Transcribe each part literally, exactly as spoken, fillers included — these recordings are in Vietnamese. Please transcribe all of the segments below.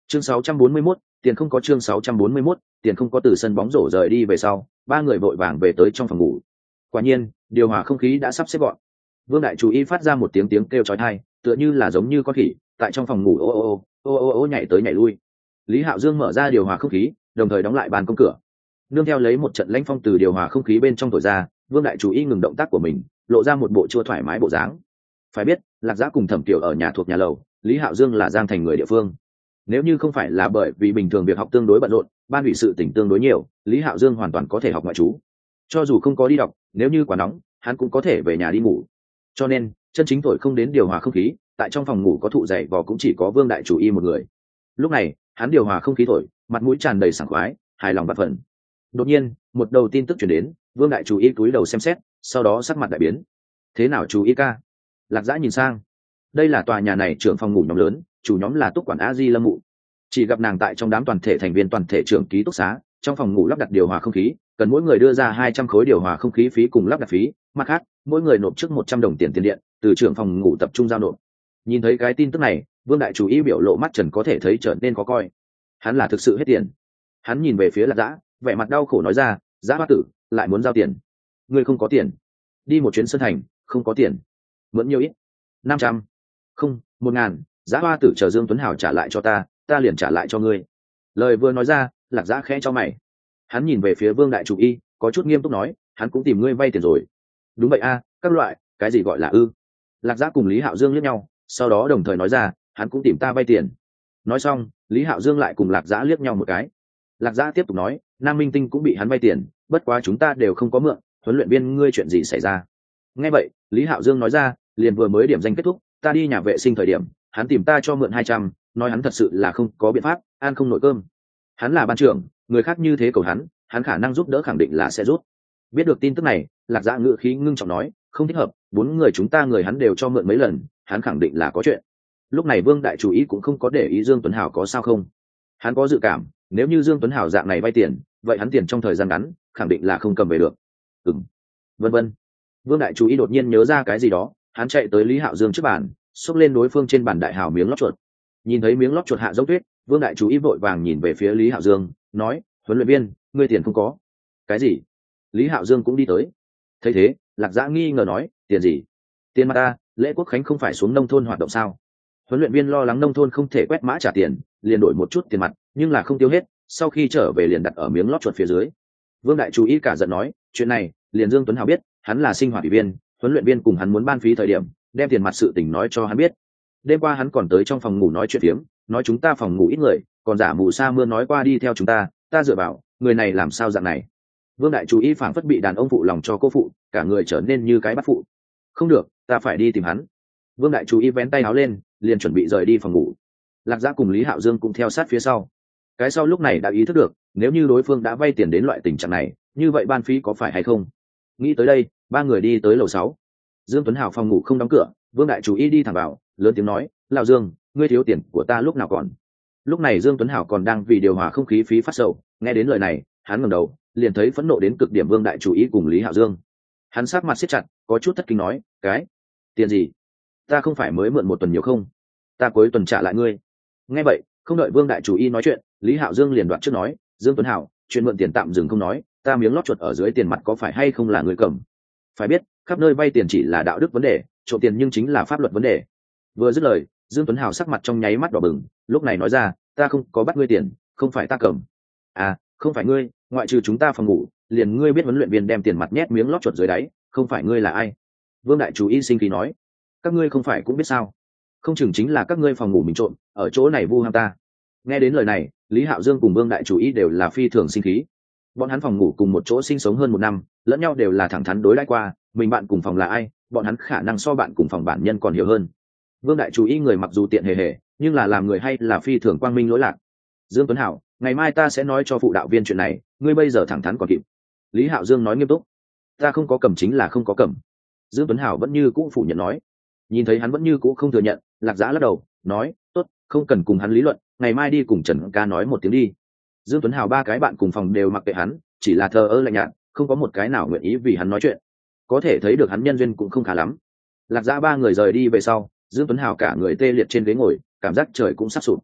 Chương sáu trăm bốn mươi mốt, tiền không có chương sáu trăm bốn mươi mốt, tiền không có. Từ sân bóng rổ rời đi về sau, ba người vội vàng về tới trong phòng ngủ. Quả nhiên, điều hòa không khí đã sắp xếp gọn. Vương đại chủ y phát ra một tiếng tiếng kêu chói tai, tựa như là giống như con khỉ, tại trong phòng ngủ ô ô ô ô ô ô nhảy tới nhảy lui. Lý Hạo Dương mở ra điều hòa không khí, đồng thời đóng lại bàn công cửa. Nương theo lấy một trận lãnh phong từ điều hòa không khí bên trong thổi ra, Vương đại chủ y ngừng động tác của mình, lộ ra một bộ chua thoải mái bộ dáng. Phải biết, Lạc Giã cùng Thẩm Kiều ở nhà thuộc nhà lầu, Lý Hạo Dương là Giang Thành người địa phương. Nếu như không phải là bởi vì bình thường việc học tương đối bận rộn, ban ủy sự tỉnh tương đối nhiều, Lý Hạo Dương hoàn toàn có thể học ngoại trú. Cho dù không có đi đọc, nếu như quá nóng, hắn cũng có thể về nhà đi ngủ. Cho nên, chân chính thổi không đến điều hòa không khí, tại trong phòng ngủ có thụ dày vò cũng chỉ có Vương đại chủ y một người. Lúc này, hắn điều hòa không khí thổi, mặt mũi tràn đầy sảng khoái, hài lòng bạt phần. Đột nhiên, một đầu tin tức truyền đến, Vương đại chủ y cúi đầu xem xét, sau đó sắc mặt đại biến. Thế nào chú ý ca? Lạc Giã nhìn sang. Đây là tòa nhà này trưởng phòng ngủ nhóm lớn, chủ nhóm là Túc quản A Di Lâm Mụ. Chỉ gặp nàng tại trong đám toàn thể thành viên toàn thể trưởng ký túc xá, trong phòng ngủ lắp đặt điều hòa không khí, cần mỗi người đưa ra hai trăm khối điều hòa không khí phí cùng lắp đặt phí, mặt khác, mỗi người nộp trước một trăm đồng tiền tiền điện, từ trưởng phòng ngủ tập trung giao nộp. Nhìn thấy cái tin tức này, Vương đại chủ y biểu lộ mắt trần có thể thấy trở nên khó coi. Hắn là thực sự hết tiền. Hắn nhìn về phía Lạc Giã, vẻ mặt đau khổ nói ra, Giã Hoa tử, lại muốn giao tiền. Ngươi không có tiền. Đi một chuyến Sơn Thành, không có tiền. Mượn nhiều ít? Năm trăm. Không, một ngàn. Giã Hoa tử chờ Dương Tuấn Hào trả lại cho ta, ta liền trả lại cho ngươi. Lời vừa nói ra, Lạc Giã khẽ cho mày. Hắn nhìn về phía Vương đại chủ y, có chút nghiêm túc nói, hắn cũng tìm ngươi vay tiền rồi. Đúng vậy a, các loại, cái gì gọi là ư? Lạc Giã cùng Lý Hạo Dương liếc nhau, sau đó đồng thời nói ra, hắn cũng tìm ta vay tiền. Nói xong, Lý Hạo Dương lại cùng Lạc Giã liếc nhau một cái. Lạc Giã tiếp tục nói, Nam Minh Tinh cũng bị hắn vay tiền, bất quá chúng ta đều không có mượn, huấn luyện viên ngươi chuyện gì xảy ra? Nghe vậy, Lý Hạo Dương nói ra, liền vừa mới điểm danh kết thúc, ta đi nhà vệ sinh thời điểm, hắn tìm ta cho mượn hai trăm, nói hắn thật sự là không có biện pháp, ăn không nổi cơm. Hắn là ban trưởng, người khác như thế cầu hắn, hắn khả năng giúp đỡ khẳng định là sẽ giúp. Biết được tin tức này, Lạc Giã ngữ khí ngưng trọng nói, không thích hợp, bốn người chúng ta người hắn đều cho mượn mấy lần, hắn khẳng định là có chuyện. Lúc này Vương đại chủ ý cũng không có để ý Dương Tuấn Hào có sao không. Hắn có dự cảm, nếu như Dương Tuấn Hào dạng này vay tiền, vậy hắn tiền trong thời gian ngắn khẳng định là không cầm về được. Ừm, vân vân. Vương đại chủ ý đột nhiên nhớ ra cái gì đó, hắn chạy tới Lý Hạo Dương trước bàn, xốc lên đối phương trên bàn đại hào miếng lót chuột. Nhìn thấy miếng lót chuột hạ giống tuyết, Vương đại chủ ý vội vàng nhìn về phía Lý Hạo Dương, nói, huấn luyện viên, ngươi tiền không có. Cái gì? Lý Hạo Dương cũng đi tới. Thấy thế, Lạc Giã nghi ngờ nói, tiền gì? Tiền mà ta, Lễ Quốc Khánh không phải xuống nông thôn hoạt động sao? Huấn luyện viên lo lắng nông thôn không thể quét mã trả tiền, liền đổi một chút tiền mặt, nhưng là không tiêu hết, sau khi trở về liền đặt ở miếng lót chuột phía dưới. Vương đại chủ ý cả giận nói, chuyện này, liền Dương Tuấn Hào biết, hắn là sinh hoạt ủy viên, huấn luyện viên cùng hắn muốn ban phí thời điểm, đem tiền mặt sự tình nói cho hắn biết. Đêm qua hắn còn tới trong phòng ngủ nói chuyện phiếm, nói chúng ta phòng ngủ ít người, còn giả mù sa mưa nói qua đi theo chúng ta, ta dựa vào, người này làm sao dạng này? Vương đại chủ ý phảng phất bị đàn ông phụ lòng cho cô phụ, cả người trở nên như cái bắt phụ. Không được, ta phải đi tìm hắn. Vương đại chủ ý vén tay áo lên, liền chuẩn bị rời đi phòng ngủ. Lạc Giã cùng Lý Hạo Dương cũng theo sát phía sau. Cái sau lúc này đã ý thức được, nếu như đối phương đã vay tiền đến loại tình trạng này, như vậy ban phí có phải hay không? Nghĩ tới đây, ba người đi tới lầu sáu. Dương Tuấn Hào phòng ngủ không đóng cửa, Vương đại chủ ý đi thẳng vào, lớn tiếng nói, Lão Dương, ngươi thiếu tiền của ta lúc nào còn? Lúc này Dương Tuấn Hào còn đang vì điều hòa không khí phí phát sầu, nghe đến lời này, hắn ngẩng đầu, liền thấy phẫn nộ đến cực điểm Vương đại chủ ý cùng Lý Hạo Dương. Hắn sát mặt siết chặt, có chút thất kinh nói, cái tiền gì? Ta không phải mới mượn một tuần nhiều không? Ta cuối tuần trả lại ngươi. Nghe vậy, không đợi Vương đại chủ ý nói chuyện, Lý Hạo Dương liền đoạt trước nói, Dương Tuấn Hào, chuyện mượn tiền tạm dừng không nói, ta miếng lót chuột ở dưới tiền mặt có phải hay không là người cầm? Phải biết, khắp nơi vay tiền chỉ là đạo đức vấn đề, trộm tiền nhưng chính là pháp luật vấn đề. Vừa dứt lời, Dương Tuấn Hào sắc mặt trong nháy mắt đỏ bừng, lúc này nói ra, ta không có bắt ngươi tiền, không phải ta cầm. À, không phải ngươi, ngoại trừ chúng ta phòng ngủ, liền ngươi biết huấn luyện viên đem tiền mặt nhét miếng lót chuột dưới đáy, không phải ngươi là ai? Vương đại chủ ý sinh khí nói, các ngươi không phải cũng biết sao? Không chừng chính là các ngươi phòng ngủ mình trộm, ở chỗ này vu ham ta. Nghe đến lời này, Lý Hạo Dương cùng Vương đại chủ ý đều là phi thường sinh khí. Bọn hắn phòng ngủ cùng một chỗ sinh sống hơn một năm, lẫn nhau đều là thẳng thắn đối đãi qua, mình bạn cùng phòng là ai, bọn hắn khả năng so bạn cùng phòng bản nhân còn hiểu hơn. Vương đại chủ ý người mặc dù tiện hề hề, nhưng là làm người hay là phi thường quang minh lỗi lạc. Dương Tuấn Hảo, ngày mai ta sẽ nói cho phụ đạo viên chuyện này, ngươi bây giờ thẳng thắn còn kịp. Lý Hạo Dương nói nghiêm túc, ta không có cầm chính là không có cầm. Dương Tuấn Hảo vẫn như cũ phủ nhận nói. Nhìn thấy hắn vẫn như cũ không thừa nhận, Lạc Giã lắc đầu nói, tốt, không cần cùng hắn lý luận, ngày mai đi cùng Trần ca nói một tiếng đi. Dương Tuấn Hảo ba cái bạn cùng phòng đều mặc kệ hắn, chỉ là thờ ơ lạnh nhạt, không có một cái nào nguyện ý vì hắn nói chuyện. Có thể thấy được hắn nhân duyên cũng không khá lắm. Lạc Giã ba người rời đi về sau, Dương Tuấn Hảo cả người tê liệt trên ghế ngồi, cảm giác trời cũng sắp sụp.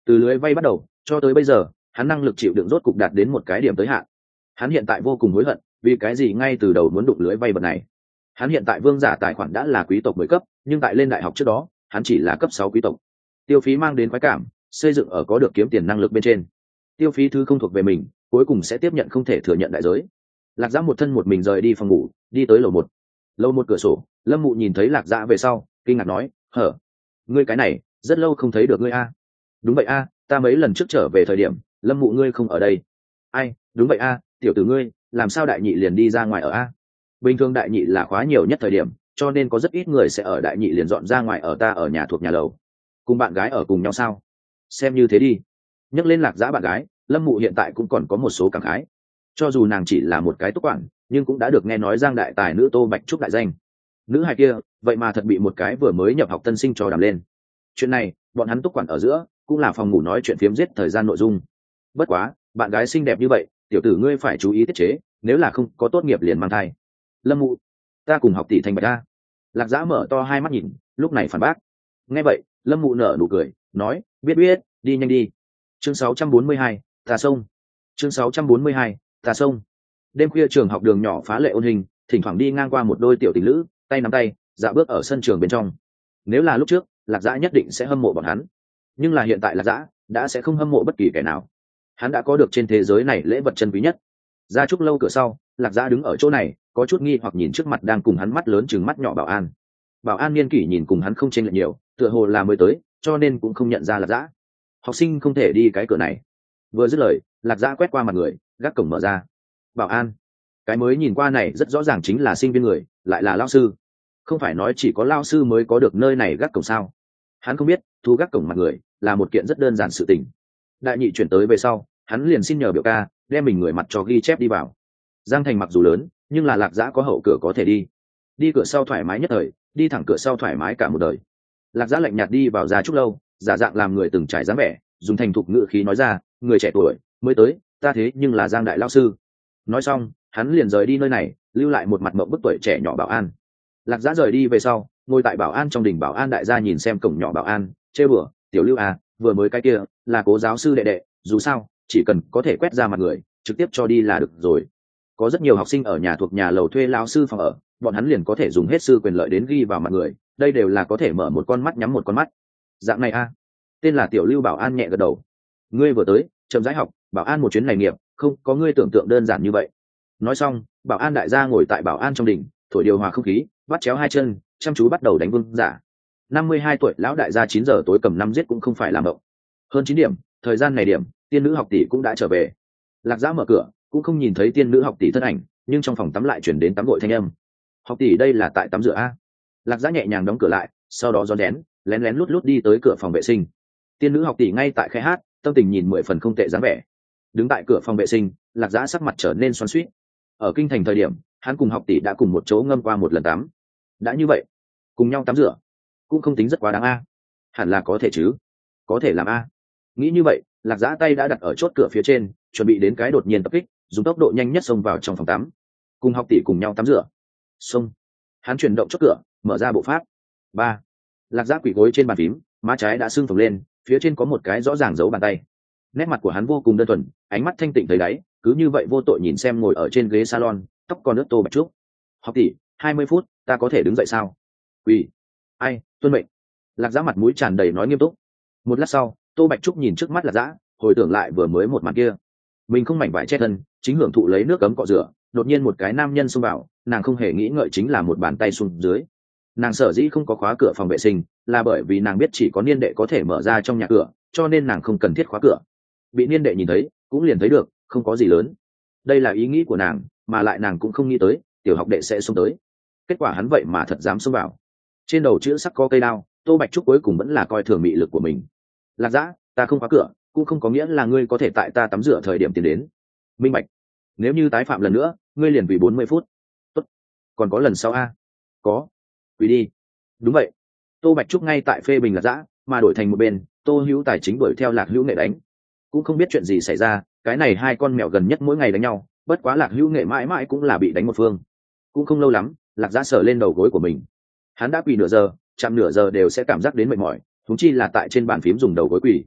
từ lưới vay bắt đầu cho tới bây giờ, hắn năng lực chịu đựng rốt cục đạt đến một cái điểm tới hạn. Hắn hiện tại vô cùng hối hận, vì cái gì ngay từ đầu muốn đụng lưới vay bậc này. Hắn hiện tại vương giả tài khoản đã là quý tộc mười cấp, nhưng tại lên đại học trước đó hắn chỉ là cấp sáu quý tộc. Tiêu phí mang đến khoái cảm, xây dựng ở có được kiếm tiền năng lực bên trên. Tiêu phí thứ không thuộc về mình, cuối cùng sẽ tiếp nhận không thể thừa nhận đại giới. Lạc Dã một thân một mình rời đi phòng ngủ, đi tới lầu một. Lầu một cửa sổ, Lâm Mụ nhìn thấy Lạc Dã về sau, kinh ngạc nói: "Hở, ngươi cái này, rất lâu không thấy được ngươi a." "Đúng vậy a, ta mấy lần trước trở về thời điểm, Lâm Mụ ngươi không ở đây." "Ai, đúng vậy a, tiểu tử ngươi, làm sao đại nhị liền đi ra ngoài ở a?" "Bình thường đại nhị là khóa nhiều nhất thời điểm, cho nên có rất ít người sẽ ở đại nhị liền dọn ra ngoài ở, ta ở nhà thuộc nhà lầu." "Cùng bạn gái ở cùng nhau sao?" "Xem như thế đi." Nhắc lên Lạc Dã bạn gái, Lâm Mụ hiện tại cũng còn có một số cảm khái. Cho dù nàng chỉ là một cái túc quản, nhưng cũng đã được nghe nói giang đại tài nữ Tô Bạch Trúc đại danh. Nữ hài kia vậy mà thật bị một cái vừa mới nhập học tân sinh cho đàm lên. Chuyện này bọn hắn túc quản ở giữa cũng là phòng ngủ nói chuyện phiếm giết thời gian nội dung. Bất quá bạn gái xinh đẹp như vậy, tiểu tử ngươi phải chú ý tiết chế, nếu là không có tốt nghiệp liền mang thai. Lâm Mụ, ta cùng học tỷ thành bạch ta. Lạc Dã mở to hai mắt nhìn, lúc này phản bác. Nghe vậy Lâm Mụ nở nụ cười, nói: biết biết, đi nhanh đi. Chương sáu trăm bốn mươi hai, Tà Sông. Chương sáu trăm bốn mươi hai, Tà Sông. Đêm khuya trường học đường nhỏ phá lệ ôn hình, thỉnh thoảng đi ngang qua một đôi tiểu tình lữ, tay nắm tay, dạo bước ở sân trường bên trong. Nếu là lúc trước, Lạc Dã nhất định sẽ hâm mộ bọn hắn, nhưng là hiện tại Lạc Dã đã sẽ không hâm mộ bất kỳ kẻ nào. Hắn đã có được trên thế giới này lễ vật chân quý nhất. Ra trúc lâu cửa sau, Lạc Dã đứng ở chỗ này, có chút nghi hoặc nhìn trước mặt đang cùng hắn mắt lớn chừng mắt nhỏ Bảo An. Bảo An niên kỷ nhìn cùng hắn không chênh lệch nhiều, tựa hồ là mới tới, cho nên cũng không nhận ra Lạc Dã. Học sinh không thể đi cái cửa này. Vừa dứt lời, Lạc Dã quét qua mặt người, gác cổng mở ra. Bảo An, cái mới nhìn qua này rất rõ ràng chính là sinh viên người, lại là lao sư. Không phải nói chỉ có lao sư mới có được nơi này gác cổng sao? Hắn không biết, thu gác cổng mặt người là một kiện rất đơn giản sự tình. Đại nhị chuyển tới về sau, hắn liền xin nhờ biểu ca đem mình người mặt cho ghi chép đi vào. Giang thành mặc dù lớn, nhưng là Lạc Dã có hậu cửa có thể đi. Đi cửa sau thoải mái nhất thời, đi thẳng cửa sau thoải mái cả một đời. Lạc Dã lạnh nhạt đi vào Gia Trúc lâu, giả dạng làm người từng trải dáng vẻ, dùng thành thục ngữ khí nói ra: người trẻ tuổi mới tới, ta thế nhưng là Giang đại lao sư. Nói xong hắn liền rời đi nơi này, lưu lại một mặt mộng bức tuổi trẻ nhỏ Bảo An. Lạc Dã rời đi về sau, ngồi tại Bảo An trong đình, Bảo An đại gia nhìn xem cổng nhỏ Bảo An, chê bừa: tiểu Lưu à, vừa mới cái kia là Cố giáo sư đệ đệ, dù sao chỉ cần có thể quét ra mặt người, trực tiếp cho đi là được rồi. Có rất nhiều học sinh ở nhà thuộc nhà lầu thuê lao sư phòng ở, bọn hắn liền có thể dùng hết sư quyền lợi đến ghi vào mặt người, đây đều là có thể mở một con mắt nhắm một con mắt. Dạng này a. Tên là tiểu Lưu. Bảo An nhẹ gật đầu. Ngươi vừa tới chậm rãi học, Bảo An một chuyến này nghiệp không có ngươi tưởng tượng đơn giản như vậy. Nói xong, Bảo An đại gia ngồi tại Bảo An trong đỉnh, thổi điều hòa không khí, bắt chéo hai chân, chăm chú bắt đầu đánh vương giả. năm mươi hai tuổi lão đại gia chín giờ tối cầm năm giết cũng không phải làm động. Hơn chín điểm, thời gian này điểm, tiên nữ học tỷ cũng đã trở về. Lạc Dã mở cửa, cũng không nhìn thấy tiên nữ học tỷ thân ảnh, nhưng trong phòng tắm lại chuyển đến tắm gội thanh âm. Học tỷ đây là tại tắm rửa a. Lạc Dã nhẹ nhàng đóng cửa lại, sau đó rón rén lén lén lút lút đi tới cửa phòng vệ sinh. Tiên nữ học tỷ ngay tại khe hát, tâm tình nhìn mười phần không tệ dáng vẻ. Đứng tại cửa phòng vệ sinh, Lạc Dã sắc mặt trở nên xoắn xuýt. Ở kinh thành thời điểm, hắn cùng học tỷ đã cùng một chỗ ngâm qua một lần tắm. Đã như vậy, cùng nhau tắm rửa cũng không tính rất quá đáng a. Hẳn là có thể chứ, có thể làm a. Nghĩ như vậy, Lạc Dã tay đã đặt ở chốt cửa phía trên, chuẩn bị đến cái đột nhiên tập kích, dùng tốc độ nhanh nhất xông vào trong phòng tắm, cùng học tỷ cùng nhau tắm rửa. Xông. Hắn chuyển động chốt cửa, mở ra bộ pháp. Ba. Lạc Dã quỳ gối trên bàn phím, má trái đã sưng phồng lên, phía trên có một cái rõ ràng dấu bàn tay. Nét mặt của hắn vô cùng đơn thuần, ánh mắt thanh tịnh thấy đáy, cứ như vậy vô tội nhìn xem ngồi ở trên ghế salon, tóc còn ướt Tô Bạch Trúc. Học tỷ, hai mươi phút, ta có thể đứng dậy sao? Quỳ. Ai, tuân mệnh. Lạc Dã mặt mũi tràn đầy nói nghiêm túc. Một lát sau, Tô Bạch Trúc nhìn trước mắt Lạc Dã, hồi tưởng lại vừa mới một màn kia. Mình không mảnh vải che thân, chính hưởng thụ lấy nước cấm cọ rửa, đột nhiên một cái nam nhân xông vào, nàng không hề nghĩ ngợi chính là một bàn tay xuống dưới. Nàng sở dĩ không có khóa cửa phòng vệ sinh, là bởi vì nàng biết chỉ có niên đệ có thể mở ra trong nhà cửa, cho nên nàng không cần thiết khóa cửa. Bị niên đệ nhìn thấy, cũng liền thấy được, không có gì lớn. Đây là ý nghĩ của nàng, mà lại nàng cũng không nghĩ tới, tiểu học đệ sẽ xông tới. Kết quả hắn vậy mà thật dám xông vào. Trên đầu chữ sắc có cây đao, Tô Bạch Trúc cuối cùng vẫn là coi thường mị lực của mình. Lạc Dã, ta không khóa cửa, cũng không có nghĩa là ngươi có thể tại ta tắm rửa thời điểm tiến đến. Minh bạch. Nếu như tái phạm lần nữa, ngươi liền vì bốn mươi phút. Tốt. Còn có lần sau a? Có. Quỳ đi. Đúng vậy. Tô Bạch Trúc ngay tại phê bình Lạc Dã, mà đổi thành một bên, Tô Hữu Tài chính đuổi theo Lạc Hữu Nghệ đánh. Cũng không biết chuyện gì xảy ra, cái này hai con mèo gần nhất mỗi ngày đánh nhau, bất quá Lạc Hữu Nghệ mãi mãi cũng là bị đánh một phương. Cũng không lâu lắm, Lạc Dã sờ lên đầu gối của mình. Hắn đã quỳ nửa giờ, chạm nửa giờ đều sẽ cảm giác đến mệt mỏi, huống chi là tại trên bàn phím dùng đầu gối quỳ.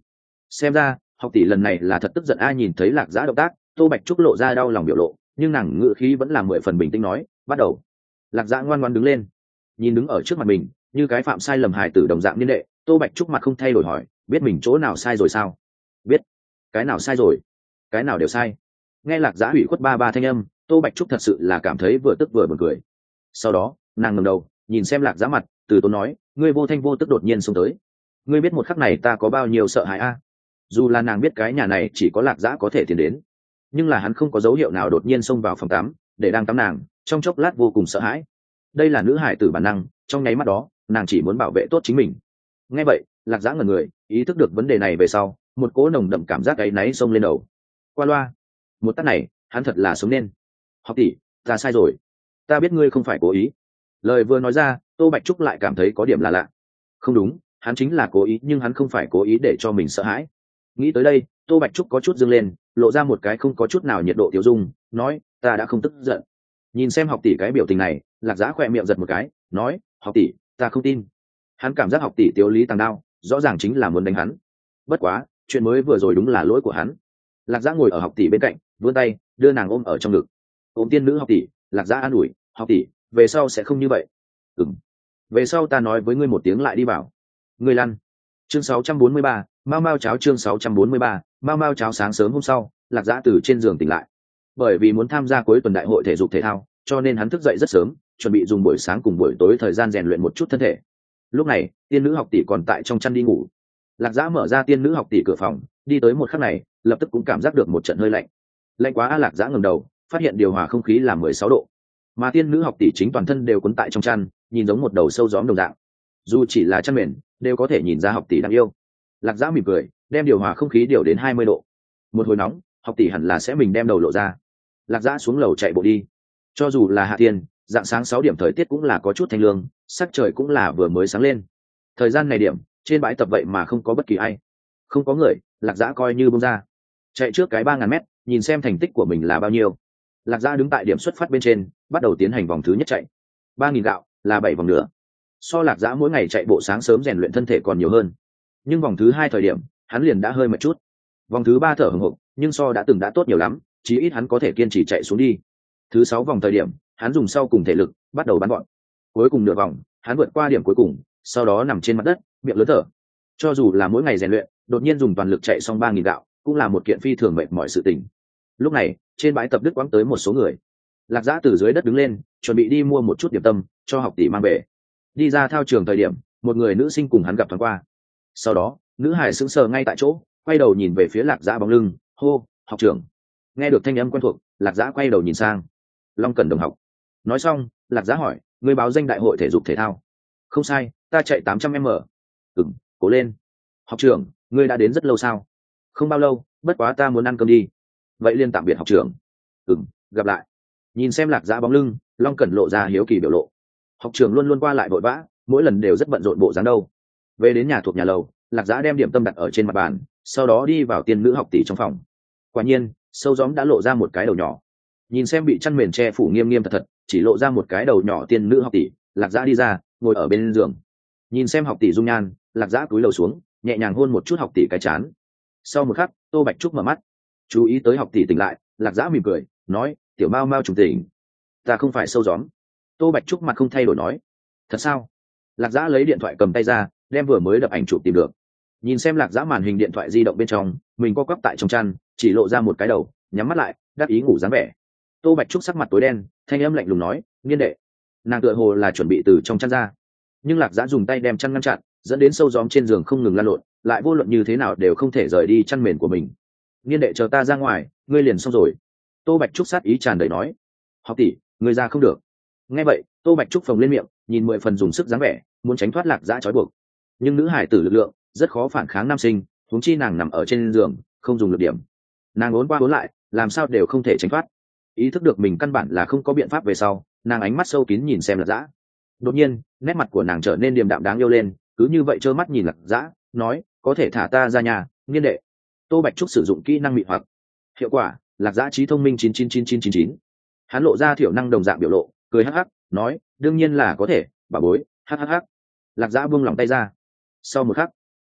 Xem ra học tỷ lần này là thật tức giận. A nhìn thấy lạc giã động tác, Tô Bạch Trúc lộ ra đau lòng biểu lộ, nhưng nàng ngự khí vẫn là mười phần bình tĩnh nói, bắt đầu. Lạc giã ngoan ngoan đứng lên, nhìn đứng ở trước mặt mình như cái phạm sai lầm hài tử đồng dạng niên đệ. Tô Bạch Trúc mặt không thay đổi hỏi, biết mình chỗ nào sai rồi sao? Biết. Cái nào sai rồi? Cái nào đều sai. Nghe lạc giã hủy khuất ba ba thanh âm, Tô Bạch Trúc thật sự là cảm thấy vừa tức vừa buồn cười. Sau đó nàng ngẩng đầu nhìn xem lạc giã mặt, từ tốn nói, ngươi vô thanh vô tức đột nhiên xông tới, ngươi biết một khắc này ta có bao nhiêu sợ hãi a? Dù là nàng biết cái nhà này chỉ có lạc giã có thể tiến đến, nhưng là hắn không có dấu hiệu nào đột nhiên xông vào phòng tắm để đang tắm nàng, trong chốc lát vô cùng sợ hãi. Đây là nữ hải tử bản năng, trong nháy mắt đó nàng chỉ muốn bảo vệ tốt chính mình. Nghe vậy lạc giã ngẩn người, ý thức được vấn đề này về sau, một cỗ nồng đậm cảm giác áy náy xông lên đầu. Qua loa, một tát này hắn thật là sống nên. Học tỷ, ta sai rồi, ta biết ngươi không phải cố ý. Lời vừa nói ra, Tô Bạch Trúc lại cảm thấy có điểm là lạ. Không đúng, hắn chính là cố ý, nhưng hắn không phải cố ý để cho mình sợ hãi. Nghĩ tới đây, Tô Bạch Trúc có chút dâng lên, lộ ra một cái không có chút nào nhiệt độ tiêu dung, nói, ta đã không tức giận. Nhìn xem học tỷ cái biểu tình này, lạc giã khỏe miệng giật một cái, nói, học tỷ, ta không tin. Hắn cảm giác học tỷ tiêu lý tàng đao, rõ ràng chính là muốn đánh hắn. Bất quá, chuyện mới vừa rồi đúng là lỗi của hắn. Lạc giã ngồi ở học tỷ bên cạnh, vươn tay đưa nàng ôm ở trong ngực. Ôm tiên nữ học tỷ, lạc giã an ủi, học tỷ, về sau sẽ không như vậy. Ừm, về sau ta nói với ngươi một tiếng lại đi vào. Ngươi lăn. Chương sáu trăm bốn mươi ba, Mao Mao cháo. Chương sáu trăm bốn mươi ba, Mao Mao cháo. Sáng sớm hôm sau, lạc giã từ trên giường tỉnh lại. Bởi vì muốn tham gia cuối tuần đại hội thể dục thể thao, cho nên hắn thức dậy rất sớm, chuẩn bị dùng buổi sáng cùng buổi tối thời gian rèn luyện một chút thân thể. Lúc này tiên nữ học tỷ còn tại trong chăn đi ngủ. Lạc giã mở ra tiên nữ học tỷ cửa phòng, đi tới một khắc này, lập tức cũng cảm giác được một trận hơi lạnh. Lạnh quá a. Lạc giã ngẩng đầu, phát hiện điều hòa không khí là mười sáu độ, mà tiên nữ học tỷ chính toàn thân đều quấn tại trong chăn, nhìn giống một đầu sâu gióm đồng dạng. Dù chỉ là chăn mền, đều có thể nhìn ra học tỷ đáng yêu. Lạc giã mỉm cười, đem điều hòa không khí điều đến hai mươi độ. Một hồi nóng, học tỷ hẳn là sẽ mình đem đầu lộ ra. Lạc giã xuống lầu chạy bộ đi. Cho dù là hạ tiên, dạng sáng sáu điểm thời tiết cũng là có chút thanh lương, sắc trời cũng là vừa mới sáng lên. Thời gian này điểm trên bãi tập vậy mà không có bất kỳ ai, không có người. Lạc giã coi như bông ra, chạy trước cái ba ngàn mét, nhìn xem thành tích của mình là bao nhiêu. Lạc giã đứng tại điểm xuất phát bên trên, bắt đầu tiến hành vòng thứ nhất chạy. Ba nghìn gạo là bảy vòng nữa, so lạc giã mỗi ngày chạy bộ sáng sớm rèn luyện thân thể còn nhiều hơn. Nhưng vòng thứ hai thời điểm hắn liền đã hơi mệt chút. Vòng thứ ba thở hừng hực, nhưng so đã từng đã tốt nhiều lắm, chí ít hắn có thể kiên trì chạy xuống đi. Thứ sáu vòng thời điểm hắn dùng sau cùng thể lực bắt đầu bắn gọn. Cuối cùng nửa vòng hắn vượt qua điểm cuối cùng, sau đó nằm trên mặt đất miệng lớn thở. Cho dù là mỗi ngày rèn luyện, đột nhiên dùng toàn lực chạy xong ba nghìn gạo cũng là một kiện phi thường mệt mỏi sự tình. Lúc này trên bãi tập đức quãng tới một số người. Lạc giã từ dưới đất đứng lên, chuẩn bị đi mua một chút điểm tâm cho học tỷ mang về. Đi ra thao trường thời điểm, một người nữ sinh cùng hắn gặp thoáng qua. Sau đó nữ hải sững sờ ngay tại chỗ, quay đầu nhìn về phía lạc giã bóng lưng, hô, học trưởng. Nghe được thanh âm quen thuộc, lạc giã quay đầu nhìn sang. Long Cẩn đồng học. Nói xong lạc giã hỏi, ngươi báo danh đại hội thể dục thể thao? Không sai, ta chạy tám trăm m. Ừm, cố lên. Học trưởng, ngươi đã đến rất lâu sao? Không bao lâu, bất quá ta muốn ăn cơm đi. Vậy liên tạm biệt học trưởng. Ừm, gặp lại. Nhìn xem lạc giã bóng lưng, Long Cẩn lộ ra hiếu kỳ biểu lộ. Học trưởng luôn luôn qua lại vội vã, mỗi lần đều rất bận rộn bộ dáng đâu. Về đến nhà thuộc nhà lầu, lạc giã đem điểm tâm đặt ở trên mặt bàn, sau đó đi vào tiên nữ học tỷ trong phòng. Quả nhiên sâu gióm đã lộ ra một cái đầu nhỏ. Nhìn xem bị chăn mền che phủ nghiêm nghiêm thật thật, chỉ lộ ra một cái đầu nhỏ tiên nữ học tỷ, lạc giã đi ra, ngồi ở bên giường. Nhìn xem học tỷ dung nhan, lạc giã cúi đầu xuống, nhẹ nhàng hôn một chút học tỷ cái chán. Sau một khắc, Tô Bạch Trúc mở mắt, chú ý tới học tỷ tỉnh lại, lạc giã mỉm cười nói, tiểu mao mao trùng tỉnh. Ta không phải sâu gióm. Tô Bạch Trúc mặt không thay đổi nói, thật sao? Lạc giã lấy điện thoại cầm tay ra, đem vừa mới đập ảnh chụp tìm được. Nhìn xem lạc giã màn hình điện thoại di động bên trong, mình co quắp tại trong chăn, chỉ lộ ra một cái đầu, nhắm mắt lại, đắc ý ngủ dáng vẻ. Tô Bạch Trúc sắc mặt tối đen, thanh âm lạnh lùng nói, nghiên đệ. Nàng tựa hồ là chuẩn bị từ trong chăn ra, nhưng lạc giã dùng tay đem chăn ngăn chặn, dẫn đến sâu gióm trên giường không ngừng lan lộn, lại vô luận như thế nào đều không thể rời đi chăn mền của mình. Nghiên đệ chờ ta ra ngoài, ngươi liền xong rồi. Tô Bạch Trúc sát ý tràn đầy nói. Học tỷ, ngươi ra không được. Nghe vậy, Tô Bạch Trúc phồng lên miệng, nhìn mười phần dùng sức dáng vẻ, muốn tránh thoát lạc giã trói buộc. Nhưng nữ hải tử lực lượng rất khó phản kháng nam sinh, huống chi nàng nằm ở trên giường, không dùng lực điểm. Nàng uốn qua uốn lại, làm sao đều không thể tránh thoát. Ý thức được mình căn bản là không có biện pháp về sau, nàng ánh mắt sâu kín nhìn xem lạc giã. Đột nhiên nét mặt của nàng trở nên điềm đạm đáng yêu lên, cứ như vậy trơ mắt nhìn lạc giã, nói, có thể thả ta ra nhà, nghiên đệ. Tô Bạch Trúc sử dụng kỹ năng mị hoặc. Hiệu quả, lạc giã trí thông minh chín chín chín chín chín chín. Hắn lộ ra thiểu năng đồng dạng biểu lộ, cười hắc hắc, nói, đương nhiên là có thể, bà bối, hắc hắc hắc. Lạc giã buông lỏng tay ra. Sau một khắc,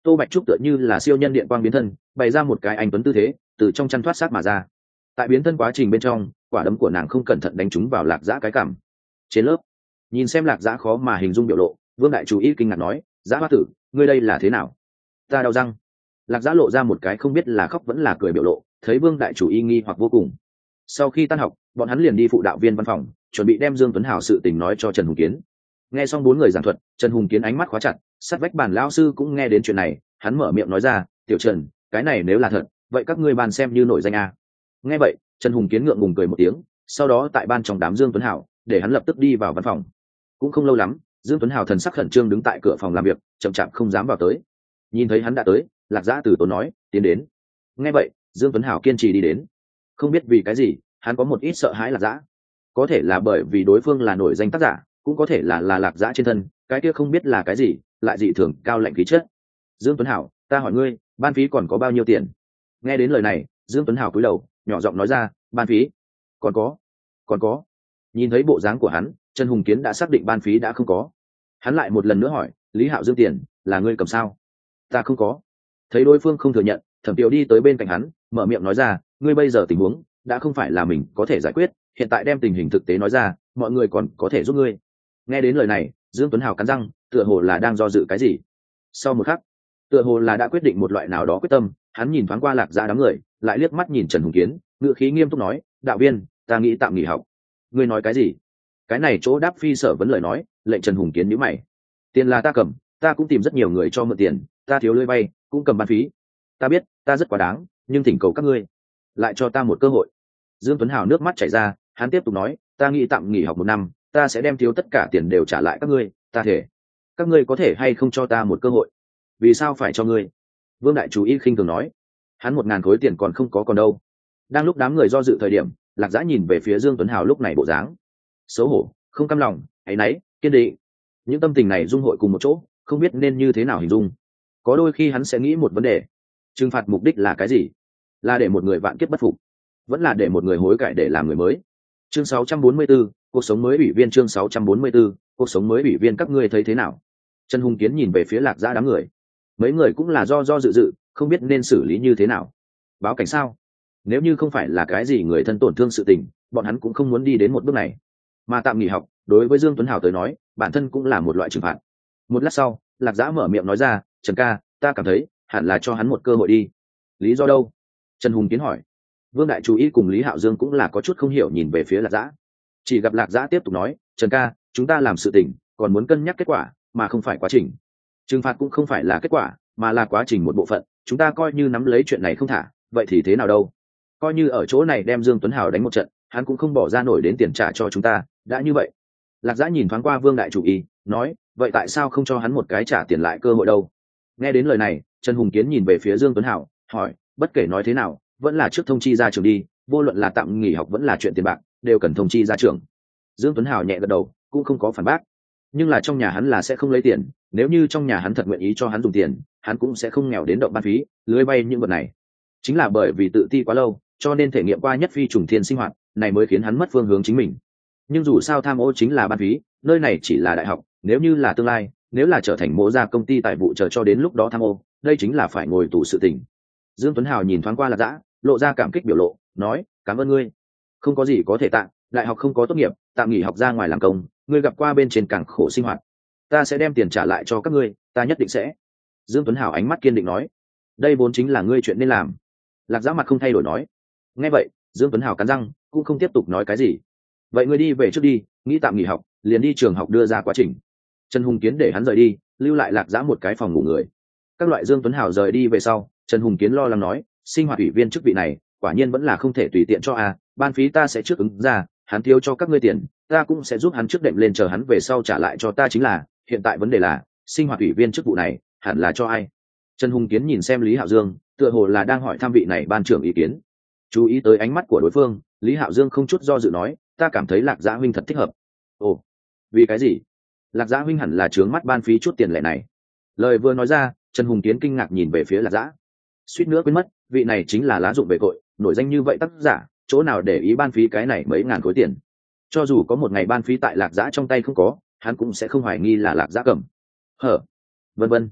Tô Bạch Trúc tựa như là siêu nhân điện quang biến thân, bày ra một cái anh tuấn tư thế, từ trong chăn thoát xác mà ra. Tại biến thân quá trình bên trong, quả đấm của nàng không cẩn thận đánh trúng vào Lạc Dã cái cằm. Trên lớp, nhìn xem Lạc Dã khó mà hình dung biểu lộ, Vương Đại Chủ Y kinh ngạc nói: "Dã Hoa Tử, ngươi đây là thế nào?" "Ta đau răng." Lạc Dã lộ ra một cái không biết là khóc vẫn là cười biểu lộ, thấy Vương Đại Chủ Y nghi hoặc vô cùng. Sau khi tan học, bọn hắn liền đi phụ đạo viên văn phòng, chuẩn bị đem Dương Tuấn Hào sự tình nói cho Trần Hùng Kiến. Nghe xong bốn người giảng thuật, Trần Hùng Kiến ánh mắt khóa chặt, sát vách bàn lão sư cũng nghe đến chuyện này, hắn mở miệng nói ra: "Tiểu Trần, cái này nếu là thật, vậy các ngươi ban xem như nổi danh a." Nghe vậy, Trần Hùng Kiến ngượng ngùng cười một tiếng, sau đó tại ban trong đám Dương Tuấn Hào, để hắn lập tức đi vào văn phòng. Cũng không lâu lắm, Dương Tuấn Hào thần sắc khẩn trương đứng tại cửa phòng làm việc, chậm chạp không dám vào tới. Nhìn thấy hắn đã tới, Lạc Dã từ tốn nói: "Tiến đến." Nghe vậy, Dương Tuấn Hào kiên trì đi đến. Không biết vì cái gì, hắn có một ít sợ hãi Lạc Dã. Có thể là bởi vì đối phương là nổi danh tác giả, cũng có thể là là Lạc Dã trên thân, cái kia không biết là cái gì, lại dị thường cao lạnh khí chất. "Dương Tuấn Hào, ta hỏi ngươi, ban phí còn có bao nhiêu tiền?" Nghe đến lời này, Dương Tuấn Hào cúi đầu, nhỏ giọng nói ra: "Ban phí? Còn có, còn có." Nhìn thấy bộ dáng của hắn, Trần Hùng Kiến đã xác định ban phí đã không có. Hắn lại một lần nữa hỏi: "Lý Hạo Dương tiền, là ngươi cầm sao?" "Ta không có." Thấy đối phương không thừa nhận, Thẩm Tiệu đi tới bên cạnh hắn, mở miệng nói ra: "Ngươi bây giờ tình huống đã không phải là mình có thể giải quyết, hiện tại đem tình hình thực tế nói ra, mọi người còn có thể giúp ngươi." Nghe đến lời này, Dương Tuấn Hào cắn răng, tựa hồ là đang do dự cái gì. Sau một khắc, tựa hồ là đã quyết định một loại nào đó quyết tâm, hắn nhìn thoáng qua Lạc Dã đám người, lại liếc mắt nhìn Trần Hùng Kiến, ngữ khí nghiêm túc nói: "Đạo viên, ta nghĩ tạm nghỉ học." "Ngươi nói cái gì?" Cái này chỗ đáp phi sở vấn lời nói, lệnh Trần Hùng Kiến nhíu mày. "Tiền là ta cầm, ta cũng tìm rất nhiều người cho mượn tiền, ta thiếu lưỡi vay, cũng cầm ban phí. Ta biết, ta rất quá đáng, nhưng thỉnh cầu các ngươi lại cho ta một cơ hội." Dương Tuấn Hào nước mắt chảy ra, hắn tiếp tục nói: "Ta nghĩ tạm nghỉ học một năm, ta sẽ đem thiếu tất cả tiền đều trả lại các ngươi, ta thể. Các ngươi có thể hay không cho ta một cơ hội?" "Vì sao phải cho ngươi?" Vương Đại Chủ Y khinh thường nói. "Hắn một ngàn khối tiền còn không có còn đâu." Đang lúc đám người do dự thời điểm, Lạc Dã nhìn về phía Dương Tuấn Hào lúc này bộ dáng xấu hổ, không cam lòng, áy náy, kiên định. Những tâm tình này dung hội cùng một chỗ, không biết nên như thế nào hình dung. Có đôi khi hắn sẽ nghĩ một vấn đề: trừng phạt mục đích là cái gì? Là để một người vạn kiếp bất phục, vẫn là để một người hối cải để làm người mới? Chương sáu trăm bốn mươi 44, cuộc sống mới ủy viên. Chương sáu trăm bốn mươi 44, cuộc sống mới ủy viên. Các ngươi thấy thế nào? Trần Hùng Kiến nhìn về phía Lạc Dã đám người. Mấy người cũng là do do dự dự, không biết nên xử lý như thế nào. Báo cảnh sao? Nếu như không phải là cái gì người thân tổn thương sự tình, bọn hắn cũng không muốn đi đến một bước này. Mà tạm nghỉ học, đối với Dương Tuấn Hào tới nói, bản thân cũng là một loại trừng phạt. Một lát sau, Lạc Dã mở miệng nói ra: "Trần ca, ta cảm thấy hẳn là cho hắn một cơ hội đi." "Lý do đâu?" Trần Hùng Kiến hỏi. Vương Đại Chủ Y cùng Lý Hạo Dương cũng là có chút không hiểu nhìn về phía Lạc Dã. Chỉ gặp Lạc Dã tiếp tục nói: "Trần ca, chúng ta làm sự tình, còn muốn cân nhắc kết quả, mà không phải quá trình. Trừng phạt cũng không phải là kết quả, mà là quá trình một bộ phận, chúng ta coi như nắm lấy chuyện này không thả, vậy thì thế nào đâu? Coi như ở chỗ này đem Dương Tuấn Hào đánh một trận, hắn cũng không bỏ ra nổi đến tiền trả cho chúng ta, đã như vậy." Lạc Dã nhìn thoáng qua Vương Đại Chủ Y, nói: "Vậy tại sao không cho hắn một cái trả tiền lại cơ hội đâu?" Nghe đến lời này, Trần Hùng Kiến nhìn về phía Dương Tuấn Hào, hỏi: "Bất kể nói thế nào, vẫn là trước thông chi ra trường đi, vô luận là tạm nghỉ học vẫn là chuyện tiền bạc, đều cần thông chi ra trường." Dương Tuấn Hào nhẹ gật đầu, cũng không có phản bác. Nhưng là trong nhà hắn là sẽ không lấy tiền, nếu như trong nhà hắn thật nguyện ý cho hắn dùng tiền, hắn cũng sẽ không nghèo đến động ban phí, lưới bay những vật này. Chính là bởi vì tự ti quá lâu, cho nên thể nghiệm qua nhất phi trùng thiên sinh hoạt, này mới khiến hắn mất phương hướng chính mình. Nhưng dù sao tham ô chính là ban phí, nơi này chỉ là đại học, nếu như là tương lai, nếu là trở thành mỗ gia công ty tài vụ chờ cho đến lúc đó tham ô, đây chính là phải ngồi tù sự tình. Dương Tuấn Hào nhìn thoáng qua Lạc Dã, lộ ra cảm kích biểu lộ, nói: "Cảm ơn ngươi. Không có gì có thể tặng, đại học không có tốt nghiệp, tạm nghỉ học ra ngoài làm công, ngươi gặp qua bên trên càng khổ sinh hoạt. Ta sẽ đem tiền trả lại cho các ngươi, ta nhất định sẽ." Dương Tuấn Hào ánh mắt kiên định nói: "Đây vốn chính là ngươi chuyện nên làm." Lạc Dã mặt không thay đổi nói. Nghe vậy, Dương Tuấn Hào cắn răng, cũng không tiếp tục nói cái gì. "Vậy ngươi đi về trước đi, nghĩ tạm nghỉ học, liền đi trường học đưa ra quá trình." Trần Hùng Kiến để hắn rời đi, lưu lại Lạc Dã một cái phòng ngủ người. Các loại Dương Tuấn Hào rời đi về sau, Trần Hùng Kiến lo lắng nói: "Sinh hoạt ủy viên chức vị này, quả nhiên vẫn là không thể tùy tiện cho a, ban phí ta sẽ trước ứng ra, hắn thiếu cho các ngươi tiền, ta cũng sẽ giúp hắn trước đệm lên chờ hắn về sau trả lại cho ta chính là, hiện tại vấn đề là, sinh hoạt ủy viên chức vụ này, hẳn là cho ai?" Trần Hùng Kiến nhìn xem Lý Hạo Dương, tựa hồ là đang hỏi tham vị này ban trưởng ý kiến. Chú ý tới ánh mắt của đối phương, Lý Hạo Dương không chút do dự nói: "Ta cảm thấy Lạc Dã huynh thật thích hợp." "Ồ, vì cái gì?" "Lạc Dã huynh hẳn là trướng mắt ban phí chút tiền lệ này." Lời vừa nói ra, Trần Hùng Kiến kinh ngạc nhìn về phía Lạc Dã, suýt nữa quên mất, vị này chính là lá dụng về cội, nổi danh như vậy tác giả, chỗ nào để ý ban phí cái này mấy ngàn khối tiền. Cho dù có một ngày ban phí tại Lạc Dã trong tay không có, hắn cũng sẽ không hoài nghi là Lạc Dã cầm. Hở, vân vân.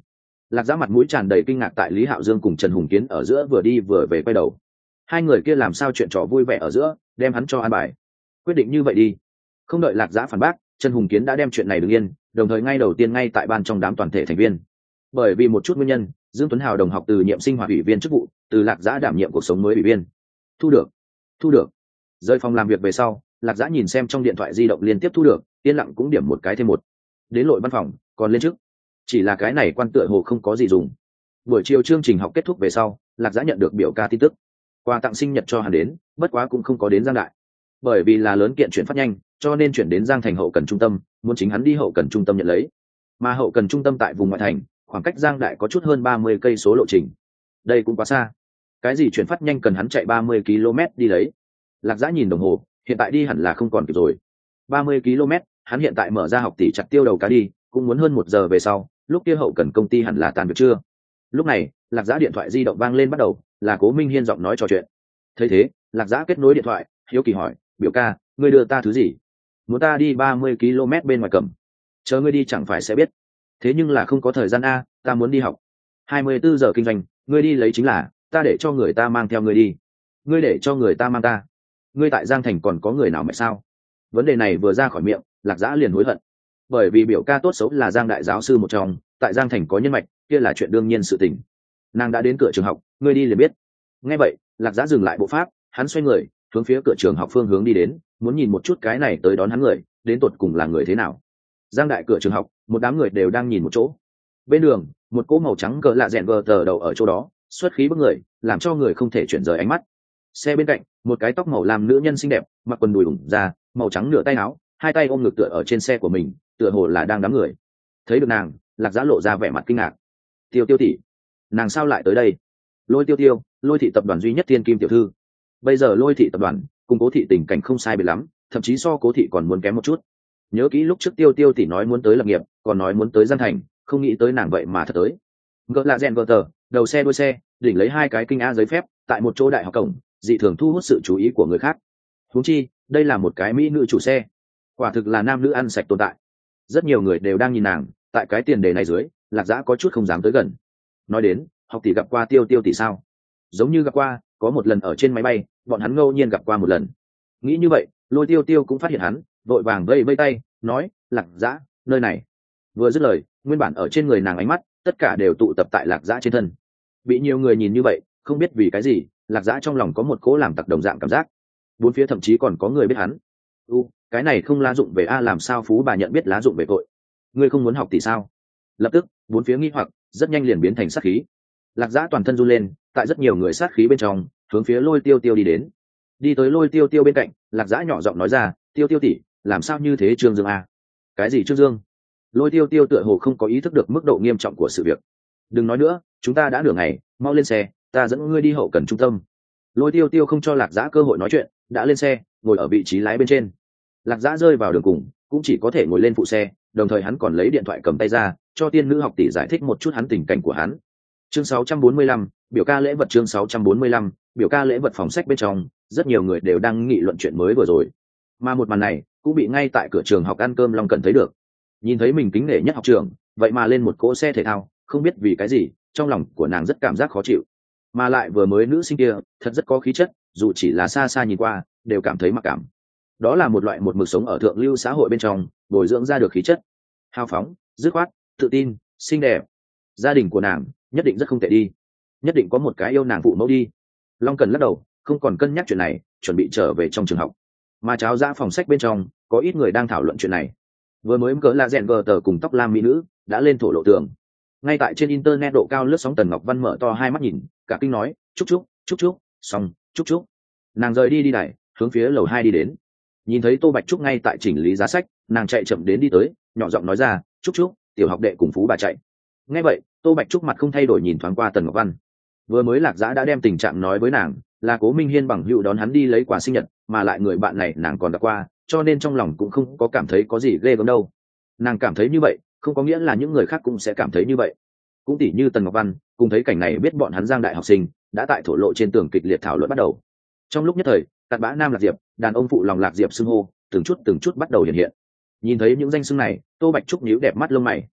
Lạc Giã mặt mũi tràn đầy kinh ngạc tại Lý Hạo Dương cùng Trần Hùng Kiến ở giữa vừa đi vừa về quay đầu. Hai người kia làm sao chuyện trò vui vẻ ở giữa, đem hắn cho an bài. Quyết định như vậy đi. Không đợi Lạc Giã phản bác, Trần Hùng Kiến đã đem chuyện này đứng yên, đồng thời ngay đầu tiên ngay tại ban trong đám toàn thể thành viên. Bởi vì một chút nguyên nhân, Dương Tuấn Hào đồng học từ nhiệm sinh hoạt ủy viên chức vụ, từ Lạc Giã đảm nhiệm cuộc sống mới ủy viên. Thu được, thu được. Rời phòng làm việc về sau, Lạc Giã nhìn xem trong điện thoại di động liên tiếp thu được, yên lặng cũng điểm một cái thêm một. Đến lội văn phòng, còn lên trước. Chỉ là cái này quan tựa hồ không có gì dùng. Buổi chiều chương trình học kết thúc về sau, Lạc Giã nhận được biểu ca tin tức. Quà tặng sinh nhật cho hắn đến, bất quá cũng không có đến Giang Đại. Bởi vì là lớn kiện chuyển phát nhanh, cho nên chuyển đến Giang Thành hậu cần trung tâm, muốn chính hắn đi hậu cần trung tâm nhận lấy. Mà hậu cần trung tâm tại vùng ngoại thành, khoảng cách Giang Đại có chút hơn ba mươi cây số lộ trình. Đây cũng quá xa. Cái gì chuyển phát nhanh cần hắn chạy ba mươi ki lô mét đi lấy. Lạc Giã nhìn đồng hồ, hiện tại đi hẳn là không còn kịp rồi. ba mươi ki lô mét, hắn hiện tại mở ra học tỷ chặt tiêu đầu cá đi, cũng muốn hơn một giờ về sau, lúc kia hậu cần công ty hẳn là tàn việc chưa. Lúc này, Lạc Giã điện thoại di động vang lên bắt đầu, là Cố Minh Hiên giọng nói trò chuyện. Thấy thế, Lạc Giã kết nối điện thoại, hiếu kỳ hỏi, biểu ca, ngươi đưa ta thứ gì? Muốn ta đi ba mươi ki lô mét bên ngoài cầm. Chờ ngươi đi chẳng phải sẽ biết. Thế nhưng là không có thời gian a, ta muốn đi học. hai mươi bốn giờ kinh doanh, ngươi đi lấy chính là, ta để cho người ta mang theo ngươi đi. Ngươi để cho người ta mang ta. Ngươi tại Giang Thành còn có người nào mẹ sao? Vấn đề này vừa ra khỏi miệng, Lạc Giã liền hối hận. Bởi vì biểu ca tốt xấu là Giang đại giáo sư một trong, tại Giang Thành có nhân mạch, kia là chuyện đương nhiên sự tình. Nàng đã đến cửa trường học, ngươi đi liền biết. Nghe vậy, Lạc Giã dừng lại bộ pháp, hắn xoay người, hướng phía cửa trường học phương hướng đi đến, muốn nhìn một chút cái này tới đón hắn người, đến tột cùng là người thế nào. Giang đại cửa trường học, một đám người đều đang nhìn một chỗ. Bên đường, một cỗ màu trắng cỡ lạ rèn gờ tờ đầu ở chỗ đó, xuất khí bức người, làm cho người không thể chuyển rời ánh mắt. Xe bên cạnh, một cái tóc màu làm nữ nhân xinh đẹp, mặc quần đùi ủng ra, màu trắng nửa tay áo, hai tay ôm ngực tựa ở trên xe của mình, tựa hồ là đang đám người. Thấy được nàng, Lạc Giã lộ ra vẻ mặt kinh ngạc. Tiêu Tiêu tỷ, nàng sao lại tới đây? Lôi Tiêu Tiêu, Lôi thị tập đoàn duy nhất thiên kim tiểu thư. Bây giờ Lôi thị tập đoàn cùng Cố thị tình cảnh không sai biệt lắm, thậm chí so Cố thị còn muốn kém một chút. Nhớ kỹ lúc trước Tiêu Tiêu tỷ nói muốn tới lập nghiệp, còn nói muốn tới Giang Thành, không nghĩ tới nàng vậy mà thật tới. Gỡ lạ rèn gỡ tờ, đầu xe đuôi xe, đỉnh lấy hai cái kinh a giấy phép, tại một chỗ đại học cổng, dị thường thu hút sự chú ý của người khác. Huống chi, đây là một cái mỹ nữ chủ xe, quả thực là nam nữ ăn sạch tồn tại. Rất nhiều người đều đang nhìn nàng, tại cái tiền đề này dưới, Lạc Giã có chút không dám tới gần. Nói đến, học tỷ gặp qua Tiêu Tiêu tỷ sao? Giống như gặp qua, có một lần ở trên máy bay, bọn hắn ngẫu nhiên gặp qua một lần. Nghĩ như vậy, Lôi Tiêu Tiêu cũng phát hiện hắn, vội vàng vây vây tay, nói, Lạc Giã, nơi này. Vừa dứt lời, nguyên bản ở trên người nàng ánh mắt, tất cả đều tụ tập tại Lạc Giã trên thân. Bị nhiều người nhìn như vậy, không biết vì cái gì, Lạc Giã trong lòng có một cỗ làm tặc đồng dạng cảm giác. Bốn phía thậm chí còn có người biết hắn. U, cái này không lá dụng về a, làm sao phú bà nhận biết lá dụng về tội? Ngươi không muốn học tỷ sao? Lập tức, bốn phía nghi hoặc, rất nhanh liền biến thành sát khí. Lạc Giã toàn thân run lên, tại rất nhiều người sát khí bên trong, hướng phía Lôi Tiêu Tiêu đi đến. Đi tới Lôi Tiêu Tiêu bên cạnh, Lạc Giã nhỏ giọng nói ra, Tiêu Tiêu tỷ, làm sao như thế Trương Dương a? Cái gì Trương Dương? Lôi Tiêu Tiêu tựa hồ không có ý thức được mức độ nghiêm trọng của sự việc. Đừng nói nữa, chúng ta đã nửa ngày, mau lên xe, ta dẫn ngươi đi hậu cần trung tâm. Lôi Tiêu Tiêu không cho Lạc Giã cơ hội nói chuyện, đã lên xe, ngồi ở vị trí lái bên trên. Lạc Giã rơi vào đường cùng, cũng chỉ có thể ngồi lên phụ xe, đồng thời hắn còn lấy điện thoại cầm tay ra, cho tiên nữ học tỷ giải thích một chút hắn tình cảnh của hắn. Chương sáu trăm bốn mươi lăm, biểu ca lễ vật. Chương sáu trăm bốn mươi lăm, biểu ca lễ vật. Phòng sách bên trong, rất nhiều người đều đang nghị luận chuyện mới vừa rồi. Mà một màn này cũng bị ngay tại cửa trường học ăn cơm Long Cẩn thấy được. Nhìn thấy mình kính nể nhất học trường, vậy mà lên một cỗ xe thể thao, không biết vì cái gì, trong lòng của nàng rất cảm giác khó chịu. Mà lại vừa mới nữ sinh kia, thật rất có khí chất, dù chỉ là xa xa nhìn qua, đều cảm thấy mặc cảm. Đó là một loại một mực sống ở thượng lưu xã hội bên trong, bồi dưỡng ra được khí chất, hào phóng, dứt khoát, tự tin, xinh đẹp. Gia đình của nàng nhất định rất không tệ đi, nhất định có một cái yêu nàng phụ mẫu đi. Long Cần lắc đầu, không còn cân nhắc chuyện này, chuẩn bị trở về trong trường học. Mà cháo ra phòng sách bên trong, có ít người đang thảo luận chuyện này. Vừa mới cỡ là rèn gờ tờ cùng tóc lam mỹ nữ đã lên thổ lộ tường. Ngay tại trên internet độ cao lướt sóng Tần Ngọc Văn mở to hai mắt nhìn, cả kinh nói, chúc chúc chúc chúc xong chúc chúc. Nàng rời đi đi đẩy, hướng phía lầu hai đi đến. Nhìn thấy Tô Bạch Trúc ngay tại chỉnh lý giá sách, nàng chạy chậm đến đi tới, nhỏ giọng nói ra, chúc chúc, tiểu học đệ cùng phú bà chạy. Nghe vậy, Tô Bạch Trúc mặt không thay đổi nhìn thoáng qua Tần Ngọc Văn. Vừa mới Lạc Giã đã đem tình trạng nói với nàng, là Cố Minh Hiên bằng hữu đón hắn đi lấy quà sinh nhật, mà lại người bạn này nàng còn đã qua, cho nên trong lòng cũng không có cảm thấy có gì ghê gớm đâu. Nàng cảm thấy như vậy, không có nghĩa là những người khác cũng sẽ cảm thấy như vậy. Cũng tỉ như Tần Ngọc Văn, cùng thấy cảnh này biết bọn hắn Giang đại học sinh đã tại thổ lộ trên tường kịch liệt thảo luận bắt đầu. Trong lúc nhất thời, cặn bã nam Lạc Diệp, đàn ông phụ lòng Lạc Diệp xưng hô, từng chút từng chút bắt đầu hiện hiện. Nhìn thấy những danh xưng này, Tô Bạch Trúc nhíu đẹp mắt lông mày.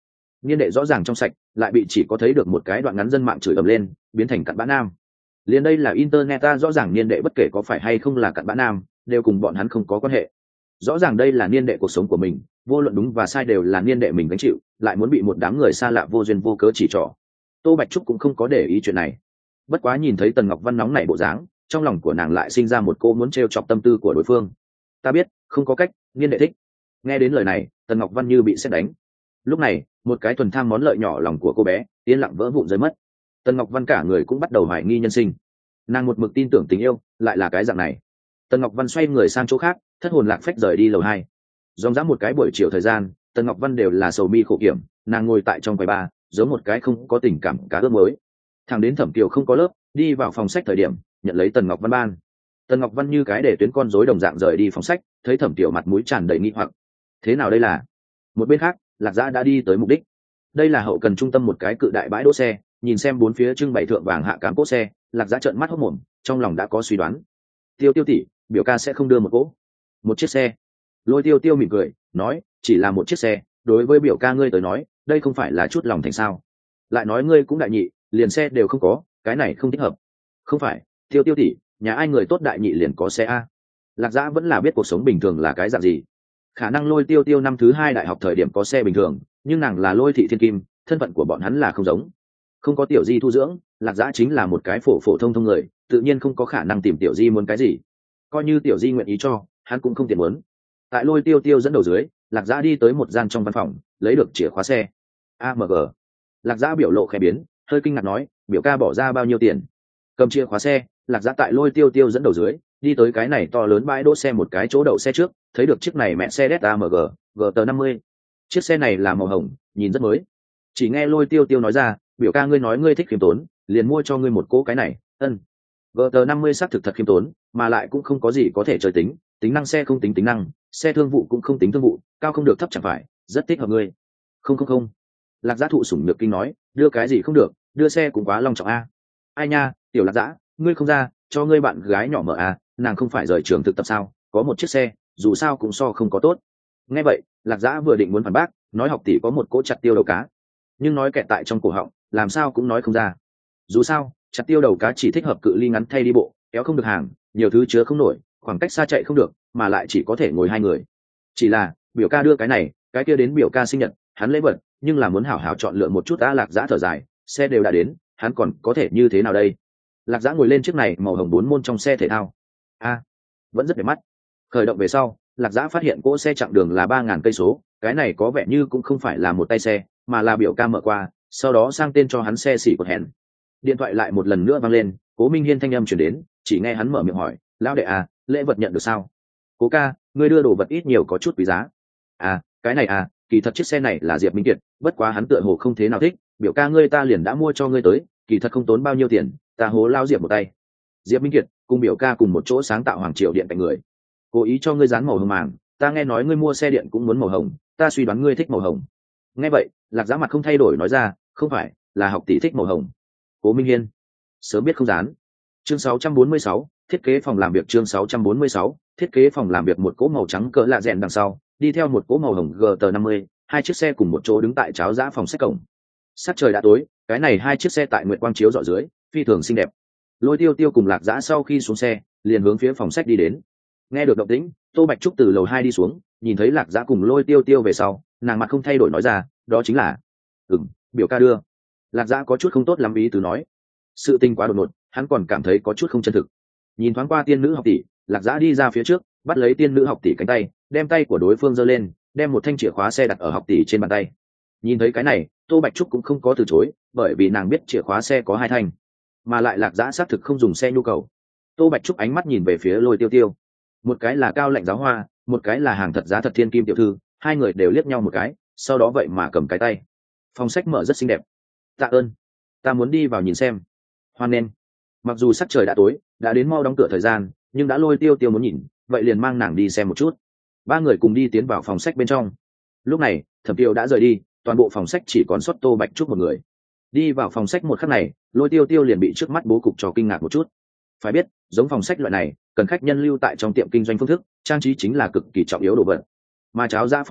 niên đệ rõ ràng trong sạch lại bị chỉ có thấy được một cái đoạn ngắn dân mạng chửi ầm lên, biến thành cặn bã nam. Liền đây là internet ta rõ ràng niên đệ bất kể có phải hay không là cặn bã nam đều cùng bọn hắn không có quan hệ. Rõ ràng đây là niên đệ cuộc sống của mình, vô luận đúng và sai đều là niên đệ mình gánh chịu, lại muốn bị một đám người xa lạ vô duyên vô cớ chỉ trỏ. Tô Bạch Trúc cũng không có để ý chuyện này. Bất quá nhìn thấy Tần Ngọc Văn nóng nảy bộ dáng, trong lòng của nàng lại sinh ra một cô muốn trêu chọc tâm tư của đối phương. Ta biết, không có cách, niên đệ thích. Nghe đến lời này, Tần Ngọc Văn như bị sét đánh. Lúc này, một cái thuần tham món lợi nhỏ lòng của cô bé, yên lặng vỡ vụn rơi mất. Tần Ngọc Văn cả người cũng bắt đầu hoài nghi nhân sinh. Nàng một mực tin tưởng tình yêu, lại là cái dạng này. Tần Ngọc Văn xoay người sang chỗ khác, thất hồn lạc phách rời đi lầu hai. Dòng dã một cái buổi chiều thời gian, Tần Ngọc Văn đều là sầu mi khổ kiểm, nàng ngồi tại trong quầy bar, giống một cái không có tình cảm cá ướp mới. Thằng đến Thẩm Kiều không có lớp, đi vào phòng sách thời điểm, nhận lấy Tần Ngọc Văn ban. Tần Ngọc Văn như cái để tuyến con rối đồng dạng rời đi phòng sách, thấy Thẩm Kiều mặt mũi tràn đầy nghi hoặc. Thế nào đây là? Một bên khác, Lạc Dã đã đi tới mục đích. Đây là hậu cần trung tâm một cái cự đại bãi đỗ xe, nhìn xem bốn phía trưng bày thượng vàng hạ cám cỗ xe, Lạc Dã trợn mắt hốt mồm, trong lòng đã có suy đoán. Tiêu Tiêu tỷ, biểu ca sẽ không đưa một cỗ, một chiếc xe. Lôi Tiêu Tiêu mỉm cười, nói, chỉ là một chiếc xe, đối với biểu ca ngươi tới nói, đây không phải là chút lòng thành sao? Lại nói ngươi cũng đại nhị, liền xe đều không có, cái này không thích hợp. Không phải, Tiêu Tiêu tỷ, nhà ai người tốt đại nhị liền có xe a? Lạc Dã vẫn là biết cuộc sống bình thường là cái dạng gì. Khả năng Lôi Tiêu Tiêu năm thứ hai đại học thời điểm có xe bình thường, nhưng nàng là Lôi thị thiên kim, thân phận của bọn hắn là không giống. Không có Tiểu Di thu dưỡng, Lạc Dã chính là một cái phổ phổ thông thông người, tự nhiên không có khả năng tìm Tiểu Di muốn cái gì. Coi như Tiểu Di nguyện ý cho, hắn cũng không tiện muốn. Tại Lôi Tiêu Tiêu dẫn đầu dưới, Lạc Dã đi tới một gian trong văn phòng, lấy được chìa khóa xe. a em giê. Lạc Dã biểu lộ khẽ biến, hơi kinh ngạc nói, biểu ca bỏ ra bao nhiêu tiền? Cầm chìa khóa xe, Lạc Dã tại Lôi Tiêu Tiêu dẫn đầu dưới, đi tới cái này to lớn bãi đỗ xe một cái chỗ đậu xe trước, thấy được chiếc này mẹ xe đét a em giê, giê tê năm mươi. Chiếc xe này là màu hồng, nhìn rất mới. Chỉ nghe Lôi Tiêu Tiêu nói ra, biểu ca ngươi nói ngươi thích khiêm tốn, liền mua cho ngươi một cỗ cái này. Ân. giê tê năm mươi xác thực thật khiêm tốn, mà lại cũng không có gì có thể chơi tính, tính năng xe không tính tính năng, xe thương vụ cũng không tính thương vụ, cao không được thấp chẳng phải, rất thích hợp ngươi. Không không không. Lạc Dã thụ sủng nhược kinh nói, đưa cái gì không được, đưa xe cũng quá long trọng a. Ai nha, tiểu Lạc Dã, ngươi không ra, cho ngươi bạn gái nhỏ mở a, nàng không phải rời trường thực tập sao, có một chiếc xe, dù sao cũng so không có tốt. Nghe vậy, Lạc Dã vừa định muốn phản bác, nói học tỷ có một cỗ chặt tiêu đầu cá, nhưng nói kẹt tại trong cổ họng, làm sao cũng nói không ra. Dù sao, chặt tiêu đầu cá chỉ thích hợp cự ly ngắn thay đi bộ, kéo không được hàng, nhiều thứ chứa không nổi, khoảng cách xa chạy không được, mà lại chỉ có thể ngồi hai người. Chỉ là, biểu ca đưa cái này, cái kia đến biểu ca sinh nhật, hắn lễ vật, nhưng là muốn hảo hảo chọn lựa một chút. Đã Lạc Dã thở dài, xe đều đã đến, hắn còn có thể như thế nào đây? Lạc Dã ngồi lên chiếc này màu hồng bốn môn trong xe thể thao. A, vẫn rất đẹp mắt. Khởi động về sau, Lạc Dã phát hiện cỗ xe chặng đường là ba ngàn cây số, cái này có vẻ như cũng không phải là một tay xe, mà là biểu ca mở qua, sau đó sang tên cho hắn xe xỉ cột hẹn. Điện thoại lại một lần nữa vang lên, Cố Minh Hiên thanh âm truyền đến, chỉ nghe hắn mở miệng hỏi, lão đệ à, lễ vật nhận được sao? Cố ca, ngươi đưa đồ vật ít nhiều có chút quý giá. À, cái này à, kỳ thật chiếc xe này là Diệp Minh Kiệt, bất quá hắn tựa hồ không thế nào thích, biểu ca ngươi ta liền đã mua cho ngươi tới, kỳ thật không tốn bao nhiêu tiền, ta hố lao Diệp một tay. Diệp Minh Kiệt cùng biểu ca cùng một chỗ sáng tạo Hoàng Triệu Điện cạnh người, cố ý cho ngươi dán màu hồng màng, ta nghe nói ngươi mua xe điện cũng muốn màu hồng, ta suy đoán ngươi thích màu hồng. Nghe vậy, Lạc Dã mặt không thay đổi nói ra, không phải, là học tỷ thích màu hồng. Cố Minh Hiên, sớm biết không dán. Chương sáu trăm bốn mươi sáu, thiết kế phòng làm việc. Chương sáu trăm bốn mươi sáu, thiết kế phòng làm việc. Một cỗ màu trắng cỡ lạ rèn đằng sau, đi theo một cỗ màu hồng giê tê năm mươi, hai chiếc xe cùng một chỗ đứng tại cháo giã phòng sách cổng. Sắc trời đã tối, cái này hai chiếc xe tại nguyệt quang chiếu rọi dưới, phi thường xinh đẹp. Lôi Tiêu Tiêu cùng Lạc Dã sau khi xuống xe, liền hướng phía phòng sách đi đến. Nghe được động tĩnh, Tô Bạch Trúc từ lầu hai đi xuống, nhìn thấy Lạc Dã cùng Lôi Tiêu Tiêu về sau, nàng mặt không thay đổi nói ra, đó chính là, ừm, biểu ca đưa. Lạc Dã có chút không tốt lắm ý tứ nói, sự tình quá đột ngột, hắn còn cảm thấy có chút không chân thực. Nhìn thoáng qua tiên nữ học tỷ, Lạc Dã đi ra phía trước, bắt lấy tiên nữ học tỷ cánh tay, đem tay của đối phương giơ lên, đem một thanh chìa khóa xe đặt ở học tỷ trên bàn tay. Nhìn thấy cái này, Tô Bạch Trúc cũng không có từ chối, bởi vì nàng biết chìa khóa xe có hai thanh, mà lại Lạc Dã xác thực không dùng xe nhu cầu. Tô Bạch Trúc ánh mắt nhìn về phía Lôi Tiêu Tiêu, một cái là cao lạnh giáo hoa, một cái là hàng thật giá thật thiên kim tiểu thư, hai người đều liếc nhau một cái, sau đó vậy mà cầm cái tay. Phòng sách mở rất xinh đẹp. Tạ ơn, ta muốn đi vào nhìn xem. Hoan nghênh. Mặc dù sắc trời đã tối, đã đến mau đóng cửa thời gian, nhưng đã Lôi Tiêu Tiêu muốn nhìn, vậy liền mang nàng đi xem một chút. Ba người cùng đi tiến vào phòng sách bên trong. Lúc này, Thẩm Tiêu đã rời đi, toàn bộ phòng sách chỉ còn xuất Tô Bạch Trúc một người. Đi vào phòng sách một khắc này, Lôi Tiêu Tiêu liền bị trước mắt bố cục cho kinh ngạc một chút. Phải biết, giống phòng sách loại này, cần khách nhân lưu tại trong tiệm kinh doanh phương thức, trang trí chính là cực kỳ trọng yếu đồ vật. Mà cháo ra phòng sách,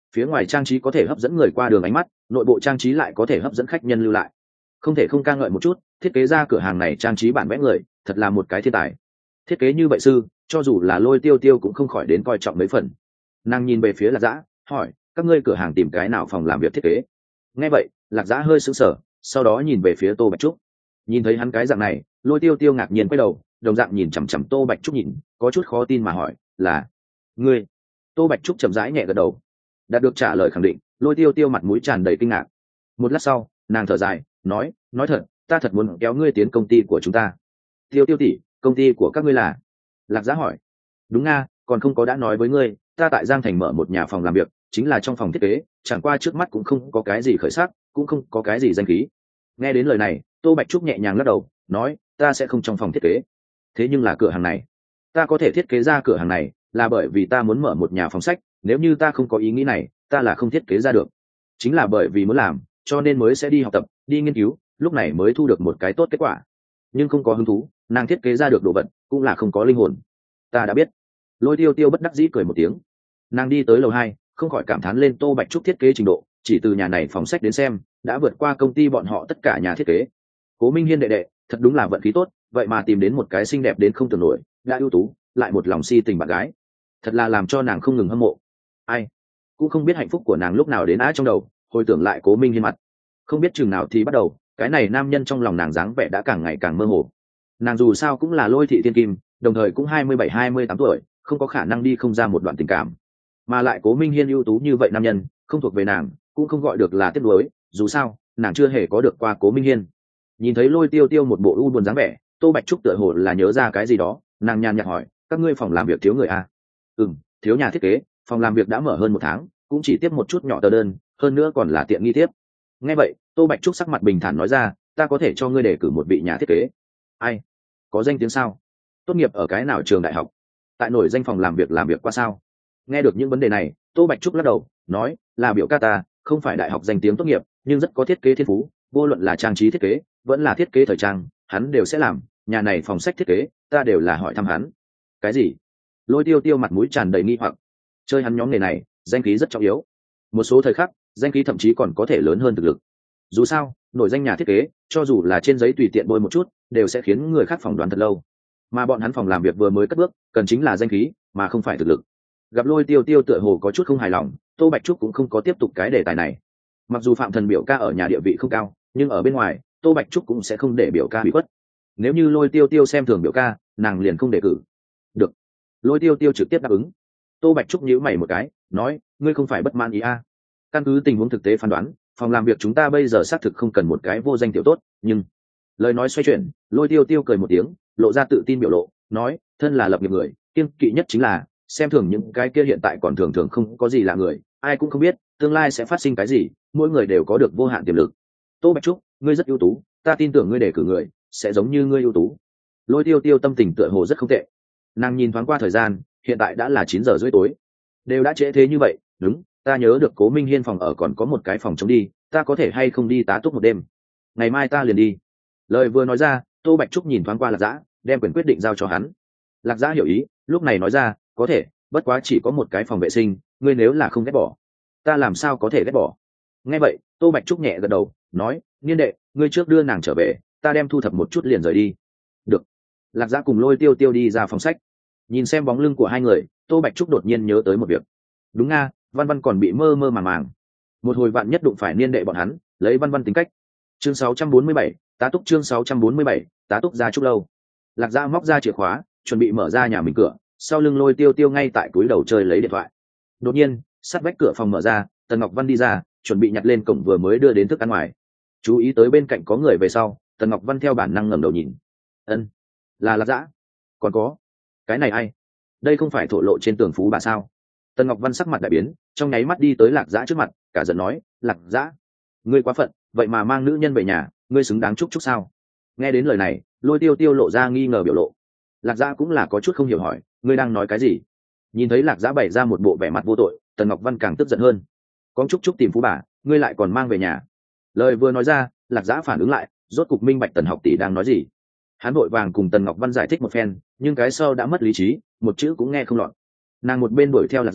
phía ngoài trang trí có thể hấp dẫn người qua đường ánh mắt, nội bộ trang trí lại có thể hấp dẫn khách nhân lưu lại. Không thể không ca ngợi một chút, thiết kế ra cửa hàng này trang trí bản vẽ người thật là một cái thiên tài. Thiết kế như vậy sư, cho dù là Lôi Tiêu Tiêu cũng không khỏi đến coi trọng mấy phần. Nàng nhìn về phía Lạc Dã, hỏi, các ngươi cửa hàng tìm cái nào phòng làm việc thiết kế? Nghe vậy, Lạc Dã hơi sững sờ, sau đó nhìn về phía Tô Bạch Trúc. Nhìn thấy hắn cái dạng này, Lôi Tiêu Tiêu ngạc nhiên quay đầu, đồng dạng nhìn chằm chằm Tô Bạch Trúc nhìn, có chút khó tin mà hỏi, là ngươi? Tô Bạch Trúc chậm rãi nhẹ gật đầu. Đạt được trả lời khẳng định, Lôi Tiêu Tiêu mặt mũi tràn đầy kinh ngạc. Một lát sau, nàng thở dài, nói, nói thật, ta thật muốn kéo ngươi tiến công ty của chúng ta. Tiêu Tiêu tỷ, công ty của các ngươi là? Lạc Dã hỏi. Đúng nga, còn không có đã nói với ngươi, ta tại Giang Thành mở một nhà phòng làm việc, chính là trong phòng thiết kế, chẳng qua trước mắt cũng không có cái gì khởi sắc, cũng không có cái gì danh khí. Nghe đến lời này, Tô Bạch Trúc nhẹ nhàng lắc đầu, nói, ta sẽ không trong phòng thiết kế. Thế nhưng là cửa hàng này, ta có thể thiết kế ra cửa hàng này, là bởi vì ta muốn mở một nhà phòng sách, nếu như ta không có ý nghĩ này, ta là không thiết kế ra được. Chính là bởi vì muốn làm, cho nên mới sẽ đi học tập, đi nghiên cứu, lúc này mới thu được một cái tốt kết quả. Nhưng không có hứng thú, nàng thiết kế ra được đồ vật, cũng là không có linh hồn. Ta đã biết. Lôi Tiêu Tiêu bất đắc dĩ cười một tiếng. Nàng đi tới lầu hai, không khỏi cảm thán lên Tô Bạch Trúc thiết kế trình độ, chỉ từ nhà này phòng sách đến xem, đã vượt qua công ty bọn họ tất cả nhà thiết kế. Cố Minh Hiên đệ đệ, thật đúng là vận khí tốt, vậy mà tìm đến một cái xinh đẹp đến không tưởng nổi, đã ưu tú, lại một lòng si tình bạn gái. Thật là làm cho nàng không ngừng hâm mộ. Ai cũng không biết hạnh phúc của nàng lúc nào đến á trong đầu, hồi tưởng lại Cố Minh Hiên mặt, không biết chừng nào thì bắt đầu, cái này nam nhân trong lòng nàng dáng vẻ đã càng ngày càng mơ hồ. Nàng dù sao cũng là Lôi thị thiên kim, đồng thời cũng hai mươi bảy hai mươi tám tuổi, không có khả năng đi không ra một đoạn tình cảm. Mà lại Cố Minh Hiên ưu tú như vậy nam nhân, không thuộc về nàng, cũng không gọi được là tiếc nuối, dù sao, nàng chưa hề có được qua Cố Minh Hiên. Nhìn thấy Lôi Tiêu Tiêu một bộ u buồn dáng vẻ, Tô Bạch Trúc tựa hồ là nhớ ra cái gì đó, nàng nhàn nhạt hỏi, các ngươi phòng làm việc thiếu người à? Ừm, thiếu nhà thiết kế, phòng làm việc đã mở hơn một tháng, cũng chỉ tiếp một chút nhỏ tờ đơn, hơn nữa còn là tiện nghi tiếp. Nghe vậy, Tô Bạch Trúc sắc mặt bình thản nói ra, ta có thể cho ngươi đề cử một vị nhà thiết kế. Ai? Có danh tiếng sao? Tốt nghiệp ở cái nào trường đại học? Tại nổi danh phòng làm việc làm việc qua sao? Nghe được những vấn đề này, Tô Bạch Trúc lắc đầu, nói, là biểu ca ta, không phải đại học danh tiếng tốt nghiệp, nhưng rất có thiết kế thiên phú, vô luận là trang trí thiết kế, vẫn là thiết kế thời trang, hắn đều sẽ làm, nhà này phòng sách thiết kế, ta đều là hỏi thăm hắn. Cái gì? Lôi Tiêu Tiêu mặt mũi tràn đầy nghi hoặc. Chơi hắn nhóm nghề này, danh khí rất trọng yếu. Một số thời khắc, danh khí thậm chí còn có thể lớn hơn thực lực. Dù sao, nổi danh nhà thiết kế, cho dù là trên giấy tùy tiện bôi một chút, đều sẽ khiến người khác phỏng đoán thật lâu. Mà bọn hắn phòng làm việc vừa mới cất bước, cần chính là danh khí, mà không phải thực lực. Gặp Lôi Tiêu Tiêu tựa hồ có chút không hài lòng, Tô Bạch Trúc cũng không có tiếp tục cái đề tài này. Mặc dù Phạm Thần biểu ca ở nhà địa vị không cao, nhưng ở bên ngoài, Tô Bạch Trúc cũng sẽ không để biểu ca bị khuất. Nếu như Lôi Tiêu Tiêu xem thường biểu ca, nàng liền không đề cử. Được. Lôi Tiêu Tiêu trực tiếp đáp ứng. Tô Bạch Trúc nhíu mày một cái, nói, ngươi không phải bất mãn ý à? Căn cứ tình huống thực tế phán đoán, phòng làm việc chúng ta bây giờ xác thực không cần một cái vô danh tiểu tốt, nhưng lời nói xoay chuyển, Lôi Tiêu Tiêu cười một tiếng, lộ ra tự tin biểu lộ, nói, thân là lập nghiệp người, kiêng kỵ nhất chính là xem thường những cái kia hiện tại còn thường thường không có gì là người, ai cũng không biết tương lai sẽ phát sinh cái gì, mỗi người đều có được vô hạn tiềm lực. Tô Bạch Trúc, ngươi rất ưu tú, ta tin tưởng ngươi đề cử người sẽ giống như ngươi ưu tú. Lôi Tiêu Tiêu tâm tình tựa hồ rất không tệ. Nàng nhìn thoáng qua thời gian, hiện tại đã là chín giờ rưỡi tối, đều đã trễ thế như vậy. Đúng, ta nhớ được Cố Minh Hiên phòng ở còn có một cái phòng trống đi, ta có thể hay không đi tá túc một đêm? Ngày mai ta liền đi. Lời vừa nói ra, Tô Bạch Trúc nhìn thoáng qua Lạc Dã, đem quyền quyết định giao cho hắn. Lạc Dã hiểu ý, lúc này nói ra, có thể, bất quá chỉ có một cái phòng vệ sinh, ngươi nếu là không ghét bỏ, ta làm sao có thể ghét bỏ? Nghe vậy, Tô Bạch Trúc nhẹ gật đầu, nói, Niên đệ, ngươi trước đưa nàng trở về, ta đem thu thập một chút liền rời đi. Được. Lạc Dã cùng Lôi Tiêu Tiêu đi ra phòng sách. Nhìn xem bóng lưng của hai người, Tô Bạch Trúc đột nhiên nhớ tới một việc. Đúng nga, Văn Văn còn bị mơ mơ màng màng. Một hồi vạn nhất đụng phải Niên đệ bọn hắn, lấy Văn Văn tính cách. Chương sáu trăm bốn mươi bảy, tá túc chương sáu trăm bốn mươi bảy, tá túc ra Trúc lâu. Lạc Dã móc ra chìa khóa, chuẩn bị mở ra nhà mình cửa, sau lưng Lôi Tiêu Tiêu ngay tại túi đầu chơi lấy điện thoại. Đột nhiên, sát vách cửa phòng mở ra, Tần Ngọc Văn đi ra, chuẩn bị nhặt lên cổng vừa mới đưa đến thức ăn ngoài. Chú ý tới bên cạnh có người về sau, Tần Ngọc Văn theo bản năng ngẩng đầu nhìn. Ân, là Lạc Dã. Còn có, cái này ai? Đây không phải thổ lộ trên tường phú bà sao? Tần Ngọc Văn sắc mặt đại biến, trong nháy mắt đi tới Lạc Dã trước mặt, cả giận nói, Lạc Dã, ngươi quá phận, vậy mà mang nữ nhân về nhà, ngươi xứng đáng chúc chúc sao? Nghe đến lời này, Lôi Tiêu Tiêu lộ ra nghi ngờ biểu lộ. Lạc Dã cũng là có chút không hiểu hỏi, ngươi đang nói cái gì? Nhìn thấy Lạc Dã bày ra một bộ vẻ mặt vô tội, Tần Ngọc Văn càng tức giận hơn. Con chúc chúc tìm phú bà, ngươi lại còn mang về nhà? Lời vừa nói ra, Lạc Dã phản ứng lại, rốt cục minh bạch Tần học tỷ đang nói gì. Hắn vội vàng cùng Tần Ngọc Văn giải thích một phen, nhưng cái sau đã mất lý trí, một chữ cũng nghe không lọt. Nàng một bên đuổi theo Lạc Dã,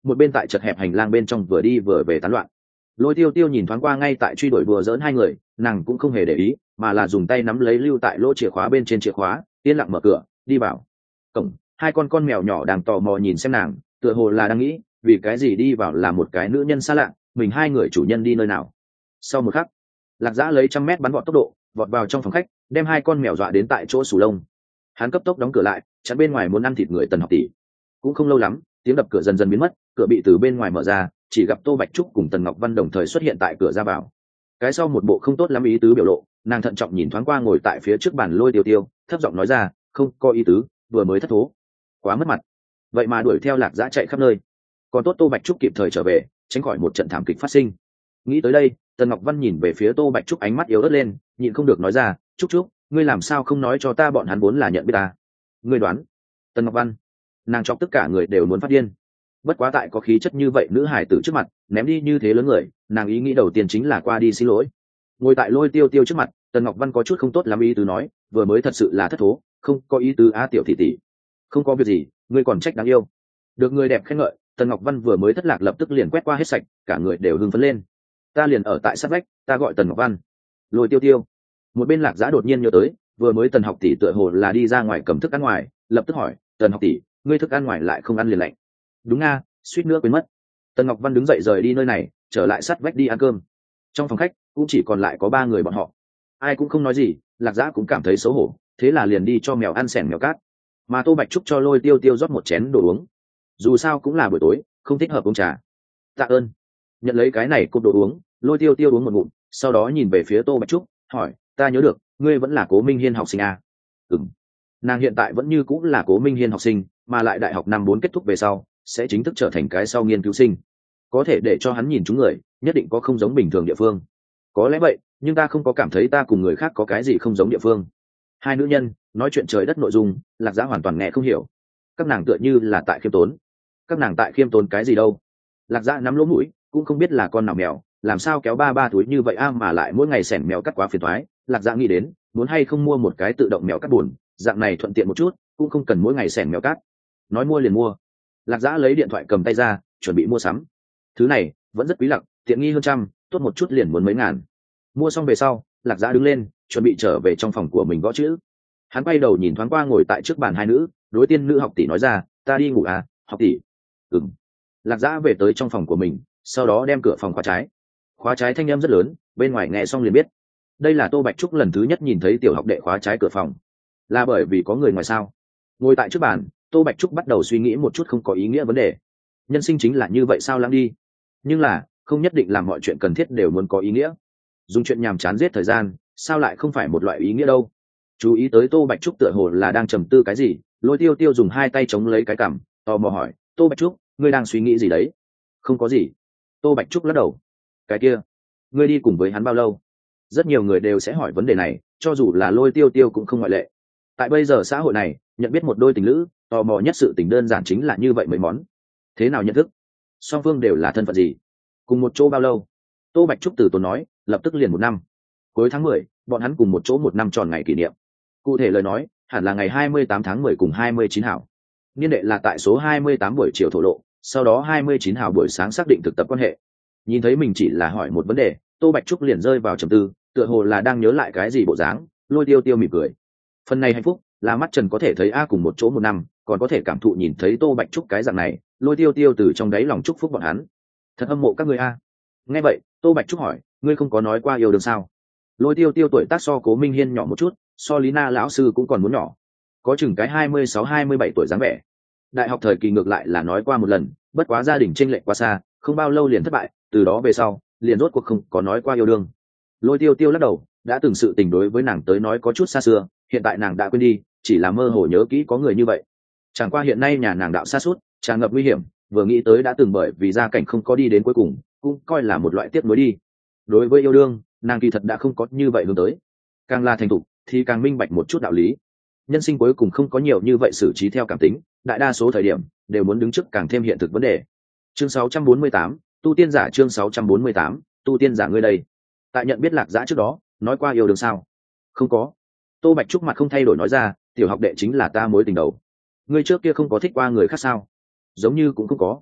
một bên tại chật hẹp hành lang bên trong vừa đi vừa về tán loạn. Lôi Tiêu Tiêu nhìn thoáng qua ngay tại truy đuổi đùa giỡn hai người, nàng cũng không hề để ý, mà là dùng tay nắm lấy lưu tại lỗ chìa khóa bên trên chìa khóa, yên lặng mở cửa đi vào. Cổng, hai con con mèo nhỏ đang tò mò nhìn xem nàng, tựa hồ là đang nghĩ vì cái gì đi vào là một cái nữ nhân xa lạ, mình hai người chủ nhân đi nơi nào. Sau một khắc, Lạc Dã lấy trăm mét bắn vọt tốc độ vọt vào trong phòng khách, đem hai con mèo dọa đến tại chỗ sù lông. Hắn cấp tốc đóng cửa lại, chắn bên ngoài muốn ăn thịt người Tần Học tỷ. Cũng không lâu lắm, tiếng đập cửa dần dần biến mất, cửa bị từ bên ngoài mở ra, chỉ gặp Tô Bạch Trúc cùng Tần Ngọc Văn đồng thời xuất hiện tại cửa ra vào. Cái sau một bộ không tốt lắm ý tứ biểu lộ, nàng thận trọng nhìn thoáng qua ngồi tại phía trước bàn Lôi Tiêu Tiêu, thấp giọng nói ra, không có ý tứ, vừa mới thất thố, quá mất mặt. Vậy mà đuổi theo Lạc Dã chạy khắp nơi. Còn tốt Tô Bạch Trúc kịp thời trở về, tránh khỏi một trận thảm kịch phát sinh. Nghĩ tới đây, Tần Ngọc Văn nhìn về phía Tô Bạch Trúc, ánh mắt yếu ớt lên, nhịn không được nói ra, Trúc Trúc, ngươi làm sao không nói cho ta bọn hắn vốn là nhận biết ta? Ngươi đoán? Tần Ngọc Văn, nàng chọc tất cả người đều muốn phát điên. Bất quá tại có khí chất như vậy nữ hải tử trước mặt, ném đi như thế lớn người, nàng ý nghĩ đầu tiên chính là qua đi xin lỗi. Ngồi tại Lôi Tiêu Tiêu trước mặt, Tần Ngọc Văn có chút không tốt lắm ý tứ nói, vừa mới thật sự là thất thố, không có ý tứ á tiểu tỷ tỷ. Không có việc gì, ngươi còn trách đáng yêu. Được người đẹp khen ngợi, Tần Ngọc Văn vừa mới thất lạc lập tức liền quét qua hết sạch, cả người đều hưng phấn lên. Ta liền ở tại sát vách, ta gọi Tần Ngọc Văn. Lôi Tiêu Tiêu. Một bên Lạc Dã đột nhiên nhớ tới, vừa mới Tần học tỷ tựa hồ là đi ra ngoài cầm thức ăn ngoài, lập tức hỏi, Tần học tỷ, ngươi thức ăn ngoài lại không ăn liền lạnh? Đúng nga, suýt nữa quên mất. Tần Ngọc Văn đứng dậy rời đi nơi này, trở lại sát vách đi ăn cơm. Trong phòng khách cũng chỉ còn lại có ba người bọn họ, ai cũng không nói gì. Lạc Dã cũng cảm thấy xấu hổ, thế là liền đi cho mèo ăn xẻng mèo cát, mà Tô Bạch Trúc cho Lôi Tiêu Tiêu rót một chén đồ uống, dù sao cũng là buổi tối, không thích hợp uống trà. Tạ ơn. Nhận lấy cái này cốc đồ uống, Lôi Tiêu Tiêu uống một ngụm, sau đó nhìn về phía Tô Bạch Trúc, hỏi, ta nhớ được ngươi vẫn là Cố Minh Hiên học sinh à? Ừm. Nàng hiện tại vẫn như cũng là Cố Minh Hiên học sinh, mà lại đại học năm bốn kết thúc về sau sẽ chính thức trở thành cái sau nghiên cứu sinh, có thể để cho hắn nhìn chúng người, nhất định có không giống bình thường địa phương. Có lẽ vậy, nhưng ta không có cảm thấy ta cùng người khác có cái gì không giống địa phương. Hai nữ nhân nói chuyện trời đất nội dung, Lạc Dã hoàn toàn nghe không hiểu. Các nàng tựa như là tại khiêm tốn. Các nàng tại khiêm tốn cái gì đâu? Lạc Dã nắm lỗ mũi, cũng không biết là con nào mèo, làm sao kéo ba ba túi như vậy a, mà lại mỗi ngày xẻn mèo cắt quá phiền toái. Lạc Dã nghĩ đến, muốn hay không mua một cái tự động mèo cắt buồn, dạng này thuận tiện một chút, cũng không cần mỗi ngày xẻn mèo cắt. Nói mua liền mua. Lạc Dã lấy điện thoại cầm tay ra, chuẩn bị mua sắm. Thứ này vẫn rất quý lặc, tiện nghi hơn trăm, tốt một chút liền muốn mấy ngàn. Mua xong về sau, Lạc Dã đứng lên, chuẩn bị trở về trong phòng của mình gõ chữ. Hắn quay đầu nhìn thoáng qua ngồi tại trước bàn hai nữ, đối tiên nữ học tỷ nói ra, ta đi ngủ à, học tỷ. Ừm. Lạc Dã về tới trong phòng của mình, sau đó đem cửa phòng khóa trái. Khóa trái thanh âm rất lớn, bên ngoài nghe xong liền biết. Đây là Tô Bạch Trúc lần thứ nhất nhìn thấy tiểu học đệ khóa trái cửa phòng. Là bởi vì có người ngoài sao? Ngồi tại trước bàn, Tô Bạch Trúc bắt đầu suy nghĩ một chút không có ý nghĩa vấn đề. Nhân sinh chính là như vậy sao lãng đi. Nhưng là, không nhất định làm mọi chuyện cần thiết đều muốn có ý nghĩa. Dùng chuyện nhàm chán giết thời gian, sao lại không phải một loại ý nghĩa đâu? Chú ý tới Tô Bạch Trúc tựa hồ là đang trầm tư cái gì, Lôi Tiêu Tiêu dùng hai tay chống lấy cái cằm, tò mò hỏi, Tô Bạch Trúc, ngươi đang suy nghĩ gì đấy? Không có gì. Tô Bạch Trúc lắc đầu. Cái kia, ngươi đi cùng với hắn bao lâu? Rất nhiều người đều sẽ hỏi vấn đề này, cho dù là Lôi Tiêu Tiêu cũng không ngoại lệ. Tại bây giờ xã hội này, nhận biết một đôi tình lữ, tò mò nhất sự tình đơn giản chính là như vậy mấy món. Thế nào nhận thức? Song phương đều là thân phận gì? Cùng một chỗ bao lâu? Tô Bạch Trúc từ tốn nói, lập tức liền một năm. Cuối tháng mười, bọn hắn cùng một chỗ một năm tròn ngày kỷ niệm. Cụ thể lời nói, hẳn là ngày hai mươi tám tháng mười cùng hai mươi chín hảo. Niên đệ là tại số hai mươi tám buổi chiều thổ lộ, sau đó hai mươi chín hảo buổi sáng xác định thực tập quan hệ. Nhìn thấy mình chỉ là hỏi một vấn đề, Tô Bạch Trúc liền rơi vào trầm tư, tựa hồ là đang nhớ lại cái gì bộ dáng. Lôi Tiêu Tiêu mỉm cười. Phần này hạnh phúc là mắt trần có thể thấy a, cùng một chỗ một năm, còn có thể cảm thụ nhìn thấy Tô Bạch Trúc cái dạng này. Lôi Tiêu Tiêu từ trong đáy lòng chúc phúc bọn hắn. Thật hâm mộ các ngươi a. Nghe vậy, Tô Bạch Trúc hỏi, ngươi không có nói qua yêu đương sao? Lôi Tiêu Tiêu tuổi tác so Cố Minh Hiên nhỏ một chút, so Lý Na lão sư cũng còn muốn nhỏ, có chừng cái hai mươi sáu hai mươi bảy tuổi dáng vẻ. Đại học thời kỳ ngược lại là nói qua một lần, bất quá gia đình chênh lệch quá xa, không bao lâu liền thất bại, từ đó về sau liền rốt cuộc không có nói qua yêu đương. Lôi Tiêu Tiêu lắc đầu, đã từng sự tình đối với nàng tới nói có chút xa xưa, hiện tại nàng đã quên đi, chỉ là mơ hồ nhớ kỹ có người như vậy. Chẳng qua hiện nay nhà nàng đạo xa suốt, tràn ngập nguy hiểm, vừa nghĩ tới đã từng bởi vì gia cảnh không có đi đến cuối cùng, cũng coi là một loại tiếc nuối đi. Đối với yêu đương, nàng kỳ thật đã không có như vậy hướng tới, càng là thành thục thì càng minh bạch một chút đạo lý. Nhân sinh cuối cùng không có nhiều như vậy xử trí theo cảm tính, đại đa số thời điểm đều muốn đứng trước càng thêm hiện thực vấn đề. Chương sáu trăm bốn mươi tám, tu tiên giả. Chương sáu trăm bốn mươi tám, tu tiên giả. Ngươi đây, tại nhận biết Lạc Dã trước đó nói qua yêu đương sao? Không có. Tô Bạch Trúc mặt không thay đổi nói ra, tiểu học đệ chính là ta mối tình đầu. Ngươi trước kia không có thích qua người khác sao? Giống như cũng không có.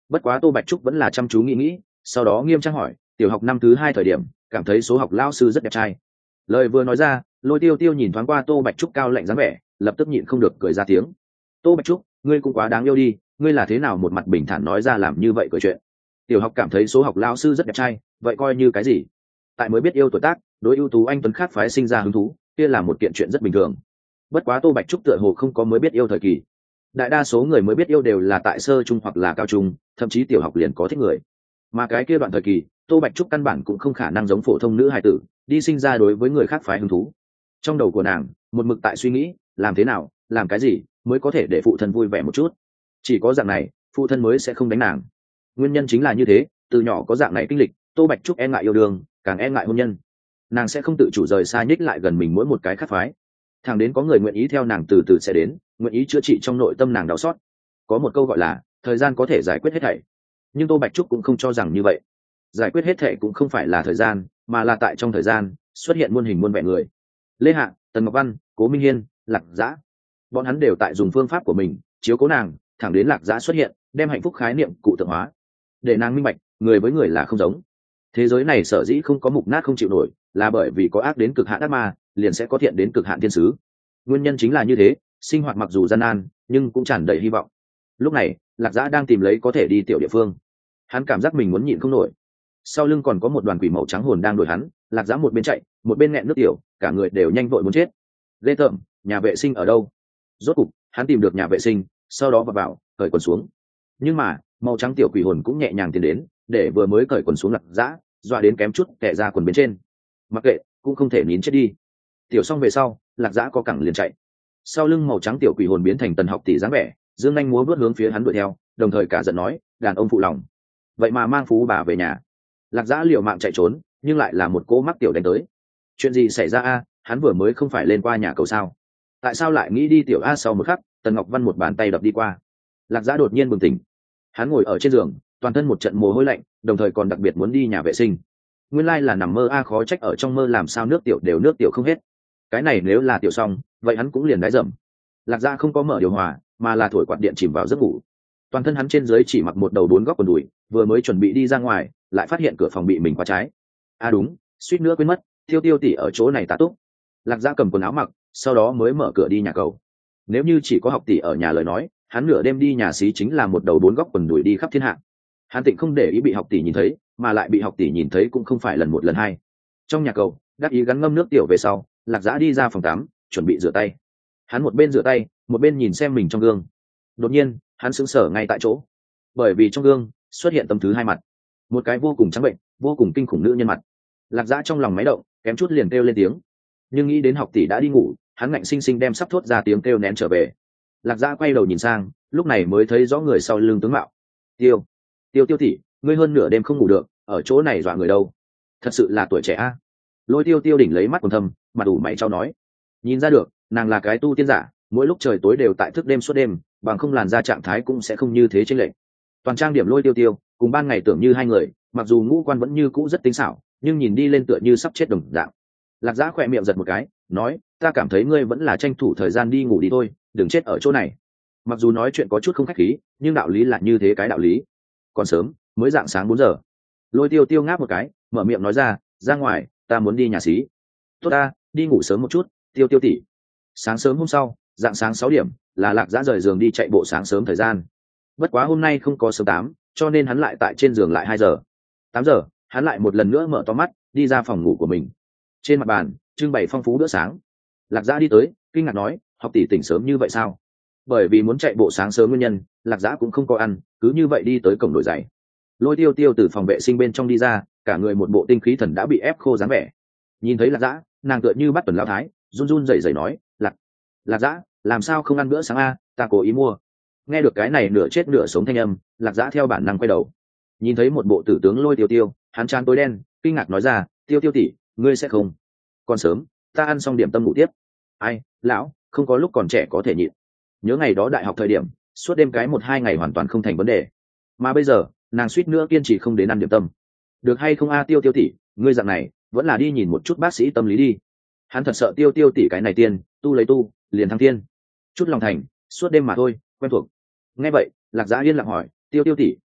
Bất quá Tô Bạch Trúc vẫn là chăm chú nghĩ nghĩ, sau đó nghiêm trang hỏi, tiểu học năm thứ hai thời điểm cảm thấy số học lao sư rất đẹp trai. Lời vừa nói ra, Lôi Tiêu Tiêu nhìn thoáng qua Tô Bạch Trúc cao lạnh dáng vẻ, lập tức nhịn không được cười ra tiếng. Tô Bạch Trúc, ngươi cũng quá đáng yêu đi, ngươi là thế nào một mặt bình thản nói ra làm như vậy cười chuyện. Tiểu học cảm thấy số học lao sư rất đẹp trai, vậy coi như cái gì? Tại mới biết yêu tuổi tác, đối ưu tú anh tuấn khác phái sinh ra hứng thú, kia là một kiện chuyện rất bình thường. Bất quá Tô Bạch Trúc tựa hồ không có mới biết yêu thời kỳ. Đại đa số người mới biết yêu đều là tại sơ trung hoặc là cao trung, thậm chí tiểu học liền có thích người. Mà cái kia đoạn thời kỳ, Tô Bạch Trúc căn bản cũng không khả năng giống phổ thông nữ hài tử, đi sinh ra đối với người khác phái hứng thú. Trong đầu của nàng, một mực tại suy nghĩ, làm thế nào, làm cái gì mới có thể để phụ thân vui vẻ một chút. Chỉ có dạng này, phụ thân mới sẽ không đánh nàng. Nguyên nhân chính là như thế, từ nhỏ có dạng này kinh lịch, Tô Bạch Trúc e ngại yêu đương, càng e ngại hôn nhân. Nàng sẽ không tự chủ rời xa nhích lại gần mình mỗi một cái khác phái. Thẳng đến có người nguyện ý theo nàng từ từ sẽ đến, nguyện ý chữa trị trong nội tâm nàng đau xót. Có một câu gọi là thời gian có thể giải quyết hết thảy, nhưng Tô Bạch Trúc cũng không cho rằng như vậy. Giải quyết hết thảy cũng không phải là thời gian, mà là tại trong thời gian xuất hiện muôn hình muôn vẻ người. Lê Hạ, Tần Ngọc Văn, Cố Minh Hiên, Lạc Dã, bọn hắn đều tại dùng phương pháp của mình chiếu cố nàng, thẳng đến Lạc Dã xuất hiện, đem hạnh phúc khái niệm cụ tượng hóa, để nàng minh bạch người với người là không giống. Thế giới này sở dĩ không có mục nát không chịu nổi, là bởi vì có ác đến cực hạn ác ma, liền sẽ có thiện đến cực hạn thiên sứ. Nguyên nhân chính là như thế, sinh hoạt mặc dù gian nan, nhưng cũng tràn đầy hy vọng. Lúc này, Lạc Dã đang tìm lấy có thể đi tiểu địa phương. Hắn cảm giác mình muốn nhịn không nổi. Sau lưng còn có một đoàn quỷ màu trắng hồn đang đuổi hắn, Lạc Dã một bên chạy, một bên nghẹn nước tiểu, cả người đều nhanh vội muốn chết. Ghê tởm, nhà vệ sinh ở đâu? Rốt cục, hắn tìm được nhà vệ sinh, sau đó vào vào, cởi quần xuống. Nhưng mà, màu trắng tiểu quỷ hồn cũng nhẹ nhàng tiến đến, để vừa mới cởi quần xuống Lạc Dã, dọa đến kém chút kẻ ra quần bên trên. Mặc kệ, cũng không thể nín chết đi. Tiểu xong về sau, Lạc Dã có cẳng liền chạy. Sau lưng màu trắng tiểu quỷ hồn biến thành Tần Học tỷ dáng vẻ, dương anh múa bước hướng phía hắn đuổi theo, đồng thời cả giận nói, đàn ông phụ lòng, vậy mà mang phú bà về nhà. Lạc Dã liều mạng chạy trốn, nhưng lại là một cỗ mắc tiểu đánh tới. Chuyện gì xảy ra a? Hắn vừa mới không phải lên qua nhà cầu sao? Tại sao lại nghĩ đi tiểu a? Sau một khắc, Tần Ngọc Văn một bàn tay đập đi qua. Lạc Dã đột nhiên bừng tỉnh. Hắn ngồi ở trên giường, toàn thân một trận mồ hôi lạnh, đồng thời còn đặc biệt muốn đi nhà vệ sinh. Nguyên lai là nằm mơ a, khó trách ở trong mơ làm sao nước tiểu đều nước tiểu không hết. Cái này nếu là tiểu xong, vậy hắn cũng liền đái dầm. Lạc Dã không có mở điều hòa, mà là thổi quạt điện chìm vào giấc ngủ. Toàn thân hắn trên dưới chỉ mặc một đầu bốn góc quần đùi, vừa mới chuẩn bị đi ra ngoài, lại phát hiện cửa phòng bị mình khóa trái. À đúng, suýt nữa quên mất, Tiêu Tiêu tỷ ở chỗ này tá túc. Lạc Dã cầm quần áo mặc, sau đó mới mở cửa đi nhà cầu. Nếu như chỉ có học tỷ ở nhà lời nói, hắn nửa đêm đi nhà xí chính là một đầu bốn góc quần đùi đi khắp thiên hạ. Hắn tịnh không để ý bị học tỷ nhìn thấy, mà lại bị học tỷ nhìn thấy cũng không phải lần một lần hai. Trong nhà cầu, đắc ý gắn ngâm nước tiểu về sau, Lạc Dã đi ra phòng tắm, chuẩn bị rửa tay. Hắn một bên rửa tay, một bên nhìn xem mình trong gương. Đột nhiên, hắn sững sờ ngay tại chỗ, bởi vì trong gương xuất hiện tấm thứ hai mặt, một cái vô cùng trắng bệnh, vô cùng kinh khủng nữ nhân mặt. Lạc Dã trong lòng máy động, kém chút liền kêu lên tiếng, nhưng nghĩ đến học tỷ đã đi ngủ, hắn ngạnh sinh sinh đem sắp thốt ra tiếng kêu nén trở về. Lạc Dã quay đầu nhìn sang, lúc này mới thấy rõ người sau lưng tướng mạo. Tiêu, Tiêu Tiêu tỷ, ngươi hơn nửa đêm không ngủ được, ở chỗ này dọa người đâu? Thật sự là tuổi trẻ a. Lôi Tiêu Tiêu đỉnh lấy mắt quần thâm, mặt ủ mày trao nói, nhìn ra được, nàng là cái tu tiên giả, mỗi lúc trời tối đều tại thức đêm suốt đêm, bằng không làn ra trạng thái cũng sẽ không như thế trên lệnh. Toàn trang điểm Lôi Tiêu Tiêu, cùng ban ngày tưởng như hai người, mặc dù ngũ quan vẫn như cũ rất tinh xảo, nhưng nhìn đi lên tựa như sắp chết đồng dạng. Lạc Dã khỏe miệng giật một cái, nói, ta cảm thấy ngươi vẫn là tranh thủ thời gian đi ngủ đi thôi, đừng chết ở chỗ này. Mặc dù nói chuyện có chút không khách khí, nhưng đạo lý là như thế cái đạo lý. Còn sớm, mới dạng sáng bốn giờ. Lôi Tiêu Tiêu ngáp một cái, mở miệng nói ra, ra ngoài, ta muốn đi nhà xí. Tốt ta, đi ngủ sớm một chút, Tiêu Tiêu tỷ. Sáng sớm hôm sau, dạng sáng sáu điểm, là Lạc Dã rời giường đi chạy bộ sáng sớm thời gian. Bất quá hôm nay không có sớm tám, cho nên hắn lại tại trên giường lại hai giờ. Tám giờ, hắn lại một lần nữa mở to mắt, đi ra phòng ngủ của mình. Trên mặt bàn, trưng bày phong phú bữa sáng. Lạc Dã đi tới, kinh ngạc nói, học tỷ tỉnh sớm như vậy sao? Bởi vì muốn chạy bộ sáng sớm nguyên nhân, Lạc Dã cũng không có ăn, cứ như vậy đi tới cổng đổi giày. Lôi Tiêu Tiêu từ phòng vệ sinh bên trong đi ra, cả người một bộ tinh khí thần đã bị ép khô dáng vẻ. Nhìn thấy Lạc Dã, nàng tựa như bắt tuần lão thái, run run rẩy rẩy nói, lạc Lạc Dã, làm sao không ăn bữa sáng a, ta cố ý mua. Nghe được cái này nửa chết nửa sống thanh âm, Lạc Dã theo bản năng quay đầu, nhìn thấy một bộ tử tướng Lôi Tiêu Tiêu, hắn trán tối đen, kinh ngạc nói ra, Tiêu Tiêu tỷ, ngươi sẽ không? Còn sớm, ta ăn xong điểm tâm ngủ tiếp. Ai, lão, không có lúc còn trẻ có thể nhịn. Nhớ ngày đó đại học thời điểm, suốt đêm cái một hai ngày hoàn toàn không thành vấn đề, mà bây giờ nàng suýt nữa kiên trì không đến ăn điểm tâm. Được hay không a Tiêu Tiêu tỷ, ngươi dạng này vẫn là đi nhìn một chút bác sĩ tâm lý đi. Hắn thật sợ Tiêu Tiêu tỷ cái này tiên tu lấy tu liền thăng thiên, chút lòng thành, suốt đêm mà thôi, quen thuộc. Nghe vậy, Lạc Dã yên lặng hỏi, Tiêu Tiêu tỷ,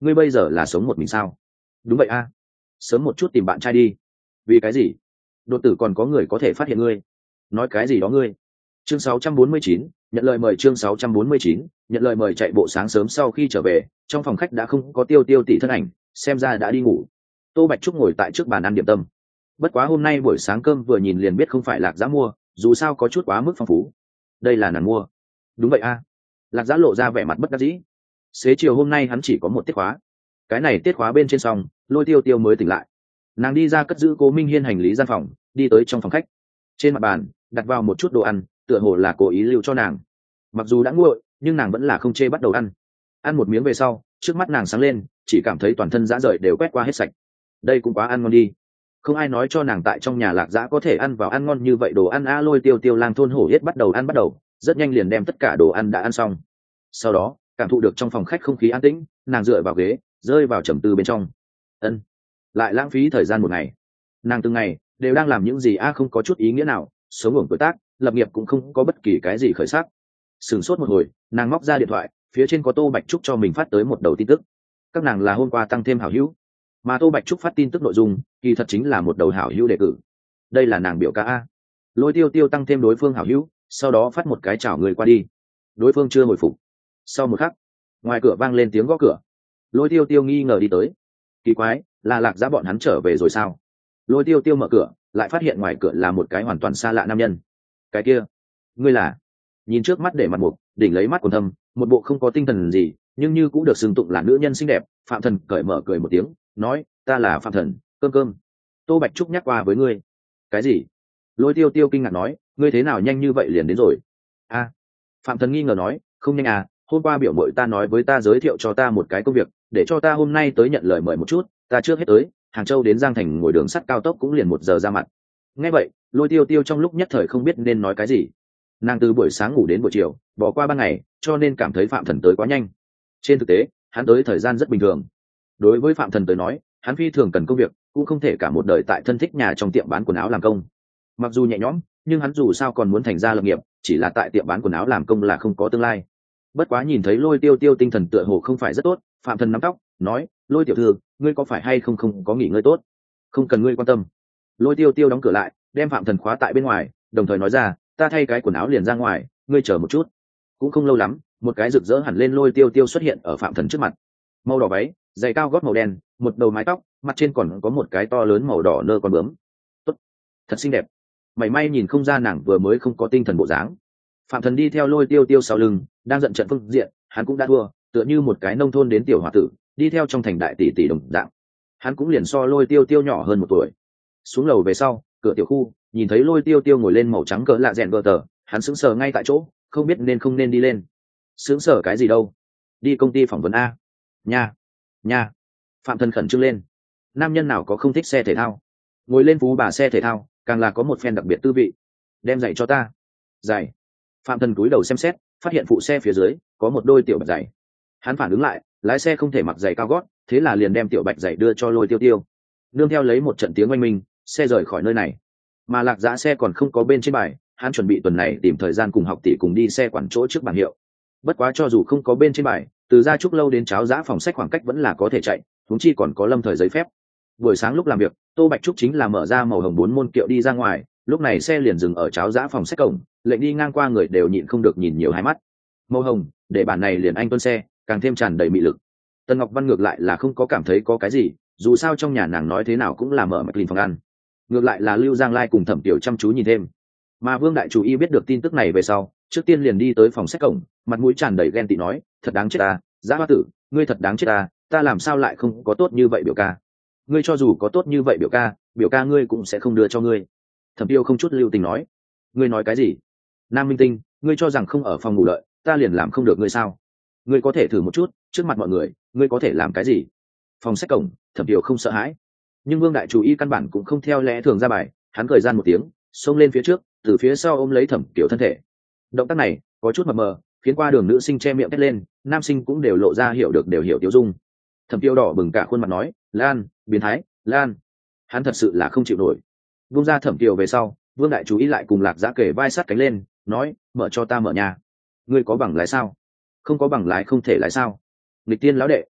ngươi bây giờ là sống một mình sao? Đúng vậy a. Sớm một chút tìm bạn trai đi. Vì cái gì? Đột tử còn có người có thể phát hiện ngươi. Nói cái gì đó ngươi? Chương sáu trăm bốn mươi chín, nhận lời mời. Chương sáu trăm bốn mươi chín, nhận lời mời. Chạy bộ sáng sớm sau khi trở về, trong phòng khách đã không có Tiêu Tiêu tỷ thân ảnh, xem ra đã đi ngủ. Tô Bạch Trúc ngồi tại trước bàn ăn điểm tâm. Bất quá hôm nay buổi sáng cơm vừa nhìn liền biết không phải Lạc Giã mua, dù sao có chút quá mức phong phú. Đây là nàng mua. Đúng vậy a. Lạc Giã lộ ra vẻ mặt bất đắc dĩ. Xế chiều hôm nay hắn chỉ có một tiết khóa. Cái này tiết khóa bên trên xong, Lôi Tiêu Tiêu mới tỉnh lại. Nàng đi ra cất giữ Cố Minh Hiên hành lý gian phòng, đi tới trong phòng khách. Trên mặt bàn đặt vào một chút đồ ăn, tựa hồ là cố ý lưu cho nàng. Mặc dù đã nguội, nhưng nàng vẫn là không chê bắt đầu ăn. Ăn một miếng về sau, trước mắt nàng sáng lên, chỉ cảm thấy toàn thân dã rời đều quét qua hết sạch. Đây cũng quá ăn ngon đi. Không ai nói cho nàng tại trong nhà Lạc Giã có thể ăn vào ăn ngon như vậy đồ ăn. A Lôi Tiêu Tiêu lang thôn hổ yết bắt đầu ăn bắt đầu, rất nhanh liền đem tất cả đồ ăn đã ăn xong. Sau đó cảm thụ được trong phòng khách không khí an tĩnh, nàng dựa vào ghế, rơi vào trầm tư bên trong. Ân, lại lãng phí thời gian một ngày. Nàng từng ngày đều đang làm những gì a không có chút ý nghĩa nào, sống ngủ tuổi tác, lập nghiệp cũng không có bất kỳ cái gì khởi sắc. Sửng sốt một hồi, nàng móc ra điện thoại, phía trên có Tô Bạch Trúc cho mình phát tới một đầu tin tức. Các nàng là hôm qua tăng thêm hảo hữu, mà Tô Bạch Trúc phát tin tức nội dung kỳ thật chính là một đầu hảo hữu đề cử. Đây là nàng biểu ca a. Lôi Tiêu Tiêu tăng thêm đối phương hảo hữu, sau đó phát một cái chào người qua đi. Đối phương chưa hồi phục. Sau một khắc, ngoài cửa vang lên tiếng gõ cửa. Lôi Tiêu Tiêu nghi ngờ đi tới. Kỳ quái, là Lạc Giã bọn hắn trở về rồi sao? Lôi Tiêu Tiêu mở cửa, lại phát hiện ngoài cửa là một cái hoàn toàn xa lạ nam nhân. Cái kia, ngươi là? Nhìn trước mắt để mặt mục, đỉnh lấy mắt quần thâm, một bộ không có tinh thần gì, nhưng như cũng được xưng tụng là nữ nhân xinh đẹp. Phạm Thần cởi mở cười một tiếng, nói, ta là Phạm Thần, cơm cơm. Tô Bạch Trúc nhắc qua với ngươi. Cái gì? Lôi Tiêu Tiêu kinh ngạc nói, ngươi thế nào nhanh như vậy liền đến rồi? A, Phạm Thần nghi ngờ nói, không nhanh à, hôm qua biểu mội ta nói với ta giới thiệu cho ta một cái công việc, để cho ta hôm nay tới nhận lời mời một chút, ta trước hết tới Hàng Châu đến Giang Thành ngồi đường sắt cao tốc cũng liền một giờ ra mặt. Nghe vậy, Lôi Tiêu Tiêu trong lúc nhất thời không biết nên nói cái gì. Nàng từ buổi sáng ngủ đến buổi chiều, bỏ qua ban ngày, cho nên cảm thấy Phạm Thần tới quá nhanh. Trên thực tế, hắn tới thời gian rất bình thường. Đối với Phạm Thần tới nói, hắn phi thường cần công việc, cũng không thể cả một đời tại thân thích nhà trong tiệm bán quần áo làm công. Mặc dù nhẹ nhõm, nhưng hắn dù sao còn muốn thành gia lập nghiệp, chỉ là tại tiệm bán quần áo làm công là không có tương lai. Bất quá nhìn thấy Lôi Tiêu Tiêu tinh thần tựa hồ không phải rất tốt, Phạm Thần nắm tóc, nói, Lôi tiểu thư, ngươi có phải hay không không có nghỉ ngơi tốt? Không cần ngươi quan tâm. Lôi Tiêu Tiêu đóng cửa lại, đem Phạm Thần khóa tại bên ngoài, đồng thời nói ra, ta thay cái quần áo liền ra ngoài, ngươi chờ một chút. Cũng không lâu lắm, một cái rực rỡ hẳn lên Lôi Tiêu Tiêu xuất hiện ở Phạm Thần trước mặt. Màu đỏ váy, giày cao gót màu đen, một đầu mái tóc, mặt trên còn có một cái to lớn màu đỏ nơ con bướm. Tốt, thật xinh đẹp. Mày may nhìn không ra nàng vừa mới không có tinh thần bộ dáng. Phạm Thần đi theo Lôi Tiêu Tiêu sau lưng, đang giận trận phương diện, hắn cũng đã thua, tựa như một cái nông thôn đến tiểu hòa tử, đi theo trong thành đại tỷ tỷ đồng dạng. Hắn cũng liền so Lôi Tiêu Tiêu nhỏ hơn một tuổi. Xuống lầu về sau, cửa tiểu khu, nhìn thấy Lôi Tiêu Tiêu ngồi lên màu trắng cỡ lạ rèn gờ tờ, hắn sững sờ ngay tại chỗ, không biết nên không nên đi lên. Sững sờ cái gì đâu? Đi công ty phỏng vấn a. Nha, nha. Phạm Thần khẩn trương lên. Nam nhân nào có không thích xe thể thao? Ngồi lên phú bà xe thể thao, càng là có một phen đặc biệt tư vị. Đem giày cho ta. Giày. Phạm Thần cúi đầu xem xét, phát hiện phụ xe phía dưới có một đôi tiểu bạch giày. Hắn phản ứng lại, lái xe không thể mặc giày cao gót, thế là liền đem tiểu bạch giày đưa cho Lôi Tiêu Tiêu. Nương theo lấy một trận tiếng oanh minh, xe rời khỏi nơi này. Mà Lạc Giã xe còn không có bên trên bài, hắn chuẩn bị tuần này tìm thời gian cùng học tỷ cùng đi xe quản chỗ trước bảng hiệu. Bất quá cho dù không có bên trên bài, từ Gia Trúc lâu đến Cháo Giã phòng sách khoảng cách vẫn là có thể chạy, huống chi còn có lâm thời giấy phép. Buổi sáng lúc làm việc, Tô Bạch Trúc chính là mở ra màu hồng bốn môn kiệu đi ra ngoài, lúc này xe liền dừng ở Cháo Giã phòng sách cổng, lệnh đi ngang qua người đều nhịn không được nhìn nhiều hai mắt. Màu hồng, để bản này liền anh tuân xe, càng thêm tràn đầy mị lực. Tân Ngọc Văn ngược lại là không có cảm thấy có cái gì, dù sao trong nhà nàng nói thế nào cũng là mở mạch lìn phòng ăn. Ngược lại là Lưu Giang Lai cùng Thẩm Tiểu chăm chú nhìn thêm. Mà Vương đại chủ y biết được tin tức này về sau, trước tiên liền đi tới phòng sách cổng, mặt mũi tràn đầy ghen tị nói, thật đáng chết ta, Giã Hoa tử, ngươi thật đáng chết ta, ta làm sao lại không có tốt như vậy biểu ca? Ngươi cho dù có tốt như vậy biểu ca, biểu ca ngươi cũng sẽ không đưa cho ngươi. Thẩm Tiêu không chút lưu tình nói, ngươi nói cái gì? Nam Minh Tinh, ngươi cho rằng không ở phòng ngủ đợi, ta liền làm không được ngươi sao? Ngươi có thể thử một chút, trước mặt mọi người, ngươi có thể làm cái gì? Phòng sách cổng, Thẩm Tiêu không sợ hãi, nhưng Vương đại chủ y căn bản cũng không theo lẽ thường ra bài, hắn cười gian một tiếng, xông lên phía trước, từ phía sau ôm lấy Thẩm Kiều thân thể. Động tác này có chút mập mờ, khiến qua đường nữ sinh che miệng thét lên, nam sinh cũng đều lộ ra hiểu được đều hiểu tiêu dung. Thẩm Kiều đỏ bừng cả khuôn mặt nói, Lan, biến thái, Lan. Hắn thật sự là không chịu nổi. Vung ra Thẩm Kiều về sau, Vương đại chú ý lại cùng Lạc Giã kể vai sát cánh lên, nói, mở cho ta mở nhà. Ngươi có bằng lái sao? Không có bằng lái không thể lái sao? Nghịch tiên lão đệ.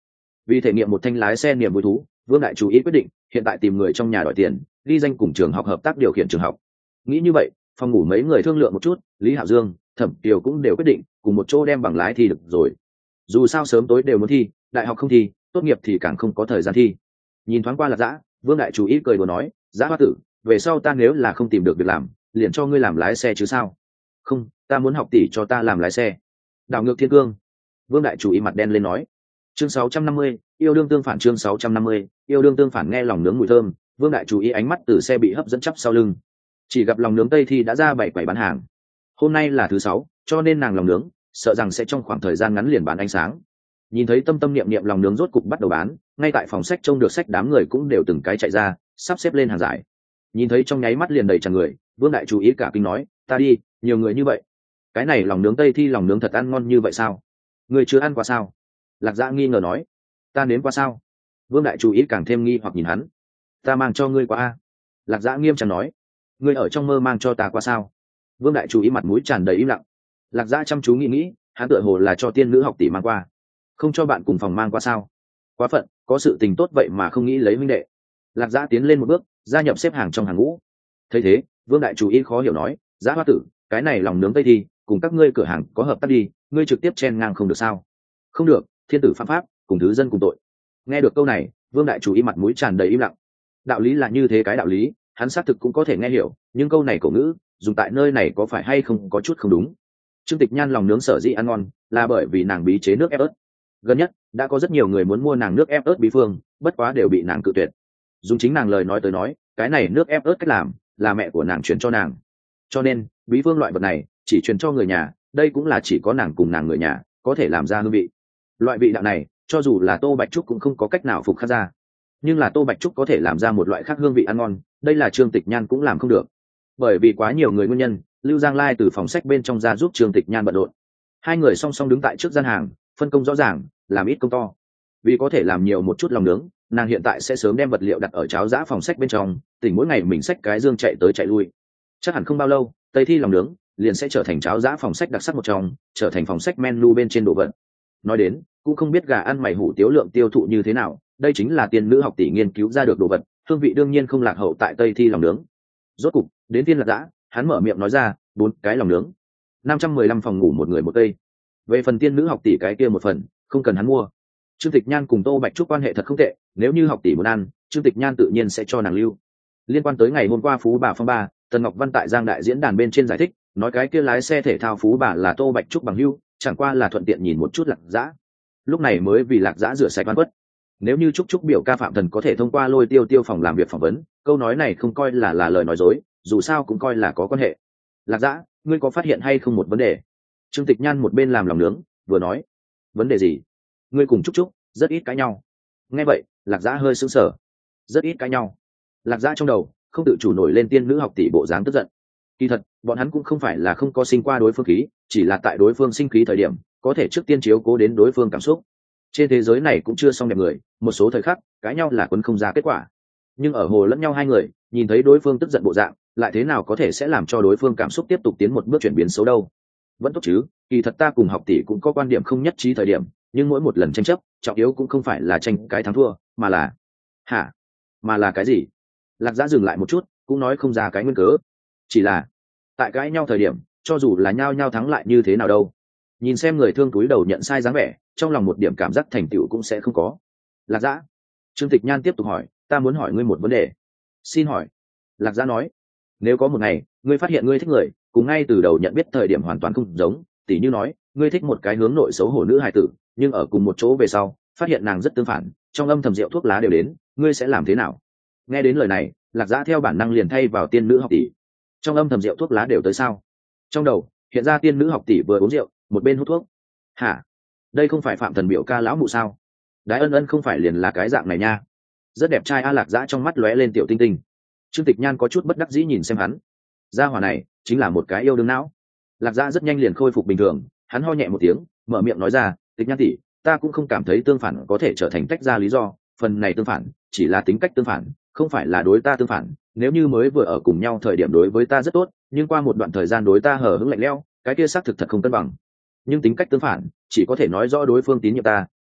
Vì thể nghiệm một thanh lái xe niềm vui thú, Vương đại chủ ý quyết định hiện tại tìm người trong nhà đòi tiền, ghi danh cùng trường học hợp tác điều khiển trường học. Nghĩ như vậy, phòng ngủ mấy người thương lượng một chút, Lý Hạo Dương, Thẩm Kiều cũng đều quyết định cùng một chỗ đem bằng lái thi được rồi. Dù sao sớm tối đều muốn thi, đại học không thi, tốt nghiệp thì càng không có thời gian thi. Nhìn thoáng qua Lạc Dã, Vương đại chủ ý cười đùa nói, Dã Hoa tử, về sau ta nếu là không tìm được việc làm, liền cho ngươi làm lái xe chứ sao? Không, ta muốn học tỷ cho ta làm lái xe. Đảo ngược thiên cương. Vương đại chủ ý mặt đen lên nói. Chương sáu trăm năm mươi, yêu đương tương phản. Chương sáu trăm năm mươi, yêu đương tương phản. Nghe lòng nướng mùi thơm, Vương đại chủ ý ánh mắt từ xe bị hấp dẫn chắp sau lưng. Chỉ gặp lòng nướng Tây Thi đã ra bảy quầy bán hàng. Hôm nay là thứ sáu, cho nên nàng lòng nướng sợ rằng sẽ trong khoảng thời gian ngắn liền bán ánh sáng. Nhìn thấy tâm tâm niệm niệm lòng nướng rốt cục bắt đầu bán, ngay tại phòng sách trông được sách đám người cũng đều từng cái chạy ra, sắp xếp lên hàng giải. Nhìn thấy trong nháy mắt liền đầy tràn người, Vương đại chủ ý cả kinh nói, ta đi, nhiều người như vậy, cái này lòng nướng Tây Thi lòng nướng thật ăn ngon như vậy sao? Người chưa ăn qua sao? Lạc Dã nghi ngờ nói, ta nếm qua sao? Vương đại chủ ý càng thêm nghi hoặc nhìn hắn, ta mang cho ngươi qua a. Lạc Dã nghiêm trang nói, ngươi ở trong mơ mang cho ta qua sao? Vương đại chủ ý mặt mũi tràn đầy im lặng. Lạc Dã chăm chú nghĩ nghĩ, hắn tựa hồ là cho tiên nữ học tỷ mang qua, không cho bạn cùng phòng mang qua sao? Quá phận, có sự tình tốt vậy mà không nghĩ lấy minh đệ. Lạc Dã tiến lên một bước, gia nhập xếp hàng trong hàng ngũ. Thấy thế, Vương đại chủ ý khó hiểu nói, Dã Hoa tử, cái này lòng nướng Tây Thi cùng các ngươi cửa hàng có hợp tác đi, ngươi trực tiếp chen ngang không được sao? Không được, thiên tử phạm pháp, cùng thứ dân cùng tội. Nghe được câu này, Vương đại chủ ý mặt mũi tràn đầy im lặng. Đạo lý là như thế, cái đạo lý hắn xác thực cũng có thể nghe hiểu, nhưng câu này cổ ngữ dùng tại nơi này có phải hay không có chút không đúng. Trương Tịch Nhan lòng nướng sở dĩ ăn ngon là bởi vì nàng bí chế nước ép ớt. Gần nhất đã có rất nhiều người muốn mua nàng nước ép ớt bí phương, bất quá đều bị nàng cự tuyệt. Dùng chính nàng lời nói tới nói, cái này nước ép ớt cách làm là mẹ của nàng truyền cho nàng, cho nên bí phương loại vật này chỉ truyền cho người nhà, đây cũng là chỉ có nàng cùng nàng người nhà có thể làm ra hương vị. Loại vị đạo này cho dù là Tô Bạch Trúc cũng không có cách nào phục khắc ra, nhưng là Tô Bạch Trúc có thể làm ra một loại khác hương vị ăn ngon, đây là Trương Tịch Nhan cũng làm không được. Bởi vì quá nhiều người nguyên nhân, Lưu Giang Lai từ phòng sách bên trong ra giúp Trương Tịch Nhan bận rộn. Hai người song song đứng tại trước gian hàng, phân công rõ ràng, làm ít công to. Vì có thể làm nhiều một chút lòng nướng, nàng hiện tại sẽ sớm đem vật liệu đặt ở cháo giã phòng sách bên trong, tỉnh mỗi ngày mình xách cái dương chạy tới chạy lui. Chắc hẳn không bao lâu, Tây Thi lòng nướng liền sẽ trở thành cháo giã phòng sách đặc sắc một trong, trở thành phòng sách menu bên trên đồ vật. Nói đến, cũng không biết gà ăn mày hủ tiếu lượng tiêu thụ như thế nào, đây chính là tiên nữ học tỷ nghiên cứu ra được đồ vật, hương vị đương nhiên không lạc hậu tại Tây Thi lòng nướng. Rốt cục đến tiên Lạc Dã, hắn mở miệng nói ra, bốn cái lòng nướng, năm trăm mười lăm phòng ngủ một người một cây. Về phần tiên nữ học tỷ cái kia một phần, không cần hắn mua. Trương Tịch Nhan cùng Tô Bạch Trúc quan hệ thật không tệ, nếu như học tỷ muốn ăn, Trương Tịch Nhan tự nhiên sẽ cho nàng lưu. Liên quan tới ngày hôm qua phú bà phong ba, Tần Ngọc Văn tại Giang đại diễn đàn bên trên giải thích, nói cái kia lái xe thể thao phú bà là Tô Bạch Trúc bằng hữu, chẳng qua là thuận tiện nhìn một chút Lạc Dã. Lúc này mới vì Lạc Dã rửa sạch oan khuất. Nếu như Trúc Trúc biểu ca Phạm Thần có thể thông qua Lôi Tiêu Tiêu phòng làm việc phỏng vấn, câu nói này không coi là là lời nói dối, dù sao cũng coi là có quan hệ. Lạc Dã, ngươi có phát hiện hay không một vấn đề? Trương Tịch Nhan một bên làm lòng nướng vừa nói. Vấn đề gì? Ngươi cùng Trúc Trúc rất ít cãi nhau. Nghe vậy, Lạc Dã hơi sững sờ. Rất ít cãi nhau. Lạc Dã trong đầu không tự chủ nổi lên tiên nữ học tỷ bộ dáng tức giận. Kỳ thật, bọn hắn cũng không phải là không có sinh qua đối phương khí, chỉ là tại đối phương sinh khí thời điểm, có thể trước tiên chiếu cố đến đối phương cảm xúc. Trên thế giới này cũng chưa xong đẹp người, một số thời khắc cãi nhau là quấn không ra kết quả. Nhưng ở hồ lẫn nhau hai người, nhìn thấy đối phương tức giận bộ dạng, lại thế nào có thể sẽ làm cho đối phương cảm xúc tiếp tục tiến một bước chuyển biến xấu đâu? Vẫn tốt chứ, kỳ thật ta cùng học tỷ cũng có quan điểm không nhất trí thời điểm, nhưng mỗi một lần tranh chấp, trọng yếu cũng không phải là tranh cái thắng thua, mà là hả? Mà là cái gì? Lạc Dã dừng lại một chút, cũng nói không ra cái nguyên cớ. Chỉ là tại cãi nhau thời điểm, cho dù là nhau nhau thắng lại như thế nào đâu, nhìn xem người thương túi đầu nhận sai dáng vẻ, trong lòng một điểm cảm giác thành tựu cũng sẽ không có. Lạc Dã. Trương Tịch Nhan tiếp tục hỏi, ta muốn hỏi ngươi một vấn đề. Xin hỏi. Lạc Dã nói, nếu có một ngày ngươi phát hiện ngươi thích người, cùng ngay từ đầu nhận biết thời điểm hoàn toàn không giống, tỉ như nói ngươi thích một cái hướng nội xấu hổ nữ hài tử, nhưng ở cùng một chỗ về sau phát hiện nàng rất tương phản, trong âm thầm rượu thuốc lá đều đến, ngươi sẽ làm thế nào? Nghe đến lời này, Lạc Dã theo bản năng liền thay vào tiên nữ học tỷ. Trong âm thầm rượu thuốc lá đều tới sao? Trong đầu hiện ra tiên nữ học tỷ vừa uống rượu một bên hút thuốc. Hả? Đây không phải Phạm Thần biểu ca lão mụ sao? Đái Ân Ân không phải liền là cái dạng này nha. Rất đẹp trai a. Lạc Dã trong mắt lóe lên tiểu tinh tinh. Trương Tịch Nhan có chút bất đắc dĩ nhìn xem hắn. Gia hỏa này chính là một cái yêu đương não. Lạc Dã rất nhanh liền khôi phục bình thường, hắn ho nhẹ một tiếng, mở miệng nói ra, Tịch Nhan tỷ, ta cũng không cảm thấy tương phản có thể trở thành tách ra lý do, phần này tương phản chỉ là tính cách tương phản, không phải là đối ta tương phản. Nếu như mới vừa ở cùng nhau thời điểm đối với ta rất tốt, nhưng qua một đoạn thời gian đối ta hở hững lạnh lẽo, cái kia xác thực thật không cân bằng. Nhưng tính cách tương phản chỉ có thể nói rõ đối phương tín nhiệm ta,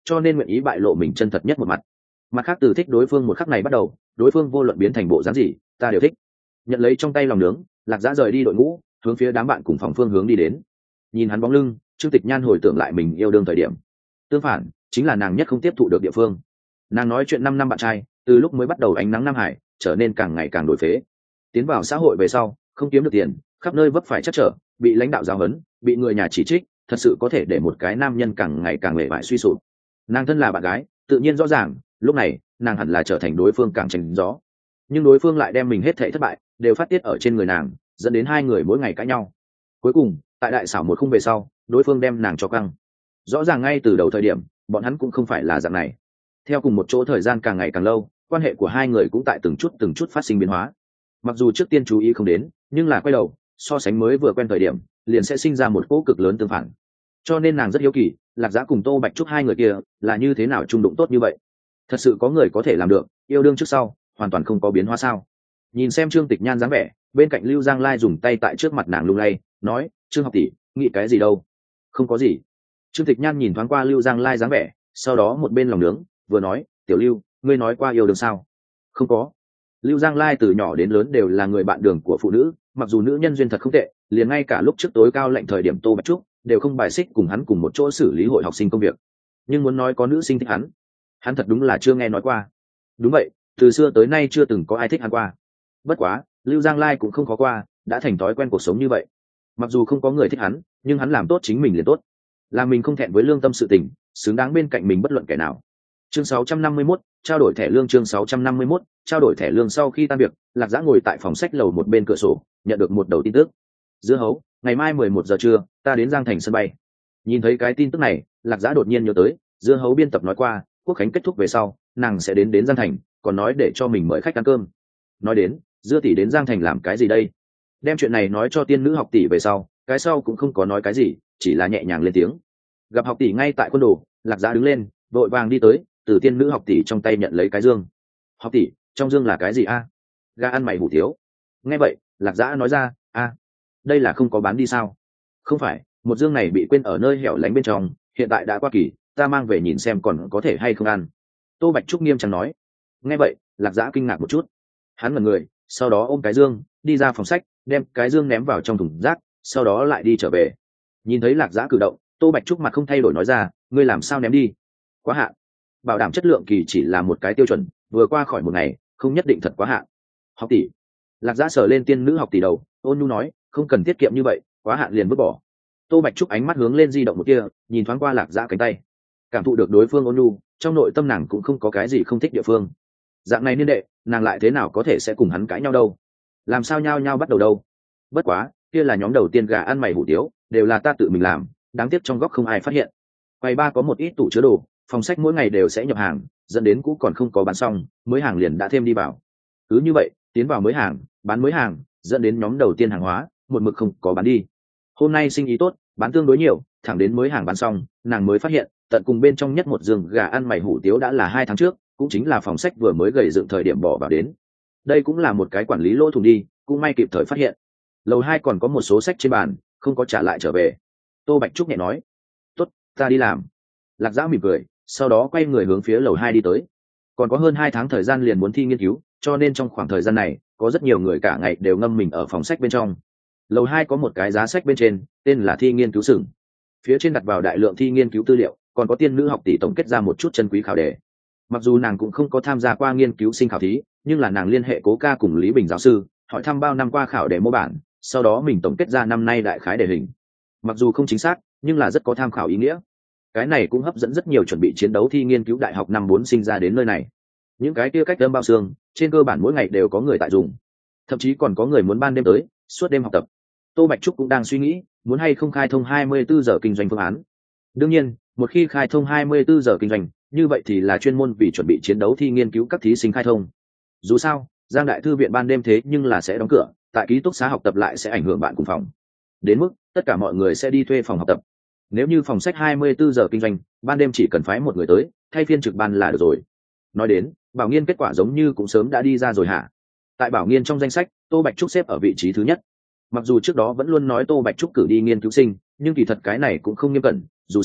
cho nên nguyện ý bại lộ mình chân thật nhất một mặt. Mặt khác, từ thích đối phương một khắc này bắt đầu, đối phương vô luận biến thành bộ dáng gì ta đều thích. Nhận lấy trong tay lòng nướng, Lạc Dã rời đi đội ngũ, hướng phía đám bạn cùng phòng phương hướng đi đến. Nhìn hắn bóng lưng, Trương Tịch Nhan hồi tưởng lại mình yêu đương thời điểm. Tương phản, chính là nàng nhất không tiếp thụ được địa phương. Nàng nói chuyện năm năm bạn trai, từ lúc mới bắt đầu ánh nắng Nam Hải, trở nên càng ngày càng đổi phế. Tiến vào xã hội về sau, không kiếm được tiền, khắp nơi vấp phải chắc trở, bị lãnh đạo giáo huấn, bị người nhà chỉ trích, thật sự có thể để một cái nam nhân càng ngày càng mệt mỏi suy sụp. Nàng thân là bạn gái, tự nhiên rõ ràng, lúc này, nàng hẳn là trở thành đối phương càng tránh gió. Nhưng đối phương lại đem mình hết thảy thất bại đều phát tiết ở trên người nàng, dẫn đến hai người mỗi ngày cãi nhau. Cuối cùng, tại đại xảo một khung về sau, đối phương đem nàng cho căng. Rõ ràng ngay từ đầu thời điểm, bọn hắn cũng không phải là dạng này. Theo cùng một chỗ thời gian càng ngày càng lâu, quan hệ của hai người cũng tại từng chút từng chút phát sinh biến hóa. Mặc dù trước tiên chú ý không đến, nhưng là quay đầu, so sánh mới vừa quen thời điểm, liền sẽ sinh ra một cỗ cực lớn tương phản. Cho nên nàng rất hiếu kỳ, Lạc Dã cùng Tô Bạch Trúc hai người kia là như thế nào chung đụng tốt như vậy. Thật sự có người có thể làm được, yêu đương trước sau, hoàn toàn không có biến hóa sao? Nhìn xem Trương Tịch Nhan dáng vẻ, bên cạnh Lưu Giang Lai dùng tay tại trước mặt nàng lung lay, nói: "Trương học tỷ, nghĩ cái gì đâu?" "Không có gì." Trương Tịch Nhan nhìn thoáng qua Lưu Giang Lai dáng vẻ, sau đó một bên lòng nướng, vừa nói: "Tiểu Lưu, ngươi nói qua yêu đương sao?" "Không có." Lưu Giang Lai từ nhỏ đến lớn đều là người bạn đường của phụ nữ, mặc dù nữ nhân duyên thật không tệ, liền ngay cả lúc trước tối cao lệnh thời điểm Tô Bạch Trúc đều không bài xích cùng hắn cùng một chỗ xử lý hội học sinh công việc. Nhưng muốn nói có nữ sinh thích hắn, hắn thật đúng là chưa nghe nói qua. Đúng vậy, từ xưa tới nay chưa từng có ai thích hắn qua. Bất quá, Lưu Giang Lai cũng không khó qua, đã thành thói quen cuộc sống như vậy. Mặc dù không có người thích hắn, nhưng hắn làm tốt chính mình liền tốt. Làm mình không thẹn với lương tâm sự tình, xứng đáng bên cạnh mình bất luận kẻ nào. Chương sáu trăm năm mươi mốt, trao đổi thẻ lương. Chương sáu trăm năm mươi mốt, trao đổi thẻ lương. Sau khi tan việc, Lạc Dã ngồi tại phòng sách lầu một bên cửa sổ, nhận được một đầu tin tức. Dưa hấu, ngày mai mười một giờ trưa, ta đến Giang Thành sân bay. Nhìn thấy cái tin tức này, Lạc Dã đột nhiên nhớ tới, Dưa hấu biên tập nói qua, Quốc khánh kết thúc về sau, nàng sẽ đến đến Giang Thành, còn nói để cho mình mời khách ăn cơm. Nói đến, Dưa tỷ đến Giang Thành làm cái gì đây? Đem chuyện này nói cho tiên nữ học tỷ về sau, cái sau cũng không có nói cái gì, chỉ là nhẹ nhàng lên tiếng. Gặp học tỷ ngay tại quân đồ, Lạc Dã đứng lên, vội vàng đi tới, từ tiên nữ học tỷ trong tay nhận lấy cái dương. "Học tỷ, trong dương là cái gì a?" "Gà ăn mày hủ tiếu." Nghe vậy, Lạc Dã nói ra: "A, đây là không có bán đi sao?" "Không phải, một dương này bị quên ở nơi hẻo lánh bên trong, hiện tại đã qua kỳ, ta mang về nhìn xem còn có thể hay không ăn." Tô Bạch Trúc nghiêm trang nói. Nghe vậy, Lạc Dã kinh ngạc một chút. Hắn ngẩn người, sau đó ôm cái dương, đi ra phòng sách, đem cái dương ném vào trong thùng rác, sau đó lại đi trở về. Nhìn thấy Lạc Dã cử động, Tô Bạch Trúc mặt không thay đổi nói ra: "Ngươi làm sao ném đi?" "Quá hạn. Bảo đảm chất lượng kỳ chỉ là một cái tiêu chuẩn, vừa qua khỏi một ngày, không nhất định thật quá hạn." "Học tỷ." Lạc Dã sờ lên tiên nữ học tỷ đầu, ôn nhu nói: "Không cần tiết kiệm như vậy, quá hạn liền vứt bỏ." Tô Bạch Trúc ánh mắt hướng lên di động một kia, nhìn thoáng qua Lạc Dã cánh tay, cảm thụ được đối phương ôn nhu, trong nội tâm nàng cũng không có cái gì không thích địa phương. Dạng này niên đệ, nàng lại thế nào có thể sẽ cùng hắn cãi nhau đâu? Làm sao nhau nhau bắt đầu đâu? Bất quá, kia là nhóm đầu tiên gà ăn mày hủ tiếu, đều là ta tự mình làm, đáng tiếc trong góc không ai phát hiện. Quầy ba có một ít tủ chứa đồ, phòng sách mỗi ngày đều sẽ nhập hàng, dẫn đến cũ còn không có bán xong, mới hàng liền đã thêm đi vào. Cứ như vậy, tiến vào mới hàng, bán mới hàng, dẫn đến nhóm đầu tiên hàng hóa một mực không có bán đi. Hôm nay sinh ý tốt, bán tương đối nhiều, thẳng đến mới hàng bán xong, nàng mới phát hiện, tận cùng bên trong nhất một giường gà ăn mày hủ tiếu đã là hai tháng trước, cũng chính là phòng sách vừa mới gầy dựng thời điểm bỏ vào đến. Đây cũng là một cái quản lý lỗ thủng đi, cũng may kịp thời phát hiện. Lầu hai còn có một số sách trên bàn, không có trả lại trở về. Tô Bạch Trúc nhẹ nói: "Tốt, ta đi làm." Lạc Dã mỉm cười, sau đó quay người hướng phía lầu hai đi tới. Còn có hơn hai tháng thời gian liền muốn thi nghiên cứu, cho nên trong khoảng thời gian này, có rất nhiều người cả ngày đều ngâm mình ở phòng sách bên trong. Lầu hai có một cái giá sách bên trên, tên là Thi nghiên cứu sừng. Phía trên đặt vào đại lượng thi nghiên cứu tư liệu, còn có tiên nữ học tỷ tổng kết ra một chút chân quý khảo đề. Mặc dù nàng cũng không có tham gia qua nghiên cứu sinh khảo thí, nhưng là nàng liên hệ Cố Ca cùng Lý Bình giáo sư, hỏi thăm bao năm qua khảo đề mô bản, sau đó mình tổng kết ra năm nay đại khái đề hình. Mặc dù không chính xác, nhưng là rất có tham khảo ý nghĩa. Cái này cũng hấp dẫn rất nhiều chuẩn bị chiến đấu thi nghiên cứu đại học năm bốn sinh ra đến nơi này. Những cái kia cách âm bao xương, trên cơ bản mỗi ngày đều có người tại dùng. Thậm chí còn có người muốn ban đêm tới, suốt đêm học tập. Tô Bạch Trúc cũng đang suy nghĩ, muốn hay không khai thông hai mươi bốn giờ kinh doanh phương án. Đương nhiên, một khi khai thông hai mươi bốn giờ kinh doanh, như vậy thì là chuyên môn vì chuẩn bị chiến đấu thi nghiên cứu các thí sinh khai thông. Dù sao, Giang Đại Thư viện ban đêm thế nhưng là sẽ đóng cửa, tại ký túc xá học tập lại sẽ ảnh hưởng bạn cùng phòng. Đến mức, tất cả mọi người sẽ đi thuê phòng học tập. Nếu như phòng sách hai mươi bốn giờ kinh doanh, ban đêm chỉ cần phái một người tới, thay phiên trực ban là được rồi. Nói đến, Bảo Nghiên kết quả giống như cũng sớm đã đi ra rồi hả? Tại Bảo Nghiên trong danh sách, Tô Bạch Trúc xếp ở vị trí thứ nhất. Mặc dù trước đó vẫn luôn nói Tô Bạch Trúc cử đi nghiên cứu sinh, nhưng kỳ thật cái này cũng không nghiêm cẩn, dù sao,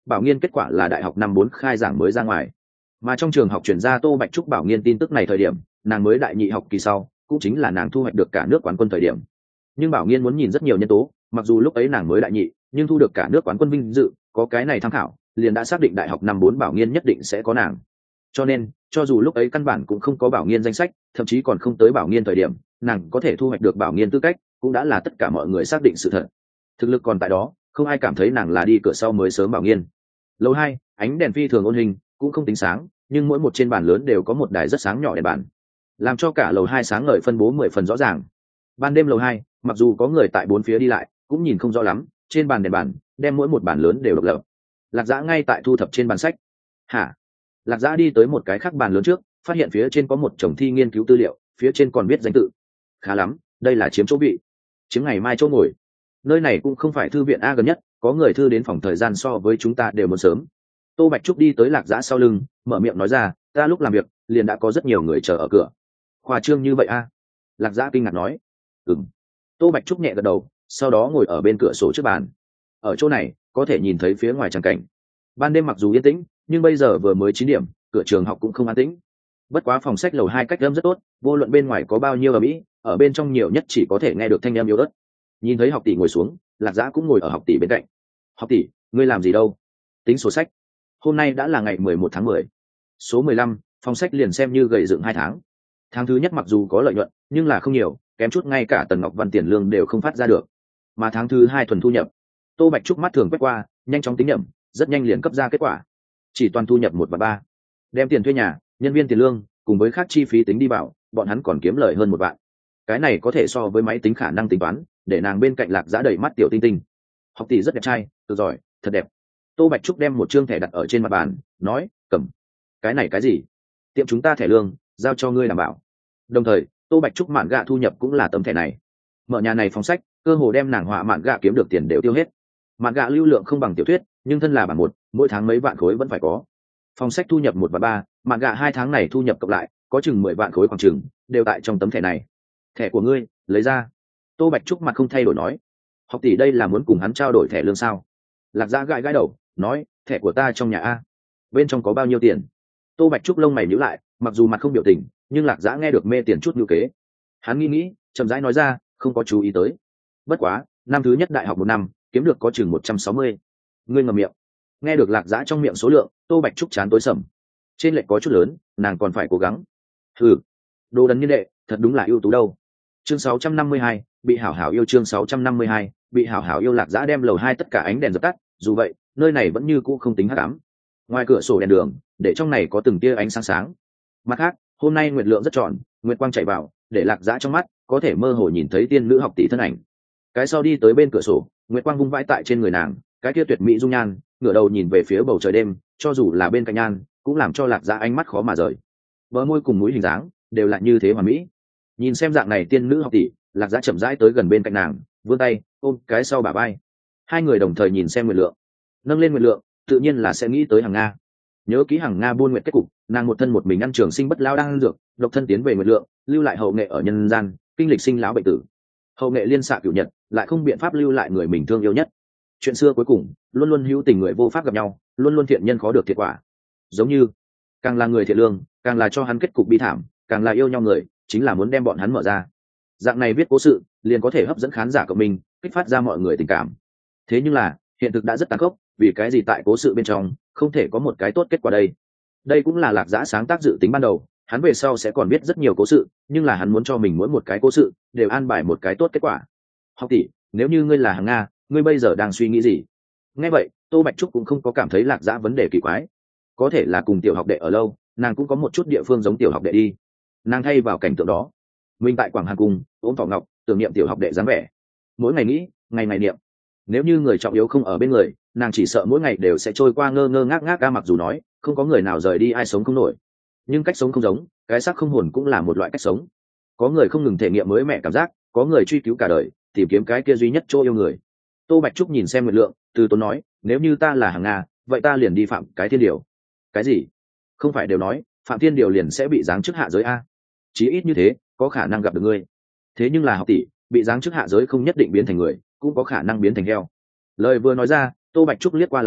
Bảo Nghiên kết quả là đại học năm bốn khai giảng mới ra ngoài, mà trong trường học chuyển ra Tô Bạch Trúc Bảo Nghiên tin tức này thời điểm, nàng mới đại nhị học kỳ sau, cũng chính là nàng thu hoạch được cả nước quán quân thời điểm. Nhưng Bảo Nghiên muốn nhìn rất nhiều nhân tố, mặc dù lúc ấy nàng mới đại nhị, nhưng thu được cả nước quán quân vinh dự, có cái này tham khảo, liền đã xác định đại học năm bốn Bảo Nghiên nhất định sẽ có nàng. Cho nên, cho dù lúc ấy căn bản cũng không có Bảo Nghiên danh sách, thậm chí còn không tới Bảo Nghiên thời điểm, nàng có thể thu hoạch được Bảo Nghiên tư cách, cũng đã là tất cả mọi người xác định sự thật. Thực lực còn tại đó, không ai cảm thấy nàng là đi cửa sau mới sớm Bảo Nghiên. Lầu hai, ánh đèn phi thường ôn hình, cũng không tính sáng, nhưng mỗi một trên bàn lớn đều có một đài rất sáng nhỏ đèn bàn, làm cho cả lầu hai sáng ngời phân bố mười phần rõ ràng. Ban đêm lầu hai, mặc dù có người tại bốn phía đi lại, cũng nhìn không rõ lắm, trên bàn đèn bàn, đem mỗi một bàn lớn đều độc lập. Lạc Dã ngay tại thu thập trên bàn sách. Hả? Lạc Dã đi tới một cái khác bàn lớn trước, phát hiện phía trên có một chồng thi nghiên cứu tư liệu, phía trên còn viết danh tự. Khá lắm, đây là chiếm chỗ vị, chiếm ngày mai chỗ ngồi. Nơi này cũng không phải thư viện a gần nhất, có người thư đến phòng thời gian so với chúng ta đều muốn sớm. Tô Bạch Trúc đi tới Lạc Dã sau lưng, mở miệng nói ra, ta lúc làm việc liền đã có rất nhiều người chờ ở cửa. Khoa trương như vậy a? Lạc Dã kinh ngạc nói. Ừm. Tô Bạch Trúc nhẹ gật đầu, sau đó ngồi ở bên cửa sổ trước bàn. Ở chỗ này có thể nhìn thấy phía ngoài tràng cảnh. Ban đêm mặc dù yên tĩnh, nhưng bây giờ vừa mới chín điểm, cửa trường học cũng không an tĩnh. Bất quá phòng sách lầu hai cách âm rất tốt, vô luận bên ngoài có bao nhiêu ầm ĩ, ở bên trong nhiều nhất chỉ có thể nghe được thanh âm yếu ớt. Nhìn thấy học tỷ ngồi xuống, Lạc Dã cũng ngồi ở học tỷ bên cạnh. Học tỷ, ngươi làm gì đâu? Tính sổ sách. Hôm nay đã là ngày mười một tháng mười. Số mười lăm, phòng sách liền xem như gầy dựng hai tháng. Tháng thứ nhất mặc dù có lợi nhuận, nhưng là không nhiều, kém chút ngay cả Tần Ngọc Văn tiền lương đều không phát ra được. Mà tháng thứ hai thuần thu nhập. Tô Bạch Trúc mắt thường quét qua, nhanh chóng tính nhẩm, rất nhanh liền cấp ra kết quả. Chỉ toàn thu nhập một và ba. Đem tiền thuê nhà, nhân viên tiền lương, cùng với khác chi phí tính đi vào, bọn hắn còn kiếm lời hơn một vạn. Cái này có thể so với máy tính khả năng tính toán, để nàng bên cạnh Lạc Dã đầy mắt tiểu tinh tinh. Học tỷ rất đẹp trai, cực giỏi, thật đẹp. Tô Bạch Trúc đem một trương thẻ đặt ở trên mặt bàn, nói, cầm. Cái này cái gì? Tiệm chúng ta thẻ lương, giao cho ngươi đảm bảo. Đồng thời, Tô Bạch Trúc mạn gạ thu nhập cũng là tấm thẻ này. Mở nhà này phòng sách, cơ hồ đem nàng họa mạn gạ kiếm được tiền đều tiêu hết. Mạn gạ lưu lượng không bằng tiểu thuyết, nhưng thân là bản một, mỗi tháng mấy vạn khối vẫn phải có. Phòng sách thu nhập một và ba, mạn gạ hai tháng này thu nhập cộng lại, có chừng mười vạn khối khoảng chừng, đều tại trong tấm thẻ này. Thẻ của ngươi, lấy ra. Tô Bạch Trúc mặt không thay đổi nói. Học tỷ đây là muốn cùng hắn trao đổi thẻ lương sao? Lạc Dã gãi gãi đầu, nói, thẻ của ta trong nhà a. Bên trong có bao nhiêu tiền? Tô Bạch Trúc lông mày nhíu lại, mặc dù mặt không biểu tình, nhưng Lạc Dã nghe được mê tiền chút ngữ kế. Hắn nghĩ nghĩ, chậm rãi nói ra, không có chú ý tới. Bất quá, năm thứ nhất đại học một năm, kiếm được có chừng một trăm sáu mươi. Ngươi ngậm miệng. Nghe được Lạc Dã trong miệng số lượng, Tô Bạch Trúc chán tối sầm. Trên lệch có chút lớn, nàng còn phải cố gắng. Hừ, đồ đần như đệ, thật đúng là ưu tú đâu. Chương sáu trăm năm mươi hai, bị hảo hảo yêu chương sáu trăm năm mươi hai, bị hảo hảo yêu. Lạc Dã đem lầu hai tất cả ánh đèn dập tắt, dù vậy, nơi này vẫn như cũ không tính hắc ám. Ngoài cửa sổ đèn đường, để trong này có từng tia ánh sáng sáng. Mặt khác, hôm nay nguyệt lượng rất tròn, nguyệt quang chạy vào, để Lạc Dã trong mắt có thể mơ hồ nhìn thấy tiên nữ học tỷ thân ảnh. Cái sau đi tới bên cửa sổ, nguyệt quang vung vãi tại trên người nàng, cái kia tuyệt mỹ dung nhan, ngửa đầu nhìn về phía bầu trời đêm, cho dù là bên cạnh nhan, cũng làm cho Lạc Dã ánh mắt khó mà rời. Bờ môi cùng mũi hình dáng đều là như thế hoàn mỹ. Nhìn xem dạng này tiên nữ học tỷ, Lạc Dã chậm rãi tới gần bên cạnh nàng, vươn tay ôm cái sau bả vai. Hai người đồng thời nhìn xem nguyệt lượng, nâng lên nguyệt lượng, tự nhiên là sẽ nghĩ tới Hằng Nga. Nhớ ký Hằng Nga buôn nguyệt kết cục, nàng một thân một mình ăn trường sinh bất lao đang ăn dược, độc thân tiến về nguyệt lượng, lưu lại hậu nghệ ở nhân gian, kinh lịch sinh lão bệnh tử. Hậu nghệ liên xạ cửu nhật, lại không biện pháp lưu lại người mình thương yêu nhất. Chuyện xưa cuối cùng, luôn luôn hữu tình người vô pháp gặp nhau, luôn luôn thiện nhân khó được thiệt quả. Giống như, càng là người thiện lương, càng là cho hắn kết cục bi thảm, càng là yêu nhau người, chính là muốn đem bọn hắn mở ra. Dạng này viết cố sự, liền có thể hấp dẫn khán giả của mình, kích phát ra mọi người tình cảm. Thế nhưng là, hiện thực đã rất tàn khốc, vì cái gì tại cố sự bên trong không thể có một cái tốt kết quả đây? Đây cũng là Lạc Dã sáng tác dự tính ban đầu, hắn về sau sẽ còn viết rất nhiều cố sự, nhưng là hắn muốn cho mình mỗi một cái cố sự đều an bài một cái tốt kết quả. Học tỷ, nếu như ngươi là Hằng Nga, ngươi bây giờ đang suy nghĩ gì? Nghe vậy, Tô Bạch Trúc cũng không có cảm thấy Lạc Dã vấn đề kỳ quái. Có thể là cùng tiểu học đệ ở lâu, nàng cũng có một chút địa phương giống tiểu học đệ đi. Nàng thay vào cảnh tượng đó, mình tại Quảng Hàn Cung ôm Thỏ Ngọc, tưởng niệm tiểu học đệ dáng vẻ. Mỗi ngày nghĩ, ngày ngày niệm. Nếu như người trọng yếu không ở bên người, nàng chỉ sợ mỗi ngày đều sẽ trôi qua ngơ ngơ ngác ngác. Ca mặc dù nói không có người nào rời đi ai sống không nổi, nhưng cách sống không giống, cái xác không hồn cũng là một loại cách sống. Có người không ngừng thể nghiệm mới mẹ cảm giác, có người truy cứu cả đời, tìm kiếm cái kia duy nhất chỗ yêu người. Tô Bạch Trúc nhìn xem Nguyệt Lượng, từ tốn nói, nếu như ta là Hằng Nga, vậy ta liền đi phạm cái thiên điều. Cái gì? Không phải đều nói phạm thiên điều liền sẽ bị giáng chức hạ giới a? Chí ít như thế, có khả năng gặp được ngươi. Thế nhưng là học tỷ, bị giáng chức hạ giới không nhất định biến thành người, cũng có khả năng biến thành heo. Lời vừa nói ra, Tô Bạch Trúc liếc qua Lạc Dã,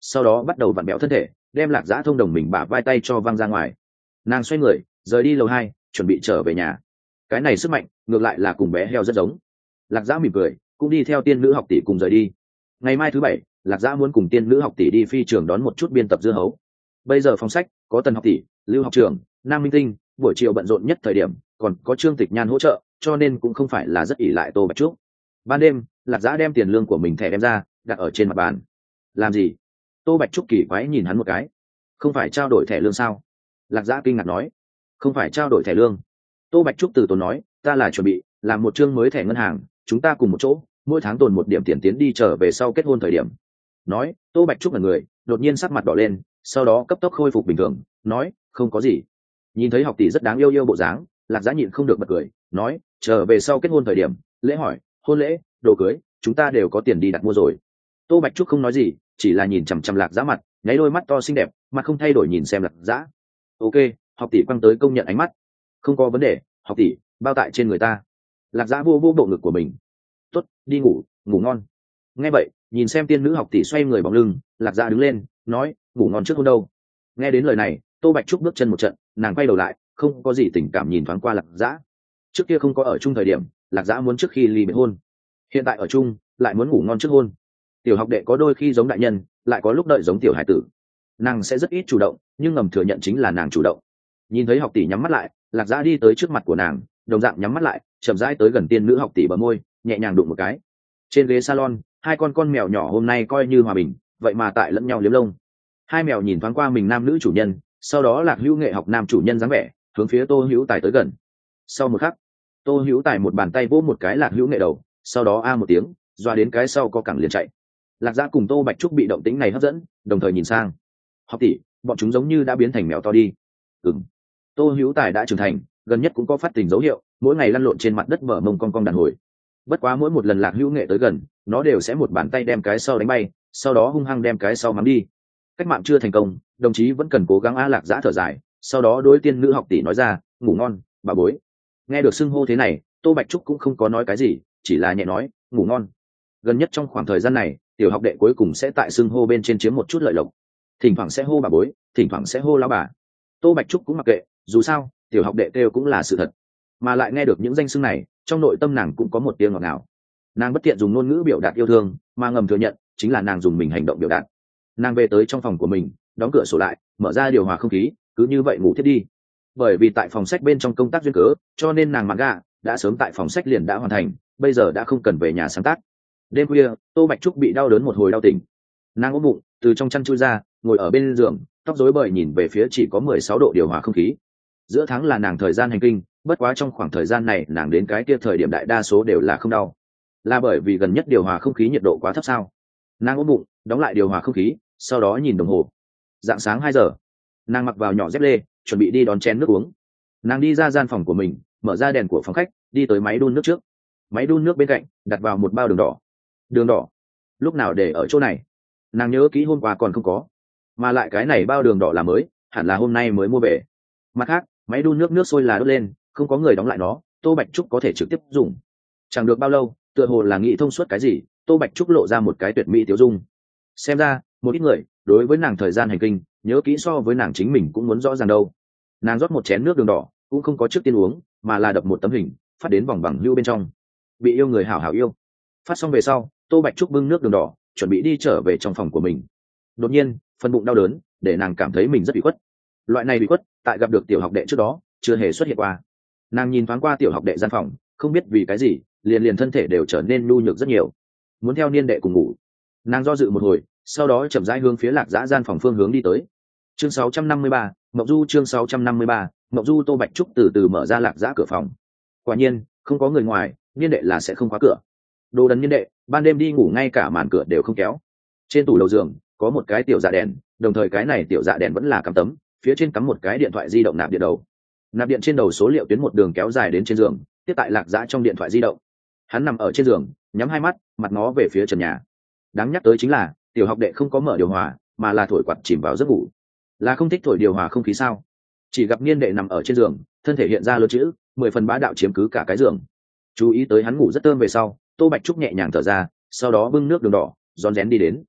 sau đó bắt đầu vặn bẹo thân thể, đem Lạc Dã thông đồng mình bả vai tay cho văng ra ngoài. Nàng xoay người rời đi lầu hai, chuẩn bị trở về nhà. Cái này sức mạnh ngược lại là cùng bé heo rất giống. Lạc Dã mỉm cười, cũng đi theo tiên nữ học tỷ cùng rời đi. Ngày mai thứ bảy, Lạc Dã muốn cùng tiên nữ học tỷ đi phi trường đón một chút biên tập dưa hấu. Bây giờ phòng sách có Tần học tỷ, Lưu học trưởng, Nam Minh Tinh, buổi chiều bận rộn nhất thời điểm, còn có Trương Tịch Nhan hỗ trợ, cho nên cũng không phải là rất ỷ lại Tô Bạch Trúc. Ban đêm, Lạc Dã đem tiền lương của mình thẻ đem ra, đặt ở trên mặt bàn. Làm gì? Tô Bạch Trúc kỳ quái nhìn hắn một cái. Không phải trao đổi thẻ lương sao? Lạc Dã kinh ngạc nói. Không phải trao đổi thẻ lương. Tô Bạch Trúc từ tốn nói, ta là chuẩn bị làm một chương mới thẻ ngân hàng, chúng ta cùng một chỗ, mỗi tháng tồn một điểm tiền tiến đi trở về sau kết hôn thời điểm. Nói, Tô Bạch Trúc là người, đột nhiên sắc mặt đỏ lên, sau đó cấp tốc khôi phục bình thường, nói, không có gì. Nhìn thấy học tỷ rất đáng yêu yêu bộ dáng, Lạc Dã nhịn không được bật cười, nói, trở về sau kết hôn thời điểm, lễ hỏi, hôn lễ, đồ cưới, chúng ta đều có tiền đi đặt mua rồi. Tô Bạch Trúc không nói gì, chỉ là nhìn chằm chằm Lạc Dã mặt, nháy đôi mắt to xinh đẹp, mặt không thay đổi nhìn xem Lạc Dã. Ok, học tỷ quăng tới công nhận ánh mắt. Không có vấn đề, học tỷ, bao tại trên người ta. Lạc Dã vô vô bộ ngực của mình. Tốt, đi ngủ, ngủ ngon. Nghe vậy, nhìn xem tiên nữ học tỷ xoay người bóng lưng, Lạc Dã đứng lên, nói, ngủ ngon trước hôn đâu. Nghe đến lời này, Tô Bạch Trúc bước chân một trận, nàng quay đầu lại, không có gì tình cảm nhìn thoáng qua Lạc Dã. Trước kia không có ở chung thời điểm, Lạc Dã muốn trước khi ly biệt hôn. Hiện tại ở chung, lại muốn ngủ ngon trước hôn. Tiểu học đệ có đôi khi giống đại nhân, lại có lúc đợi giống tiểu hải tử. Nàng sẽ rất ít chủ động, nhưng ngầm thừa nhận chính là nàng chủ động. Nhìn thấy học tỷ nhắm mắt lại, Lạc Dã đi tới trước mặt của nàng, đồng dạng nhắm mắt lại, chậm rãi tới gần tiên nữ học tỷ bờ môi, nhẹ nhàng đụng một cái. Trên ghế salon, hai con con mèo nhỏ hôm nay coi như hòa bình, vậy mà tại lẫn nhau liếm lông. Hai mèo nhìn thoáng qua mình nam nữ chủ nhân, sau đó Lạc Hữu Nghệ học nam chủ nhân dáng vẻ, hướng phía Tô Hữu Tài tới gần. Sau một khắc, Tô Hữu Tài một bàn tay vỗ một cái Lạc Hữu Nghệ đầu, sau đó a một tiếng, doa đến cái sau co cẳng liền chạy. Lạc Dã cùng Tô Bạch Trúc bị động tĩnh này hấp dẫn, đồng thời nhìn sang. Học tỷ, bọn chúng giống như đã biến thành mèo to đi. Ừm. Tô Hữu Tài đã trưởng thành, gần nhất cũng có phát tình dấu hiệu, mỗi ngày lăn lộn trên mặt đất mở mông cong cong đàn hồi. Bất quá mỗi một lần Lạc Hữu Nghệ tới gần, nó đều sẽ một bàn tay đem cái sau đánh bay, sau đó hung hăng đem cái sau mắng đi. Cách mạng chưa thành công, đồng chí vẫn cần cố gắng. A Lạc Dã thở dài, sau đó đối tiên nữ học tỷ nói ra, ngủ ngon, bà bối. Nghe được xưng hô thế này, Tô Bạch Trúc cũng không có nói cái gì, chỉ là nhẹ nói, ngủ ngon. Gần nhất trong khoảng thời gian này, tiểu học đệ cuối cùng sẽ tại xưng hô bên trên chiếm một chút lợi lộc, thỉnh thoảng sẽ hô bà bối, thỉnh thoảng sẽ hô lão bà. Tô Bạch Trúc cũng mặc kệ, dù sao tiểu học đệ kêu cũng là sự thật, mà lại nghe được những danh xưng này, trong nội tâm nàng cũng có một tiếng ngọt ngào. Nàng bất tiện dùng ngôn ngữ biểu đạt yêu thương, mà ngầm thừa nhận chính là nàng dùng mình hành động biểu đạt. Nàng về tới trong phòng của mình, đóng cửa sổ lại, mở ra điều hòa không khí, cứ như vậy ngủ thiết đi. Bởi vì tại phòng sách bên trong công tác duyên cớ, cho nên nàng manga đã sớm tại phòng sách liền đã hoàn thành, bây giờ đã không cần về nhà sáng tác. Đêm khuya, Tô Bạch Trúc bị đau đớn một hồi đau tỉnh. Nàng ôm bụng từ trong chăn chui ra, ngồi ở bên giường, tóc rối bời nhìn về phía chỉ có mười sáu độ điều hòa không khí. Giữa tháng là nàng thời gian hành kinh, bất quá trong khoảng thời gian này nàng đến cái kia thời điểm đại đa số đều là không đau. Là bởi vì gần nhất điều hòa không khí nhiệt độ quá thấp sao? Nàng ôm bụng, đóng lại điều hòa không khí, sau đó nhìn đồng hồ. Rạng sáng hai giờ, nàng mặc vào nhỏ dép lê, chuẩn bị đi đón chén nước uống. Nàng đi ra gian phòng của mình, mở ra đèn của phòng khách, đi tới máy đun nước trước. Máy đun nước bên cạnh đặt vào một bao đường đỏ. Đường đỏ lúc nào để ở chỗ này? Nàng nhớ kỹ hôm qua còn không có, mà lại cái này bao đường đỏ là mới, hẳn là hôm nay mới mua về. Mặt khác, máy đun nước nước sôi là đốt lên, không có người đóng lại nó, Tô Bạch Trúc có thể trực tiếp dùng. Chẳng được bao lâu, tựa hồ là nghĩ thông suốt cái gì, Tô Bạch Trúc lộ ra một cái tuyệt mỹ tiểu dung. Xem ra một ít người đối với nàng thời gian hành kinh nhớ kỹ so với nàng chính mình cũng muốn rõ ràng đâu. Nàng rót một chén nước đường đỏ, cũng không có trước tiên uống, mà là đập một tấm hình phát đến vòng bằng hưu bên trong. Bị yêu người hảo hảo yêu. Phát xong về sau, Tô Bạch Trúc bưng nước đường đỏ, chuẩn bị đi trở về trong phòng của mình. Đột nhiên phần bụng đau đớn để nàng cảm thấy mình rất bị khuất. Loại này bị khuất tại gặp được tiểu học đệ trước đó chưa hề xuất hiện qua. Nàng nhìn thoáng qua tiểu học đệ gian phòng, không biết vì cái gì liền liền thân thể đều trở nên nhu nhược rất nhiều, muốn theo niên đệ cùng ngủ. Nàng do dự một hồi, sau đó chậm rãi hướng phía Lạc Dã gian phòng phương hướng đi tới. Chương sáu trăm năm mươi ba, Mộng Du. Chương sáu trăm năm mươi ba, Mộng Du. Tô Bạch Trúc từ từ mở ra Lạc Dã cửa phòng. Quả nhiên không có người ngoài, niên đệ là sẽ không khóa cửa. Đồ đần niên đệ, ban đêm đi ngủ ngay cả màn cửa đều không kéo. Trên tủ đầu giường có một cái tiểu dạ đèn, đồng thời cái này tiểu dạ đèn vẫn là cắm tấm, phía trên cắm một cái điện thoại di động nạp điện đầu. Nạp điện trên đầu số liệu tuyến một đường kéo dài đến trên giường, tiếp tại Lạc Dã trong điện thoại di động. Hắn nằm ở trên giường, nhắm hai mắt, mặt ngó về phía trần nhà. Đáng nhắc tới chính là tiểu học đệ không có mở điều hòa, mà là thổi quạt chìm vào giấc ngủ. Là không thích thổi điều hòa không khí sao? Chỉ gặp niên đệ nằm ở trên giường, thân thể hiện ra lớn chữ mười phần bá đạo chiếm cứ cả cái giường. Chú ý tới hắn ngủ rất thơm về sau, Tô Bạch Trúc nhẹ nhàng thở ra, sau đó bưng nước đường đỏ rón rén đi đến.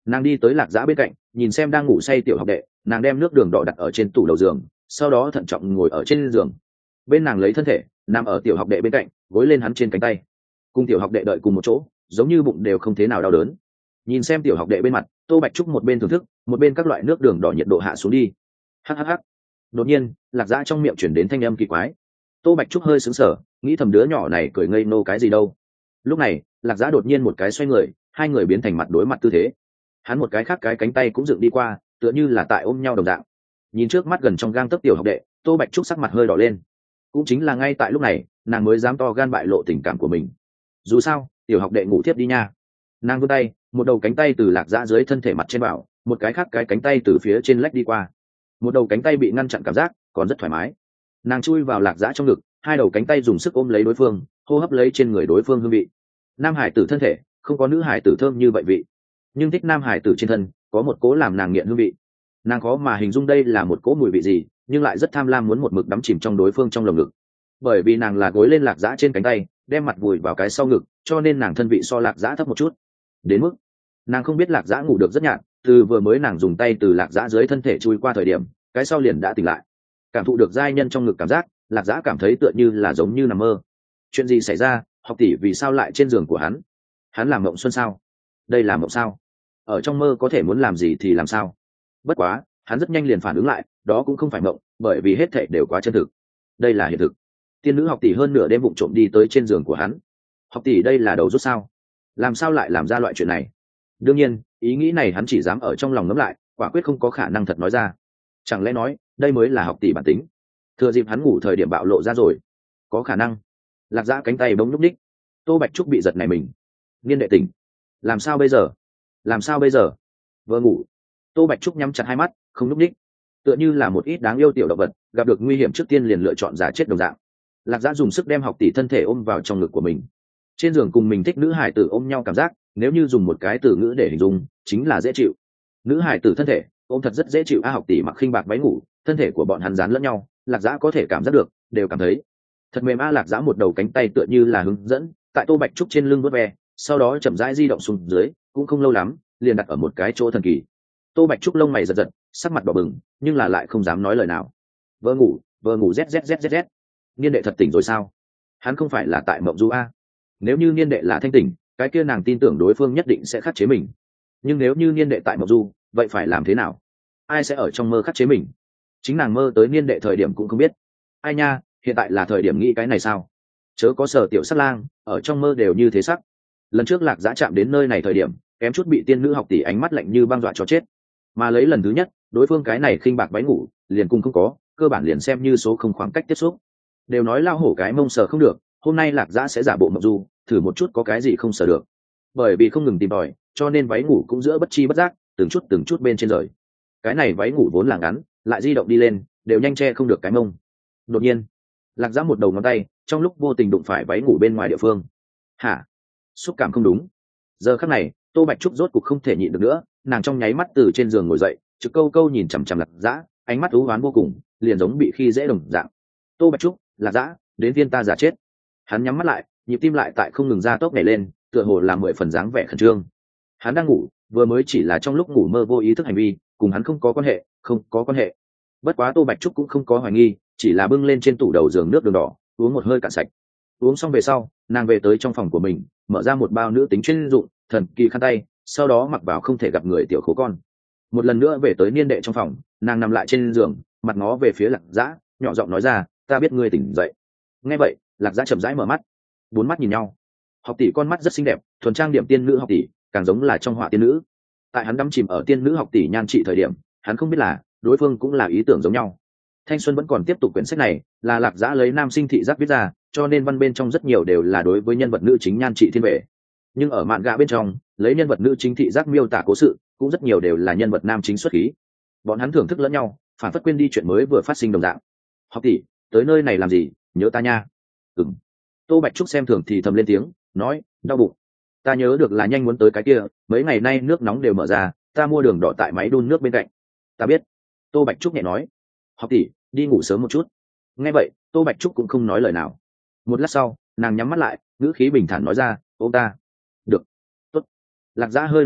Nàng đi tới lạc dã bên cạnh, nhìn xem đang ngủ say tiểu học đệ, nàng đem nước đường đỏ đặt ở trên tủ đầu giường, sau đó thận trọng ngồi ở trên giường. Bên nàng lấy thân thể nằm ở tiểu học đệ bên cạnh, gối lên hắn trên cánh tay, cùng tiểu học đệ đợi cùng một chỗ, giống như bụng đều không thế nào đau đớn. Nhìn xem tiểu học đệ bên mặt, Tô Bạch Trúc một bên thưởng thức, một bên các loại nước đường đỏ nhiệt độ hạ xuống đi. Hắc. Đột nhiên, lạc dã trong miệng chuyển đến thanh âm kỳ quái. Tô Bạch Trúc hơi sững sờ, nghĩ thầm đứa nhỏ này cười ngây nô cái gì đâu. Lúc này, lạc dã đột nhiên một cái xoay người, hai người biến thành mặt đối mặt tư thế. Hắn một cái khác cái cánh tay cũng dựng đi qua, tựa như là tại ôm nhau đồng dạng. Nhìn trước mắt gần trong gang tấc tiểu học đệ, Tô Bạch Trúc sắc mặt hơi đỏ lên. Cũng chính là ngay tại lúc này, nàng mới dám to gan bại lộ tình cảm của mình. Dù sao, tiểu học đệ ngủ thiếp đi nha. Nàng vươn tay, một đầu cánh tay từ lạc dã dưới thân thể mặt trên bảo, một cái khác cái cánh tay từ phía trên lách đi qua. Một đầu cánh tay bị ngăn chặn cảm giác, còn rất thoải mái. Nàng chui vào lạc dã trong ngực, hai đầu cánh tay dùng sức ôm lấy đối phương, hô hấp lấy trên người đối phương hương vị. Nam hải tử thân thể không có nữ hải tử thơm như vậy vị, nhưng thích nam hải tử trên thân có một cố làm nàng nghiện hương vị. Nàng khó mà hình dung đây là một cố mùi vị gì, nhưng lại rất tham lam muốn một mực đắm chìm trong đối phương trong lồng ngực. Bởi vì nàng là gối lên lạc dã trên cánh tay, đem mặt vùi vào cái sau ngực, cho nên nàng thân vị so lạc dã thấp một chút. Đến mức nàng không biết lạc dã ngủ được rất nhạt, từ vừa mới nàng dùng tay từ lạc dã dưới thân thể chui qua thời điểm, cái sau liền đã tỉnh lại. Cảm thụ được giai nhân trong ngực cảm giác, lạc dã cảm thấy tựa như là giống như nằm mơ. Chuyện gì xảy ra? Học tỷ vì sao lại trên giường của hắn? Hắn làm mộng xuân sao? Đây là mộng sao? Ở trong mơ có thể muốn làm gì thì làm sao? Bất quá hắn rất nhanh liền phản ứng lại, đó cũng không phải mộng, bởi vì hết thảy đều quá chân thực. Đây là hiện thực. Tiên nữ học tỷ hơn nửa đêm vụng trộm đi tới trên giường của hắn. Học tỷ đây là đầu rút sao? Làm sao lại làm ra loại chuyện này? Đương nhiên ý nghĩ này hắn chỉ dám ở trong lòng ngẫm lại, quả quyết không có khả năng thật nói ra. Chẳng lẽ nói đây mới là học tỷ bản tính, thừa dịp hắn ngủ thời điểm bạo lộ ra rồi? Có khả năng. Lạc dã cánh tay bỗng nhúc ních. Tô Bạch Trúc bị giật này mình. Niên đệ tỉnh. Làm sao bây giờ? Làm sao bây giờ? Vừa ngủ. Tô Bạch Trúc nhắm chặt hai mắt, không nhúc ních, tựa như là một ít đáng yêu tiểu động vật gặp được nguy hiểm trước tiên liền lựa chọn giả chết đồng dạng. Lạc dã dùng sức đem học tỷ thân thể ôm vào trong ngực của mình. Trên giường cùng mình thích nữ hải tử ôm nhau cảm giác, nếu như dùng một cái từ ngữ để hình dung, chính là dễ chịu. Nữ hải tử thân thể ôm thật rất dễ chịu. A học tỷ mặc khinh bạc váy ngủ, thân thể của bọn hắn dán lẫn nhau, lạc dã có thể cảm giác được, đều cảm thấy thật mềm. A lạc dã một đầu cánh tay tựa như là hướng dẫn tại Tô Bạch Trúc trên lưng vuốt ve, sau đó chậm rãi di động xuống dưới, cũng không lâu lắm liền đặt ở một cái chỗ thần kỳ. Tô Bạch Trúc lông mày giật giật, sắc mặt đỏ bừng, nhưng là lại không dám nói lời nào. Vơ ngủ, vơ ngủ zzzzz. Niên đệ thật tỉnh rồi sao? Hắn không phải là tại mộng du a? Nếu như niên đệ là thanh tỉnh, cái kia nàng tin tưởng đối phương nhất định sẽ khắc chế mình. Nhưng nếu như niên đệ tại mộng du, vậy phải làm thế nào? Ai sẽ ở trong mơ khắc chế mình? Chính nàng mơ tới niên đệ thời điểm cũng không biết. Ai nha, hiện tại là thời điểm nghĩ cái này sao? Chớ có sở tiểu sắc lang, ở trong mơ đều như thế sắc. Lần trước lạc dã chạm đến nơi này thời điểm, kém chút bị tiên nữ học tỷ ánh mắt lạnh như băng dọa cho chết. Mà lấy lần thứ nhất, đối phương cái này khinh bạc váy ngủ, liền cùng không có, cơ bản liền xem như số không khoảng cách tiếp xúc. Đều nói lao hổ cái mông sờ không được, hôm nay lạc dã sẽ giả bộ mộng du, thử một chút có cái gì không sờ được. Bởi vì không ngừng tìm tòi, cho nên váy ngủ cũng giữa bất chi bất giác, từng chút từng chút bên trên rời. Cái này váy ngủ vốn là ngắn, lại di động đi lên, đều nhanh che không được cái mông. Đột nhiên, lạc dã một đầu ngón tay, trong lúc vô tình đụng phải váy ngủ bên ngoài địa phương. Hả? Xúc cảm không đúng. Giờ khắc này, Tô Bạch Trúc rốt cục không thể nhịn được nữa, nàng trong nháy mắt từ trên giường ngồi dậy, trực câu câu nhìn chằm chằm lạc dã, ánh mắt u hoán vô cùng, liền giống bị khi dễ đồng dạng. Tô Bạch Trúc, lạc dã, đến viên ta giả chết. Hắn nhắm mắt lại, nhịp tim lại tại không ngừng ra tốc nhảy lên, tựa hồ làm mười phần dáng vẻ khẩn trương. Hắn đang ngủ, vừa mới chỉ là trong lúc ngủ mơ vô ý thức hành vi, cùng hắn không có quan hệ, không có quan hệ. Bất quá Tô Bạch Trúc cũng không có hoài nghi, chỉ là bưng lên trên tủ đầu giường nước đường đỏ, uống một hơi cạn sạch. Uống xong về sau, nàng về tới trong phòng của mình, mở ra một bao nữ tính chuyên dụng thần kỳ khăn tay, sau đó mặc vào không thể gặp người tiểu khố con. Một lần nữa về tới niên đệ trong phòng, nàng nằm lại trên giường, mặt ngó về phía lạc dã, nhỏ giọng nói ra, ta biết ngươi tỉnh dậy. Nghe vậy, lạc dã chậm rãi mở mắt, bốn mắt nhìn nhau. Học tỷ con mắt rất xinh đẹp, thuần trang điểm tiên nữ học tỷ, càng giống là trong họa tiên nữ. Tại hắn đắm chìm ở tiên nữ học tỷ nhan trị thời điểm, hắn không biết là đối phương cũng là ý tưởng giống nhau. Thanh xuân vẫn còn tiếp tục quyển sách này, là lạc dã lấy nam sinh thị giác viết ra, cho nên văn bên trong rất nhiều đều là đối với nhân vật nữ chính nhan trị thiên về. Nhưng ở mạn gạ bên trong, lấy nhân vật nữ chính thị giác miêu tả cố sự, cũng rất nhiều đều là nhân vật nam chính xuất khí. Bọn hắn thưởng thức lẫn nhau, phản phất quên đi chuyện mới vừa phát sinh đồng dạng. Học tỷ, tới nơi này làm gì, nhớ ta nha. Ừm. Tô Bạch Trúc xem thường thì thầm lên tiếng, nói, đau bụng. Ta nhớ được là nhanh muốn tới cái kia, mấy ngày nay nước nóng đều mở ra, ta mua đường đỏ tại máy đun nước bên cạnh. Ta biết. Tô Bạch Trúc nhẹ nói. Học tỷ, đi ngủ sớm một chút. Nghe vậy, Tô Bạch Trúc cũng không nói lời nào. Một lát sau, nàng nhắm mắt lại, ngữ khí bình thản nói ra, ôm ta. Được. Tốt. Lạc dã hơi đỏ mặt,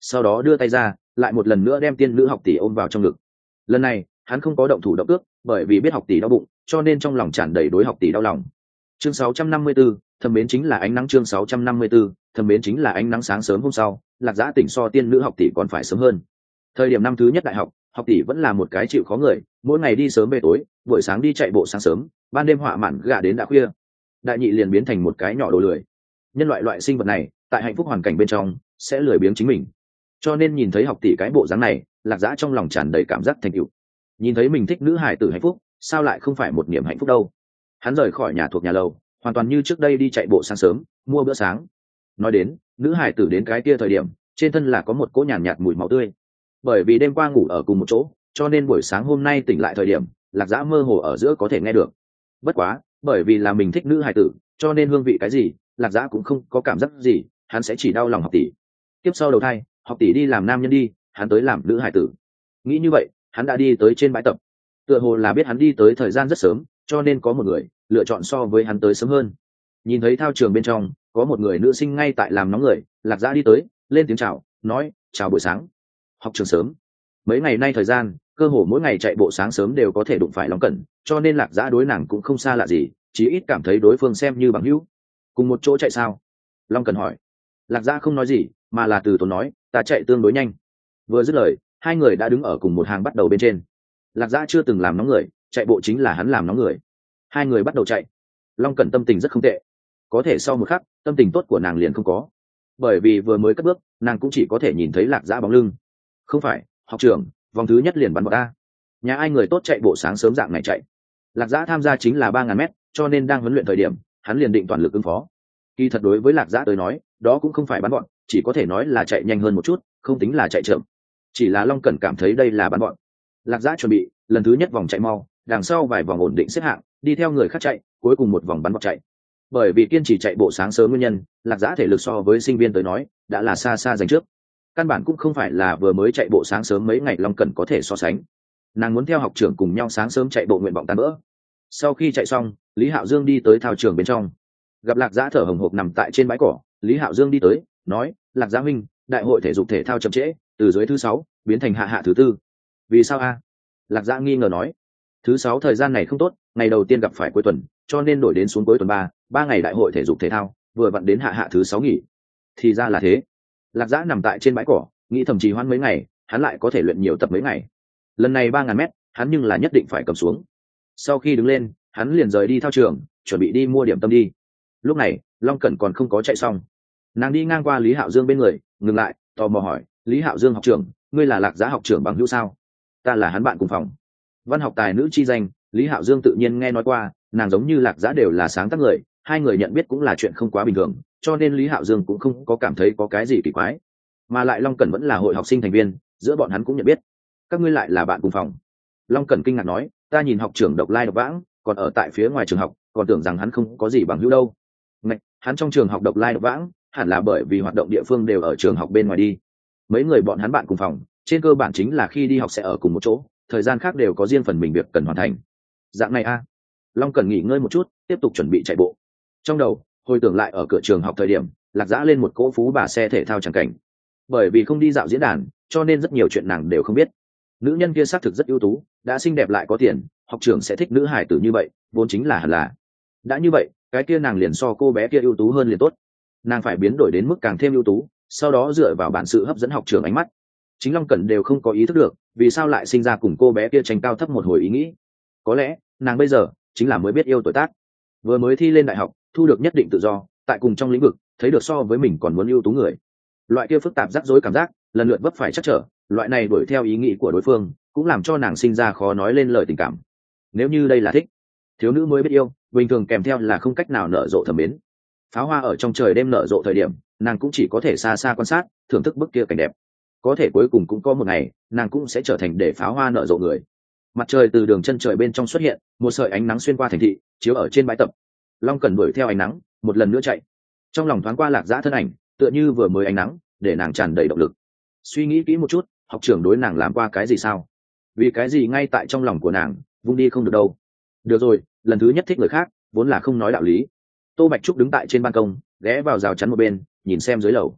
sau đó đưa tay ra lại một lần nữa đem tiên nữ học tỷ ôm vào trong ngực. Lần này hắn không có động thủ động ước, bởi vì biết học tỷ đau bụng, cho nên trong lòng tràn đầy đối học tỷ đau lòng. Chương sáu trăm năm mươi tư, thâm mến chính là ánh nắng. Chương sáu trăm năm mươi tư, thâm mến chính là ánh nắng. Sáng sớm hôm sau, Lạc Dã tỉnh so tiên nữ học tỷ còn phải sớm hơn. Thời điểm năm thứ nhất đại học, học tỷ vẫn là một cái chịu khó người, mỗi ngày đi sớm về tối, buổi sáng đi chạy bộ sáng sớm, ban đêm họa mạn gạ đến đã khuya. Đại nhị liền biến thành một cái nhỏ đồ lười. Nhân loại loại sinh vật này, tại hạnh phúc hoàn cảnh bên trong, sẽ lười biếng chính mình. Cho nên nhìn thấy học tỷ cái bộ dáng này, Lạc Dã trong lòng tràn đầy cảm giác thành tựu. Nhìn thấy mình thích nữ hài tử hạnh phúc, sao lại không phải một niềm hạnh phúc đâu. Hắn rời khỏi nhà thuộc nhà lầu, hoàn toàn như trước đây đi chạy bộ sáng sớm, mua bữa sáng. Nói đến nữ hài tử đến cái kia thời điểm, trên thân là có một cỗ nhàn nhạt, nhạt mùi máu tươi. Bởi vì đêm qua ngủ ở cùng một chỗ, cho nên buổi sáng hôm nay tỉnh lại thời điểm, Lạc Dã mơ hồ ở giữa có thể nghe được. Bất quá bởi vì là mình thích nữ hài tử, cho nên hương vị cái gì Lạc Dã cũng không có cảm giác gì, hắn sẽ chỉ đau lòng học tỷ. Tiếp sau đầu thai, học tỷ đi làm nam nhân đi, hắn tới làm nữ hài tử. Nghĩ như vậy, hắn đã đi tới trên bãi tập. Tựa hồ là biết hắn đi tới thời gian rất sớm, cho nên có một người lựa chọn so với hắn tới sớm hơn. Nhìn thấy thao trường bên trong có một người nữ sinh ngay tại làm nóng người, Lạc Dã đi tới, lên tiếng chào, nói chào buổi sáng. Học trường sớm. Mấy ngày nay thời gian, cơ hồ mỗi ngày chạy bộ sáng sớm đều có thể đụng phải Long Cẩn, cho nên Lạc Dã đối nàng cũng không xa lạ gì, chí ít cảm thấy đối phương xem như bằng hữu. Cùng một chỗ chạy sao? Long Cẩn hỏi. Lạc Dã không nói gì, mà là từ tốn nói, ta chạy tương đối nhanh. Vừa dứt lời, hai người đã đứng ở cùng một hàng bắt đầu bên trên. Lạc Dã chưa từng làm nóng người, chạy bộ chính là hắn làm nóng người. Hai người bắt đầu chạy. Long Cẩn tâm tình rất không tệ, có thể sau một khắc, tâm tình tốt của nàng liền không có, bởi vì vừa mới cất bước, nàng cũng chỉ có thể nhìn thấy Lạc Dã bóng lưng. Không phải, học trưởng, vòng thứ nhất liền bắn bọn ta. Nhà ai người tốt chạy bộ sáng sớm dạng này chạy. Lạc Dã tham gia chính là ba ngàn mét, cho nên đang huấn luyện thời điểm, hắn liền định toàn lực ứng phó. Kỳ thật đối với Lạc Dã tới nói, đó cũng không phải bắn bọn, chỉ có thể nói là chạy nhanh hơn một chút, không tính là chạy chậm. Chỉ là Long Cẩn cảm thấy đây là bắn bọn. Lạc Dã chuẩn bị, lần thứ nhất vòng chạy mau, đằng sau vài vòng ổn định xếp hạng, đi theo người khác chạy, cuối cùng một vòng bắn bọn chạy. Bởi vì kiên trì chạy bộ sáng sớm nguyên nhân, Lạc Dã thể lực so với sinh viên tới nói, đã là xa xa giành trước. Căn bản cũng không phải là vừa mới chạy bộ sáng sớm mấy ngày Long Cẩn có thể so sánh. Nàng muốn theo học trưởng cùng nhau sáng sớm chạy bộ nguyện vọng tan bữa. Sau khi chạy xong, Lý Hạo Dương đi tới thao trường bên trong, gặp Lạc Dã thở hổn hộc nằm tại trên bãi cỏ. Lý Hạo Dương đi tới, nói, Lạc Dã huynh, đại hội thể dục thể thao chậm trễ, từ dưới thứ sáu biến thành hạ hạ thứ tư. Vì sao a? Lạc Dã nghi ngờ nói, thứ sáu thời gian này không tốt, ngày đầu tiên gặp phải cuối tuần, cho nên đổi đến xuống cuối tuần ba, ba ngày đại hội thể dục thể thao, vừa vặn đến hạ hạ thứ sáu nghỉ. Thì ra là thế. Lạc Dã nằm tại trên bãi cỏ, nghĩ thầm trì hoãn mấy ngày, hắn lại có thể luyện nhiều tập mấy ngày. Lần này ba ngàn mét, hắn nhưng là nhất định phải cầm xuống. Sau khi đứng lên, hắn liền rời đi thao trường, chuẩn bị đi mua điểm tâm đi. Lúc này, Long Cẩn còn không có chạy xong. Nàng đi ngang qua Lý Hạo Dương bên người, ngừng lại, tò mò hỏi, Lý Hạo Dương học trưởng, ngươi là Lạc Dã học trưởng bằng hữu sao? Ta là hắn bạn cùng phòng. Văn học tài nữ chi danh, Lý Hạo Dương tự nhiên nghe nói qua, nàng giống như Lạc Dã đều là sáng tác người, hai người nhận biết cũng là chuyện không quá bình thường, cho nên Lý Hạo Dương cũng không có cảm thấy có cái gì kỳ quái. Mà lại Long Cẩn vẫn là hội học sinh thành viên, giữa bọn hắn cũng nhận biết. Các ngươi lại là bạn cùng phòng? Long Cẩn kinh ngạc nói, ta nhìn học trưởng độc lai độc vãng, còn ở tại phía ngoài trường học, còn tưởng rằng hắn không có gì bằng hữu đâu. Ngạch, hắn trong trường học độc lai độc vãng, hẳn là bởi vì hoạt động địa phương đều ở trường học bên ngoài đi. Mấy người bọn hắn bạn cùng phòng, trên cơ bản chính là khi đi học sẽ ở cùng một chỗ, thời gian khác đều có riêng phần mình việc cần hoàn thành. Dạng này a. Long Cẩn nghỉ ngơi một chút, tiếp tục chuẩn bị chạy bộ. Trong đầu, hồi tưởng lại ở cửa trường học thời điểm, Lạc Dã lên một cỗ phú bà xe thể thao chẳng cảnh. Bởi vì không đi dạo diễn đàn, cho nên rất nhiều chuyện nàng đều không biết. Nữ nhân kia xác thực rất ưu tú, đã xinh đẹp lại có tiền, học trưởng sẽ thích nữ hải tử như vậy, vốn chính là hẳn là. Đã như vậy, cái kia nàng liền so cô bé kia ưu tú hơn liền tốt. Nàng phải biến đổi đến mức càng thêm ưu tú, sau đó dựa vào bản sự hấp dẫn học trưởng ánh mắt. Chính Long Cẩn đều không có ý thức được, vì sao lại sinh ra cùng cô bé kia tranh cao thấp một hồi ý nghĩ. Có lẽ, nàng bây giờ chính là mới biết yêu tuổi tác. Vừa mới thi lên đại học, thu được nhất định tự do, tại cùng trong lĩnh vực, thấy được so với mình còn muốn ưu tú người. Loại kia phức tạp rắc rối cảm giác, lần lượt vấp phải chắc trở, loại này đuổi theo ý nghĩ của đối phương, cũng làm cho nàng sinh ra khó nói lên lời tình cảm. Nếu như đây là thích, thiếu nữ mới biết yêu, bình thường kèm theo là không cách nào nở rộ thầm mến. Pháo hoa ở trong trời đêm nở rộ thời điểm, nàng cũng chỉ có thể xa xa quan sát, thưởng thức bức kia cảnh đẹp. Có thể cuối cùng cũng có một ngày, nàng cũng sẽ trở thành để pháo hoa nở rộ người. Mặt trời từ đường chân trời bên trong xuất hiện, một sợi ánh nắng xuyên qua thành thị, chiếu ở trên bãi tập. Long Cẩn đuổi theo ánh nắng, một lần nữa chạy. Trong lòng thoáng qua Lạc Dã thân ảnh, tựa như vừa mới ánh nắng, để nàng tràn đầy động lực. Suy nghĩ kỹ một chút, học trưởng đối nàng làm qua cái gì sao? Vì cái gì ngay tại trong lòng của nàng, vung đi không được đâu. Được rồi, lần thứ nhất thích người khác, vốn là không nói đạo lý. Tô Bạch Trúc đứng tại trên ban công, ghé vào rào chắn một bên, nhìn xem dưới lầu.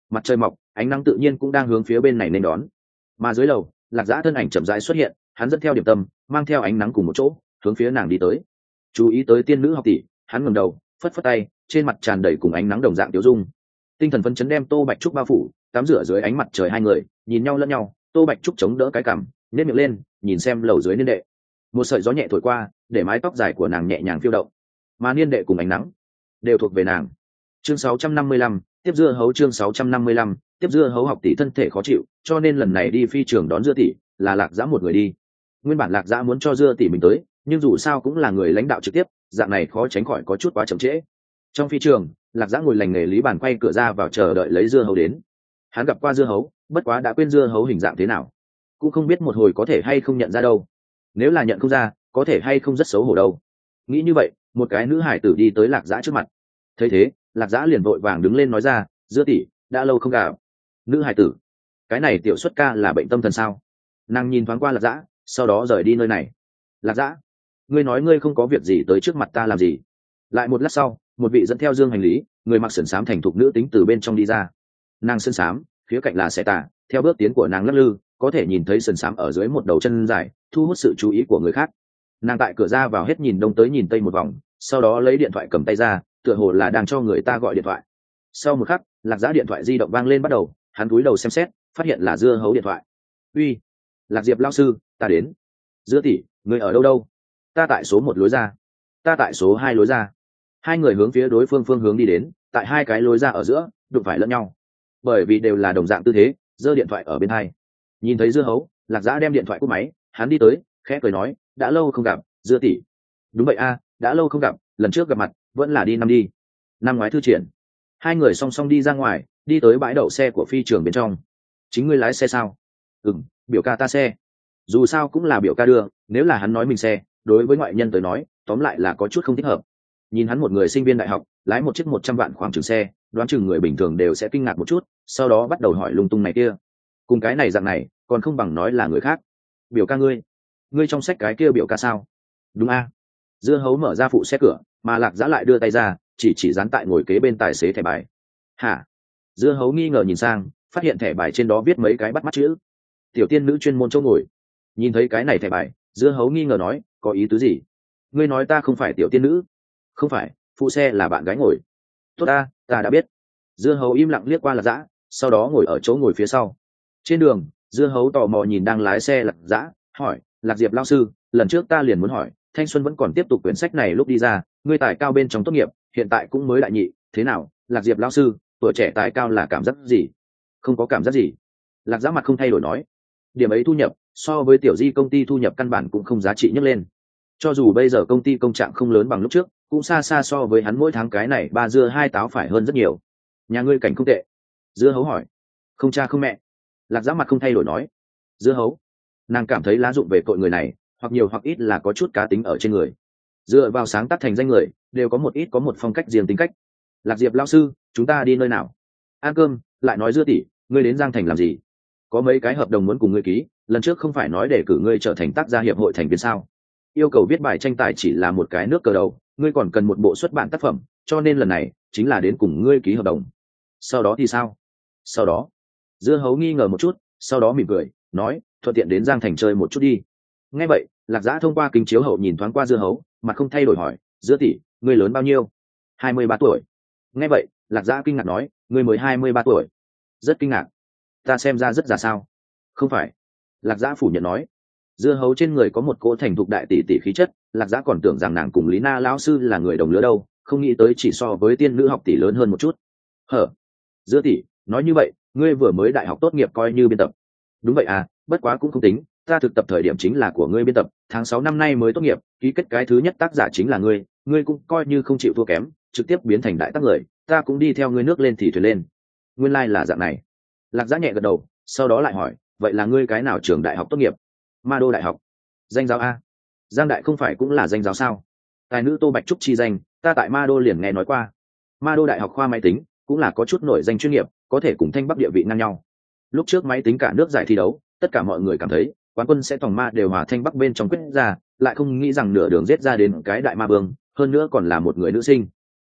Mặt trời mọc, ánh nắng tự nhiên cũng đang hướng phía bên này nên đón. Mà dưới lầu, Lạc Dã thân ảnh chậm rãi xuất hiện, hắn dẫn theo điểm tâm, mang theo ánh nắng cùng một chỗ, hướng phía nàng đi tới. Chú ý tới tiên nữ học tỷ, hắn ngẩng đầu, phất phất tay, trên mặt tràn đầy cùng ánh nắng đồng dạng tiêu dung. Tinh thần phấn chấn đem Tô Bạch Trúc bao phủ, tắm rửa dưới ánh mặt trời hai người, nhìn nhau lẫn nhau, Tô Bạch Trúc chống đỡ cái cằm, nhếch miệng lên, nhìn xem lầu dưới niên đệ. Một sợi gió nhẹ thổi qua, để mái tóc dài của nàng nhẹ nhàng phiêu động. Mà niên đệ cùng ánh nắng đều thuộc về nàng. Chương sáu trăm năm mươi lăm, tiếp dưa hấu chương sáu trăm năm mươi lăm, tiếp dưa hấu học tỷ thân thể khó chịu, cho nên lần này đi phi trường đón dưa tỷ, là Lạc Dã một người đi. Nguyên bản Lạc Dã muốn cho dưa tỷ mình tới, nhưng dù sao cũng là người lãnh đạo trực tiếp, dạng này khó tránh khỏi có chút quá chậm trễ. Trong phi trường, Lạc Dã ngồi lành nghề lý bàn quay cửa ra vào chờ đợi lấy dưa hấu đến. Hắn gặp qua dưa hấu, bất quá đã quên dưa hấu hình dạng thế nào, cũng không biết một hồi có thể hay không nhận ra đâu. Nếu là nhận không ra, có thể hay không rất xấu hổ đâu. Nghĩ như vậy, một cái nữ hải tử đi tới Lạc Dã trước mặt. Thấy thế, Lạc Dã liền vội vàng đứng lên nói ra, dưa tỷ, đã lâu không gặp. Nữ hải tử, cái này tiểu xuất ca là bệnh tâm thần sao? Nàng nhìn thoáng qua Lạc Dã, sau đó rời đi nơi này. Lạc Dã, ngươi nói ngươi không có việc gì tới trước mặt ta làm gì? Lại một lát sau, một vị dẫn theo dương hành lý, người mặc sườn xám thành thục nữ tính từ bên trong đi ra. Nàng sườn xám, phía cạnh là xe tả, theo bước tiến của nàng lắc lư, có thể nhìn thấy sườn xám ở dưới một đầu chân dài, thu hút sự chú ý của người khác. Nàng tại cửa ra vào hết nhìn đông tới nhìn tây một vòng, sau đó lấy điện thoại cầm tay ra, tựa hồ là đang cho người ta gọi điện thoại. Sau một khắc, Lạc Dã điện thoại di động vang lên bắt đầu, hắn cúi đầu xem xét, phát hiện là dưa hấu điện thoại. Uy, Lạc Diệp lão sư, ta đến. Dưa tỷ, người ở đâu đâu? Ta tại số một lối ra. Ta tại số hai lối ra. Hai người hướng phía đối phương phương hướng đi đến, tại hai cái lối ra ở giữa đụng phải lẫn nhau, bởi vì đều là đồng dạng tư thế, giơ điện thoại ở bên hai. Nhìn thấy dưa hấu, Lạc Dã đem điện thoại cúp máy, hắn đi tới, khẽ cười nói, đã lâu không gặp, dưa tỷ. Đúng vậy a, đã lâu không gặp, lần trước gặp mặt vẫn là đi năm đi năm ngoái thư triển. Hai người song song đi ra ngoài, đi tới bãi đậu xe của phi trường bên trong. Chính ngươi lái xe sao? Ừm, biểu ca ta xe. Dù sao cũng là biểu ca đưa, nếu là hắn nói mình xe, đối với ngoại nhân tới nói tóm lại là có chút không thích hợp. Nhìn hắn một người sinh viên đại học lái một chiếc một trăm vạn khoảng chừng xe, đoán chừng người bình thường đều sẽ kinh ngạc một chút, sau đó bắt đầu hỏi lung tung này kia. Cùng cái này dạng này còn không bằng nói là người khác. Biểu ca ngươi ngươi trong sách cái kia biểu ca sao? Đúng a. Dưa hấu mở ra phụ xe cửa, mà Lạc Dã lại đưa tay ra, chỉ chỉ dán tại ngồi kế bên tài xế thẻ bài. Hả? Dưa hấu nghi ngờ nhìn sang, phát hiện thẻ bài trên đó viết mấy cái bắt mắt chữ. Tiểu tiên nữ chuyên môn chỗ ngồi. Nhìn thấy cái này thẻ bài, dưa hấu nghi ngờ nói, có ý tứ gì? Ngươi nói ta không phải tiểu tiên nữ? Không phải, phụ xe là bạn gái ngồi. Tốt ta, ta đã biết. Dưa hấu im lặng liếc qua Lạc Dã, sau đó ngồi ở chỗ ngồi phía sau. Trên đường, dưa hấu tò mò nhìn đang lái xe Lạc Dã, hỏi, Lạc Diệp lão sư, lần trước ta liền muốn hỏi, thanh xuân vẫn còn tiếp tục quyển sách này lúc đi ra, ngươi tài cao bên trong tốt nghiệp, hiện tại cũng mới đại nhị, thế nào, Lạc Diệp lão sư, tuổi trẻ tài cao là cảm giác gì? Không có cảm giác gì. Lạc Dã mặt không thay đổi nói, điểm ấy thu nhập so với tiểu di công ty thu nhập căn bản cũng không giá trị nhấc lên. Cho dù bây giờ công ty công trạng không lớn bằng lúc trước, cũng xa xa so với hắn mỗi tháng cái này ba dưa hai táo phải hơn rất nhiều. Nhà ngươi cảnh không tệ. Dưa hấu hỏi. Không cha không mẹ. Lạc Dã mặt không thay đổi nói. Dưa hấu, nàng cảm thấy lá dụng về tội người này, hoặc nhiều hoặc ít là có chút cá tính ở trên người. Dựa vào sáng tác thành danh người, đều có một ít có một phong cách riêng tính cách. Lạc Diệp lão sư, chúng ta đi nơi nào? Ăn cơm. Lại nói dưa tỷ, ngươi đến Giang Thành làm gì? Có mấy cái hợp đồng muốn cùng ngươi ký, lần trước không phải nói để cử ngươi trở thành tác gia hiệp hội thành viên sao? Yêu cầu viết bài tranh tài chỉ là một cái nước cờ đầu, ngươi còn cần một bộ xuất bản tác phẩm, cho nên lần này chính là đến cùng ngươi ký hợp đồng. Sau đó thì sao? Sau đó, dưa hấu nghi ngờ một chút, sau đó mỉm cười nói, thuận tiện đến Giang Thành chơi một chút đi. Nghe vậy, Lạc Dã thông qua kính chiếu hậu nhìn thoáng qua dưa hấu, mặt không thay đổi hỏi, dưa tỷ, ngươi lớn bao nhiêu? Hai mươi ba tuổi. Nghe vậy, Lạc Dã kinh ngạc nói, ngươi mới hai mươi ba tuổi? Rất kinh ngạc. Ta xem ra rất già sao? Không phải. Lạc Dã phủ nhận nói. Dưa hấu trên người có một cỗ thành thục đại tỷ tỷ khí chất, Lạc Dã còn tưởng rằng nàng cùng Lý Na lão sư là người đồng lứa đâu, không nghĩ tới chỉ so với tiên nữ học tỷ lớn hơn một chút. Hở? Dưa tỷ, nói như vậy, ngươi vừa mới đại học tốt nghiệp coi như biên tập? Đúng vậy à, bất quá cũng không tính, ta thực tập thời điểm chính là của ngươi biên tập, tháng sáu năm nay mới tốt nghiệp, ký kết cái thứ nhất tác giả chính là ngươi, ngươi cũng coi như không chịu thua kém, trực tiếp biến thành đại tác người, ta cũng đi theo ngươi nước lên thì thuyền lên. Nguyên lai like là dạng này. Lạc Dã nhẹ gật đầu, sau đó lại hỏi, vậy là ngươi cái nào trường đại học tốt nghiệp? Ma Đô đại học. Danh giáo a? Giang đại không phải cũng là danh giáo sao? Tài nữ Tô Bạch Trúc chi danh, ta tại Ma Đô liền nghe nói qua. Ma Đô đại học khoa máy tính cũng là có chút nổi danh chuyên nghiệp, có thể cùng Thanh Bắc địa vị ngang nhau. Lúc trước máy tính cả nước giải thi đấu, tất cả mọi người cảm thấy quán quân sẽ tòng ma đều hòa Thanh Bắc bên trong quyết ra, lại không nghĩ rằng nửa đường giết ra đến cái đại ma vương, hơn nữa còn là một người nữ sinh.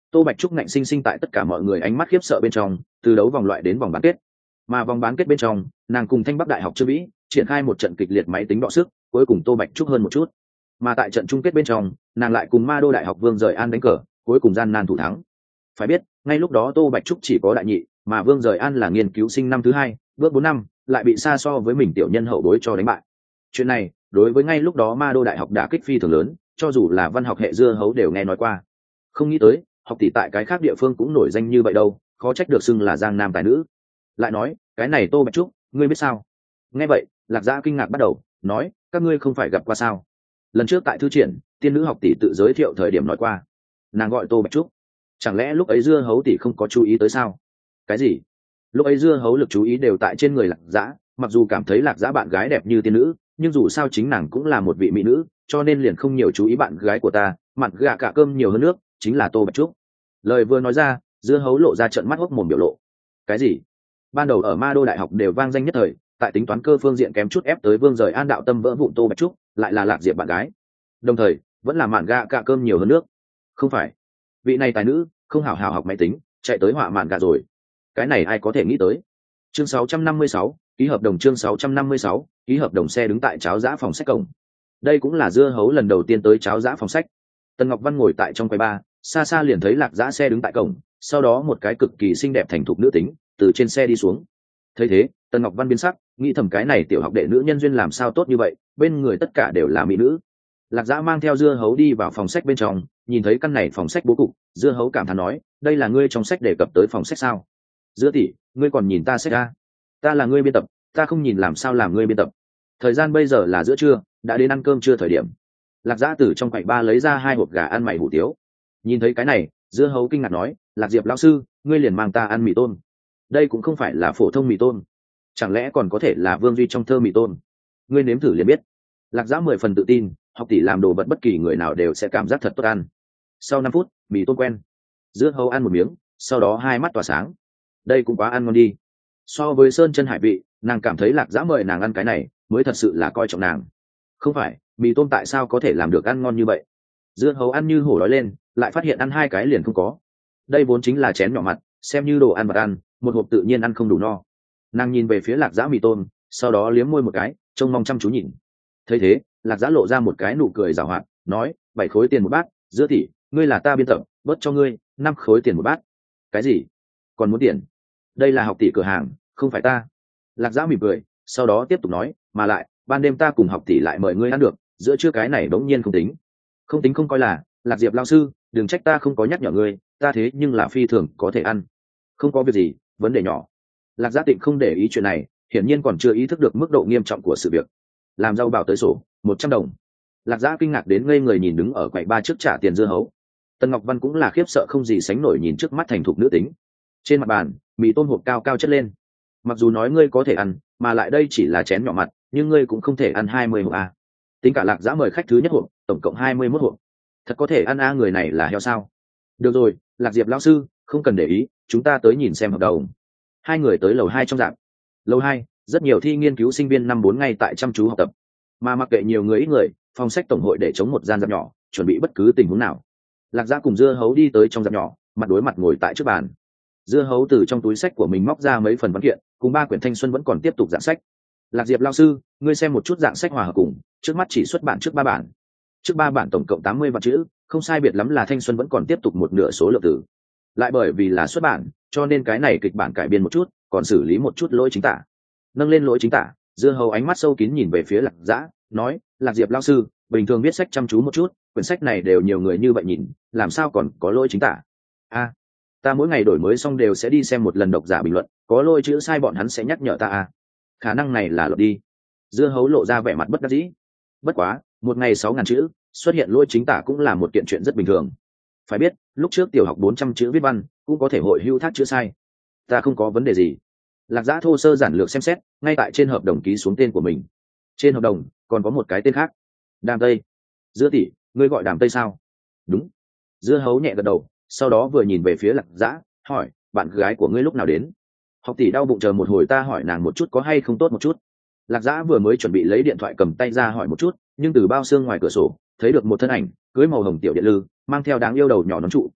Tô Bạch Trúc ngạnh sinh sinh tại tất cả mọi người ánh mắt khiếp sợ bên trong từ đấu vòng loại đến vòng bán kết, mà vòng bán kết bên trong nàng cùng Thanh Bắc Đại học Trương Vĩ triển khai một trận kịch liệt máy tính đọ sức, cuối cùng Tô Bạch Trúc hơn một chút. Mà tại trận chung kết bên trong nàng lại cùng Ma Đô Đại học Vương Rời An đánh cờ, cuối cùng gian nan thủ thắng. Phải biết ngay lúc đó Tô Bạch Trúc chỉ có đại nhị, mà Vương Rời An là nghiên cứu sinh năm thứ hai, bước bốn năm lại bị xa so với mình tiểu nhân hậu bối cho đánh bại. Chuyện này đối với ngay lúc đó Ma Đô Đại học đả kích phi thường lớn, cho dù là văn học hệ dưa hấu đều nghe nói qua. Không nghĩ tới học tỷ tại cái khác địa phương cũng nổi danh như vậy đâu, khó trách được xưng là giang nam tài nữ. Lại nói cái này Tô Bạch Trúc ngươi biết sao? Nghe vậy Lạc Dã kinh ngạc bắt đầu nói, các ngươi không phải gặp qua sao? Lần trước tại thư triển tiên nữ học tỷ tự giới thiệu thời điểm nói qua nàng gọi Tô Bạch Trúc, chẳng lẽ lúc ấy dưa hấu tỷ không có chú ý tới sao? Cái gì? Lúc ấy dưa hấu lực chú ý đều tại trên người Lạc Dã, mặc dù cảm thấy Lạc Dã bạn gái đẹp như tiên nữ, nhưng dù sao chính nàng cũng là một vị mỹ nữ, cho nên liền không nhiều chú ý bạn gái của ta, mặt gà cả cơm nhiều hơn nước chính là Tô Bạch Trúc. Lời vừa nói ra dưa hấu lộ ra trận mắt hốc mồm biểu lộ. Cái gì? Ban đầu ở Ma Đô Đại học đều vang danh nhất thời, tại tính toán cơ phương diện kém chút ép tới Vương Rời An đạo tâm vỡ vụn Tô Bạch Trúc lại là Lạc Diệp bạn gái, đồng thời vẫn là mạn gà cả cơm nhiều hơn nước. Không phải vị này tài nữ không hảo hảo học máy tính chạy tới họa mạn gà rồi? Cái này ai có thể nghĩ tới? Chương sáu trăm năm mươi sáu, ký hợp đồng. Chương sáu trăm năm mươi sáu, ký hợp đồng. Xe đứng tại cháo giã phòng sách cổng. Đây cũng là dưa hấu lần đầu tiên tới cháo giã phòng sách. Tần Ngọc Văn ngồi tại trong quầy bar, xa xa liền thấy Lạc Dã xe đứng tại cổng, sau đó một cái cực kỳ xinh đẹp thành thục nữ tính từ trên xe đi xuống. Thấy thế Tần Ngọc Văn biến sắc, nghĩ thầm cái này tiểu học đệ nữ nhân duyên làm sao tốt như vậy, bên người tất cả đều là mỹ nữ. Lạc Dã mang theo dưa hấu đi vào phòng sách bên trong, nhìn thấy căn này phòng sách bố cục, dưa hấu cảm thán nói, đây là ngươi trong sách đề cập tới phòng sách sao? Dưa tỷ, ngươi còn nhìn ta sách a? Ta là ngươi biên tập, ta không nhìn làm sao làm ngươi biên tập. Thời gian bây giờ là giữa trưa, đã đến ăn cơm trưa thời điểm. Lạc Dã từ trong quầy ba lấy ra hai hộp gà ăn mày hủ tiếu. Nhìn thấy cái này dưa hấu kinh ngạc nói, Lạc Diệp lão sư, ngươi liền mang ta ăn mì tôm. Đây cũng không phải là phổ thông mì tôm, chẳng lẽ còn có thể là Vương Duy trong thơ mì tôm? Ngươi nếm thử liền biết. Lạc Dã mười phần tự tin, học tỷ làm đồ vật bất kỳ người nào đều sẽ cảm giác thật tốt ăn. Sau năm phút mì tôm quen, dưa hấu ăn một miếng, sau đó hai mắt tỏa sáng. Đây cũng quá ăn ngon đi. So với sơn chân hải vị, nàng cảm thấy Lạc Dã mời nàng ăn cái này mới thật sự là coi trọng nàng. Không phải mì tôm tại sao có thể làm được ăn ngon như vậy? Dưa hấu ăn như hổ đói lên, lại phát hiện ăn hai cái liền không có. Đây vốn chính là chén nhỏ mặt, xem như đồ ăn vật ăn, một hộp tự nhiên ăn không đủ no. Nàng nhìn về phía Lạc Dã mì tôm, sau đó liếm môi một cái, trông mong chăm chú nhìn. Thấy thế Lạc Dã lộ ra một cái nụ cười giảo hoạt, nói, bảy khối tiền một bát, Dưa tỷ, ngươi là ta biên tập, bớt cho ngươi năm khối tiền một bát. Cái gì? Còn muốn tiền? Đây là học tỷ cửa hàng, không phải ta. Lạc Dã mỉm cười, sau đó tiếp tục nói, mà lại ban đêm ta cùng học tỷ lại mời ngươi ăn được, giữa trưa cái này bỗng nhiên không tính. Không tính không coi là, Lạc Diệp lao sư, đừng trách ta không có nhắc nhở ngươi, ta thế nhưng là phi thường có thể ăn. Không có việc gì, vấn đề nhỏ. Lạc Dã Tịnh không để ý chuyện này, hiển nhiên còn chưa ý thức được mức độ nghiêm trọng của sự việc. Làm rau bảo tới sổ một trăm đồng. Lạc Dã kinh ngạc đến ngây người nhìn đứng ở quầy ba trước trả tiền dưa hấu. Tần Ngọc Văn cũng là khiếp sợ không gì sánh nổi nhìn trước mắt thành thục nữ tính. Trên mặt bàn mì tôm hộp cao cao chất lên. Mặc dù nói ngươi có thể ăn, mà lại đây chỉ là chén nhỏ mặt, nhưng ngươi cũng không thể ăn hai mươi hộp à. Tính cả Lạc Dã mời khách thứ nhất hộp, tổng cộng hai mươi mốt hộp. Thật có thể ăn a, người này là heo sao? Được rồi, Lạc Diệp lão sư, không cần để ý, chúng ta tới nhìn xem hợp đồng. Hai người tới lầu hai trong dạng. Lầu hai, rất nhiều thi nghiên cứu sinh viên năm bốn ngay tại chăm chú học tập. Mà mặc kệ nhiều người ít người, phòng sách tổng hội để chống một gian dạp nhỏ, chuẩn bị bất cứ tình huống nào. Lạc Dã cùng dưa hấu đi tới trong dạp nhỏ, mặt đối mặt ngồi tại trước bàn. Dưa hấu từ trong túi sách của mình móc ra mấy phần văn kiện, cùng ba quyển thanh xuân vẫn còn tiếp tục dạng sách. Lạc Diệp lão sư, ngươi xem một chút dạng sách hòa hợp cùng, trước mắt chỉ xuất bản trước ba bản. Trước ba bản tổng cộng tám mươi vạn chữ, không sai biệt lắm là thanh xuân vẫn còn tiếp tục một nửa số lượng từ. Lại bởi vì là xuất bản, cho nên cái này kịch bản cải biên một chút, còn xử lý một chút lỗi chính tả. Nâng lên lỗi chính tả, dưa hấu ánh mắt sâu kín nhìn về phía Lạc Dã, nói, Lạc Diệp lão sư, bình thường viết sách chăm chú một chút, quyển sách này đều nhiều người như vậy nhìn, làm sao còn có lỗi chính tả? A, ta mỗi ngày đổi mới xong đều sẽ đi xem một lần độc giả bình luận, có lỗi chữ sai bọn hắn sẽ nhắc nhở ta a. Khả năng này là lột đi. Dưa hấu lộ ra vẻ mặt bất đắc dĩ. Bất quá, một ngày sáu ngàn chữ, xuất hiện lỗi chính tả cũng là một kiện chuyện rất bình thường. Phải biết, lúc trước tiểu học bốn trăm chữ viết văn, cũng có thể hội hữu thác chữ sai. Ta không có vấn đề gì. Lạc Dã thô sơ giản lược xem xét, ngay tại trên hợp đồng ký xuống tên của mình. Trên hợp đồng còn có một cái tên khác, Đàm Tây. Dưa tỷ, ngươi gọi Đàm Tây sao? Đúng. Dưa hấu nhẹ gật đầu, sau đó vừa nhìn về phía Lạc Dã, hỏi, bạn gái của ngươi lúc nào đến? Học tỷ đau bụng chờ một hồi ta hỏi nàng một chút có hay không tốt một chút. Lạc Dã vừa mới chuẩn bị lấy điện thoại cầm tay ra hỏi một chút, nhưng từ bao xương ngoài cửa sổ thấy được một thân ảnh cưới màu hồng tiểu điện lư, mang theo đáng yêu đầu nhỏ nón trụ,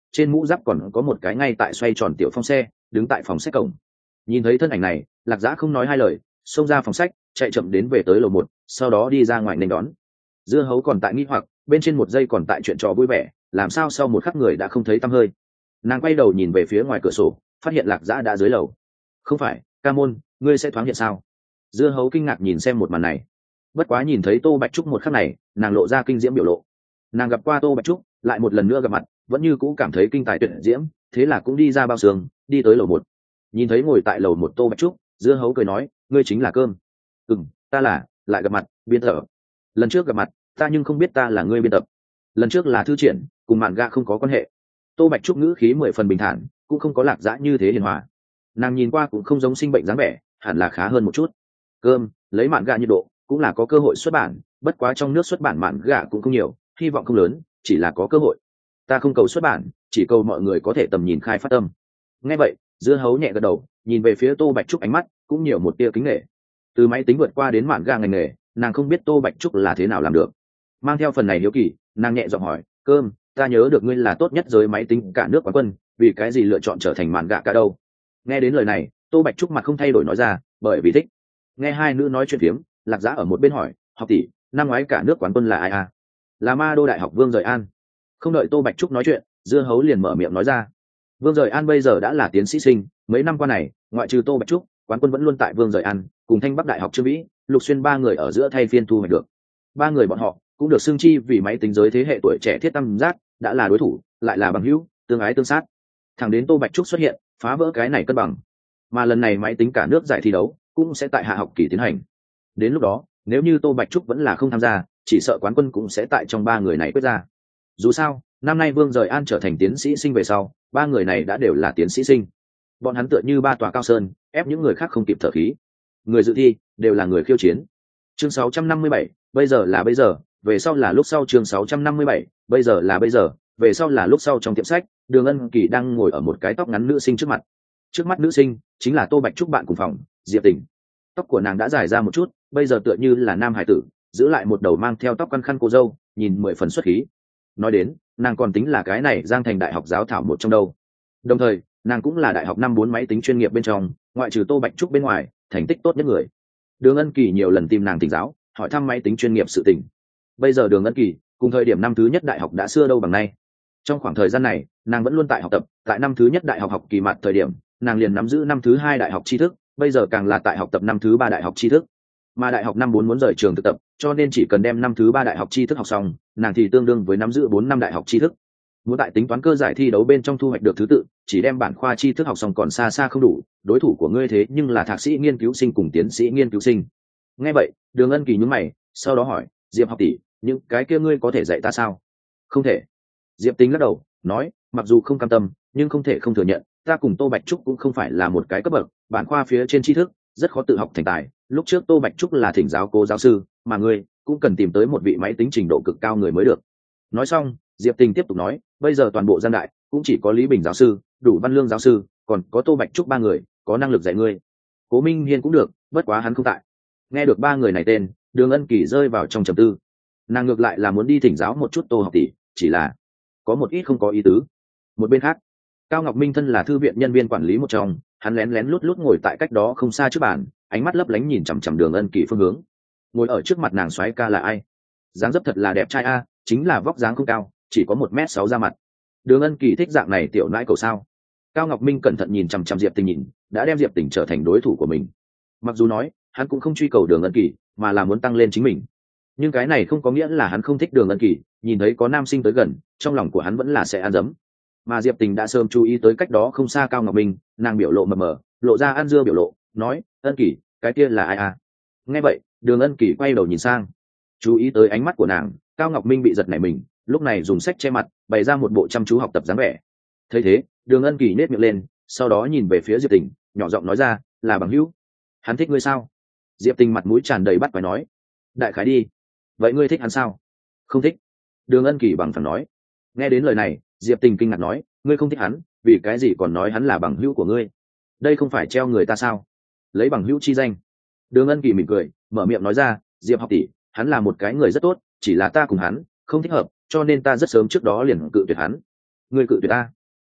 trên mũ giáp còn có một cái ngay tại xoay tròn tiểu phong xe đứng tại phòng sách cổng. Nhìn thấy thân ảnh này, Lạc Dã không nói hai lời, xông ra phòng sách, chạy chậm đến về tới lầu một, sau đó đi ra ngoài nên đón. Dưa hấu còn tại nghi hoặc, bên trên một giây còn tại chuyện trò vui vẻ, làm sao sau một khắc người đã không thấy tăm hơi. Nàng quay đầu nhìn về phía ngoài cửa sổ, phát hiện Lạc Dã đã dưới lầu. Không phải, ca môn, ngươi sẽ thoáng hiện sao? Dưa hấu kinh ngạc nhìn xem một màn này. Bất quá nhìn thấy Tô Bạch Trúc một khắc này, nàng lộ ra kinh diễm biểu lộ. Nàng gặp qua Tô Bạch Trúc, lại một lần nữa gặp mặt, vẫn như cũ cảm thấy kinh tài tuyệt diễm, thế là cũng đi ra bao sương, đi tới lầu một. Nhìn thấy ngồi tại lầu một Tô Bạch Trúc, Dưa hấu cười nói, ngươi chính là Cơm. Ừm, ta là, lại gặp mặt, biên tập. Lần trước gặp mặt, ta nhưng không biết ta là ngươi biên tập. Lần trước là thư triển, cùng mạn gạ không có quan hệ. Tô Bạch Trúc ngữ khí mười phần bình thản, cũng không có Lạc Dã như thế hiền hòa. Nàng nhìn qua cũng không giống sinh bệnh dáng vẻ, hẳn là khá hơn một chút. Cơm, lấy mạn gạ nhiệt độ, cũng là có cơ hội xuất bản, bất quá trong nước xuất bản mạn gạ cũng không nhiều, hy vọng không lớn, chỉ là có cơ hội. Ta không cầu xuất bản, chỉ cầu mọi người có thể tầm nhìn khai phát tâm. Nghe vậy, Dưa hấu nhẹ gật đầu, nhìn về phía Tô Bạch Trúc ánh mắt cũng nhiều một tia kính nể. Từ máy tính vượt qua đến mạn gạ ngành nghề, nàng không biết Tô Bạch Trúc là thế nào làm được. Mang theo phần này hiếu kỳ, nàng nhẹ giọng hỏi, Cơm, ta nhớ được ngươi là tốt nhất giới máy tính cả nước quán quân, vì cái gì lựa chọn trở thành mạn gạ cả đâu? Nghe đến lời này, Tô Bạch Trúc mặt không thay đổi nói ra, bởi vì thích. Nghe hai nữ nói chuyện phiếm, Lạc Dã ở một bên hỏi, học tỷ, năm ngoái cả nước quán quân là ai à? Là Ma Đô Đại học Vương Rời An. Không đợi Tô Bạch Trúc nói chuyện, Dưa hấu liền mở miệng nói ra. Vương Rời An bây giờ đã là tiến sĩ sinh, mấy năm qua này, ngoại trừ Tô Bạch Trúc, quán quân vẫn luôn tại Vương Rời An, cùng Thanh Bắc Đại học Trương Vĩ, Lục Xuyên ba người ở giữa thay phiên thu hoạch được. Ba người bọn họ cũng được xưng chi vì máy tính giới thế hệ tuổi trẻ thiết tam giác, đã là đối thủ, lại là bằng hữu, tương ái tương sát. Thẳng đến Tô Bạch Trúc xuất hiện, phá vỡ cái này cân bằng. Mà lần này máy tính cả nước giải thi đấu cũng sẽ tại hạ học kỳ tiến hành. Đến lúc đó, nếu như Tô Bạch Trúc vẫn là không tham gia, chỉ sợ quán quân cũng sẽ tại trong ba người này quyết ra. Dù sao, năm nay Vương Rời An trở thành tiến sĩ sinh về sau, ba người này đã đều là tiến sĩ sinh. Bọn hắn tựa như ba tòa cao sơn, ép những người khác không kịp thở khí. Người dự thi đều là người khiêu chiến. Chương sáu trăm năm mươi bảy, bây giờ là bây giờ, về sau là lúc sau. Chương sáu trăm năm mươi bảy, bây giờ là bây giờ, về sau là lúc sau. Trong tiệm sách, Đường Ân Kỳ đang ngồi ở một cái tóc ngắn nữ sinh trước mặt. Trước mắt nữ sinh chính là Tô Bạch Trúc bạn cùng phòng, Diệp Tình. Tóc của nàng đã dài ra một chút, bây giờ tựa như là nam hải tử, giữ lại một đầu mang theo tóc căn khăn cô dâu, nhìn mười phần xuất khí. Nói đến, nàng còn tính là cái này Giang Thành Đại học giáo thảo một trong đâu. Đồng thời, nàng cũng là đại học năm bốn máy tính chuyên nghiệp bên trong, ngoại trừ Tô Bạch Trúc bên ngoài, thành tích tốt nhất người. Đường Ân Kỳ nhiều lần tìm nàng thỉnh giáo, hỏi thăm máy tính chuyên nghiệp sự tình. Bây giờ Đường Ân Kỳ cùng thời điểm năm thứ nhất đại học đã xưa đâu bằng nay. Trong khoảng thời gian này, nàng vẫn luôn tại học tập, tại năm thứ nhất đại học học kỳ mặt thời điểm, nàng liền nắm giữ năm thứ hai đại học tri thức, bây giờ càng là tại học tập năm thứ ba đại học tri thức. Mà đại học năm bốn muốn rời trường thực tập, cho nên chỉ cần đem năm thứ ba đại học tri thức học xong, nàng thì tương đương với nắm giữ bốn năm đại học tri thức. Muốn tại tính toán cơ giải thi đấu bên trong thu hoạch được thứ tự, chỉ đem bản khoa tri thức học xong còn xa xa không đủ, đối thủ của ngươi thế nhưng là thạc sĩ nghiên cứu sinh cùng tiến sĩ nghiên cứu sinh. Nghe vậy, Đường Ân Kỳ nhướng mày, sau đó hỏi, Diệp học tỷ, những cái kia ngươi có thể dạy ta sao? Không thể. Diệp Tính lắc đầu, nói, mặc dù không cam tâm, nhưng không thể không thừa nhận, ta cùng Tô Bạch Trúc cũng không phải là một cái cấp bậc, bản khoa phía trên tri thức rất khó tự học thành tài. Lúc trước Tô Bạch Trúc là thỉnh giáo cô giáo sư, mà ngươi cũng cần tìm tới một vị máy tính trình độ cực cao người mới được. Nói xong, Diệp Tình tiếp tục nói, bây giờ toàn bộ Giang Đại cũng chỉ có Lý Bình giáo sư, Đủ Văn Lương giáo sư, còn có Tô Bạch Trúc ba người có năng lực dạy ngươi. Cố Minh Hiên cũng được, bất quá hắn không tại. Nghe được ba người này tên, Đường Ân Kỳ rơi vào trong trầm tư. Nàng ngược lại là muốn đi thỉnh giáo một chút Tô học tỷ, chỉ là có một ít không có ý tứ. Một bên khác, Cao Ngọc Minh thân là thư viện nhân viên quản lý một trong, hắn lén lén lút lút ngồi tại cách đó không xa trước bàn, ánh mắt lấp lánh nhìn chằm chằm Đường Ân Kỳ phương hướng. Ngồi ở trước mặt nàng soái ca là ai? Dáng dấp thật là đẹp trai a, chính là vóc dáng không cao, chỉ có một mét sáu ra mặt. Đường Ân Kỳ thích dạng này tiểu nãi cầu sao? Cao Ngọc Minh cẩn thận nhìn chằm chằm Diệp Tình nhìn, đã đem Diệp Tình trở thành đối thủ của mình. Mặc dù nói, hắn cũng không truy cầu Đường Ân Kỳ, mà là muốn tăng lên chính mình. Nhưng cái này không có nghĩa là hắn không thích Đường Ân Kỳ, nhìn thấy có nam sinh tới gần, trong lòng của hắn vẫn là sẽ ăn dấm. Mà Diệp Tình đã sớm chú ý tới cách đó không xa Cao Ngọc Minh, nàng biểu lộ mờ mờ, lộ ra ăn dưa biểu lộ, nói, Ân Kỳ, cái kia là ai à? Nghe vậy, Đường Ân Kỳ quay đầu nhìn sang, chú ý tới ánh mắt của nàng, Cao Ngọc Minh bị giật nảy mình, lúc này dùng sách che mặt, bày ra một bộ chăm chú học tập dáng vẻ. Thấy thế, Đường Ân Kỳ nết miệng lên, sau đó nhìn về phía Diệp Tình, nhỏ giọng nói ra, là bằng hữu. Hắn thích ngươi sao? Diệp Tình mặt mũi tràn đầy bắt quái nói, đại khái đi. Vậy ngươi thích hắn sao? Không thích. Đường Ân Kỳ bằng phẳng nói. Nghe đến lời này, Diệp Tình kinh ngạc nói, ngươi không thích hắn, vì cái gì còn nói hắn là bằng hữu của ngươi? Đây không phải treo người ta sao? Lấy bằng hữu chi danh. Đường Ân Kỳ mỉm cười, mở miệng nói ra, Diệp học tỷ, hắn là một cái người rất tốt, chỉ là ta cùng hắn không thích hợp, cho nên ta rất sớm trước đó liền cự tuyệt hắn. Ngươi cự tuyệt ta?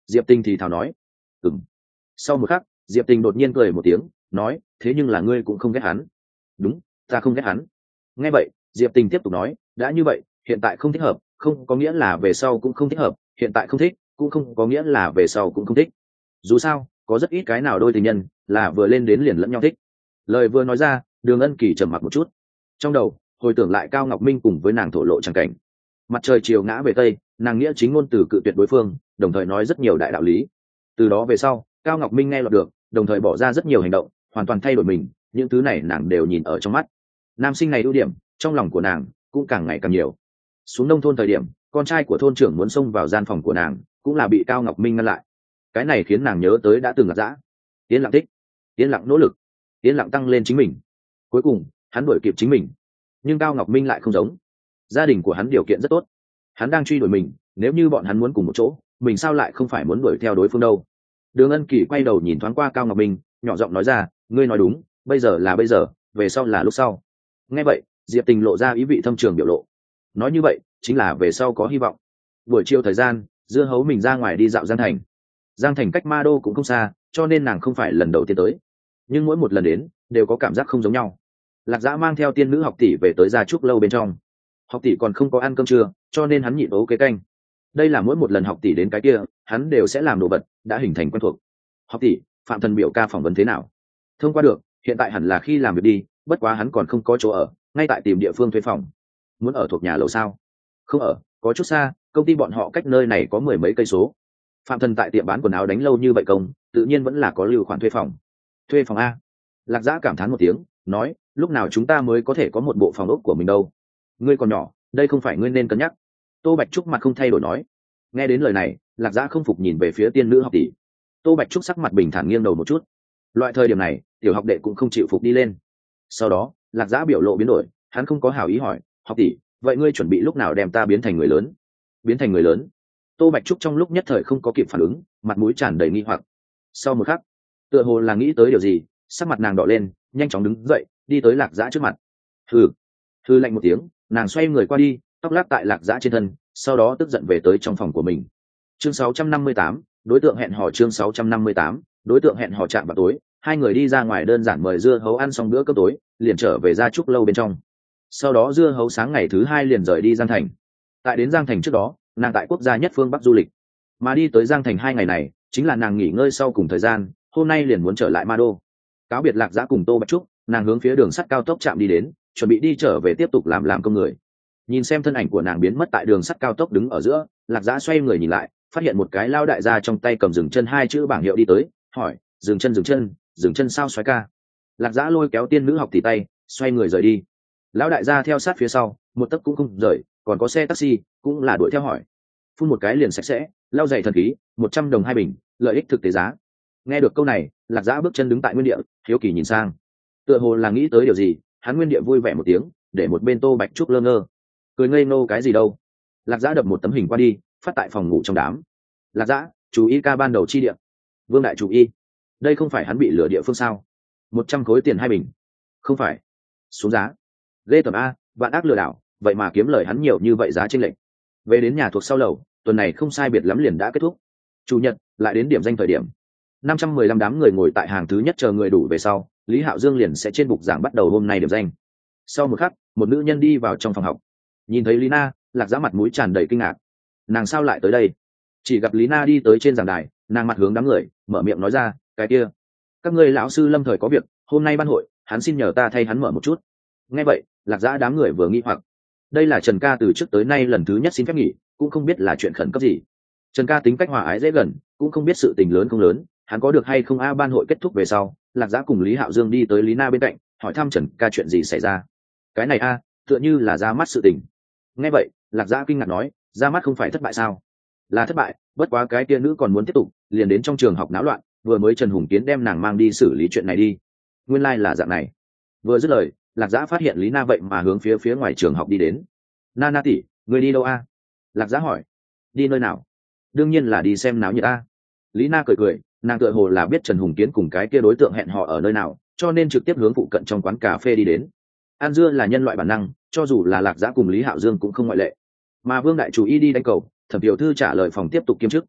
Diệp Tình thì thào nói. Ừm. Sau một khắc, Diệp Tình đột nhiên cười một tiếng, nói, thế nhưng là ngươi cũng không ghét hắn. Đúng, ta không ghét hắn. Nghe vậy, Diệp Tình tiếp tục nói, đã như vậy, hiện tại không thích hợp, không có nghĩa là về sau cũng không thích hợp, hiện tại không thích, cũng không có nghĩa là về sau cũng không thích. Dù sao, có rất ít cái nào đôi tình nhân là vừa lên đến liền lẫn nhau thích. Lời vừa nói ra, Đường Ân Kỳ trầm mặc một chút. Trong đầu, hồi tưởng lại Cao Ngọc Minh cùng với nàng thổ lộ chẳng cảnh. Mặt trời chiều ngã về tây, nàng nghĩa chính ngôn từ cự tuyệt đối phương, đồng thời nói rất nhiều đại đạo lý. Từ đó về sau, Cao Ngọc Minh nghe lọt được, đồng thời bỏ ra rất nhiều hành động, hoàn toàn thay đổi mình, những thứ này nàng đều nhìn ở trong mắt. Nam sinh này ưu điểm, trong lòng của nàng cũng càng ngày càng nhiều. Xuống nông thôn thời điểm, con trai của thôn trưởng muốn xông vào gian phòng của nàng, cũng là bị Cao Ngọc Minh ngăn lại. Cái này khiến nàng nhớ tới đã từng Lạc Dã. Yên lặng thích, yên lặng nỗ lực, yên lặng tăng lên chính mình. Cuối cùng, hắn đuổi kịp chính mình. Nhưng Cao Ngọc Minh lại không giống. Gia đình của hắn điều kiện rất tốt. Hắn đang truy đuổi mình, nếu như bọn hắn muốn cùng một chỗ, mình sao lại không phải muốn đuổi theo đối phương đâu. Đường Ân Kỳ quay đầu nhìn thoáng qua Cao Ngọc Minh, nhỏ giọng nói ra, ngươi nói đúng, bây giờ là bây giờ, về sau là lúc sau. Nghe vậy, Diệp Tình lộ ra ý vị thâm trường biểu lộ. Nói như vậy, chính là về sau có hy vọng. Buổi chiều thời gian, dưa hấu mình ra ngoài đi dạo Giang Thành. Giang Thành cách Ma Đô cũng không xa, cho nên nàng không phải lần đầu tiên tới. Nhưng mỗi một lần đến, đều có cảm giác không giống nhau. Lạc Dã mang theo tiên nữ học tỷ về tới gia trúc lâu bên trong. Học tỷ còn không có ăn cơm trưa, cho nên hắn nhịn ố kế canh. Đây là mỗi một lần học tỷ đến cái kia, hắn đều sẽ làm đồ vật, đã hình thành quen thuộc. Học tỷ, Phạm Thần biểu ca phỏng vấn thế nào? Thông qua được, hiện tại hẳn là khi làm việc đi, bất quá hắn còn không có chỗ ở, ngay tại tìm địa phương thuê phòng. Muốn ở thuộc nhà lầu sao? Không ở, có chút xa, công ty bọn họ cách nơi này có mười mấy cây số. Phạm Thần tại tiệm bán quần áo đánh lâu như vậy công, tự nhiên vẫn là có lưu khoản thuê phòng. Thuê phòng a? Lạc Dã cảm thán một tiếng, nói, lúc nào chúng ta mới có thể có một bộ phòng ốc của mình đâu? Ngươi còn nhỏ, đây không phải ngươi nên cân nhắc. Tô Bạch Trúc mặt không thay đổi nói. Nghe đến lời này, Lạc Dã không phục nhìn về phía tiên nữ học tỷ. Tô Bạch Trúc sắc mặt bình thản nghiêng đầu một chút. Loại thời điểm này, tiểu học đệ cũng không chịu phục đi lên. Sau đó, Lạc Dã biểu lộ biến đổi, hắn không có hảo ý hỏi, học tỷ, vậy ngươi chuẩn bị lúc nào đem ta biến thành người lớn? Biến thành người lớn? Tô Bạch Trúc trong lúc nhất thời không có kịp phản ứng, mặt mũi tràn đầy nghi hoặc. Sau một khắc, tựa hồ là nghĩ tới điều gì, sắc mặt nàng đỏ lên, nhanh chóng đứng dậy, đi tới Lạc Dã trước mặt. Hừ, hừ lạnh một tiếng, nàng xoay người qua đi, tóc lắc tại Lạc Dã trên thân, sau đó tức giận về tới trong phòng của mình. Chương sáu trăm năm mươi tám, đối tượng hẹn hò. Chương sáu trăm năm mươi tám, đối tượng hẹn hò. Chạm vào tối, hai người đi ra ngoài đơn giản mời dưa hấu ăn xong bữa cơm tối, liền trở về gia trúc lâu bên trong. Sau đó dưa hấu sáng ngày thứ hai liền rời đi Giang Thành. Tại đến Giang Thành trước đó, nàng tại quốc gia nhất phương Bắc du lịch, mà đi tới Giang Thành hai ngày này chính là nàng nghỉ ngơi sau cùng thời gian, hôm nay liền muốn trở lại Ma Đô. Cáo biệt Lạc Dã cùng Tô Bạch Trúc, nàng hướng phía đường sắt cao tốc trạm đi đến, chuẩn bị đi trở về tiếp tục làm làm công người. Nhìn xem thân ảnh của nàng biến mất tại đường sắt cao tốc đứng ở giữa, Lạc Dã xoay người nhìn lại, phát hiện một cái lao đại gia trong tay cầm dừng chân hai chữ bảng hiệu đi tới, hỏi, dừng chân dừng chân dừng chân sao xoáy ca? Lạc Dã lôi kéo tiên nữ học tỷ tay, xoay người rời đi. Lão đại gia theo sát phía sau, một tấc cũng không rời, còn có xe taxi cũng là đuổi theo hỏi. Phun một cái liền sạch sẽ, lau giày thần khí, một trăm đồng hai bình, lợi ích thực tế giá. Nghe được câu này, Lạc Dã bước chân đứng tại nguyên địa, hiếu kỳ nhìn sang. Tựa hồ là nghĩ tới điều gì, hắn nguyên địa vui vẻ một tiếng, để một bên Tô Bạch Trúc lơ ngơ. Cười ngây ngô cái gì đâu? Lạc Dã đập một tấm hình qua đi, phát tại phòng ngủ trong đám. Lạc Dã, chú ý ca ban đầu chi địa. Vương đại chú ý. Đây không phải hắn bị lừa địa phương sao? Một trăm khối tiền hai bình. Không phải. Xuống giá. Ghê tởm a, vạn ác lừa đảo, vậy mà kiếm lời hắn nhiều như vậy giá chênh lệch. Về đến nhà thuộc sau lầu, tuần này không sai biệt lắm liền đã kết thúc. Chủ nhật lại đến điểm danh thời điểm. năm trăm mười lăm đám người ngồi tại hàng thứ nhất chờ người đủ về sau, Lý Hạo Dương liền sẽ trên bục giảng bắt đầu hôm nay điểm danh. Sau một khắc, một nữ nhân đi vào trong phòng học. Nhìn thấy Lina, Lạc Dã mặt mũi tràn đầy kinh ngạc. Nàng sao lại tới đây? Chỉ gặp Lina đi tới trên giảng đài, nàng mặt hướng đám người, mở miệng nói ra, cái kia, các ngươi lão sư Lâm thời có việc, hôm nay ban hội, hắn xin nhờ ta thay hắn mở một chút. Nghe vậy, Lạc Dã đám người vừa nghi hoặc. Đây là Trần ca từ trước tới nay lần thứ nhất xin phép nghỉ, cũng không biết là chuyện khẩn cấp gì. Trần ca tính cách hòa ái dễ gần, cũng không biết sự tình lớn không lớn, hắn có được hay không a. Ban hội kết thúc về sau, Lạc Dã cùng Lý Hạo Dương đi tới Lý Na bên cạnh, hỏi thăm Trần ca chuyện gì xảy ra. Cái này a, tựa như là ra mắt sự tình. Nghe vậy, Lạc Dã kinh ngạc nói, ra mắt không phải thất bại sao? Là thất bại, bất quá cái tia nữ còn muốn tiếp tục, liền đến trong trường học náo loạn, vừa mới Trần Hùng Kiến đem nàng mang đi xử lý chuyện này đi. Nguyên lai like là dạng này. Vừa dứt lời, Lạc Dã phát hiện Lý Na vậy mà hướng phía phía ngoài trường học đi đến. Na Na tỷ, người đi đâu a? Lạc Dã hỏi. Đi nơi nào? Đương nhiên là đi xem náo nhiệt a. Lý Na cười cười, nàng tựa hồ là biết Trần Hùng Kiến cùng cái kia đối tượng hẹn hò ở nơi nào, cho nên trực tiếp hướng phụ cận trong quán cà phê đi đến. Ăn dưa là nhân loại bản năng, cho dù là Lạc Dã cùng Lý Hạo Dương cũng không ngoại lệ. Mà Vương đại chủ y đi đánh cầu, Thẩm tiểu thư trả lời phòng tiếp tục kiêm chức.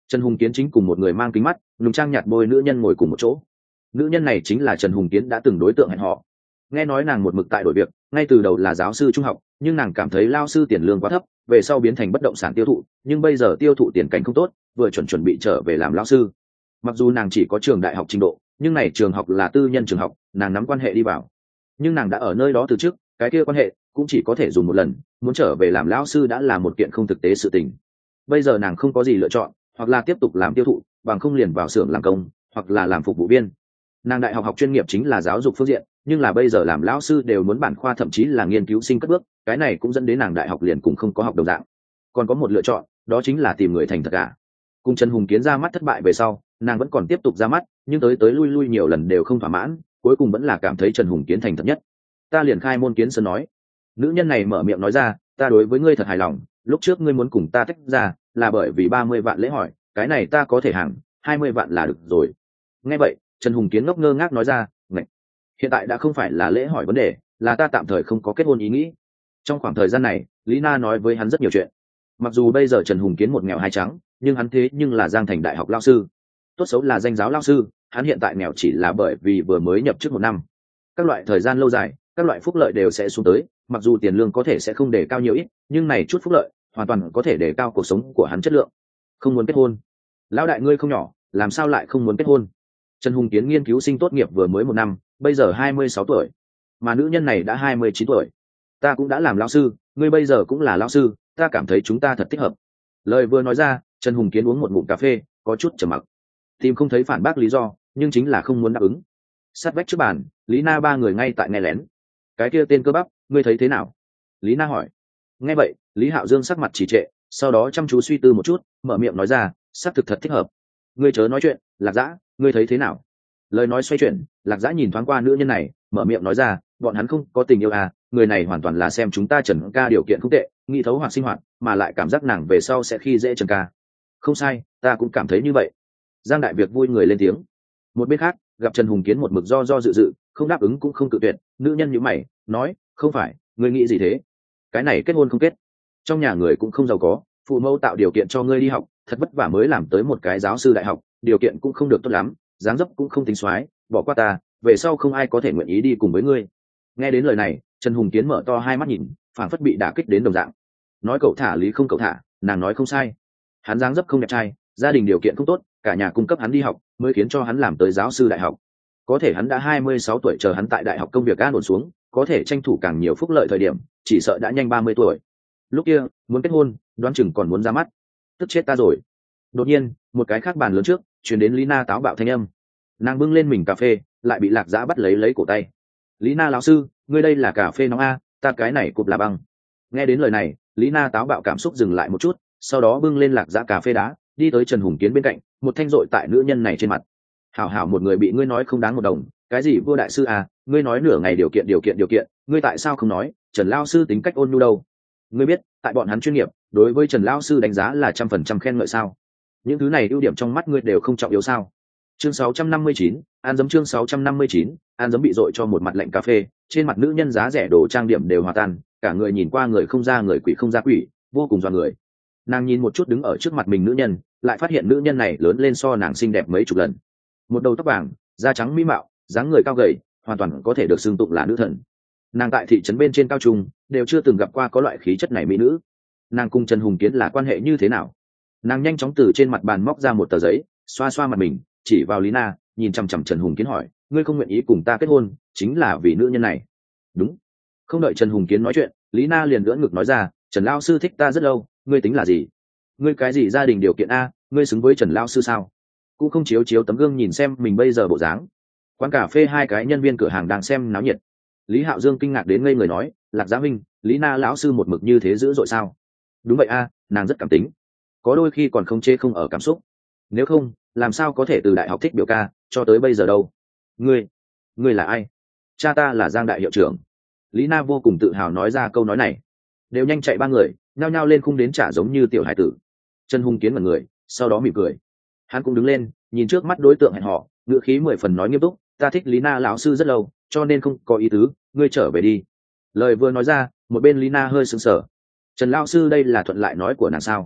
Trần Hùng Kiến chính cùng một người mang kính mắt nùng trang nhạt bôi nữ nhân ngồi cùng một chỗ. Nữ nhân này chính là Trần Hùng Kiến đã từng đối tượng hẹn họ. Nghe nói nàng một mực tại đổi việc, ngay từ đầu là giáo sư trung học, nhưng nàng cảm thấy lao sư tiền lương quá thấp, về sau biến thành bất động sản tiêu thụ, nhưng bây giờ tiêu thụ tiền cảnh không tốt, vừa chuẩn chuẩn bị trở về làm lao sư. Mặc dù nàng chỉ có trường đại học trình độ, nhưng này trường học là tư nhân trường học, nàng nắm quan hệ đi vào. Nhưng nàng đã ở nơi đó từ trước, cái kia quan hệ cũng chỉ có thể dùng một lần, muốn trở về làm lao sư đã là một kiện không thực tế sự tình. Bây giờ nàng không có gì lựa chọn, hoặc là tiếp tục làm tiêu thụ, bằng không liền vào xưởng làm công, hoặc là làm phục vụ viên. Nàng đại học học chuyên nghiệp chính là giáo dục phương diện, nhưng là bây giờ làm lão sư đều muốn bản khoa, thậm chí là nghiên cứu sinh cất bước, cái này cũng dẫn đến nàng đại học liền cũng không có học đồng dạng. Còn có một lựa chọn, đó chính là tìm người thành thật cả. Cùng Trần Hùng Kiến ra mắt thất bại về sau, nàng vẫn còn tiếp tục ra mắt, nhưng tới tới lui lui nhiều lần đều không thỏa mãn, cuối cùng vẫn là cảm thấy Trần Hùng Kiến thành thật nhất. Ta liền khai môn kiến sơn nói. Nữ nhân này mở miệng nói ra, ta đối với ngươi thật hài lòng, lúc trước ngươi muốn cùng ta tách ra, là bởi vì ba mươi vạn lễ hỏi, cái này ta có thể hàng, hai mươi vạn là được rồi. Nghe vậy, Trần Hùng Kiến ngốc ngơ ngác nói ra, ngạch, hiện tại đã không phải là lễ hỏi vấn đề, là ta tạm thời không có kết hôn ý nghĩ. Trong khoảng thời gian này, Lý Na nói với hắn rất nhiều chuyện. Mặc dù bây giờ Trần Hùng Kiến một nghèo hai trắng, nhưng hắn thế nhưng là Giang Thành đại học lao sư, tốt xấu là danh giáo lao sư, hắn hiện tại nghèo chỉ là bởi vì vừa mới nhập chức một năm. Các loại thời gian lâu dài, các loại phúc lợi đều sẽ xuống tới, mặc dù tiền lương có thể sẽ không đề cao nhiều ít, nhưng này chút phúc lợi hoàn toàn có thể đề cao cuộc sống của hắn chất lượng. Không muốn kết hôn? Lão đại ngươi không nhỏ, làm sao lại không muốn kết hôn? Trần Hùng Kiến nghiên cứu sinh tốt nghiệp vừa mới một năm, bây giờ hai mươi sáu tuổi, mà nữ nhân này đã hai mươi chín tuổi. Ta cũng đã làm lão sư, ngươi bây giờ cũng là lão sư, ta cảm thấy chúng ta thật thích hợp. Lời vừa nói ra, Trần Hùng Kiến uống một ngụm cà phê, có chút trầm mặc, tìm không thấy phản bác lý do, nhưng chính là không muốn đáp ứng. Sát vách trước bàn, Lý Na ba người ngay tại nghe lén. Cái kia tên cơ bắp, ngươi thấy thế nào? Lý Na hỏi. Nghe vậy, Lý Hạo Dương sắc mặt trì trệ, sau đó chăm chú suy tư một chút, mở miệng nói ra, xác thực thật thích hợp. Ngươi chớ nói chuyện, Lạc Dã, ngươi thấy thế nào? Lời nói xoay chuyển, Lạc Dã nhìn thoáng qua nữ nhân này, mở miệng nói ra, bọn hắn không có tình yêu à, người này hoàn toàn là xem chúng ta Trần ca điều kiện không tệ, nghĩ thấu hoạt sinh hoạt, mà lại cảm giác nàng về sau sẽ khi dễ Trần ca. Không sai, ta cũng cảm thấy như vậy. Giang Đại Việt vui người lên tiếng. Một bên khác, gặp Trần Hùng Kiến một mực do do dự dự, không đáp ứng cũng không cự tuyệt, nữ nhân nhíu mày, nói, không phải, ngươi nghĩ gì thế? Cái này kết hôn không kết, trong nhà người cũng không giàu có, phụ mẫu tạo điều kiện cho ngươi đi học, thật vất vả mới làm tới một cái giáo sư đại học, điều kiện cũng không được tốt lắm, dáng dấp cũng không tính soái, bỏ qua ta, về sau không ai có thể nguyện ý đi cùng với ngươi. Nghe đến lời này, Trần Hùng Kiến mở to hai mắt nhìn, phảng phất bị đả kích đến đồng dạng. Nói cậu thả lý không cậu thả, nàng nói không sai. Hắn dáng dấp không đẹp trai, gia đình điều kiện không tốt, cả nhà cung cấp hắn đi học, mới khiến cho hắn làm tới giáo sư đại học. Có thể hắn đã hai mươi sáu tuổi, chờ hắn tại đại học công việc an ổn xuống, có thể tranh thủ càng nhiều phúc lợi thời điểm, chỉ sợ đã nhanh ba mươi tuổi. Lúc kia, muốn kết hôn, đoán chừng còn muốn ra mắt. Tức chết ta rồi. Đột nhiên, một cái khác bàn lớn trước, truyền đến Lý Na táo bạo thanh âm. Nàng bưng lên mình cà phê, lại bị Lạc Dã bắt lấy lấy cổ tay. Lý Na lão sư, ngươi đây là cà phê nóng a, ta cái này cụp là băng. Nghe đến lời này, Lý Na táo bạo cảm xúc dừng lại một chút, sau đó bưng lên Lạc Dã cà phê đá, đi tới Trần Hùng Kiến bên cạnh, một thanh dội tại nữ nhân này trên mặt. Hảo hảo một người bị ngươi nói không đáng một đồng, cái gì vua đại sư à, ngươi nói nửa ngày điều kiện điều kiện điều kiện, ngươi tại sao không nói Trần lão sư tính cách ôn nhu đâu? Ngươi biết, tại bọn hắn chuyên nghiệp, đối với Trần lão sư đánh giá là trăm phần trăm khen ngợi sao? Những thứ này ưu điểm trong mắt ngươi đều không trọng yếu sao? Chương sáu trăm năm mươi chín, an giấm chương sáu trăm năm mươi chín, an giấm bị dội cho một mặt lạnh cà phê, trên mặt nữ nhân giá rẻ đồ trang điểm đều hòa tan, cả người nhìn qua người không ra người, quỷ không ra quỷ, vô cùng dọa người. Nàng nhìn một chút đứng ở trước mặt mình nữ nhân, lại phát hiện nữ nhân này lớn lên so nàng xinh đẹp mấy chục lần. Một đầu tóc vàng, da trắng mỹ mạo, dáng người cao gầy, hoàn toàn có thể được xưng tụng là nữ thần. Nàng tại thị trấn bên trên cao trung đều chưa từng gặp qua có loại khí chất này mỹ nữ. Nàng cùng Trần Hùng Kiến là quan hệ như thế nào? Nàng nhanh chóng từ trên mặt bàn móc ra một tờ giấy, xoa xoa mặt mình, chỉ vào Lý Na, nhìn chằm chằm Trần Hùng Kiến hỏi, ngươi không nguyện ý cùng ta kết hôn chính là vì nữ nhân này? Đúng. Không đợi Trần Hùng Kiến nói chuyện, Lý Na liền lưỡng ngực nói ra, Trần lão sư thích ta rất lâu, ngươi tính là gì? Ngươi cái gì gia đình điều kiện a, ngươi xứng với Trần lão sư sao? Cũng không chiếu chiếu tấm gương nhìn xem mình bây giờ bộ dáng. Quán cà phê hai cái nhân viên cửa hàng đang xem náo nhiệt. Lý Hạo Dương kinh ngạc đến ngây người nói, Lạc Gia Minh, Lý Na lão sư một mực như thế dữ dội sao? Đúng vậy a, nàng rất cảm tính, có đôi khi còn không chê không ở cảm xúc. Nếu không, làm sao có thể từ đại học thích biểu ca cho tới bây giờ đâu? Ngươi, ngươi là ai? Cha ta là Giang đại hiệu trưởng. Lý Na vô cùng tự hào nói ra câu nói này. Đều nhanh chạy ba người, nhao nhao lên khung đến trả giống như tiểu hải tử. Trần Hùng Kiến mặt người, sau đó mỉm cười. Hắn cũng đứng lên, nhìn trước mắt đối tượng hẹn họ, ngữ khí mười phần nói nghiêm túc, ta thích Lý Na lão sư rất lâu, cho nên không có ý tứ, ngươi trở về đi. Lời vừa nói ra, một bên Lý Na hơi sững sờ. Trần lão sư đây là thuận lại nói của nàng sao?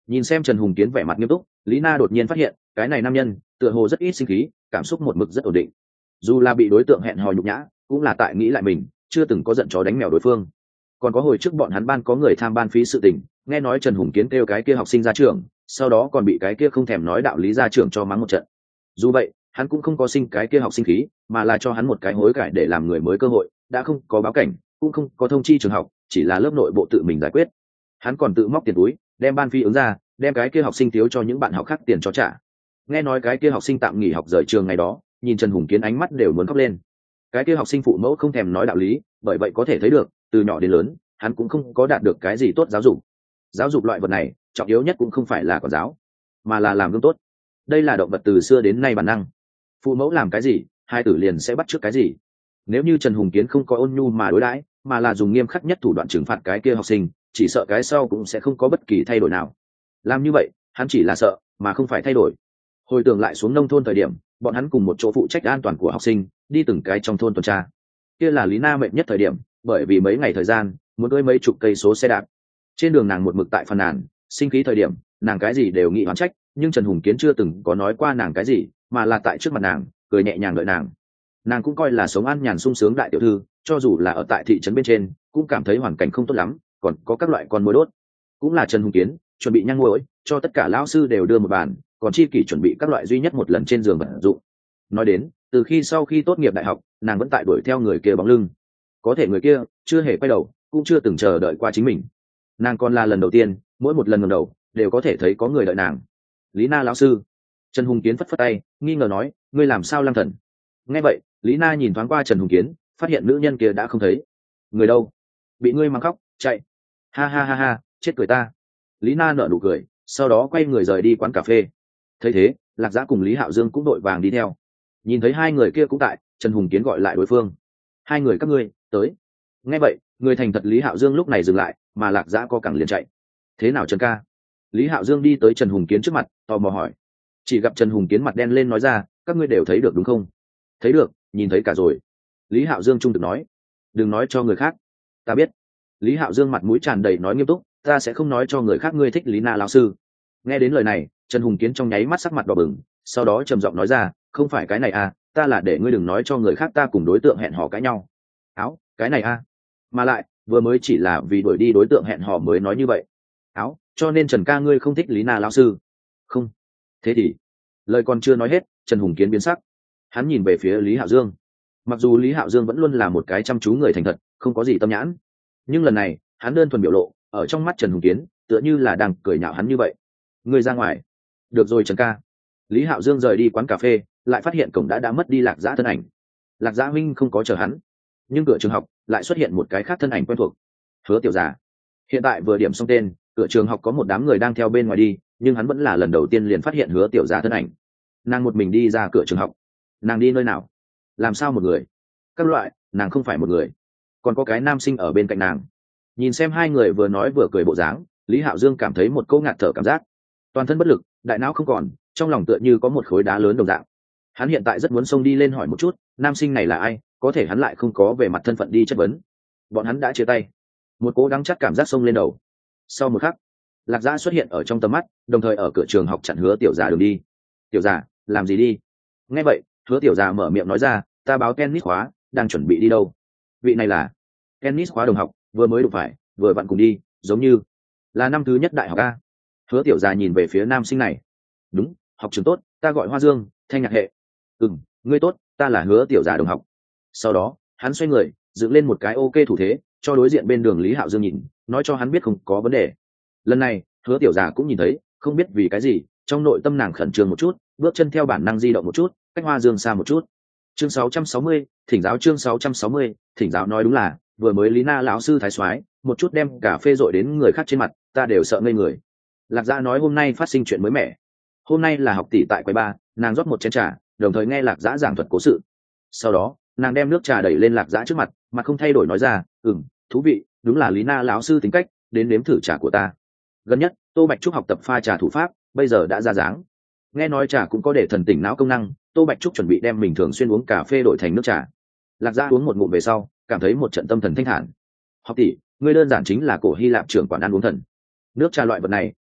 Nhìn xem Trần Hùng Kiến vẻ mặt nghiêm túc, Lý Na đột nhiên phát hiện cái này nam nhân tựa hồ rất ít sinh khí, cảm xúc một mực rất ổn định. Dù là bị đối tượng hẹn hò nhục nhã, cũng là tại nghĩ lại mình chưa từng có giận chó đánh mèo đối phương. Còn có hồi trước bọn hắn ban có người tham ban phí sự tình, nghe nói Trần Hùng Kiến kêu cái kia học sinh ra trường, sau đó còn bị cái kia không thèm nói đạo lý ra trường cho mắng một trận. Dù vậy hắn cũng không có sinh cái kia học sinh khí, mà là cho hắn một cái hối cải để làm người mới cơ hội, đã không có báo cảnh, cũng không có thông chi trường học, chỉ là lớp nội bộ tự mình giải quyết. Hắn còn tự móc tiền túi đem ban phí ứng ra, đem cái kia học sinh thiếu cho những bạn học khác tiền cho trả. Nghe nói cái kia học sinh tạm nghỉ học rời trường ngày đó, nhìn Trần Hùng Kiến ánh mắt đều muốn khóc lên. Cái kia học sinh phụ mẫu không thèm nói đạo lý, bởi vậy có thể thấy được từ nhỏ đến lớn hắn cũng không có đạt được cái gì tốt giáo dục. Giáo dục loại vật này trọng yếu nhất cũng không phải là quản giáo, mà là làm gương tốt. Đây là động vật từ xưa đến nay bản năng, phụ mẫu làm cái gì hai tử liền sẽ bắt chước cái gì. Nếu như Trần Hùng Kiến không có ôn nhu mà đối đãi, mà là dùng nghiêm khắc nhất thủ đoạn trừng phạt cái kia học sinh, chỉ sợ cái sau cũng sẽ không có bất kỳ thay đổi nào. Làm như vậy hắn chỉ là sợ mà không phải thay đổi. Hồi tưởng lại xuống nông thôn thời điểm, bọn hắn cùng một chỗ phụ trách an toàn của học sinh, đi từng cái trong thôn tuần tra. Kia là Lý Na mệt nhất thời điểm, bởi vì mấy ngày thời gian muốn cưỡi mấy chục cây số xe đạp, trên đường nàng một mực tại phàn nàn sinh khí thời điểm, nàng cái gì đều nghĩ oán trách, nhưng Trần Hùng Kiến chưa từng có nói qua nàng cái gì, mà là tại trước mặt nàng cười nhẹ nhàng đợi nàng. Nàng cũng coi là sống an nhàn sung sướng đại tiểu thư, cho dù là ở tại thị trấn bên trên cũng cảm thấy hoàn cảnh không tốt lắm, còn có các loại con mối đốt. Cũng là Trần Hùng Kiến chuẩn bị nhang muối cho tất cả lão sư đều đưa một bàn, còn chi kỷ chuẩn bị các loại duy nhất một lần trên giường vận dụng. Nói đến từ khi sau khi tốt nghiệp đại học, nàng vẫn tại đuổi theo người kia bóng lưng, có thể người kia chưa hề quay đầu, cũng chưa từng chờ đợi qua chính mình. Nàng còn là lần đầu tiên, mỗi một lần ngẩng đầu đều có thể thấy có người đợi nàng. Lý Na lão sư. Trần Hùng Kiến phất phất tay nghi ngờ nói, ngươi làm sao lang thần? Nghe vậy Lý Na nhìn thoáng qua Trần Hùng Kiến, phát hiện nữ nhân kia đã không thấy. Người đâu? Bị ngươi mang khóc chạy. Ha ha ha ha, chết cười ta. Lý Na nở nụ cười, sau đó quay người rời đi quán cà phê. Thấy thế Lạc Dã cùng Lý Hạo Dương cũng đội vàng đi theo. Nhìn thấy hai người kia cũng tại, Trần Hùng Kiến gọi lại đối phương. Hai người các ngươi tới. Nghe vậy người thành thật Lý Hạo Dương lúc này dừng lại, mà Lạc Dã co cẳng liền chạy. Thế nào Trần ca? Lý Hạo Dương đi tới Trần Hùng Kiến trước mặt tò mò hỏi. Chỉ gặp Trần Hùng Kiến mặt đen lên nói ra, các ngươi đều thấy được đúng không? Thấy được, nhìn thấy cả rồi. Lý Hạo Dương trung thực nói. Đừng nói cho người khác. Ta biết. Lý Hạo Dương mặt mũi tràn đầy nói nghiêm túc, ta sẽ không nói cho người khác ngươi thích Lý Na lão sư. Nghe đến lời này Trần Hùng Kiến trong nháy mắt sắc mặt đỏ bừng, sau đó trầm giọng nói ra, không phải cái này à, ta là để ngươi đừng nói cho người khác ta cùng đối tượng hẹn hò cãi nhau. Áo, cái này à? Mà lại vừa mới chỉ là vì đuổi đi đối tượng hẹn hò mới nói như vậy. Áo, cho nên Trần ca ngươi không thích Lý Na lão sư? Không. Thế thì lời còn chưa nói hết, Trần Hùng Kiến biến sắc. Hắn nhìn về phía Lý Hạo Dương. Mặc dù Lý Hạo Dương vẫn luôn là một cái chăm chú người thành thật, không có gì tâm nhãn, nhưng lần này hắn đơn thuần biểu lộ ở trong mắt Trần Hùng Kiến tựa như là đang cười nhạo hắn như vậy. Ngươi ra ngoài. Được rồi Trần ca. Lý Hạo Dương rời đi quán cà phê, lại phát hiện cổng đã đã mất đi Lạc Dã thân ảnh. Lạc Dã huynh không có chờ hắn, nhưng cửa trường học lại xuất hiện một cái khác thân ảnh quen thuộc. Hứa Tiểu Già. Hiện tại vừa điểm xong tên, cửa trường học có một đám người đang theo bên ngoài đi, nhưng hắn vẫn là lần đầu tiên liền phát hiện Hứa Tiểu Già thân ảnh. Nàng một mình đi ra cửa trường học. Nàng đi nơi nào? Làm sao một người? Các loại, nàng không phải một người, còn có cái nam sinh ở bên cạnh nàng. Nhìn xem hai người vừa nói vừa cười bộ dáng, Lý Hạo Dương cảm thấy một câu ngạt thở cảm giác, toàn thân bất lực, đại não không còn, trong lòng tựa như có một khối đá lớn đồng dạng. Hắn hiện tại rất muốn xông đi lên hỏi một chút nam sinh này là ai, có thể hắn lại không có về mặt thân phận đi chất vấn. Bọn hắn đã chia tay. Một cố đắng chắc cảm giác xông lên đầu. Sau một khắc Lạc Dã xuất hiện ở trong tầm mắt, đồng thời ở cửa trường học chặn Hứa Tiểu Già đường đi. Tiểu Già, làm gì đi? Nghe vậy Hứa Tiểu Già mở miệng nói ra, ta báo tennis khóa, đang chuẩn bị đi đâu? Vị này là tennis khóa đồng học, vừa mới đụng phải, vừa vặn cùng đi, giống như là năm thứ nhất đại học a. Hứa Tiểu Già nhìn về phía nam sinh này. Đúng, học trường tốt, ta gọi Hoa Dương, thanh nhạc hệ. Ừm, ngươi tốt, ta là Hứa Tiểu Già đồng học. Sau đó hắn xoay người dựng lên một cái ok thủ thế cho đối diện bên đường Lý Hạo Dương nhìn, nói cho hắn biết không có vấn đề. Lần này Hứa Tiểu Già cũng nhìn thấy, không biết vì cái gì trong nội tâm nàng khẩn trương một chút, bước chân theo bản năng di động một chút, cách Hoa Dương xa một chút. Chương sáu trăm sáu mươi, thỉnh giáo. Chương sáu trăm sáu mươi, thỉnh giáo. Nói đúng là vừa mới Lý Na lão sư thái soái một chút đem cà phê dội đến người khác trên mặt, ta đều sợ ngây người. Lạc Dã nói hôm nay phát sinh chuyện mới mẻ. Hôm nay là học tỷ tại quầy ba, nàng rót một chén trà, đồng thời nghe Lạc Dã giảng thuật cố sự. Sau đó nàng đem nước trà đẩy lên Lạc Dã trước mặt, mà không thay đổi nói ra, ừm, thú vị, đúng là Lý Na lão sư tính cách, đến nếm thử trà của ta. Gần nhất Tô Bạch Trúc học tập pha trà thủ pháp, bây giờ đã ra dáng. Nghe nói trà cũng có để thần tỉnh não công năng, Tô Bạch Trúc chuẩn bị đem mình thường xuyên uống cà phê đổi thành nước trà. Lạc Dã uống một ngụm về sau, cảm thấy một trận tâm thần thanh thản. Học tỷ, ngươi đơn giản chính là cổ Hy Lạp trưởng quản ăn uống thần. Nước trà loại vật này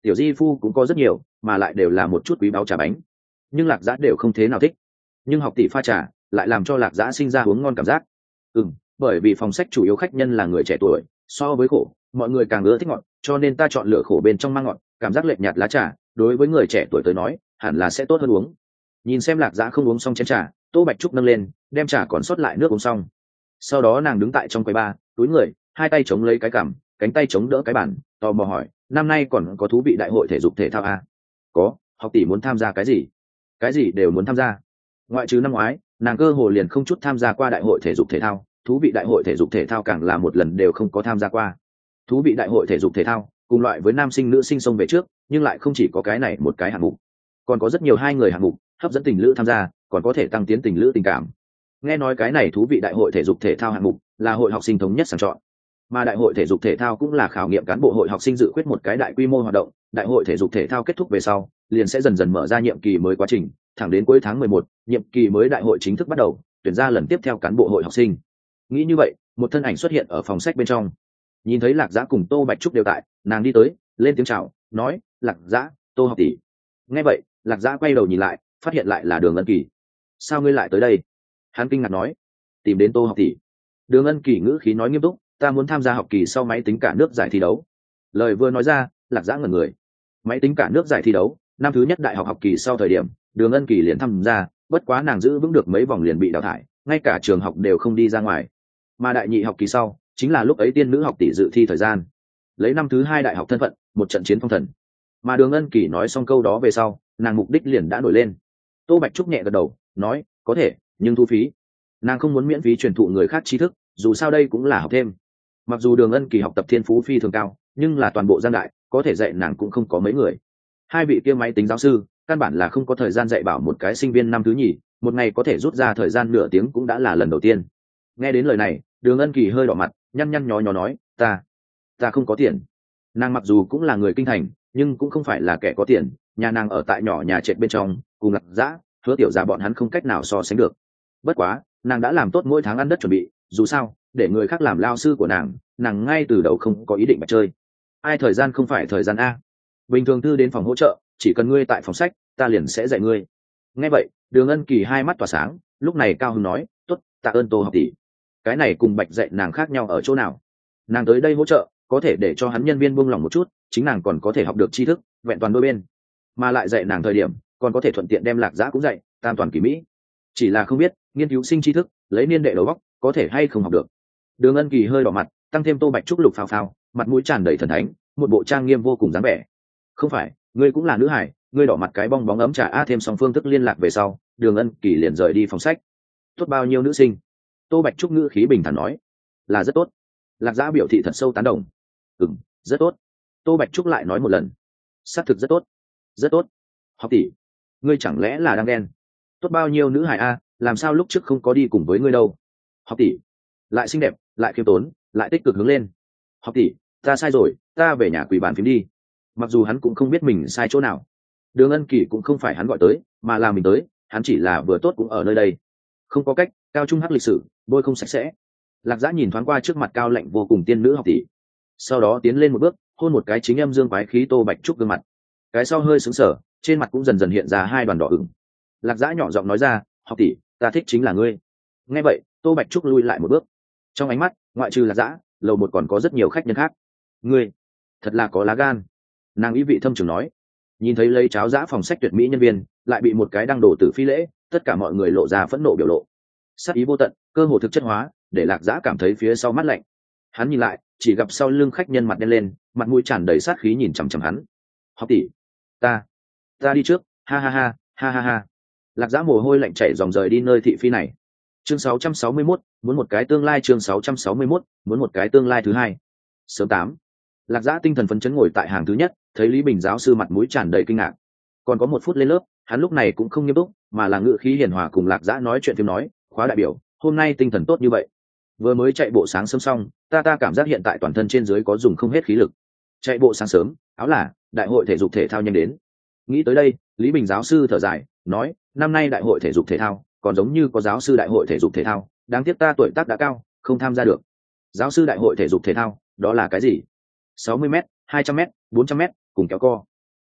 tiểu di phu cũng có rất nhiều, mà lại đều là một chút quý báu trà bánh, nhưng lạc giã đều không thế nào thích. Nhưng học tỷ pha trà lại làm cho lạc giã sinh ra uống ngon cảm giác. Ừ, bởi vì phòng sách chủ yếu khách nhân là người trẻ tuổi, so với khổ mọi người càng ưa thích ngọt, cho nên ta chọn lựa khổ bên trong mang ngọt, cảm giác lệch nhạt lá trà đối với người trẻ tuổi tới nói hẳn là sẽ tốt hơn uống. Nhìn xem lạc giã không uống xong chén trà, Tô Bạch Trúc nâng lên đem trà còn sót lại nước uống xong. Sau đó nàng đứng tại trong quầy bar, túi người, hai tay chống lấy cái cằm, cánh tay chống đỡ cái bàn, tò mò hỏi, năm nay còn có thú vị đại hội thể dục thể thao à? Có. Học tỷ muốn tham gia cái gì? Cái gì đều muốn tham gia. Ngoại trừ năm ngoái nàng cơ hồ liền không chút tham gia qua đại hội thể dục thể thao, thú vị đại hội thể dục thể thao càng là một lần đều không có tham gia qua. Thú vị đại hội thể dục thể thao cùng loại với nam sinh nữ sinh xông về trước, nhưng lại không chỉ có cái này một cái hạng mục, còn có rất nhiều hai người hạng mục hấp dẫn tình lữ tham gia, còn có thể tăng tiến tình lữ tình cảm. Nghe nói cái này thú vị đại hội thể dục thể thao hạng mục là hội học sinh thống nhất sàng chọn, mà đại hội thể dục thể thao cũng là khảo nghiệm cán bộ hội học sinh dự quyết một cái đại quy mô hoạt động. Đại hội thể dục thể thao kết thúc về sau liền sẽ dần dần mở ra nhiệm kỳ mới quá trình, thẳng đến cuối tháng mười một nhiệm kỳ mới đại hội chính thức bắt đầu, tuyển ra lần tiếp theo cán bộ hội học sinh. Nghĩ như vậy, một thân ảnh xuất hiện ở phòng sách bên trong. Nhìn thấy lạc giã cùng Tô Bạch Trúc đều tại, nàng đi tới lên tiếng chào, nói, lạc giã, Tô học tỷ. Nghe vậy lạc giã quay đầu nhìn lại, phát hiện lại là Đường Ân Kỳ. Sao ngươi lại tới đây? Hắn kinh ngạc nói. Tìm đến Tô học tỷ. Đường Ân Kỳ ngữ khí nói nghiêm túc, ta muốn tham gia học kỳ sau máy tính cả nước giải thi đấu. Lời vừa nói ra, lạc giã ngẩn người. Máy tính cả nước giải thi đấu, năm thứ nhất đại học học kỳ sau thời điểm Đường Ân Kỳ liền tham gia, bất quá nàng giữ vững được mấy vòng liền bị đào thải, ngay cả trường học đều không đi ra ngoài. Mà đại nhị học kỳ sau chính là lúc ấy tiên nữ học tỷ dự thi thời gian, lấy năm thứ hai đại học thân phận một trận chiến phong thần. Mà Đường Ân Kỳ nói xong câu đó về sau, nàng mục đích liền đã nổi lên. Tô Bạch Trúc nhẹ gật đầu nói, có thể, nhưng thu phí. Nàng không muốn miễn phí truyền thụ người khác tri thức, dù sao đây cũng là học thêm. Mặc dù Đường Ân Kỳ học tập thiên phú phi thường cao, nhưng là toàn bộ Giang Đại có thể dạy nàng cũng không có mấy người. Hai vị kia máy tính giáo sư căn bản là không có thời gian dạy bảo một cái sinh viên năm thứ nhì, một ngày có thể rút ra thời gian nửa tiếng cũng đã là lần đầu tiên. Nghe đến lời này, Đường Ân Kỳ hơi đỏ mặt, nhăn nhăn nhó nhó nói, ta ta không có tiền. Nàng mặc dù cũng là người kinh thành, nhưng cũng không phải là kẻ có tiền, nhà nàng ở tại nhỏ nhà trệt bên trong, cùng Lạc Dã, Hứa Tiểu Gia bọn hắn không cách nào so sánh được. Bất quá nàng đã làm tốt mỗi tháng ăn đất chuẩn bị, dù sao để người khác làm lao sư của nàng, nàng ngay từ đầu không có ý định mà chơi. Ai thời gian không phải thời gian a? Bình thường thư đến phòng hỗ trợ, chỉ cần ngươi tại phòng sách, ta liền sẽ dạy ngươi. Nghe vậy Đường Ân Kỳ hai mắt tỏa sáng, lúc này cao hứng nói, tốt, tạ ơn Tô học tỷ. Cái này cùng Bạch dạy nàng khác nhau ở chỗ nào? Nàng tới đây hỗ trợ có thể để cho hắn nhân viên buông lòng một chút, chính nàng còn có thể học được tri thức vẹn toàn đôi bên, mà lại dạy nàng thời điểm còn có thể thuận tiện đem Lạc Dã cũng dạy, tam toàn kỳ mỹ. Chỉ là không biết nghiên cứu sinh tri thức lấy niên đệ đầu góc có thể hay không học được. Đường Ân Kỳ hơi đỏ mặt, tăng thêm Tô Bạch Trúc lục phao phao, mặt mũi tràn đầy thần thánh, một bộ trang nghiêm vô cùng dáng vẻ. Không phải, ngươi cũng là nữ hải, ngươi đỏ mặt cái bong bóng ấm trà a. Thêm xong phương thức liên lạc về sau, Đường Ân Kỳ liền rời đi phòng sách. Tốt bao nhiêu nữ sinh? Tô Bạch Trúc ngữ khí bình thản nói, là rất tốt. Lạc Dã biểu thị thật sâu tán đồng. Ừm, rất tốt. Tô Bạch Trúc lại nói một lần, xác thực rất tốt, rất tốt. Học tỷ, ngươi chẳng lẽ là đang ghen? Tốt bao nhiêu nữ hải a, làm sao lúc trước không có đi cùng với ngươi đâu? Học tỷ, lại xinh đẹp, lại khiêm tốn, lại tích cực hướng lên. Học tỷ, ta sai rồi, ta về nhà quỳ bàn phím đi. Mặc dù hắn cũng không biết mình sai chỗ nào. Đường Ân Kỳ cũng không phải hắn gọi tới, mà là mình tới, hắn chỉ là vừa tốt cũng ở nơi đây. Không có cách, cao trung hắc lịch sử, bôi không sạch sẽ. Lạc Dã nhìn thoáng qua trước mặt cao lạnh vô cùng tiên nữ học tỷ, sau đó tiến lên một bước, hôn một cái chính âm dương quái khí Tô Bạch Trúc gương mặt. Cái sau hơi sững sờ, trên mặt cũng dần dần hiện ra hai đoàn đỏ ửng. Lạc Dã nhỏ giọng nói ra, học tỷ, ta thích chính là ngươi. Nghe vậy Tô Bạch Trúc lui lại một bước, trong ánh mắt ngoại trừ Lạc Dã, lầu một còn có rất nhiều khách nhân khác. Ngươi thật là có lá gan. Nàng ý vị thâm trường nói. Nhìn thấy lấy cháo giã phòng sách tuyệt mỹ nhân viên lại bị một cái đăng đổ tử phi lễ, tất cả mọi người lộ ra phẫn nộ biểu lộ, sát ý vô tận, cơ hồ thực chất hóa, để Lạc Dã cảm thấy phía sau mắt lạnh. Hắn nhìn lại, chỉ gặp sau lưng khách nhân mặt đen lên, mặt mũi tràn đầy sát khí nhìn chằm chằm hắn. Học tỷ, ta ta đi trước, ha ha ha ha ha ha. Lạc Dã mồ hôi lạnh chảy dòng rời đi nơi thị phi này. Chương sáu trăm sáu mươi mốt, muốn một cái tương lai. Chương sáu trăm sáu mươi mốt, muốn một cái tương lai thứ hai. Sớm tám. Lạc Dã tinh thần phấn chấn ngồi tại hàng thứ nhất, thấy Lý Bình giáo sư mặt mũi tràn đầy kinh ngạc. Còn có một phút lên lớp, hắn lúc này cũng không nghiêm túc, mà là ngữ khí hiền hòa cùng Lạc Dã nói chuyện phim nói, khóa đại biểu, hôm nay tinh thần tốt như vậy. Vừa mới chạy bộ sáng sớm xong, ta ta cảm giác hiện tại toàn thân trên dưới có dùng không hết khí lực. Chạy bộ sáng sớm, áo là đại hội thể dục thể thao nhanh đến. Nghĩ tới đây, Lý Bình giáo sư thở dài, nói, năm nay đại hội thể dục thể thao, còn giống như có giáo sư đại hội thể dục thể thao, đáng tiếc ta tuổi tác đã cao, không tham gia được. Giáo sư đại hội thể dục thể thao, đó là cái gì? sáu mươi mét, hai trăm mét, bốn trăm mét, cùng kéo co.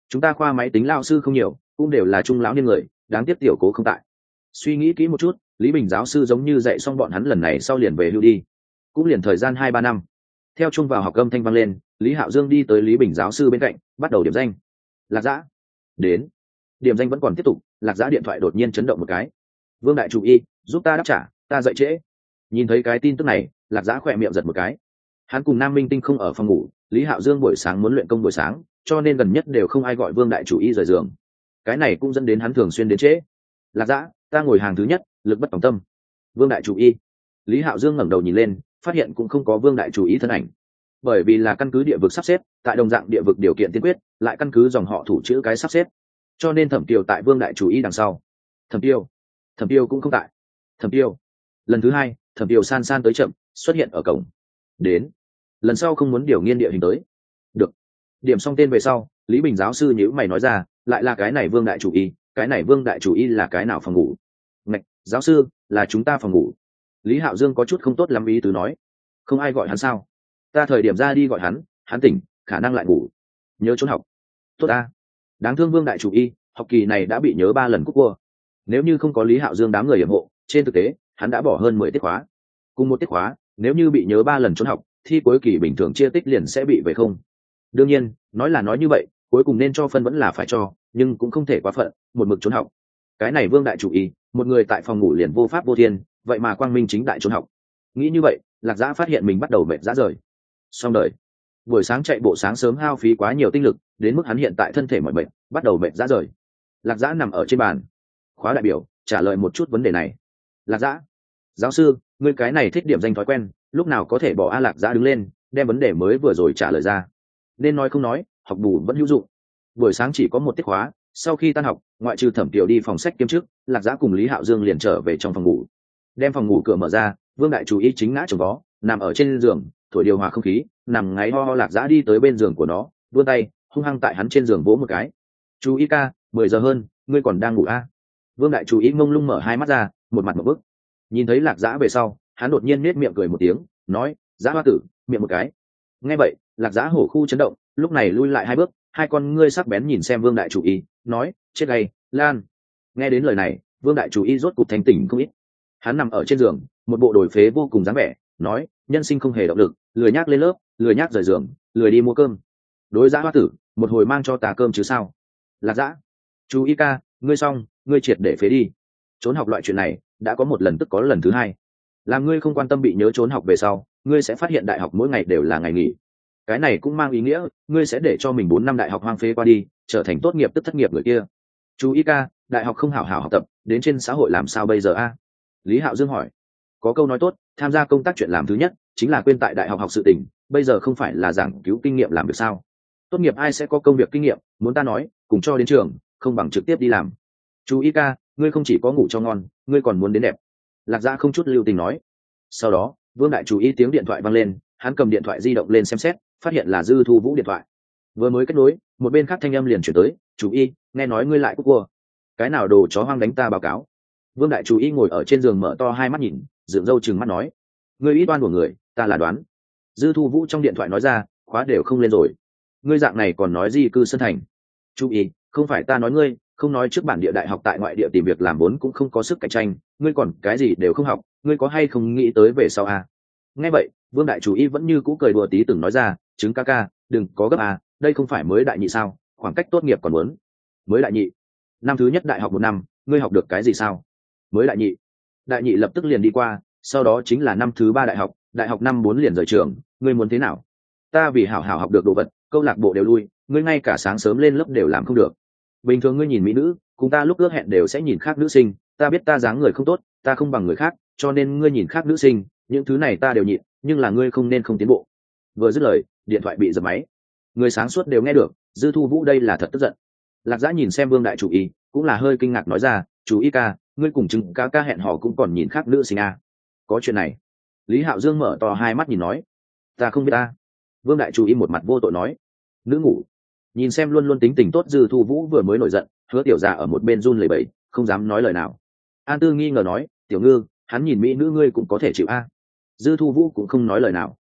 chúng ta khoa máy tính lao sư không nhiều, cũng đều là trung lão niên người, đáng tiếc tiểu cố không tại. Suy nghĩ kỹ một chút, Lý Bình giáo sư giống như dạy xong bọn hắn lần này sau liền về hưu đi, cũng liền thời gian hai ba năm. Theo chung vào học âm thanh vang lên, Lý Hạo Dương đi tới Lý Bình giáo sư bên cạnh, bắt đầu điểm danh. Lạc Dã đến. Điểm danh vẫn còn tiếp tục, Lạc Dã điện thoại đột nhiên chấn động một cái. Vương đại chủ y, giúp ta đáp trả, ta dậy trễ. Nhìn thấy cái tin tức này, Lạc Dã khỏe miệng giật một cái. Hắn cùng Nam Minh Tinh không ở phòng ngủ, Lý Hạo Dương buổi sáng muốn luyện công buổi sáng, cho nên gần nhất đều không ai gọi Vương đại chủ y rời giường. Cái này cũng dẫn đến hắn thường xuyên đến trễ. Lạc Dã, ta ngồi hàng thứ nhất, lực bất tòng tâm. Vương đại chủ y. Lý Hạo Dương ngẩng đầu nhìn lên, phát hiện cũng không có Vương đại chủ y thân ảnh. Bởi vì là căn cứ địa vực sắp xếp, tại đồng dạng địa vực điều kiện tiên quyết, lại căn cứ dòng họ thủ chữ cái sắp xếp, cho nên Thẩm Tiêu tại Vương đại chủ y đằng sau. Thẩm Tiêu, Thẩm Tiêu cũng không tại. Thẩm Tiêu. Lần thứ hai, Thẩm Tiêu san san tới chậm, xuất hiện ở cổng. Đến. Lần sau không muốn điều nghiên địa hình tới. Được. Điểm xong tên về sau, Lý Bình giáo sư nhíu mày nói ra, lại là cái này Vương đại chủ y, cái này Vương đại chủ y là cái nào phòng ngủ? Ngạch, giáo sư, là chúng ta phòng ngủ. Lý Hạo Dương có chút không tốt lắm ý tứ nói. Không ai gọi hắn sao? Ta thời điểm ra đi gọi hắn, hắn tỉnh, khả năng lại ngủ. Nhớ trốn học. Tốt ta. Đáng thương Vương đại chủ y, học kỳ này đã bị nhớ ba lần cúp cua. Nếu như không có Lý Hạo Dương đám người yểm hộ, trên thực tế, hắn đã bỏ hơn mười tiết khóa. Cùng một tiết khóa, nếu như bị nhớ ba lần trốn học, thi cuối kỳ bình thường chia tích liền sẽ bị về không. Đương nhiên, nói là nói như vậy, cuối cùng nên cho phân vẫn là phải cho, nhưng cũng không thể quá phận, một mực trốn học. Cái này Vương đại chủ y, một người tại phòng ngủ liền vô pháp vô thiên, vậy mà quang minh chính đại trốn học. Nghĩ như vậy, Lạc Dã phát hiện mình bắt đầu mệt rã rời. Xong đời. Buổi sáng chạy bộ sáng sớm hao phí quá nhiều tinh lực, đến mức hắn hiện tại thân thể mỏi mệt, bắt đầu mệt rã rời. Lạc Dã nằm ở trên bàn. Khóa đại biểu trả lời một chút vấn đề này. Lạc Dã, giáo sư, ngươi cái này thích điểm danh thói quen, lúc nào có thể bỏ a? Lạc Dã đứng lên, đem vấn đề mới vừa rồi trả lời ra. Nên nói không nói, học bù vẫn hữu dụng. Buổi sáng chỉ có một tiết khóa, sau khi tan học, ngoại trừ Thẩm Tiểu đi phòng sách kiêm chức, Lạc Dã cùng Lý Hạo Dương liền trở về trong phòng ngủ. Đem phòng ngủ cửa mở ra, Vương đại chủ y chính ngã chồng vó, nằm ở trên giường, thổi điều hòa không khí, nằm ngáy ho ho. Lạc Dã đi tới bên giường của nó, vươn tay hung hăng tại hắn trên giường vỗ một cái. Chú ý ca, mười giờ hơn, ngươi còn đang ngủ a? Vương đại chủ y mông lung mở hai mắt ra, một mặt một bức. Nhìn thấy Lạc Dã về sau, hắn đột nhiên nết miệng cười một tiếng, nói, Dã hoa tử, miệng một cái. Nghe vậy, Lạc Dã hổ khu chấn động, lúc này lui lại hai bước, hai con ngươi sắc bén nhìn xem Vương đại chủ y, nói, chết gay, Lan. Nghe đến lời này, Vương đại chủ y rốt cục thanh tỉnh không ít. Hắn nằm ở trên giường, một bộ đổi phế vô cùng dáng vẻ, nói, nhân sinh không hề động lực, lười nhác lên lớp, lười nhác rời giường, lười đi mua cơm. Đối Dã hoa tử, một hồi mang cho tà cơm chứ sao? Lạc Dã, chú ý ca, ngươi xong, ngươi triệt để phế đi. Trốn học loại chuyện này đã có một lần tức có lần thứ hai. Làm ngươi không quan tâm bị nhớ trốn học về sau, ngươi sẽ phát hiện đại học mỗi ngày đều là ngày nghỉ. Cái này cũng mang ý nghĩa ngươi sẽ để cho mình bốn năm đại học hoang phế qua đi, trở thành tốt nghiệp tức thất nghiệp người kia. Chú ý ca, đại học không hảo hảo học tập, đến trên xã hội làm sao bây giờ a? Lý Hạo Dương hỏi. Có câu nói tốt, tham gia công tác chuyện làm thứ nhất chính là quên tại đại học học sự tình, bây giờ không phải là giảng cứu kinh nghiệm làm được sao? Tốt nghiệp ai sẽ có công việc kinh nghiệm, muốn ta nói, cùng cho đến trường, không bằng trực tiếp đi làm. Chú ý ca, ngươi không chỉ có ngủ cho ngon, ngươi còn muốn đến đẹp. Lạc Dã không chút lưu tình nói. Sau đó, Vương đại chủ y tiếng điện thoại vang lên, hắn cầm điện thoại di động lên xem xét, phát hiện là Dư Thu Vũ điện thoại. Vừa mới kết nối, một bên khác thanh âm liền chuyển tới, chủ y, nghe nói ngươi lại cúc cua. Cái nào đồ chó hoang đánh ta báo cáo. Vương đại chủ y ngồi ở trên giường mở to hai mắt nhìn, dựng râu chừng mắt nói, ngươi ít oan của người, ta là đoán. Dư Thu Vũ trong điện thoại nói ra, khóa đều không lên rồi, ngươi dạng này còn nói gì cư sân thành. Chú ý, không phải ta nói ngươi, không nói trước bản địa đại học tại ngoại địa tìm việc làm vốn cũng không có sức cạnh tranh, ngươi còn cái gì đều không học, ngươi có hay không nghĩ tới về sau à? Nghe vậy, Vương đại chủ y vẫn như cũ cười đùa tí từng nói ra, chứng ca ca, đừng có gấp à, đây không phải mới đại nhị sao, khoảng cách tốt nghiệp còn muốn. Mới đại nhị? Năm thứ nhất đại học một năm, ngươi học được cái gì sao? Mới đại nhị? Đại nhị lập tức liền đi qua, sau đó chính là năm thứ ba đại học, đại học năm bốn liền rời trường, ngươi muốn thế nào? Ta vì hảo hảo học được đồ vật, câu lạc bộ đều lui, ngươi ngay cả sáng sớm lên lớp đều làm không được. Bình thường ngươi nhìn mỹ nữ, cùng ta lúc ước hẹn đều sẽ nhìn khác nữ sinh, ta biết ta dáng người không tốt, ta không bằng người khác, cho nên ngươi nhìn khác nữ sinh, những thứ này ta đều nhịn, nhưng là ngươi không nên không tiến bộ. Vừa dứt lời, điện thoại bị giật máy. Người sáng suốt đều nghe được, Dư Thu Vũ đây là thật tức giận. Lạc Dã nhìn xem Vương đại chủ y, cũng là hơi kinh ngạc nói ra, chủ y ca, ngươi cùng chứng ca ca hẹn hò cũng còn nhìn khác nữ sinh à? Có chuyện này? Lý Hạo Dương mở to hai mắt nhìn nói, ta không biết ta. Vương đại chủ y một mặt vô tội nói, nữ ngủ. Nhìn xem luôn luôn tính tình tốt Dư Thu Vũ vừa mới nổi giận, Hứa Tiểu Già ở một bên run lẩy bẩy, không dám nói lời nào. An Tư nghi ngờ nói, tiểu ngư, hắn nhìn mỹ nữ ngươi cũng có thể chịu a? Dư Thu Vũ cũng không nói lời nào.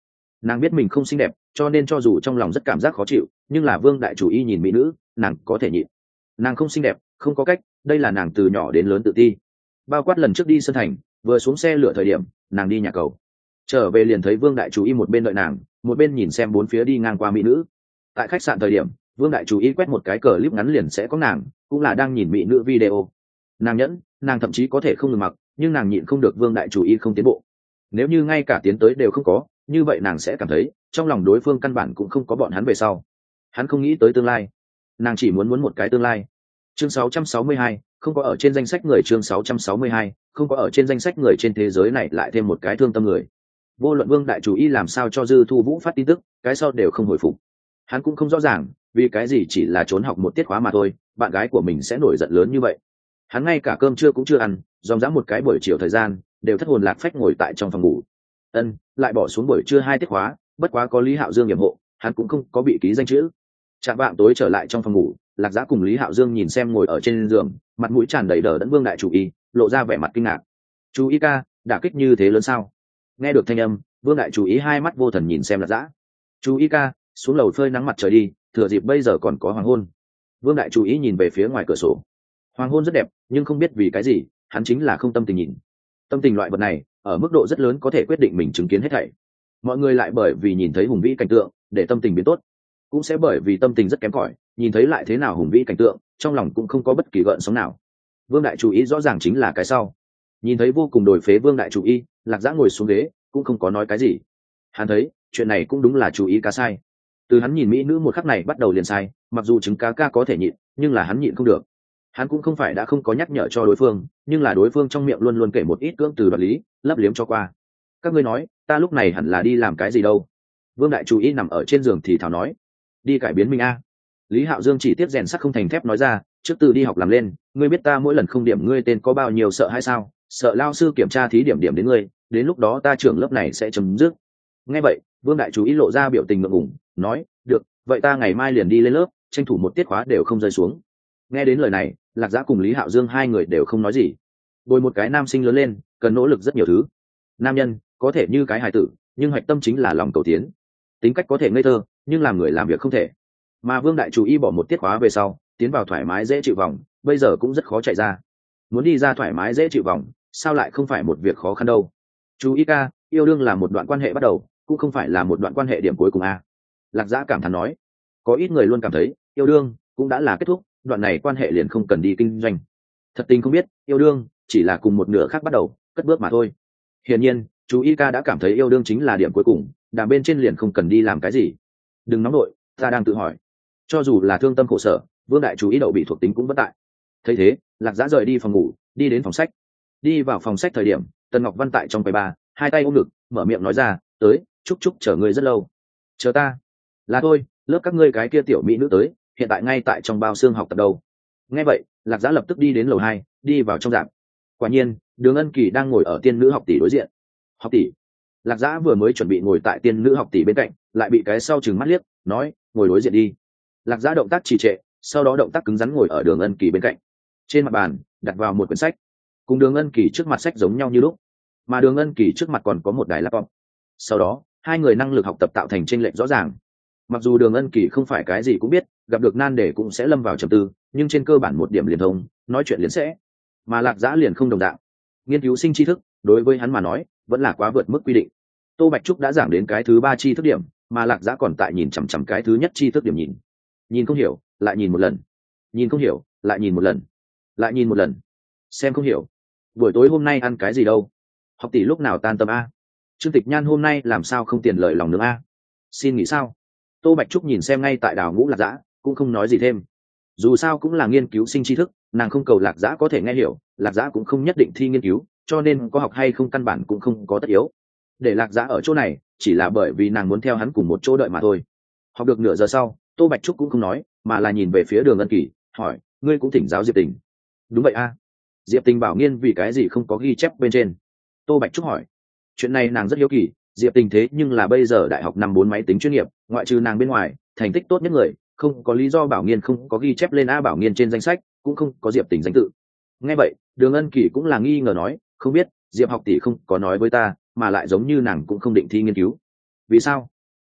Nàng biết mình không xinh đẹp, cho nên cho dù trong lòng rất cảm giác khó chịu, nhưng là Vương đại chủ y nhìn mỹ nữ, nàng có thể nhịn. Nàng không xinh đẹp, không có cách, đây là nàng từ nhỏ đến lớn tự ti. Bao quát lần trước đi Sơn Thành, vừa xuống xe lửa thời điểm, nàng đi nhà cầu, trở về liền thấy Vương đại chủ y một bên đợi nàng, một bên nhìn xem bốn phía đi ngang qua mỹ nữ. Tại khách sạn thời điểm, Vương đại chủ y quét một cái clip ngắn liền sẽ có nàng, cũng là đang nhìn mỹ nữ video. Nàng nhẫn, nàng thậm chí có thể không ngừng mặc, nhưng nàng nhịn không được Vương đại chủ y không tiến bộ. Nếu như ngay cả tiến tới đều không có, như vậy nàng sẽ cảm thấy trong lòng đối phương căn bản cũng không có bọn hắn về sau. Hắn không nghĩ tới tương lai, nàng chỉ muốn muốn một cái tương lai. Chương sáu trăm sáu mươi hai, không có ở trên danh sách người. Chương sáu trăm sáu mươi hai, không có ở trên danh sách người. Trên thế giới này lại thêm một cái thương tâm người. Vô luận Vương đại chủ y làm sao cho Dư Thu Vũ phát tin tức, cái sau đều không hồi phục. Hắn cũng không rõ ràng vì cái gì chỉ là trốn học một tiết khóa mà thôi, bạn gái của mình sẽ nổi giận lớn như vậy. Hắn ngay cả cơm trưa cũng chưa ăn, dòng dã một cái buổi chiều thời gian đều thất hồn lạc phách ngồi tại trong phòng ngủ. Ân, lại bỏ xuống buổi trưa hai tiết khóa, bất quá có Lý Hạo Dương yểm hộ, hắn cũng không có bị ký danh chữ. Chạm vạng tối trở lại trong phòng ngủ, Lạc Dã cùng Lý Hạo Dương nhìn xem ngồi ở trên giường, mặt mũi tràn đầy đờ đẫn Vương đại chủ y, lộ ra vẻ mặt kinh ngạc. "Chú ý ca, đả kích như thế lớn sao?" Nghe được thanh âm, Vương đại chủ y hai mắt vô thần nhìn xem Lạc Dã. "Chú ý ca, xuống lầu phơi nắng mặt trời đi, thừa dịp bây giờ còn có hoàng hôn." Vương đại chủ y nhìn về phía ngoài cửa sổ. Hoàng hôn rất đẹp, nhưng không biết vì cái gì, hắn chính là không tâm tình nhìn. Tâm tình loại vật này, ở mức độ rất lớn có thể quyết định mình chứng kiến hết thảy. Mọi người lại bởi vì nhìn thấy hùng vĩ cảnh tượng, để tâm tình biến tốt, cũng sẽ bởi vì tâm tình rất kém cỏi, nhìn thấy lại thế nào hùng vĩ cảnh tượng, trong lòng cũng không có bất kỳ gợn sóng nào. Vương đại chủ y rõ ràng chính là cái sau. Nhìn thấy vô cùng đổi phế Vương đại chủ y, Lạc Dã ngồi xuống ghế, cũng không có nói cái gì. Hắn thấy, chuyện này cũng đúng là chủ ý cá sai. Từ hắn nhìn mỹ nữ một khắc này bắt đầu liền sai, mặc dù trứng cá ca có thể nhịn, nhưng là hắn nhịn không được. Hắn cũng không phải đã không có nhắc nhở cho đối phương, nhưng là đối phương trong miệng luôn luôn kể một ít cưỡng từ đoạt lý, lấp liếm cho qua. Các ngươi nói, ta lúc này hẳn là đi làm cái gì đâu? Vương đại chủ y nằm ở trên giường thì thào nói, đi cải biến mình a. Lý Hạo Dương chỉ tiếp rèn sắt không thành thép nói ra, trước từ đi học làm lên, ngươi biết ta mỗi lần không điểm ngươi tên có bao nhiêu sợ hay sao? Sợ lao sư kiểm tra thí điểm điểm đến ngươi, đến lúc đó ta trưởng lớp này sẽ chấm dứt. Nghe vậy, Vương đại chủ y lộ ra biểu tình ngượng ngùng, nói, được, vậy ta ngày mai liền đi lên lớp, tranh thủ một tiết khóa đều không rơi xuống. Nghe đến lời này, Lạc Dã cùng Lý Hạo Dương hai người đều không nói gì. Bồi một cái nam sinh lớn lên, cần nỗ lực rất nhiều thứ. Nam nhân có thể như cái hài tử, nhưng hạch tâm chính là lòng cầu tiến. Tính cách có thể ngây thơ, nhưng làm người làm việc không thể. Mà Vương đại chủ y bỏ một tiết khóa về sau, tiến vào thoải mái dễ chịu vòng, bây giờ cũng rất khó chạy ra. Muốn đi ra thoải mái dễ chịu vòng, sao lại không phải một việc khó khăn đâu? Chú ý ca, yêu đương là một đoạn quan hệ bắt đầu, cũng không phải là một đoạn quan hệ điểm cuối cùng a. Lạc Dã cảm thán nói, có ít người luôn cảm thấy yêu đương cũng đã là kết thúc, đoạn này quan hệ liền không cần đi kinh doanh. Thật tình không biết, yêu đương chỉ là cùng một nửa khác bắt đầu, cất bước mà thôi. Hiển nhiên, chú y ca đã cảm thấy yêu đương chính là điểm cuối cùng, đàm bên trên liền không cần đi làm cái gì. Đừng nóng nội, ta đang tự hỏi. Cho dù là thương tâm khổ sở, Vương đại chú ý đậu bị thuộc tính cũng bất tại. Thấy thế, Lạc Dã rời đi phòng ngủ, đi đến phòng sách. Đi vào phòng sách thời điểm, Tần Ngọc Văn tại trong quầy ba, hai tay ôm ngực, mở miệng nói ra, tới, chúc chúc chờ ngươi rất lâu. Chờ ta? Là thôi, lớp các ngươi cái kia tiểu mỹ nữ tới, hiện tại ngay tại trong bao xương học tập đâu. Nghe vậy, Lạc Dã lập tức đi đến lầu hai, đi vào trong rạp. Quả nhiên, Đường Ân Kỳ đang ngồi ở tiên nữ học tỷ đối diện. Học tỷ? Lạc Dã vừa mới chuẩn bị ngồi tại tiên nữ học tỷ bên cạnh, lại bị cái sau trừng mắt liếc, nói, ngồi đối diện đi. Lạc Dã động tác trì trệ, sau đó động tác cứng rắn ngồi ở Đường Ân Kỳ bên cạnh. Trên mặt bàn đặt vào một quyển sách, cùng Đường Ân Kỳ trước mặt sách giống nhau như lúc, mà Đường Ân Kỳ trước mặt còn có một đài laptop. Sau đó, hai người năng lực học tập tạo thành chênh lệch rõ ràng. Mặc dù Đường Ân Kỳ không phải cái gì cũng biết, gặp được nan đề cũng sẽ lâm vào trầm tư, nhưng trên cơ bản một điểm liền thông, nói chuyện liền sẽ. Mà Lạc Dã liền không đồng dạng. Nghiên cứu sinh tri thức, đối với hắn mà nói, vẫn là quá vượt mức quy định. Tô Bạch Trúc đã giảng đến cái thứ ba tri thức điểm, mà Lạc Dã còn tại nhìn chằm chằm cái thứ nhất tri thức điểm nhìn. Nhìn không hiểu, lại nhìn một lần. Nhìn không hiểu, lại nhìn một lần. Lại nhìn một lần. Xem không hiểu. Buổi tối hôm nay ăn cái gì đâu? Học tỷ lúc nào tan tầm a? Trương Tịch Nhan hôm nay làm sao không tiền lợi lòng nướng a? Xin nghỉ sao? Tô Bạch Trúc nhìn xem ngay tại Đào Ngũ Lạc Dã, cũng không nói gì thêm. Dù sao cũng là nghiên cứu sinh tri thức, nàng không cầu Lạc Dã có thể nghe hiểu, Lạc Dã cũng không nhất định thi nghiên cứu, cho nên có học hay không căn bản cũng không có tất yếu. Để Lạc Dã ở chỗ này, chỉ là bởi vì nàng muốn theo hắn cùng một chỗ đợi mà thôi. Học được nửa giờ sau, Tô Bạch Trúc cũng không nói, mà là nhìn về phía Đường Ân Kỳ, hỏi, ngươi cũng thỉnh giáo Diệp Tình? Đúng vậy a. Diệp Tình bảo nghiên vì cái gì không có ghi chép bên trên? Tô Bạch Trúc hỏi. Chuyện này nàng rất hiếu kỳ, Diệp Tình thế nhưng là bây giờ đại học năm bốn máy tính chuyên nghiệp, ngoại trừ nàng bên ngoài, thành tích tốt nhất người, không có lý do bảo nghiên không có ghi chép lên a bảo nghiên trên danh sách, cũng không có Diệp Tình danh tự. Nghe vậy, Đường Ân Kỳ cũng là nghi ngờ nói, không biết, Diệp học tỷ không có nói với ta, mà lại giống như nàng cũng không định thi nghiên cứu. Vì sao?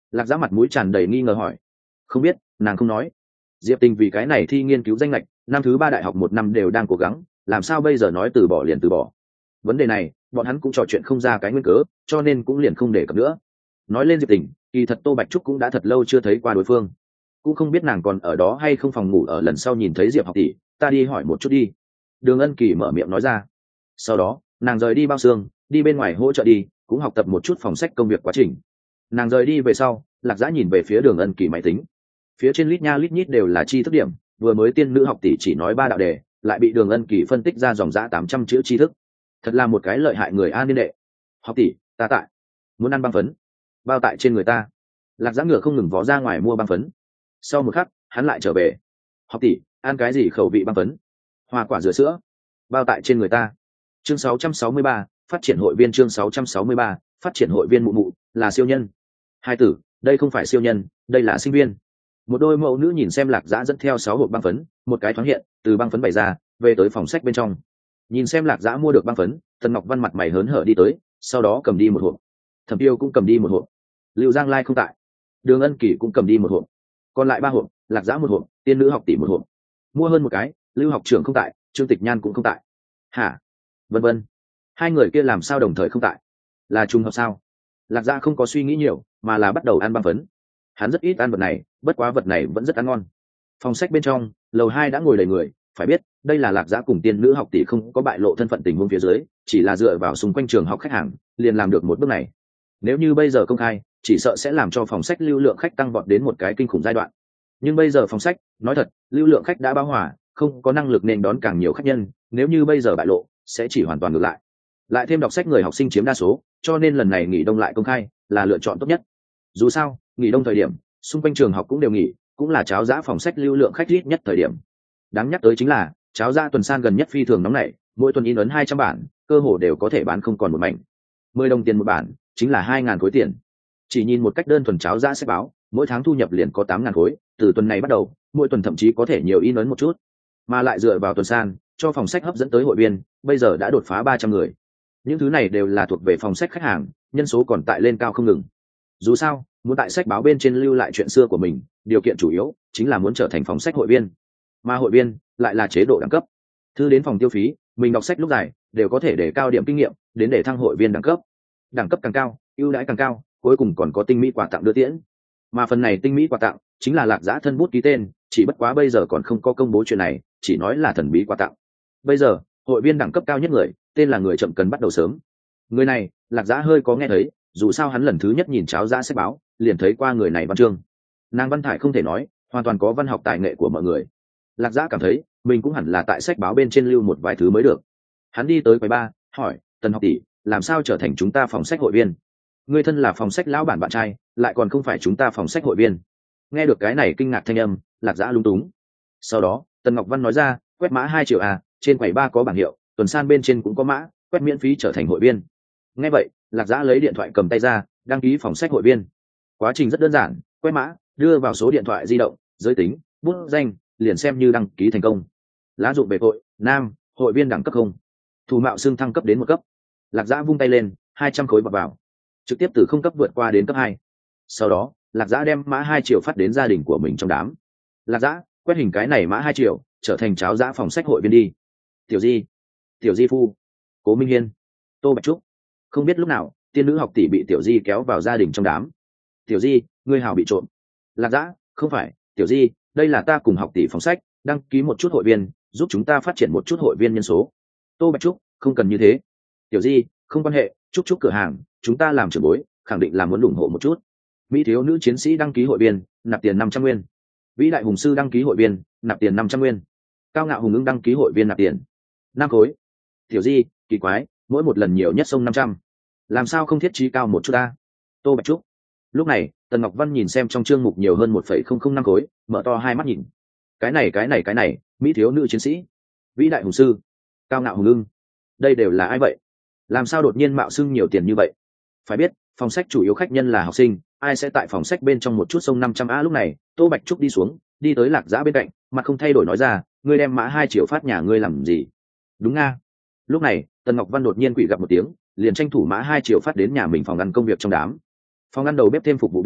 Lạc Giã mặt mũi tràn đầy nghi ngờ hỏi. Không biết, nàng không nói. Diệp Tình vì cái này thi nghiên cứu danh lệch năm thứ ba đại học một năm đều đang cố gắng, làm sao bây giờ nói từ bỏ liền từ bỏ. Vấn đề này bọn hắn cũng trò chuyện không ra cái nguyên cớ, cho nên cũng liền không để cập nữa. Nói lên Diệp Tình, kỳ thật Tô Bạch Trúc cũng đã thật lâu chưa thấy qua đối phương, cũng không biết nàng còn ở đó hay không. Phòng ngủ ở lần sau nhìn thấy Diệp học tỷ, ta đi hỏi một chút đi. Đường Ân Kỳ mở miệng nói ra. Sau đó nàng rời đi bao xương, đi bên ngoài hỗ trợ đi, cũng học tập một chút phòng sách công việc quá trình. Nàng rời đi về sau, Lạc Giã nhìn về phía Đường Ân Kỳ máy tính, phía trên lít nha lít nhít đều là tri thức điểm. Vừa mới tiên nữ học tỷ chỉ nói ba đạo đề, lại bị Đường Ân Kỳ phân tích ra dòng dã tám trăm chữ tri thức. Thật là một cái lợi hại người an niên đệ. Học tỷ, ta tại muốn ăn băng phấn, bao tại trên người ta. Lạc Giã ngựa không ngừng vó ra ngoài mua băng phấn. Sau một khắc hắn lại trở về. Học tỷ, ăn cái gì khẩu vị băng phấn? Hoa quả rửa sữa, bao tại trên người ta. Chương sáu trăm sáu mươi ba, phát triển hội viên. Chương sáu trăm sáu mươi ba, phát triển hội viên. Mụ mụ là siêu nhân. Hai tử, đây không phải siêu nhân, đây là sinh viên. Một đôi mẫu nữ nhìn xem Lạc Giã dẫn theo sáu hộp băng phấn, một cái thoáng hiện từ băng phấn bày ra, về tới phòng sách bên trong. Nhìn xem Lạc Giã mua được băng phấn, Tần Ngọc Văn mặt mày hớn hở đi tới, sau đó cầm đi một hộp. Thẩm Tiêu cũng cầm đi một hộp. Lưu Giang Lai không tại, Đường Ân Kỳ cũng cầm đi một hộp. Còn lại ba hộp, Lạc Giã một hộp, tiên nữ học tỷ một hộp. Mua hơn một cái, Lưu học trưởng không tại, Trương Tịch Nhan cũng không tại. Hả? Vân vân. Hai người kia làm sao đồng thời không tại? Là trùng hợp sao? Lạc Giã không có suy nghĩ nhiều, mà là bắt đầu ăn băng phấn. Hắn rất ít ăn vật này, bất quá vật này vẫn rất ăn ngon. Phòng sách bên trong, lầu hai đã ngồi đầy người. Phải biết, đây là Lạc Giã cùng tiên nữ học tỷ không có bại lộ thân phận tình huống phía dưới, chỉ là dựa vào xung quanh trường học khách hàng, liền làm được một bước này. Nếu như bây giờ công khai, chỉ sợ sẽ làm cho phòng sách lưu lượng khách tăng vọt đến một cái kinh khủng giai đoạn. Nhưng bây giờ phòng sách, nói thật, lưu lượng khách đã bão hòa, không có năng lực nên đón càng nhiều khách nhân. Nếu như bây giờ bại lộ, sẽ chỉ hoàn toàn ngược lại. Lại thêm đọc sách người học sinh chiếm đa số, cho nên lần này nghỉ đông lại công khai là lựa chọn tốt nhất. Dù sao, nghỉ đông thời điểm, xung quanh trường học cũng đều nghỉ, cũng là cháo giã phòng sách lưu lượng khách ít nhất thời điểm. Đáng nhắc tới chính là cháo giã tuần san gần nhất phi thường nóng nảy, mỗi tuần in ấn hai trăm bản, cơ hồ đều có thể bán không còn một mảnh. Mười đồng tiền một bản chính là hai ngàn khối tiền. Chỉ nhìn một cách đơn thuần cháo giã sách báo, mỗi tháng thu nhập liền có tám ngàn khối, từ tuần này bắt đầu, mỗi tuần thậm chí có thể nhiều in ấn một chút. Mà lại dựa vào tuần san, cho phòng sách hấp dẫn tới hội viên, bây giờ đã đột phá ba trăm người. Những thứ này đều là thuộc về phòng sách khách hàng, nhân số còn tại lên cao không ngừng. Dù sao, muốn tại sách báo bên trên lưu lại chuyện xưa của mình, điều kiện chủ yếu chính là muốn trở thành phòng sách hội viên. Mà hội viên lại là chế độ đẳng cấp. Thư đến phòng tiêu phí, mình đọc sách lúc dài đều có thể để cao điểm kinh nghiệm, đến để thăng hội viên đẳng cấp. Đẳng cấp càng cao, ưu đãi càng cao, cuối cùng còn có tinh mỹ quà tặng đưa tiễn. Mà phần này tinh mỹ quà tặng chính là Lạc Giã thân bút ký tên, chỉ bất quá bây giờ còn không có công bố chuyện này, chỉ nói là thần bí quà tặng. Bây giờ, hội viên đẳng cấp cao nhất người, tên là người chậm cần bắt đầu sớm. Người này, Lạc Giã hơi có nghe thấy, dù sao hắn lần thứ nhất nhìn cháo giã sách báo, liền thấy qua người này văn chương. Nàng văn thải không thể nói, hoàn toàn có văn học tài nghệ của mọi người. Lạc Giã cảm thấy mình cũng hẳn là tại sách báo bên trên lưu một vài thứ mới được. Hắn đi tới quầy ba, hỏi Tần học tỷ, làm sao trở thành chúng ta phòng sách hội viên? Người thân là phòng sách lão bản bạn trai, lại còn không phải chúng ta phòng sách hội viên. Nghe được cái này kinh ngạc thanh âm, Lạc Giã lung túng. Sau đó Tần Ngọc Văn nói ra, quét mã hai triệu à, trên quầy ba có bảng hiệu, tuần san bên trên cũng có mã, quét miễn phí trở thành hội viên. Nghe vậy, Lạc Giã lấy điện thoại cầm tay ra, đăng ký phòng sách hội viên. Quá trình rất đơn giản, quét mã, đưa vào số điện thoại di động, giới tính, bút danh, liền xem như đăng ký thành công. Lá dụng bề hội, nam, hội viên đẳng cấp không, thủ mạo xưng thăng cấp đến một cấp. Lạc Giã vung tay lên, hai trăm khối bọc vào, trực tiếp từ không cấp vượt qua đến cấp hai. Sau đó Lạc Giã đem mã hai triệu phát đến gia đình của mình trong đám. Lạc Giã quét hình cái này mã hai triệu, trở thành cháo giã phòng sách hội viên đi. Tiểu Di, Tiểu Di phu, Cố Minh Hiên, Tô Bạch Trúc. Không biết lúc nào, tiên nữ học tỷ bị Tiểu Di kéo vào gia đình trong đám. Tiểu Di, ngươi hào bị trộm. Lạc Giã, không phải, Tiểu Di, đây là ta cùng học tỷ phòng sách, đăng ký một chút hội viên, giúp chúng ta phát triển một chút hội viên nhân số. Tô Bạch Trúc, không cần như thế. Tiểu Di, không quan hệ, Trúc Trúc cửa hàng, chúng ta làm trưởng bối, khẳng định là muốn ủng hộ một chút. Mỹ thiếu nữ chiến sĩ đăng ký hội viên, nạp tiền năm trăm nguyên. Vĩ đại hùng sư đăng ký hội viên, nạp tiền năm trăm nguyên. Cao ngạo hùng ứng đăng ký hội viên nạp tiền năm khối. Tiểu Di, kỳ quái, mỗi một lần nhiều nhất sông năm trăm, làm sao không thiết trí cao một chút ta? Tô Bạch Trúc. Lúc này Tần Ngọc Văn nhìn xem trong chương mục nhiều hơn một phẩy không không năm khối, mở to hai mắt nhìn. Cái này cái này cái này, Mỹ thiếu nữ chiến sĩ, vĩ đại hùng sư, cao ngạo hùng ưng, đây đều là ai vậy? Làm sao đột nhiên mạo xưng nhiều tiền như vậy? Phải biết, phòng sách chủ yếu khách nhân là học sinh, ai sẽ tại phòng sách bên trong một chút sông năm trăm a. Lúc này Tô Bạch Trúc đi xuống, đi tới Lạc Giã bên cạnh, mặt không thay đổi nói ra, ngươi đem mã hai triệu phát nhà ngươi làm gì? Đúng nga. Lúc này Tần Ngọc Văn đột nhiên quỵ gặp một tiếng, liền tranh thủ mã hai triệu phát đến nhà mình phòng ăn công việc trong đám. Phòng ăn đầu bếp thêm phục vụ viên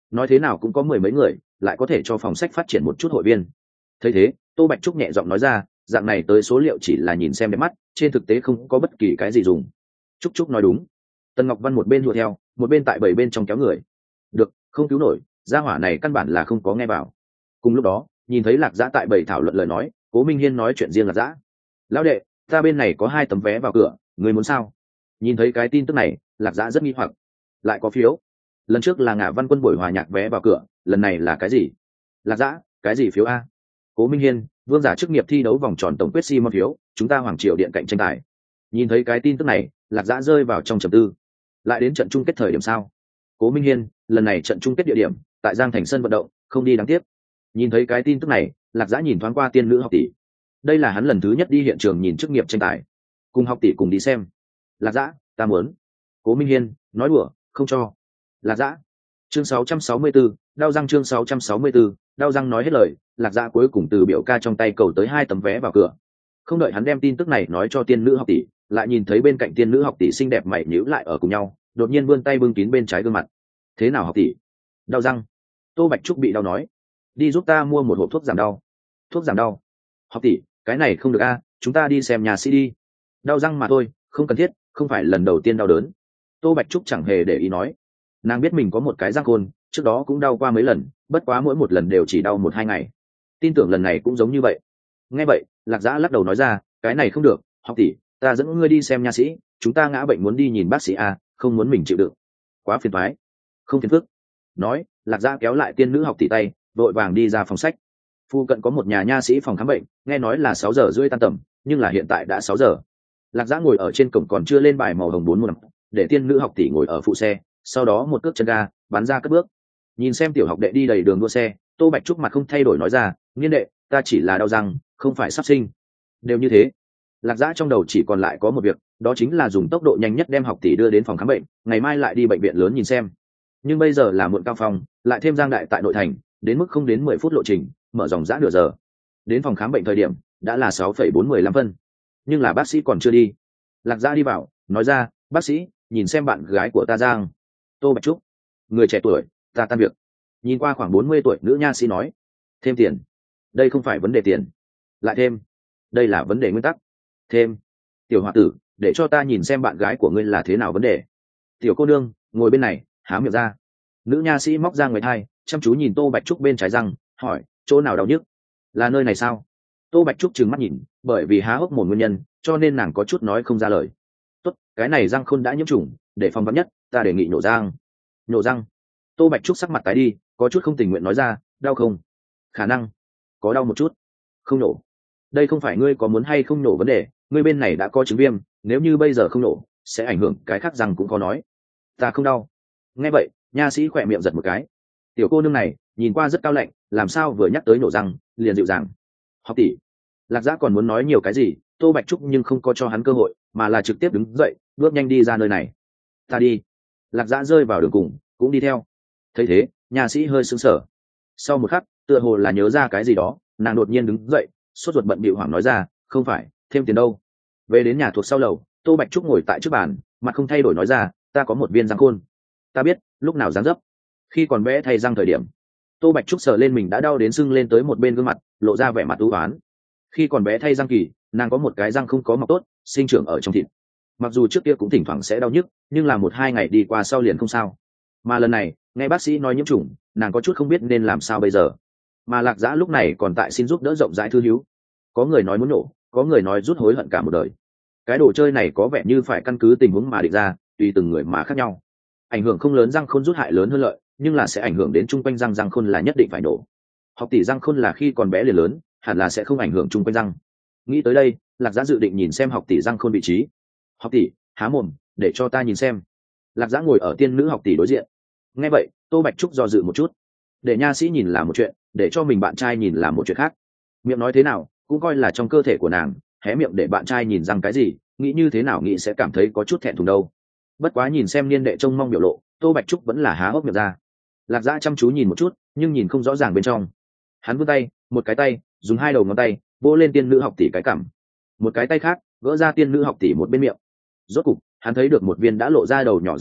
nói thế nào cũng có mười mấy người, lại có thể cho phòng sách phát triển một chút hội viên. Thấy thế, Tô Bạch Trúc nhẹ giọng nói ra, dạng này tới số liệu chỉ là nhìn xem đẹp mắt, trên thực tế không có bất kỳ cái gì dùng. Trúc Trúc nói đúng. Tần Ngọc Văn một bên hùa theo, một bên tại bảy bên trong kéo người. Được, không cứu nổi, gia hỏa này căn bản là không có nghe vào. Cùng lúc đó, nhìn thấy Lạc Dã tại bảy thảo luận lời nói, Cố Minh Hiên nói chuyện riêng Lạc Dã. Lão đệ, ta bên này có hai tấm vé vào cửa, người muốn sao? Nhìn thấy cái tin tức này, Lạc Dã rất nghi hoặc. Lại có phiếu? Lần trước là Ngạ Văn Quân buổi hòa nhạc vé vào cửa, lần này là cái gì? Lạc Dã, cái gì phiếu a? Cố Minh Hiên, vương giả chức nghiệp thi đấu vòng tròn tổng quyết si môn phiếu, chúng ta Hoàng Triều Điện cạnh tranh tài. Nhìn thấy cái tin tức này, Lạc Dã rơi vào trong trầm tư. Lại đến trận chung kết thời điểm sao? Cố Minh Hiên, lần này trận chung kết địa điểm tại Giang Thành sân vận động, không đi đáng tiếc. Nhìn thấy cái tin tức này, Lạc Dã nhìn thoáng qua tiên nữ học tỷ. Đây là hắn lần thứ nhất đi hiện trường nhìn chức nghiệp tranh tài, cùng học tỷ cùng đi xem. Lạc Dã, ta muốn. Cố Minh Hiên, nói đùa, không cho. Lạc Dã. Chương sáu trăm sáu mươi tư, đau răng chương sáu trăm sáu mươi tư, đau răng nói hết lời, Lạc Dã cuối cùng từ biểu ca trong tay cầu tới hai tấm vé vào cửa. Không đợi hắn đem tin tức này nói cho tiên nữ học tỷ, lại nhìn thấy bên cạnh tiên nữ học tỷ xinh đẹp mày nhíu lại ở cùng nhau, đột nhiên vươn tay bưng kín bên trái gương mặt. Thế nào học tỷ? Đau răng. Tô Bạch Trúc bị đau nói, đi giúp ta mua một hộp thuốc giảm đau. Thuốc giảm đau? Học tỷ, cái này không được a, chúng ta đi xem nhà sĩ đi. Đau răng mà thôi, không cần thiết, không phải lần đầu tiên đau đớn. Tô Bạch Trúc chẳng hề để ý nói, nàng biết mình có một cái răng khôn, trước đó cũng đau qua mấy lần, bất quá mỗi một lần đều chỉ đau một hai ngày, tin tưởng lần này cũng giống như vậy. Nghe vậy, Lạc Dã lắc đầu nói ra, cái này không được, học tỷ, ta dẫn ngươi đi xem nha sĩ, chúng ta ngã bệnh muốn đi nhìn bác sĩ a, không muốn mình chịu đựng, quá phiền toái. Không phiền phức. Nói, Lạc Dã kéo lại tiên nữ học tỷ tay, vội vàng đi ra phòng sách. Phu cận có một nhà nha sĩ phòng khám bệnh, nghe nói là sáu giờ rưỡi tan tầm, nhưng là hiện tại đã sáu giờ. Lạc Dã ngồi ở trên cổng còn chưa lên bài màu hồng bốn muôn, để tiên nữ học tỷ ngồi ở phụ xe, sau đó một cước chân ga bắn ra cất bước. Nhìn xem tiểu học đệ đi đầy đường đua xe, Tô Bạch Trúc mặt không thay đổi nói ra, nghiên đệ, ta chỉ là đau răng, không phải sắp sinh. Đều như thế. Lạc Dã trong đầu chỉ còn lại có một việc, đó chính là dùng tốc độ nhanh nhất đem học tỷ đưa đến phòng khám bệnh, ngày mai lại đi bệnh viện lớn nhìn xem. Nhưng bây giờ là muộn cao phong, lại thêm Giang Đại tại nội thành, đến mức không đến mười phút lộ trình, mở dòng dã nửa giờ. Đến phòng khám bệnh thời điểm đã là sáu phẩy bốn mười lăm phân, nhưng là bác sĩ còn chưa đi. Lạc Dã đi vào, nói ra, bác sĩ, nhìn xem bạn gái của ta Giang. Tô Bạch Trúc, người trẻ tuổi, ta tan việc. Nhìn qua khoảng bốn mươi tuổi nữ nha sĩ nói, thêm tiền. Đây không phải vấn đề tiền. Lại thêm. Đây là vấn đề nguyên tắc. Thêm. Tiểu hòa tử, để cho ta nhìn xem bạn gái của ngươi là thế nào vấn đề. Tiểu cô nương, ngồi bên này, há miệng ra. Nữ nha sĩ móc ra ngoài thai, chăm chú nhìn Tô Bạch Trúc bên trái răng, hỏi, chỗ nào đau nhức? Là nơi này sao? Tô Bạch Trúc trừng mắt nhìn, bởi vì há hốc mồm nguyên nhân, cho nên nàng có chút nói không ra lời. Tốt, cái này răng khôn đã nhiễm trùng, để phòng vắn nhất, ta đề nghị nhổ răng. Nhổ răng. Tô Bạch Trúc sắc mặt tái đi, có chút không tình nguyện nói ra, đau không? Khả năng có đau một chút. Không nổ. Đây không phải ngươi có muốn hay không nổ vấn đề, ngươi bên này đã có chứng viêm, nếu như bây giờ không nổ, sẽ ảnh hưởng cái khác răng cũng có nói. Ta không đau. Nghe vậy, nha sĩ khỏe miệng giật một cái. Tiểu cô nương này nhìn qua rất cao lạnh, làm sao vừa nhắc tới nổ răng liền dịu dàng. Học tỷ. Lạc Dã còn muốn nói nhiều cái gì, Tô Bạch Trúc nhưng không có cho hắn cơ hội, mà là trực tiếp đứng dậy, bước nhanh đi ra nơi này. Ta đi. Lạc Dã rơi vào đường cùng, cũng đi theo. Thấy thế, nha sĩ hơi sững sờ. Sau một khắc, tựa hồ là nhớ ra cái gì đó, nàng đột nhiên đứng dậy, sốt ruột bận bịu hoảng nói ra, không phải, thêm tiền đâu. Về đến nhà thuộc sau lầu, Tô Bạch Trúc ngồi tại trước bàn, mặt không thay đổi nói ra, ta có một viên răng khôn. Ta biết, lúc nào dáng dấp. Khi còn bé thay răng thời điểm, Tô Bạch Trúc sờ lên mình đã đau đến sưng lên tới một bên gương mặt, lộ ra vẻ mặt u uất. Khi còn bé thay răng kỳ, nàng có một cái răng không có mọc tốt, sinh trưởng ở trong thịt. Mặc dù trước kia cũng thỉnh thoảng sẽ đau nhức, nhưng là một hai ngày đi qua sau liền không sao. Mà lần này, nghe bác sĩ nói nhiễm trùng, nàng có chút không biết nên làm sao bây giờ. Mà Lạc Dã lúc này còn tại xin giúp đỡ rộng rãi thư hữu. Có người nói muốn nổ, có người nói rút hối hận cả một đời. Cái đồ chơi này có vẻ như phải căn cứ tình huống mà định ra, tùy từng người mà khác nhau. Ảnh hưởng không lớn răng khôn rút hại lớn hơn lợi, nhưng là sẽ ảnh hưởng đến chung quanh răng răng khôn là nhất định phải nổ. Học tỷ răng khôn là khi còn bé liền lớn, hẳn là sẽ không ảnh hưởng chung quanh răng. Nghĩ tới đây, Lạc Dã dự định nhìn xem học tỷ răng khôn vị trí. Học tỷ, há mồm, để cho ta nhìn xem. Lạc Dã ngồi ở tiên nữ học tỷ đối diện. Nghe vậy, Tô Bạch Trúc do dự một chút. Để nha sĩ nhìn là một chuyện, để cho mình bạn trai nhìn là một chuyện khác. Miệng nói thế nào, cũng coi là trong cơ thể của nàng, hé miệng để bạn trai nhìn răng cái gì, nghĩ như thế nào nghĩ sẽ cảm thấy có chút thẹn thùng đâu. Bất quá nhìn xem niên đệ trông mong biểu lộ, Tô Bạch Trúc vẫn là há hốc miệng ra. Lạc Dã chăm chú nhìn một chút, nhưng nhìn không rõ ràng bên trong. Hắn vươn tay, một cái tay dùng hai đầu ngón tay vỗ lên tiên nữ học tỷ cái cằm, một cái tay khác gỡ ra tiên nữ học tỷ một bên miệng. Rốt cục hắn thấy được một viên đã lộ ra đầu nhỏ răng nanh,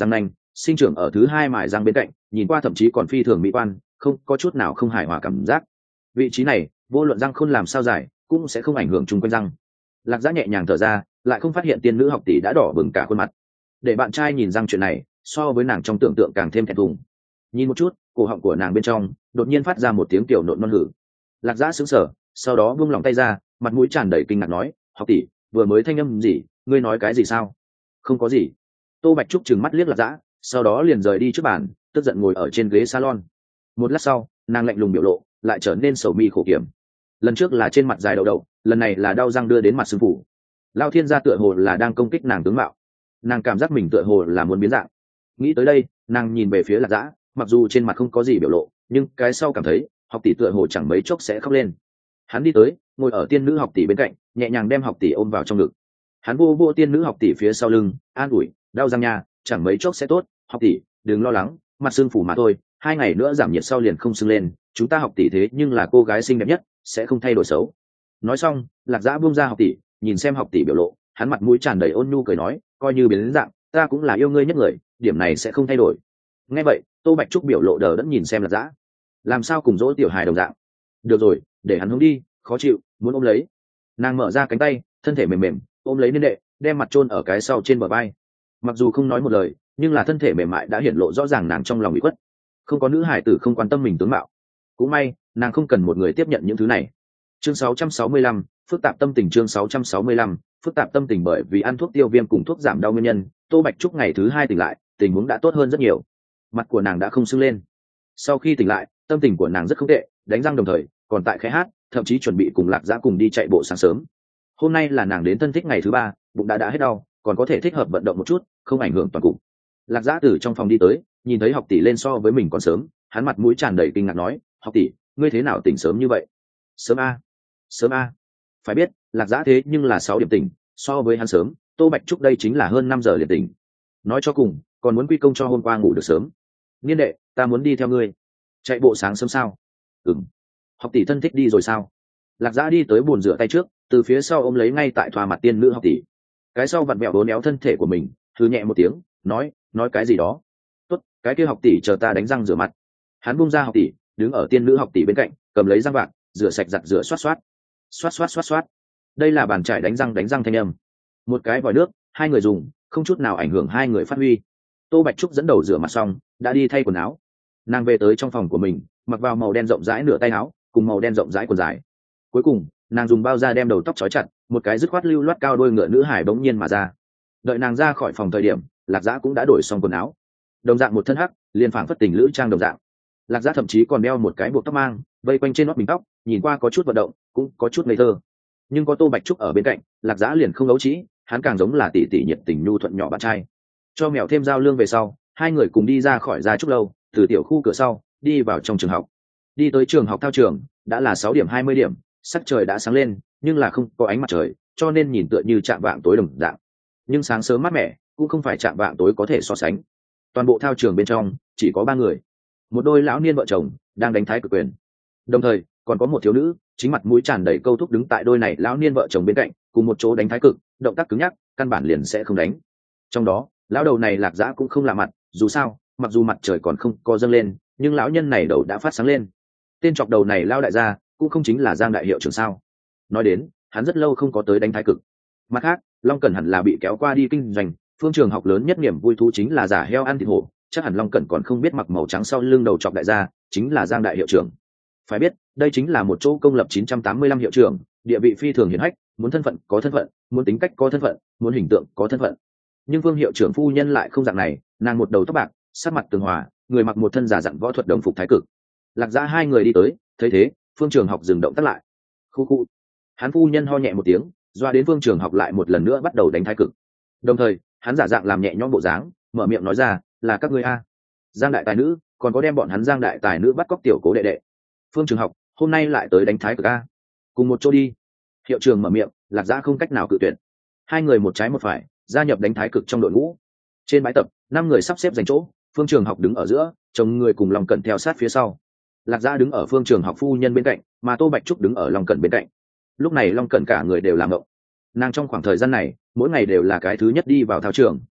sinh trưởng ở thứ hai mài răng bên cạnh, nhìn qua thậm chí còn phi thường mỹ quan, không có chút nào không hài hòa cảm giác. Vị trí này vô luận răng khôn làm sao dài cũng sẽ không ảnh hưởng chung quanh răng. Lạc Dã nhẹ nhàng thở ra, lại không phát hiện tiên nữ học tỷ đã đỏ bừng cả khuôn mặt. Để bạn trai nhìn răng chuyện này so với nàng trong tưởng tượng càng thêm thẹn thùng. Nhìn một chút, cổ họng của nàng bên trong đột nhiên phát ra một tiếng tiểu nộn non hử. Lạc Dã sững sờ, sau đó buông lòng tay ra, mặt mũi tràn đầy kinh ngạc nói, học tỷ, vừa mới thanh âm gì, ngươi nói cái gì sao? Không có gì. Tô Bạch Trúc trừng mắt liếc Lạc Dã, sau đó liền rời đi trước bàn, tức giận ngồi ở trên ghế salon. Một lát sau, nàng lạnh lùng biểu lộ lại trở nên sầu mi khổ kiểm. Lần trước là trên mặt dài đầu đầu, lần này là đau răng đưa đến mặt sưng phủ. Lao Thiên gia tựa hồ là đang công kích nàng tướng mạo, nàng cảm giác mình tựa hồ là muốn biến dạng. Nghĩ tới đây, nàng nhìn về phía Lạc Dã, mặc dù trên mặt không có gì biểu lộ, nhưng cái sau cảm thấy học tỷ tựa hồ chẳng mấy chốc sẽ khóc lên. Hắn đi tới, ngồi ở tiên nữ học tỷ bên cạnh, nhẹ nhàng đem học tỷ ôm vào trong ngực. Hắn vô vô tiên nữ học tỷ phía sau lưng, an ủi, đau răng nha, chẳng mấy chốc sẽ tốt, học tỷ đừng lo lắng, mặt sưng phủ mà thôi, hai ngày nữa giảm nhiệt sau liền không sưng lên, chúng ta học tỷ thế nhưng là cô gái xinh đẹp nhất, sẽ không thay đổi xấu. Nói xong, Lạc Dã buông ra học tỷ, nhìn xem học tỷ biểu lộ, hắn mặt mũi tràn đầy ôn nhu cười nói, coi như biến dạng, ta cũng là yêu ngươi nhất người, điểm này sẽ không thay đổi. Nghe vậy, Tô Bạch Trúc biểu lộ đờ đẫn nhìn xem Lạc Dã, làm sao cùng dỗ tiểu hài đồng dạng. Được rồi, để hắn hướng đi, khó chịu, muốn ôm lấy. Nàng mở ra cánh tay, thân thể mềm mềm ôm lấy niên đệ, đem mặt chôn ở cái sau trên bờ vai. Mặc dù không nói một lời, nhưng là thân thể mềm mại đã hiển lộ rõ ràng nàng trong lòng bị khuất. Không có nữ hải tử không quan tâm mình tướng mạo, cũng may nàng không cần một người tiếp nhận những thứ này. Chương sáu trăm sáu mươi lăm, phức tạp tâm tình. Chương sáu trăm sáu mươi lăm, phức tạp tâm tình. Bởi vì ăn thuốc tiêu viêm cùng thuốc giảm đau nguyên nhân, Tô Bạch Trúc ngày thứ hai tỉnh lại, tình huống đã tốt hơn rất nhiều. Mặt của nàng đã không sưng lên. Sau khi tỉnh lại, tâm tình của nàng rất không tệ, đánh răng đồng thời còn tại khẽ hát, thậm chí chuẩn bị cùng Lạc Dã cùng đi chạy bộ sáng sớm. Hôm nay là nàng đến thân thích ngày thứ ba, bụng đã đã hết đau, còn có thể thích hợp vận động một chút, không ảnh hưởng toàn cục. Lạc Dã từ trong phòng đi tới, nhìn thấy học tỷ lên so với mình còn sớm, hắn mặt mũi tràn đầy kinh ngạc nói, học tỷ ngươi thế nào tỉnh sớm như vậy? Sớm a, sớm a. Phải biết Lạc Dã thế nhưng là sáu điểm tỉnh, so với hắn sớm, Tô Bạch Trúc đây chính là hơn năm giờ liền tỉnh. Nói cho cùng còn muốn quy công cho hôm qua ngủ được sớm. Niên đệ, ta muốn đi theo ngươi. Chạy bộ sáng sớm sao? Ừm. Học tỷ thân thích đi rồi sao? Lạc Dã đi tới bồn rửa tay trước, từ phía sau ôm lấy ngay tại thoa mặt tiên nữ học tỷ. Cái sau vặn vẹo đốn éo thân thể của mình, thư nhẹ một tiếng, nói, nói cái gì đó. Tốt, cái kia học tỷ chờ ta đánh răng rửa mặt. Hắn bung ra học tỷ, đứng ở tiên nữ học tỷ bên cạnh, cầm lấy răng vạc, rửa sạch giặt rửa xoát xoát, xoát xoát xoát xoát. Đây là bàn chải đánh răng đánh răng thanh âm. Một cái vòi nước, hai người dùng, không chút nào ảnh hưởng hai người phát huy. Tô Bạch Trúc dẫn đầu rửa mặt xong, đã đi thay quần áo. Nàng về tới trong phòng của mình, mặc vào màu đen rộng rãi nửa tay áo, cùng màu đen rộng rãi quần dài. Cuối cùng, nàng dùng bao da đem đầu tóc trói chặt, một cái dứt khoát lưu loát cao đôi ngựa nữ hải bỗng nhiên mà ra. Đợi nàng ra khỏi phòng thời điểm, Lạc Dã cũng đã đổi xong quần áo, đồng dạng một thân hắc, liền phảng phất tình lữ trang đồng dạng. Lạc Dã thậm chí còn đeo một cái buộc tóc mang, vây quanh trên nót bình tóc, nhìn qua có chút vận động, cũng có chút ngây thơ. Nhưng có Tô Bạch Trúc ở bên cạnh, Lạc Dã liền không đấu trí, hắn càng giống là tỷ tỷ nhiệt tình nhu thuận nhỏ bạn trai. Cho mèo thêm giao lương về sau, hai người cùng đi ra khỏi gia trúc lâu, từ tiểu khu cửa sau đi vào trong trường học. Đi tới trường học thao trường, đã là sáu điểm hai mươi điểm, sắc trời đã sáng lên, nhưng là không có ánh mặt trời, cho nên nhìn tựa như chạm vạng tối đồng dạng. Nhưng sáng sớm mát mẻ, cũng không phải chạm vạng tối có thể so sánh. Toàn bộ thao trường bên trong chỉ có ba người, một đôi lão niên vợ chồng đang đánh thái cực quyền, đồng thời còn có một thiếu nữ chính mặt mũi tràn đầy câu thúc đứng tại đôi này lão niên vợ chồng bên cạnh, cùng một chỗ đánh thái cực, động tác cứng nhắc, căn bản liền sẽ không đánh. Trong đó lão đầu này Lạc Dã cũng không lạ mặt, dù sao mặc dù mặt trời còn không co dâng lên, nhưng lão nhân này đầu đã phát sáng lên. Tên chọc đầu này lao đại gia cũng không chính là Giang đại hiệu trưởng sao? Nói đến hắn rất lâu không có tới đánh thái cực. Mặt khác, Long Cẩn hẳn là bị kéo qua đi kinh doanh, phương trường học lớn nhất niềm vui thú chính là giả heo ăn thịt hổ, chắc hẳn Long Cẩn còn không biết mặc màu trắng sau lưng đầu chọc đại gia chính là Giang đại hiệu trưởng. Phải biết đây chính là một chỗ công lập chín trăm tám mươi lăm hiệu trưởng, địa vị phi thường hiển hách, muốn thân phận có thân phận, muốn tính cách có thân phận, muốn hình tượng có thân phận. Nhưng Vương hiệu trưởng phu nhân lại không dạng này, nàng một đầu tóc bạc, sắc mặt tường hòa, người mặc một thân giả dặn võ thuật đồng phục thái cực. Lạc Dã hai người đi tới, thấy thế, phương trường học dừng động tác lại. Khu khu. Hắn phu nhân ho nhẹ một tiếng, doa đến phương trường học lại một lần nữa bắt đầu đánh thái cực. Đồng thời, hắn giả dạng làm nhẹ nhõm bộ dáng, mở miệng nói ra, là các ngươi a, Giang đại tài nữ, còn có đem bọn hắn Giang đại tài nữ bắt cóc tiểu cố đệ đệ. Phương trường học, hôm nay lại tới đánh thái cực a, cùng một chỗ đi. Hiệu trưởng mở miệng, Lạc Dã không cách nào cự tuyệt. Hai người một trái một phải, gia nhập đánh thái cực trong đội ngũ. Trên bãi tập, năm người sắp xếp giành chỗ, phương trường học đứng ở giữa, chồng người cùng Long Cẩn theo sát phía sau. Lạc Dã đứng ở phương trường học phu nhân bên cạnh, mà Tô Bạch Trúc đứng ở Long Cẩn bên cạnh. Lúc này Long Cẩn cả người đều làm ngộng. Nàng trong khoảng thời gian này, mỗi ngày đều là cái thứ nhất đi vào thao trường.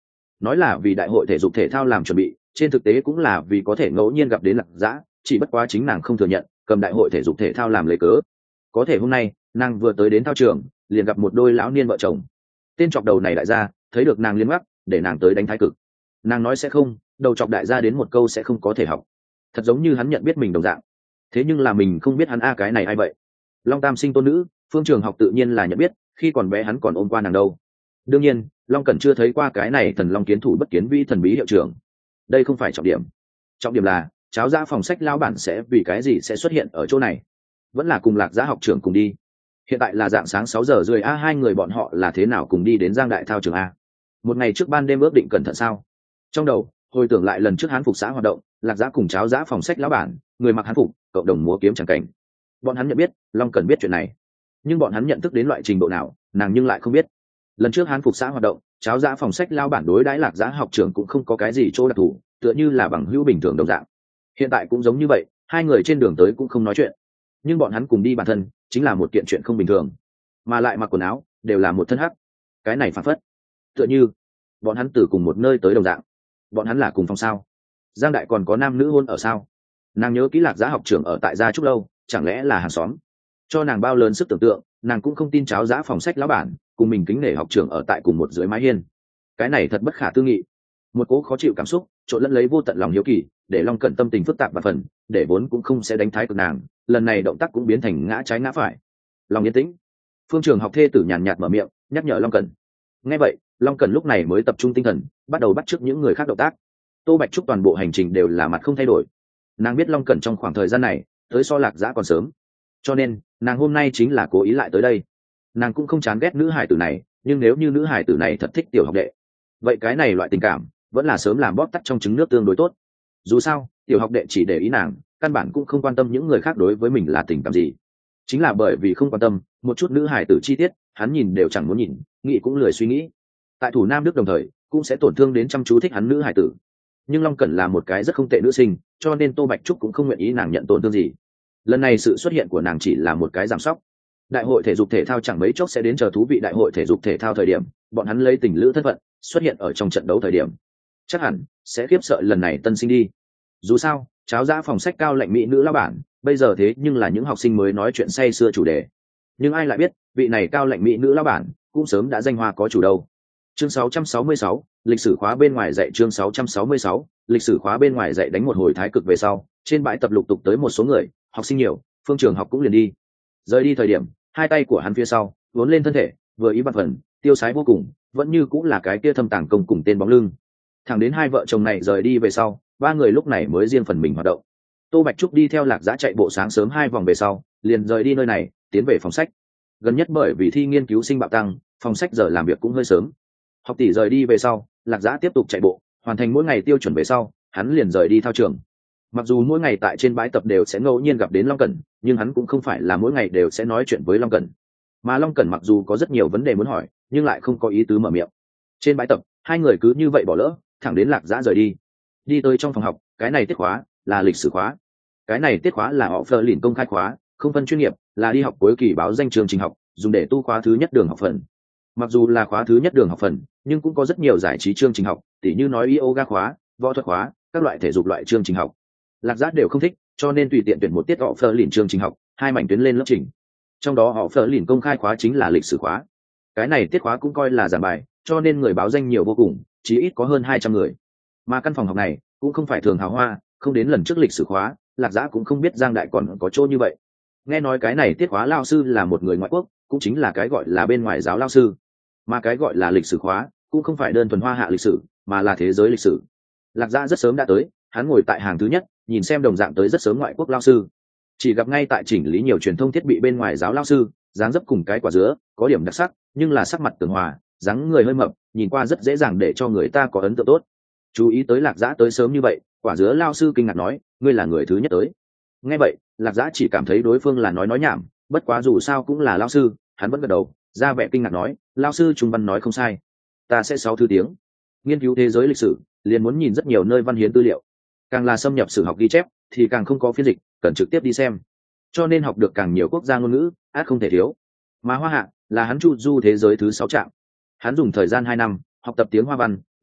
nói là vì đại hội thể dục thể thao làm chuẩn bị, trên thực tế cũng là vì có thể ngẫu nhiên gặp đến Lạc Dã, chỉ bất quá chính nàng không thừa nhận, cầm đại hội thể dục thể thao làm lấy cớ. Có thể hôm nay nàng vừa tới đến thao trường, liền gặp một đôi lão niên vợ chồng. Tên chọc đầu này đại gia thấy được nàng liên mắc, để nàng tới đánh thái cực. Nàng nói sẽ không, đầu chọc đại gia đến một câu sẽ không có thể học, thật giống như hắn nhận biết mình đồng dạng. Thế nhưng là mình không biết hắn a cái này ai vậy. Long Tam sinh tôn nữ, Phương Trường Học tự nhiên là nhận biết, khi còn bé hắn còn ôm qua nàng đâu. Đương nhiên Long Cẩn chưa thấy qua cái này thần long kiến thủ bất kiến vi thần bí hiệu trưởng. Đây không phải trọng điểm, trọng điểm là cháo giã phòng sách lao bản sẽ vì cái gì sẽ xuất hiện ở chỗ này, vẫn là cùng Lạc Giã học trưởng cùng đi. Hiện tại là dạng sáng sáu giờ rưỡi a, hai người bọn họ là thế nào cùng đi đến Giang Đại thao trường a? Một ngày trước ban đêm ước định cẩn thận sao? Trong đầu hồi tưởng lại lần trước hán phục xã hoạt động, Lạc Giã cùng cháo giã phòng sách lão bản, người mặc hán phục, cộng đồng múa kiếm chẳng cảnh. Bọn hắn nhận biết, Long Cẩn biết chuyện này, nhưng bọn hắn nhận thức đến loại trình độ nào, nàng nhưng lại không biết. Lần trước hán phục xã hoạt động, cháo giã phòng sách lao bản đối đãi Lạc Giã học trưởng cũng không có cái gì chỗ đặc thù, tựa như là bằng hữu bình thường đồng dạng. Hiện tại cũng giống như vậy, hai người trên đường tới cũng không nói chuyện, nhưng bọn hắn cùng đi bản thân chính là một kiện chuyện không bình thường, mà lại mặc quần áo đều là một thân hắc. Cái này phản phất tựa như bọn hắn từ cùng một nơi tới đồng dạng. Bọn hắn là cùng phòng sao? Giang Đại còn có nam nữ hôn ở sao? Nàng nhớ kỹ Lạc Giã học trưởng ở tại gia trúc lâu, chẳng lẽ là hàng xóm? Cho nàng bao lớn sức tưởng tượng, nàng cũng không tin cháo giã phòng sách lão bản cùng mình kính nể học trưởng ở tại cùng một dưới mái hiên. Cái này thật bất khả tư nghị. Một cố khó chịu cảm xúc trộn lẫn lấy vô tận lòng hiếu kỳ, để Long Cẩn tâm tình phức tạp và phần, để vốn cũng không sẽ đánh thái cực nàng, lần này động tác cũng biến thành ngã trái ngã phải. Lòng yên tĩnh. Phương Trường Học thê tử nhàn nhạt mở miệng nhắc nhở Long Cẩn. Nghe vậy Long Cẩn lúc này mới tập trung tinh thần, bắt đầu bắt chước những người khác động tác. Tô Bạch Trúc toàn bộ hành trình đều là mặt không thay đổi. Nàng biết Long Cẩn trong khoảng thời gian này tới so Lạc Giã còn sớm, cho nên nàng hôm nay chính là cố ý lại tới đây. Nàng cũng không chán ghét nữ hải tử này, nhưng nếu như nữ hải tử này thật thích tiểu học đệ, vậy cái này loại tình cảm vẫn là sớm làm bóp tắt trong trứng nước tương đối tốt. Dù sao tiểu học đệ chỉ để ý nàng, căn bản cũng không quan tâm những người khác đối với mình là tình cảm gì. Chính là bởi vì không quan tâm một chút nữ hải tử chi tiết, hắn nhìn đều chẳng muốn nhìn, nghĩ cũng lười suy nghĩ. Tại thủ Nam Đức đồng thời cũng sẽ tổn thương đến chăm chú thích hắn nữ hải tử. Nhưng Long Cẩn là một cái rất không tệ nữ sinh, cho nên Tô Bạch Trúc cũng không nguyện ý nàng nhận tổn thương gì. Lần này sự xuất hiện của nàng chỉ là một cái giảm sóc. Đại hội thể dục thể thao chẳng mấy chốc sẽ đến, chờ thú vị đại hội thể dục thể thao thời điểm, bọn hắn lấy tình lữ thân phận xuất hiện ở trong trận đấu thời điểm, chắc hẳn sẽ khiếp sợ lần này tân sinh đi. Dù sao cháo giã phòng sách cao lạnh mỹ nữ lao bản bây giờ thế nhưng là những học sinh mới nói chuyện say sưa chủ đề, nhưng ai lại biết vị này cao lạnh mỹ nữ lao bản cũng sớm đã danh hoa có chủ đâu. Chương sáu trăm sáu mươi sáu, lịch sử khóa bên ngoài dạy. Chương sáu trăm sáu mươi sáu, lịch sử khóa bên ngoài dạy. Đánh một hồi thái cực về sau, trên bãi tập lục tục tới một số người, học sinh nhiều, Phương Trường Học cũng liền đi. Rời đi thời điểm, hai tay của hắn phía sau vốn lên thân thể, vừa ý bật phần, tiêu sái vô cùng, vẫn như cũng là cái kia thâm tàng công cùng tên bóng lưng. Thẳng đến hai vợ chồng này rời đi về sau, ba người lúc này mới riêng phần mình hoạt động. Tô Bạch Trúc đi theo Lạc Giã chạy bộ sáng sớm hai vòng về sau, liền rời đi nơi này, tiến về phòng sách. Gần nhất bởi vì thi nghiên cứu sinh bạo tăng, phòng sách giờ làm việc cũng hơi sớm. Học tỷ rời đi về sau, Lạc Giã tiếp tục chạy bộ, hoàn thành mỗi ngày tiêu chuẩn về sau, hắn liền rời đi thao trường. Mặc dù mỗi ngày tại trên bãi tập đều sẽ ngẫu nhiên gặp đến Long Cẩn, nhưng hắn cũng không phải là mỗi ngày đều sẽ nói chuyện với Long Cẩn. Mà Long Cẩn mặc dù có rất nhiều vấn đề muốn hỏi, nhưng lại không có ý tứ mở miệng. Trên bãi tập, hai người cứ như vậy bỏ lỡ, thẳng đến Lạc Giã rời đi. Đi tới trong phòng học, cái này tiết khóa là lịch sử khóa. Cái này tiết khóa là họ phờ lìn công khai khóa, không phân chuyên nghiệp, là đi học cuối kỳ báo danh chương trình học, dùng để tu khóa thứ nhất đường học phần. Mặc dù là khóa thứ nhất đường học phần, nhưng cũng có rất nhiều giải trí chương trình học, tỉ như nói yoga khóa, võ thuật khóa, các loại thể dục loại chương trình học. Lạc Giã đều không thích, cho nên tùy tiện tuyển một tiết họ phờ lìn chương trình học, hai mảnh tuyến lên lớp trình. Trong đó họ phờ lìn công khai khóa chính là lịch sử khóa. Cái này tiết khóa cũng coi là giảng bài, cho nên người báo danh nhiều vô cùng, chí ít có hơn hai trăm người. Mà căn phòng học này cũng không phải thường hào hoa, không đến lần trước lịch sử khóa, Lạc Giã cũng không biết Giang Đại còn có chỗ như vậy. Nghe nói cái này tiết khóa lao sư là một người ngoại quốc, cũng chính là cái gọi là bên ngoài giáo lao sư. Mà cái gọi là lịch sử khóa cũng không phải đơn thuần hoa hạ lịch sử, mà là thế giới lịch sử. Lạc Giã rất sớm đã tới, hắn ngồi tại hàng thứ nhất, nhìn xem đồng dạng tới rất sớm ngoại quốc lao sư. Chỉ gặp ngay tại chỉnh lý nhiều truyền thông thiết bị bên ngoài giáo lao sư, dáng dấp cùng cái quả dứa, có điểm đặc sắc, nhưng là sắc mặt tường hòa, dáng người hơi mập, nhìn qua rất dễ dàng để cho người ta có ấn tượng tốt. Chú ý tới Lạc Giã tới sớm như vậy, quả dứa lao sư kinh ngạc nói, ngươi là người thứ nhất tới. Nghe vậy, Lạc Giã chỉ cảm thấy đối phương là nói nói nhảm, bất quá dù sao cũng là lao sư, hắn vẫn gật đầu, ra vẻ kinh ngạc nói, lao sư Trung Văn nói không sai, ta sẽ sáu thứ tiếng. Nghiên cứu thế giới lịch sử, liền muốn nhìn rất nhiều nơi văn hiến tư liệu, càng là xâm nhập sử học ghi chép thì càng không có phiên dịch, cần trực tiếp đi xem, cho nên học được càng nhiều quốc gia ngôn ngữ át không thể thiếu. Mà Hoa Hạ là hắn chu du thế giới thứ sáu trạm, hắn dùng thời gian hai năm học tập tiếng Hoa văn,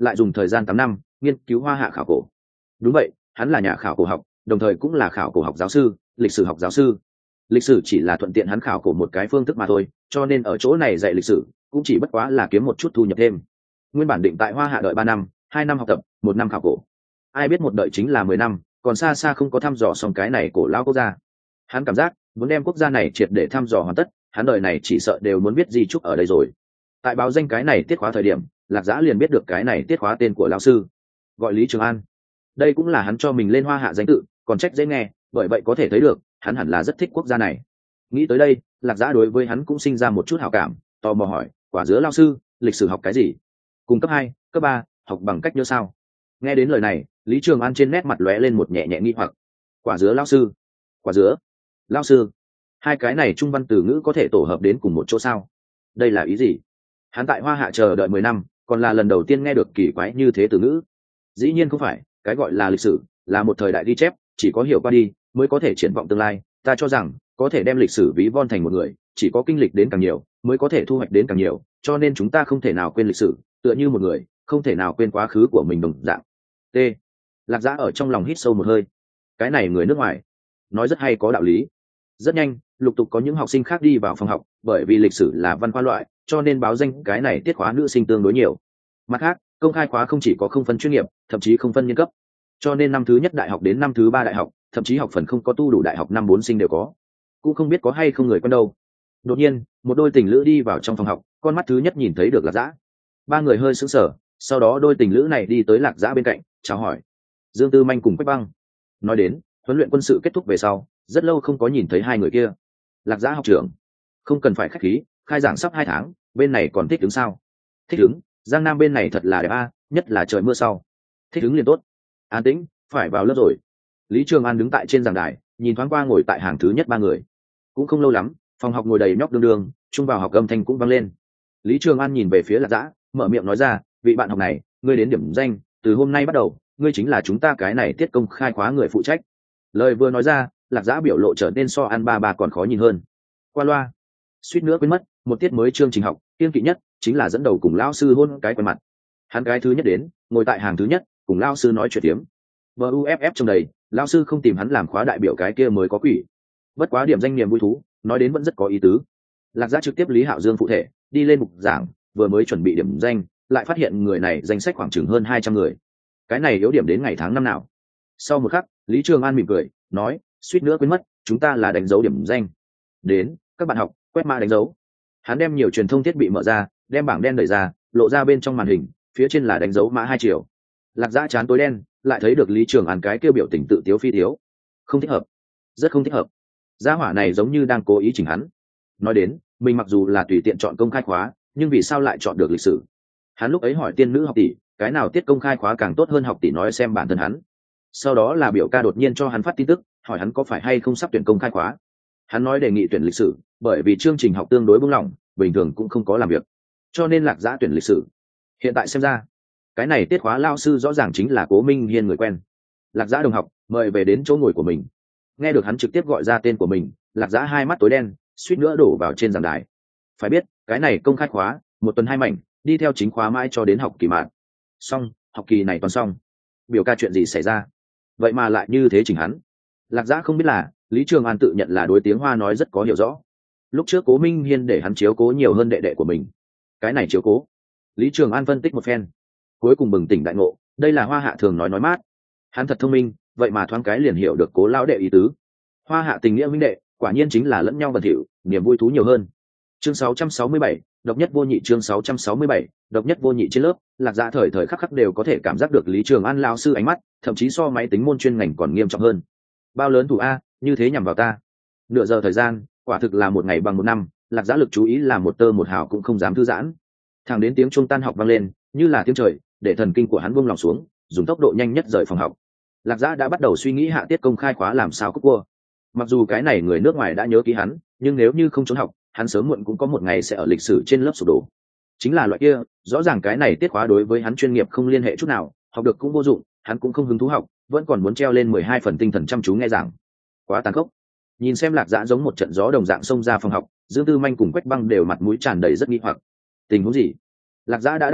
lại dùng thời gian tám năm nghiên cứu hoa hạ khảo cổ. Đúng vậy, hắn là nhà khảo cổ học, đồng thời cũng là khảo cổ học giáo sư, lịch sử học giáo sư. Lịch sử chỉ là thuận tiện hắn khảo cổ một cái phương thức mà thôi, cho nên ở chỗ này dạy lịch sử cũng chỉ bất quá là kiếm một chút thu nhập thêm. Nguyên bản định tại hoa hạ đợi ba năm, hai năm học tập, một năm khảo cổ. Ai biết một đợi chính là mười năm, còn xa xa không có thăm dò xong cái này cổ lão quốc gia. Hắn cảm giác muốn đem quốc gia này triệt để thăm dò hoàn tất, hắn đời này chỉ sợ đều muốn biết di chúc ở đây rồi. Tại báo danh cái này tiết khóa thời điểm, Lạc Dã liền biết được cái này tiết khóa tên của lão sư, gọi Lý Trường An. Đây cũng là hắn cho mình lên hoa hạ danh tự, còn trách dễ nghe, bởi vậy có thể thấy được hắn hẳn là rất thích quốc gia này. Nghĩ tới đây, Lạc Dã đối với hắn cũng sinh ra một chút hảo cảm, tò mò hỏi, quả dứa lão sư, lịch sử học cái gì? Cùng cấp hai, cấp ba, học bằng cách nhớ sao? Nghe đến lời này, Lý Trường An trên nét mặt lóe lên một nhẹ nhẹ nghi hoặc. Quả dứa lão sư, quả dứa lão sư, hai cái này trung văn từ ngữ có thể tổ hợp đến cùng một chỗ sao? Đây là ý gì? Hắn tại hoa hạ chờ đợi mười năm, còn là lần đầu tiên nghe được kỳ quái như thế từ ngữ. Dĩ nhiên không phải, cái gọi là lịch sử là một thời đại ghi chép, chỉ có hiểu qua đi mới có thể triển vọng tương lai. Ta cho rằng có thể đem lịch sử ví von thành một người, chỉ có kinh lịch đến càng nhiều mới có thể thu hoạch đến càng nhiều, cho nên chúng ta không thể nào quên lịch sử, tựa như một người không thể nào quên quá khứ của mình đồng dạng. T. Lạc Dã ở trong lòng hít sâu một hơi. Cái này người nước ngoài nói rất hay, có đạo lý. Rất nhanh, lục tục có những học sinh khác đi vào phòng học, bởi vì lịch sử là văn khoa loại, cho nên báo danh cái này tiết khóa nữ sinh tương đối nhiều. Mặt khác, công khai khóa không chỉ có không phân chuyên nghiệp, thậm chí không phân niên cấp, cho nên năm thứ nhất đại học đến năm thứ ba đại học, thậm chí học phần không có tu đủ đại học năm bốn sinh đều có. Cũng không biết có hay không người quen đâu. Đột nhiên, một đôi tình lữ đi vào trong phòng học, con mắt thứ nhất nhìn thấy được Lạc Dã. Ba người hơi sững sờ, sau đó đôi tình lữ này đi tới Lạc Dã bên cạnh, chào hỏi. Dương Tư Manh cùng Quách Băng. Nói đến, huấn luyện quân sự kết thúc về sau, rất lâu không có nhìn thấy hai người kia. Lạc Dã học trưởng, không cần phải khách khí, khai giảng sắp hai tháng, bên này còn thích ứng sao? Thích ứng, Giang Nam bên này thật là đẹp a, nhất là trời mưa sau. Thích ứng liền tốt. An tĩnh, phải vào lớp rồi. Lý Trường An đứng tại trên giảng đài, nhìn thoáng qua ngồi tại hàng thứ nhất ba người. Cũng không lâu lắm, phòng học ngồi đầy nhóc đương đương, chung vào học âm thanh cũng vang lên. Lý Trường An nhìn về phía Lạc Dã, mở miệng nói ra, vị bạn học này, ngươi đến điểm danh, từ hôm nay bắt đầu, ngươi chính là chúng ta cái này tiết công khai khóa người phụ trách. Lời vừa nói ra, Lạc Dã biểu lộ trở nên so An ba ba còn khó nhìn hơn. Qua loa, suýt nữa quên mất, một tiết mới chương trình học, kiêng kỵ nhất chính là dẫn đầu cùng lão sư hôn cái quen mặt. Hắn cái thứ nhất đến, ngồi tại hàng thứ nhất, cùng lão sư nói chuyện tiếm. buff trong đầy, lão sư không tìm hắn làm khóa đại biểu cái kia mới có quỷ. Bất quá điểm danh niềm vui thú, nói đến vẫn rất có ý tứ. Lạc Dã trực tiếp Lý Hạo Dương phụ thể, đi lên mục giảng, vừa mới chuẩn bị điểm danh, lại phát hiện người này danh sách khoảng chừng hơn hai trăm người. Cái này yếu điểm đến ngày tháng năm nào? Sau một khắc, Lý Trường An mỉm cười, nói, suýt nữa quên mất, chúng ta là đánh dấu điểm danh. Đến, các bạn học, quét mã đánh dấu. Hắn đem nhiều truyền thông thiết bị mở ra, đem bảng đen đẩy ra, lộ ra bên trong màn hình, phía trên là đánh dấu mã hai chiều. Lạc Dã chán tối đen, lại thấy được Lý Trường An cái kêu biểu tình tự tiếu phi tiếu. Không thích hợp, rất không thích hợp. Gia hỏa này giống như đang cố ý chỉnh hắn. Nói đến, mình mặc dù là tùy tiện chọn công khai khóa, nhưng vì sao lại chọn được lịch sử? Hắn lúc ấy hỏi tiên nữ học tỷ, cái nào tiết công khai khóa càng tốt hơn, học tỷ nói xem bản thân hắn. Sau đó là biểu ca đột nhiên cho hắn phát tin tức, hỏi hắn có phải hay không sắp tuyển công khai khóa. Hắn nói đề nghị tuyển lịch sử, bởi vì chương trình học tương đối buông lỏng, bình thường cũng không có làm việc, cho nên Lạc Dã tuyển lịch sử. Hiện tại xem ra, cái này tiết khóa lao sư rõ ràng chính là Cố Minh Hiên người quen. Lạc Dã đồng học, mời về đến chỗ ngồi của mình. Nghe được hắn trực tiếp gọi ra tên của mình, Lạc Dã hai mắt tối đen, suýt nữa đổ vào trên giảng đài. Phải biết, cái này công khai khóa, một tuần hai mảnh, đi theo chính khóa mãi cho đến học kỳ mạn. Xong, học kỳ này toàn xong. Biểu ca chuyện gì xảy ra? Vậy mà lại như thế chỉnh hắn. Lạc Dã không biết là, Lý Trường An tự nhận là đối tiếng Hoa nói rất có hiểu rõ. Lúc trước Cố Minh Hiên để hắn chiếu cố nhiều hơn đệ đệ của mình. Cái này chiếu cố. Lý Trường An phân tích một phen, cuối cùng bừng tỉnh đại ngộ, đây là Hoa Hạ thường nói nói mát. Hắn thật thông minh, vậy mà thoáng cái liền hiểu được Cố lão đệ ý tứ. Hoa Hạ tình nghĩa huynh đệ, quả nhiên chính là lẫn nhau bẩn thỉu, niềm vui thú nhiều hơn. Chương sáu trăm sáu mươi bảy, độc nhất vô nhị. Chương sáu trăm sáu mươi bảy, độc nhất vô nhị. Trên lớp, Lạc Dã thời thời khắc khắc đều có thể cảm giác được Lý Trường An lão sư ánh mắt, thậm chí so máy tính môn chuyên ngành còn nghiêm trọng hơn. Bao lớn thủ a, như thế nhằm vào ta. Nửa giờ thời gian, quả thực là một ngày bằng một năm. Lạc Dã lực chú ý là một tơ một hào cũng không dám thư giãn. Thẳng đến tiếng chuông tan học vang lên, như là tiếng trời, để thần kinh của hắn buông lòng xuống, dùng tốc độ nhanh nhất rời phòng học. Lạc Dã đã bắt đầu suy nghĩ hạ tiết công khai khóa làm sao cúp cua. Mặc dù cái này người nước ngoài đã nhớ ký hắn, nhưng nếu như không trốn học, hắn sớm muộn cũng có một ngày sẽ ở lịch sử trên lớp sụp đổ. Chính là loại kia, rõ ràng cái này tiết khóa đối với hắn chuyên nghiệp không liên hệ chút nào, học được cũng vô dụng, hắn cũng không hứng thú học, vẫn còn muốn treo lên mười hai phần tinh thần chăm chú nghe giảng. Quá tàn khốc. Nhìn xem Lạc Dã giống một trận gió đồng dạng xông ra phòng học, Dương Tư Manh cùng Quách Băng đều mặt mũi tràn đầy rất nghi hoặc. Tình huống gì? Lạc Dã đã đại nhị,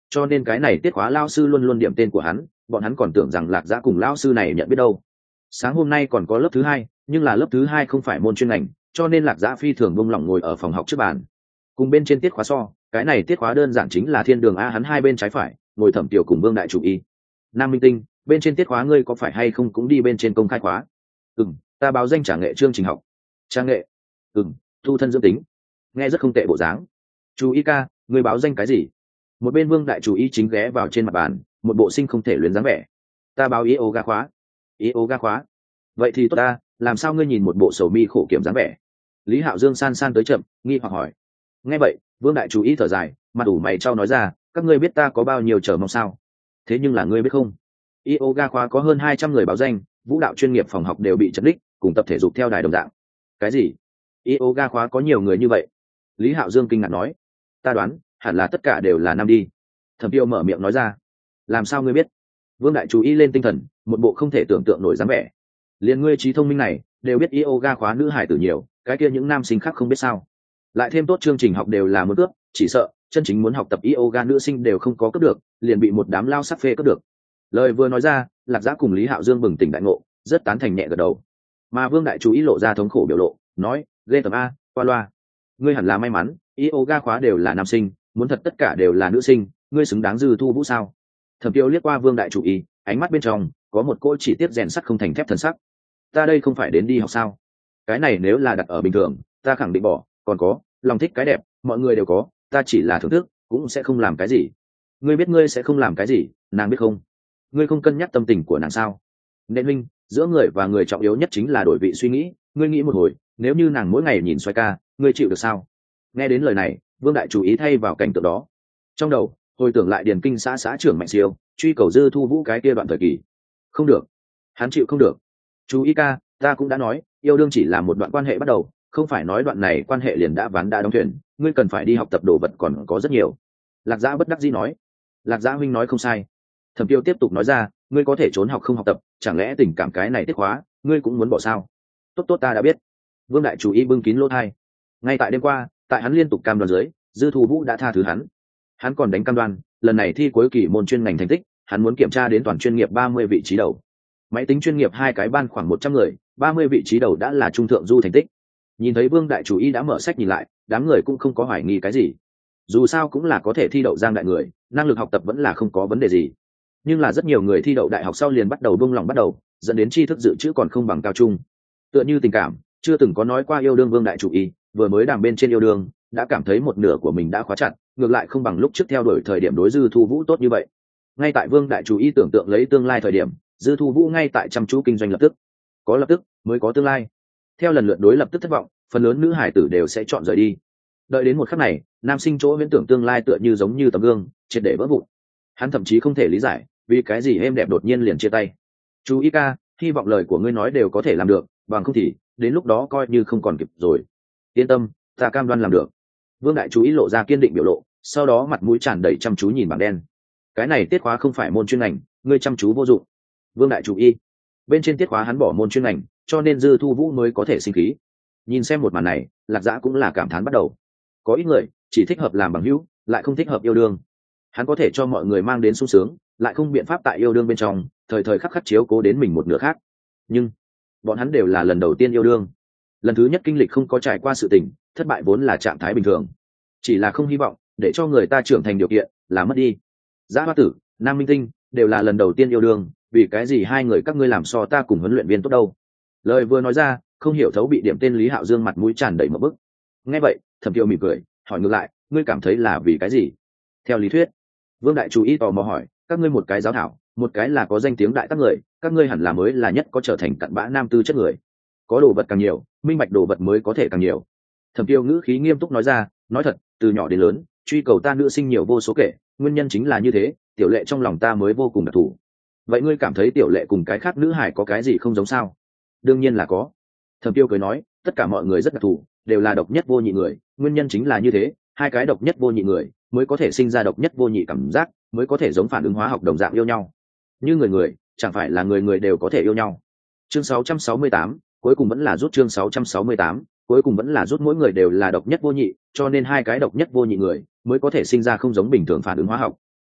cho nên cái này tiết khóa lao sư luôn luôn điểm tên của hắn, bọn hắn còn tưởng rằng Lạc Dã cùng lao sư này nhận biết đâu. Sáng hôm nay còn có lớp thứ hai, nhưng là lớp thứ hai không phải môn chuyên ngành, cho nên Lạc Dã phi thường buông lỏng ngồi ở phòng học trước bàn. Cùng bên trên tiết khóa so, cái này tiết khóa đơn giản chính là thiên đường a, hắn hai bên trái phải, ngồi Thẩm Tiểu cùng Vương Đại chủ y. Nam Minh Tinh, bên trên tiết khóa ngươi có phải hay không cũng đi bên trên công khai khóa? Ừm, ta báo danh trả nghệ chương trình học. Trả nghệ? Ừm, thu thân dưỡng tính. Nghe rất không tệ bộ dáng. Chú ý ca, ngươi báo danh cái gì? Một bên Vương Đại chủ y chính ghé vào trên mặt bàn, một bộ sinh không thể luyến dáng vẻ. Ta báo yoga khóa. Yoga khóa? Vậy thì tốt ta, làm sao ngươi nhìn một bộ sầu mi khổ kiểm dáng vẻ? Lý Hạo Dương san san tới chậm, nghi hoặc hỏi. Nghe vậy, Vương Đại chủ y thở dài, mặt ủ mày trao nói ra, các ngươi biết ta có bao nhiêu chờ mong sao? Thế nhưng là ngươi biết không? Yoga khóa có hơn hai trăm người báo danh, vũ đạo chuyên nghiệp phòng học đều bị chật đích, cùng tập thể dục theo đài đồng dạng. Cái gì? Yoga khóa có nhiều người như vậy? Lý Hạo Dương kinh ngạc nói. Ta đoán, hẳn là tất cả đều là nam đi. Thẩm Tiêu mở miệng nói ra. Làm sao ngươi biết? Vương Đại chú ý lên tinh thần, một bộ không thể tưởng tượng nổi dáng vẻ. Liên ngươi trí thông minh này, đều biết yoga khóa nữ hải tử nhiều, cái kia những nam sinh khác không biết sao? Lại thêm tốt chương trình học đều là muốn cướp, chỉ sợ chân chính muốn học tập yoga nữ sinh đều không có cướp được, liền bị một đám lao sắc phê cướp được. Lời vừa nói ra, Lạc Dã cùng Lý Hạo Dương bừng tỉnh đại ngộ, rất tán thành nhẹ gật đầu. Mà Vương Đại chú ý lộ ra thống khổ biểu lộ, nói, ghê tởm a, qua loa. Ngươi hẳn là may mắn, yoga khóa đều là nam sinh, muốn thật tất cả đều là nữ sinh, ngươi xứng đáng dư thu vũ sao? Thẩm Tiêu liếc qua Vương Đại chủ ý, ánh mắt bên trong có một cỗ chỉ tiếp rèn sắt không thành thép thần sắc. Ta đây không phải đến đi học sao? Cái này nếu là đặt ở bình thường, ta khẳng định bỏ, còn có, lòng thích cái đẹp, mọi người đều có, ta chỉ là thưởng thức, cũng sẽ không làm cái gì. Ngươi biết ngươi sẽ không làm cái gì, nàng biết không? Ngươi không cân nhắc tâm tình của nàng sao? Nên minh, giữa người và người trọng yếu nhất chính là đổi vị suy nghĩ, ngươi nghĩ một hồi, nếu như nàng mỗi ngày nhìn xoay ca, ngươi chịu được sao? Nghe đến lời này, Vương Đại chủ ý thay vào cảnh tượng đó. Trong đầu, hồi tưởng lại điền kinh xã xã trưởng Mạnh Siêu, truy cầu dư thu vũ cái kia đoạn thời kỳ. Không được, hắn chịu không được. Chú ý ca, ta cũng đã nói, yêu đương chỉ là một đoạn quan hệ bắt đầu, không phải nói đoạn này quan hệ liền đã ván đã đóng thuyền, ngươi cần phải đi học tập đồ vật còn có rất nhiều. Lạc Dã bất đắc dĩ nói. Lạc Dã huynh nói không sai. Thẩm Tiêu tiếp tục nói ra, ngươi có thể trốn học không học tập, chẳng lẽ tình cảm cái này tiết hóa, ngươi cũng muốn bỏ sao? Tốt tốt ta đã biết. Vương Đại chủ ý bưng kín lỗ tai. Ngay tại đêm qua, tại hắn liên tục cam đoan dưới, dư thu vũ đã tha thứ hắn. Hắn còn đánh cam đoan, lần này thi cuối kỳ môn chuyên ngành thành tích, hắn muốn kiểm tra đến toàn chuyên nghiệp ba mươi vị trí đầu. Máy tính chuyên nghiệp hai cái ban khoảng một trăm người, ba mươi vị trí đầu đã là trung thượng du thành tích. Nhìn thấy Vương Đại chủ ý đã mở sách nhìn lại, đám người cũng không có hoài nghi cái gì. Dù sao cũng là có thể thi đậu giang đại người, năng lực học tập vẫn là không có vấn đề gì. Nhưng là rất nhiều người thi đậu đại học sau liền bắt đầu buông lòng bắt đầu, dẫn đến tri thức dự trữ còn không bằng cao trung. Tựa như tình cảm, chưa từng có nói qua yêu đương Vương Đại chủ ý, vừa mới đàm bên trên yêu đương, đã cảm thấy một nửa của mình đã khóa chặt, ngược lại không bằng lúc trước theo đuổi thời điểm đối dư thu vũ tốt như vậy. Ngay tại Vương Đại chủ ý tưởng tượng lấy tương lai thời điểm, dư thu vũ ngay tại chăm chú kinh doanh lập tức. Có lập tức mới có tương lai. Theo lần lượt đối lập tức thất vọng, phần lớn nữ hải tử đều sẽ chọn rời đi. Đợi đến một khắc này, nam sinh chỗ viễn tưởng tương lai tựa như giống như tấm gương, triệt để vỡ vụn. Hắn thậm chí không thể lý giải, vì cái gì êm đẹp đột nhiên liền chia tay. Chú ý ca, hy vọng lời của ngươi nói đều có thể làm được, bằng không thì đến lúc đó coi như không còn kịp rồi. Yên tâm, ta cam đoan làm được. Vương Đại chú ý lộ ra kiên định biểu lộ, sau đó mặt mũi tràn đầy chăm chú nhìn bảng đen. Cái này tiết khóa không phải môn chuyên ngành, ngươi chăm chú vô dụng. Vương Đại chú ý, bên trên tiết khóa hắn bỏ môn chuyên ngành, cho nên dư thu vũ mới có thể sinh khí. Nhìn xem một màn này, Lạc Dã cũng là cảm thán bắt đầu. Có ít người chỉ thích hợp làm bằng hữu, lại không thích hợp yêu đương. Hắn có thể cho mọi người mang đến sung sướng, lại không biện pháp tại yêu đương bên trong thời thời khắc khắc chiếu cố đến mình một nửa khác. Nhưng bọn hắn đều là lần đầu tiên yêu đương, lần thứ nhất kinh lịch không có trải qua sự tình, thất bại vốn là trạng thái bình thường, chỉ là không hy vọng để cho người ta trưởng thành điều kiện là mất đi. Giá Hoa Tử, Nam Minh Tinh đều là lần đầu tiên yêu đương, vì cái gì hai người các ngươi làm so ta cùng huấn luyện viên tốt đâu? Lời vừa nói ra, không hiểu thấu bị điểm tên Lý Hạo Dương mặt mũi tràn đầy một bức. Nghe vậy, Thẩm Tiêu mỉm cười, hỏi ngược lại, ngươi cảm thấy là vì cái gì? Theo lý thuyết, Vương Đại chú ý tò mò hỏi, các ngươi một cái giáo thảo, một cái là có danh tiếng đại các người, các ngươi hẳn là mới là nhất có trở thành cặn bã nam tư chất người. Có đồ vật càng nhiều, minh bạch đồ vật mới có thể càng nhiều. Thẩm Tiêu ngữ khí nghiêm túc nói ra, nói thật, từ nhỏ đến lớn, truy cầu ta nữ sinh nhiều vô số kể, nguyên nhân chính là như thế, tiểu lệ trong lòng ta mới vô cùng đặc thù. Vậy ngươi cảm thấy tiểu lệ cùng cái khác nữ hải có cái gì không giống sao? Đương nhiên là có. Thẩm Tiêu cười nói, tất cả mọi người rất đặc thù, đều là độc nhất vô nhị người, nguyên nhân chính là như thế, hai cái độc nhất vô nhị người mới có thể sinh ra độc nhất vô nhị cảm giác, mới có thể giống phản ứng hóa học đồng dạng yêu nhau. Như người người, chẳng phải là người người đều có thể yêu nhau. Chương sáu trăm sáu mươi tám, cuối cùng vẫn là rút chương sáu trăm sáu mươi tám, cuối cùng vẫn là rút mỗi người đều là độc nhất vô nhị, cho nên hai cái độc nhất vô nhị người mới có thể sinh ra không giống bình thường phản ứng hóa học.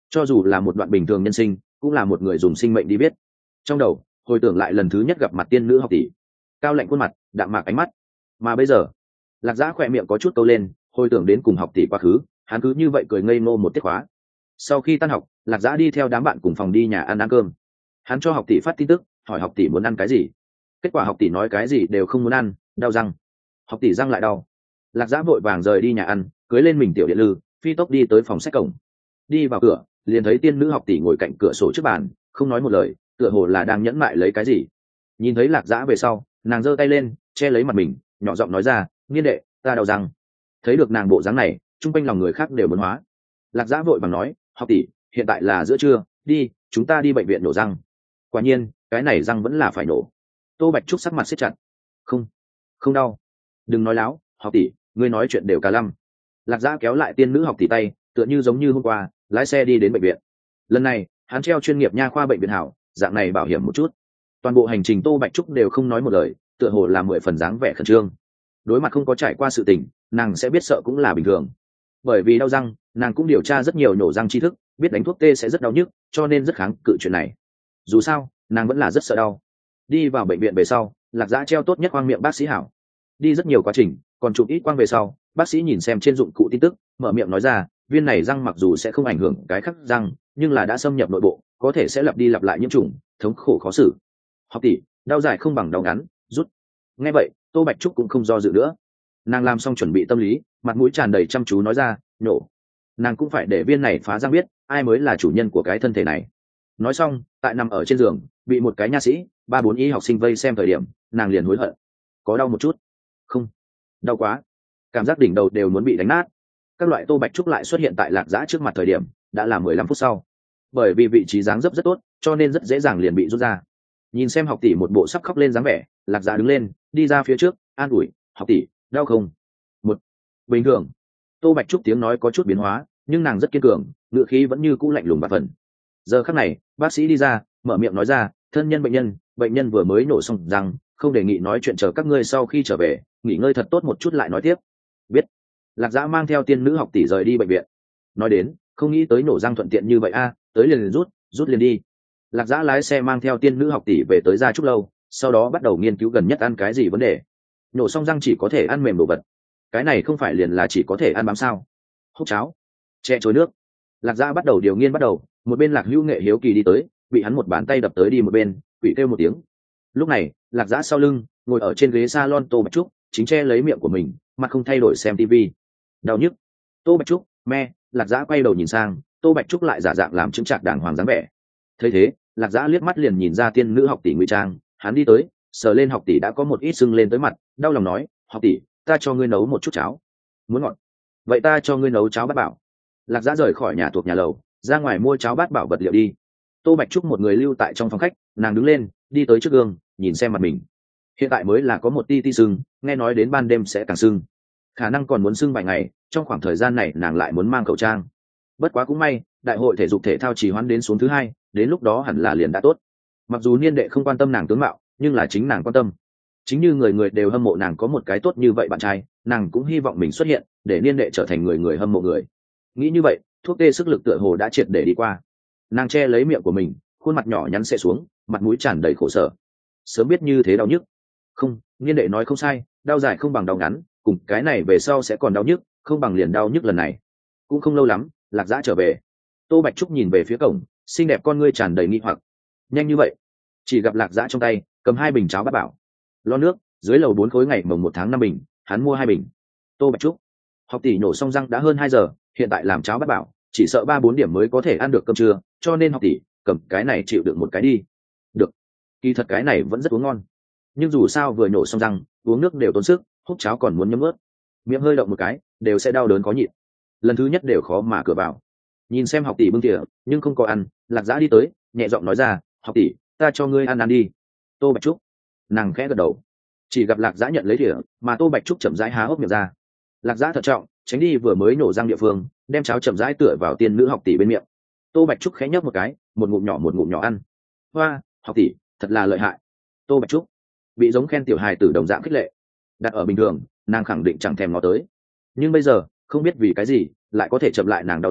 cho dù là một đoạn bình thường nhân sinh cũng là một người dùng sinh mệnh đi biết. Trong đầu hồi tưởng lại lần thứ nhất gặp mặt tiên nữ học tỷ, cao lạnh khuôn mặt, đạm mạc ánh mắt. Mà bây giờ lạc giã khỏe miệng có chút câu lên, hồi tưởng đến cùng học tỷ quá khứ, hắn cứ như vậy cười ngây ngô một tiết khóa. Sau khi tan học, lạc giã đi theo đám bạn cùng phòng đi nhà ăn ăn cơm. Hắn cho học tỷ phát tin tức hỏi học tỷ muốn ăn cái gì. Kết quả học tỷ nói cái gì đều không muốn ăn, đau răng. Học tỷ răng lại đau. Lạc giã vội vàng rời đi nhà ăn, cưới lên mình tiểu điện lư, phi tốc đi tới phòng sách cổng. Đi vào cửa liền thấy tiên nữ học tỷ ngồi cạnh cửa sổ trước bàn, không nói một lời, tựa hồ là đang nhẫn mại lấy cái gì. Nhìn thấy lạc giã về sau, nàng giơ tay lên che lấy mặt mình, nhỏ giọng nói ra, nghiên đệ, ta đau răng. Thấy được nàng bộ dáng này, chung quanh lòng người khác đều muốn hóa. Lạc giã vội vàng nói, học tỷ, hiện tại là giữa trưa, đi chúng ta đi bệnh viện nổ răng. Quả nhiên cái này răng vẫn là phải nổ. Tô Bạch Trúc sắc mặt siết chặt. Không, không đau, đừng nói láo, học tỷ ngươi nói chuyện đều cả lăm. Lạc giã kéo lại tiên nữ học tỷ tay, tựa như giống như hôm qua lái xe đi đến bệnh viện. Lần này hắn treo chuyên nghiệp nha khoa bệnh viện hảo, dạng này bảo hiểm một chút. Toàn bộ hành trình Tô Bạch Trúc đều không nói một lời, tựa hồ là mười phần dáng vẻ khẩn trương. Đối mặt không có trải qua sự tình, nàng sẽ biết sợ cũng là bình thường. Bởi vì đau răng, nàng cũng điều tra rất nhiều nhổ răng tri thức, biết đánh thuốc tê sẽ rất đau nhức, cho nên rất kháng cự chuyện này. Dù sao nàng vẫn là rất sợ đau. Đi vào bệnh viện về sau, lạc giã treo tốt nhất khoang miệng bác sĩ hảo. Đi rất nhiều quá trình, còn chụp ít quang về sau, bác sĩ nhìn xem trên dụng cụ tin tức, mở miệng nói ra, viên này răng mặc dù sẽ không ảnh hưởng cái khác răng, nhưng là đã xâm nhập nội bộ, có thể sẽ lặp đi lặp lại nhiễm trùng, thống khổ khó xử. Học tỷ, đau dài không bằng đau ngắn, rút. Nghe vậy Tô Bạch Trúc cũng không do dự nữa, nàng làm xong chuẩn bị tâm lý, mặt mũi tràn đầy chăm chú nói ra, nhổ. Nàng cũng phải để viên này phá răng biết ai mới là chủ nhân của cái thân thể này. Nói xong, tại nằm ở trên giường bị một cái nha sĩ ba bốn y học sinh vây xem thời điểm, nàng liền hối hận. Có đau một chút? Không. Đau quá, cảm giác đỉnh đầu đều muốn bị đánh nát. Các loại Tô Bạch Trúc lại xuất hiện tại lạc giã trước mặt thời điểm đã là mười lăm phút sau. Bởi vì vị trí dáng dấp rất tốt, cho nên rất dễ dàng liền bị rút ra. Nhìn xem học tỷ một bộ sắp khóc lên dáng vẻ, lạc giã đứng lên đi ra phía trước, an ủi, học tỷ đau không? Một. Bình thường. Tô Bạch Trúc tiếng nói có chút biến hóa, nhưng nàng rất kiên cường, ngữ khí vẫn như cũ lạnh lùng và phần. Giờ khắc này bác sĩ đi ra, mở miệng nói ra, thân nhân bệnh nhân bệnh nhân vừa mới nổ xong răng, không đề nghị nói chuyện, chờ các ngươi sau khi trở về nghỉ ngơi thật tốt một chút lại nói tiếp. Biết. Lạc giã mang theo tiên nữ học tỷ rời đi bệnh viện. Nói đến không nghĩ tới nổ răng thuận tiện như vậy a, tới liền liền rút rút liền đi. Lạc giã lái xe mang theo tiên nữ học tỷ về tới Gia Trúc lâu, sau đó bắt đầu nghiên cứu gần nhất ăn cái gì vấn đề. Nổ xong răng chỉ có thể ăn mềm đồ vật, cái này không phải liền là chỉ có thể ăn bám sao? Hút cháo, che chối nước. Lạc giã bắt đầu điều nghiên bắt đầu, một bên lạc hữu nghệ hiếu kỳ đi tới, bị hắn một bàn tay đập tới đi một bên, quỷ kêu một tiếng. Lúc này lạc giã sau lưng ngồi ở trên ghế salon Tô Bạch Trúc chính che lấy miệng của mình, mặt không thay đổi xem tivi. Đau nhức. Tô Bạch Trúc me. Lạc giã quay đầu nhìn sang, Tô Bạch Trúc lại giả dạng làm chứng trạc đàng hoàng dáng vẻ. Thấy thế lạc giã liếc mắt liền nhìn ra tiên nữ học tỷ ngụy trang, hắn đi tới sờ lên học tỷ đã có một ít sưng lên tới mặt, đau lòng nói, học tỷ ta cho ngươi nấu một chút cháo. Muốn ngọt? Vậy ta cho ngươi nấu cháo bát bảo. Lạc giã rời khỏi nhà thuộc nhà lầu, ra ngoài mua cháo bát bảo vật liệu đi. Tô Bạch Trúc một người lưu tại trong phòng khách, nàng đứng lên đi tới trước gương nhìn xem mặt mình. Hiện tại mới là có một ti ti sưng, nghe nói đến ban đêm sẽ càng sưng, khả năng còn muốn sưng vài ngày. Trong khoảng thời gian này nàng lại muốn mang khẩu trang. Bất quá cũng may đại hội thể dục thể thao trì hoãn đến xuống thứ hai, đến lúc đó hẳn là liền đã tốt. Mặc dù niên đệ không quan tâm nàng tướng mạo, nhưng là chính nàng quan tâm. Chính như người người đều hâm mộ nàng có một cái tốt như vậy bạn trai, nàng cũng hy vọng mình xuất hiện để niên đệ trở thành người người hâm mộ người. Nghĩ như vậy thuốc tê sức lực tựa hồ đã triệt để đi qua. Nàng che lấy miệng của mình, khuôn mặt nhỏ nhắn xệ xuống, mặt mũi tràn đầy khổ sở. Sớm biết như thế đau nhức. Không, niên đệ nói không sai, đau dài không bằng đau ngắn, cùng cái này về sau sẽ còn đau nhức, không bằng liền đau nhức lần này. Cũng không lâu lắm lạc giã trở về. Tô Bạch Trúc nhìn về phía cổng, xinh đẹp con ngươi tràn đầy nghi hoặc. Nhanh như vậy? Chỉ gặp lạc giã trong tay cầm hai bình cháo bát bảo. Lo nước dưới lầu bốn khối, ngày mồng một tháng năm bình, hắn mua hai bình. Tô Bạch Trúc, học tỷ nổ xong răng đã hơn hai giờ, hiện tại làm cháo bát bảo chỉ sợ ba bốn điểm mới có thể ăn được cơm trưa, cho nên học tỷ cầm cái này chịu đựng một cái đi. Được. Kỳ thật cái này vẫn rất uống ngon, nhưng dù sao vừa nổ xong răng uống nước đều tốn sức, hút cháo còn muốn nhấm ướt, miệng hơi động một cái đều sẽ đau đớn khó nhịn, lần thứ nhất đều khó mà cửa vào. Nhìn xem học tỷ bưng tỉa nhưng không có ăn, lạc giã đi tới nhẹ giọng nói ra, học tỷ ta cho ngươi ăn ăn đi. Tô Bạch Trúc, nàng khẽ gật đầu. Chỉ gặp lạc giã nhận lấy thìa, mà Tô Bạch Trúc chậm rãi há hốc miệng ra. Lạc giã thận trọng tránh đi vừa mới nổ răng địa phương, đem cháo chậm rãi tựa vào tiên nữ học tỷ bên miệng. Tô Bạch Trúc khẽ nhấp một cái, một ngụm nhỏ một ngụm nhỏ ăn. Hoa, học tỷ thật là lợi hại. Tô Bạch Trúc bị giống khen tiểu hài tử đồng dạng khích lệ. Đặt ở bình thường nàng khẳng định chẳng thèm ngó tới, nhưng bây giờ không biết vì cái gì lại có thể chậm lại nàng đau đớn,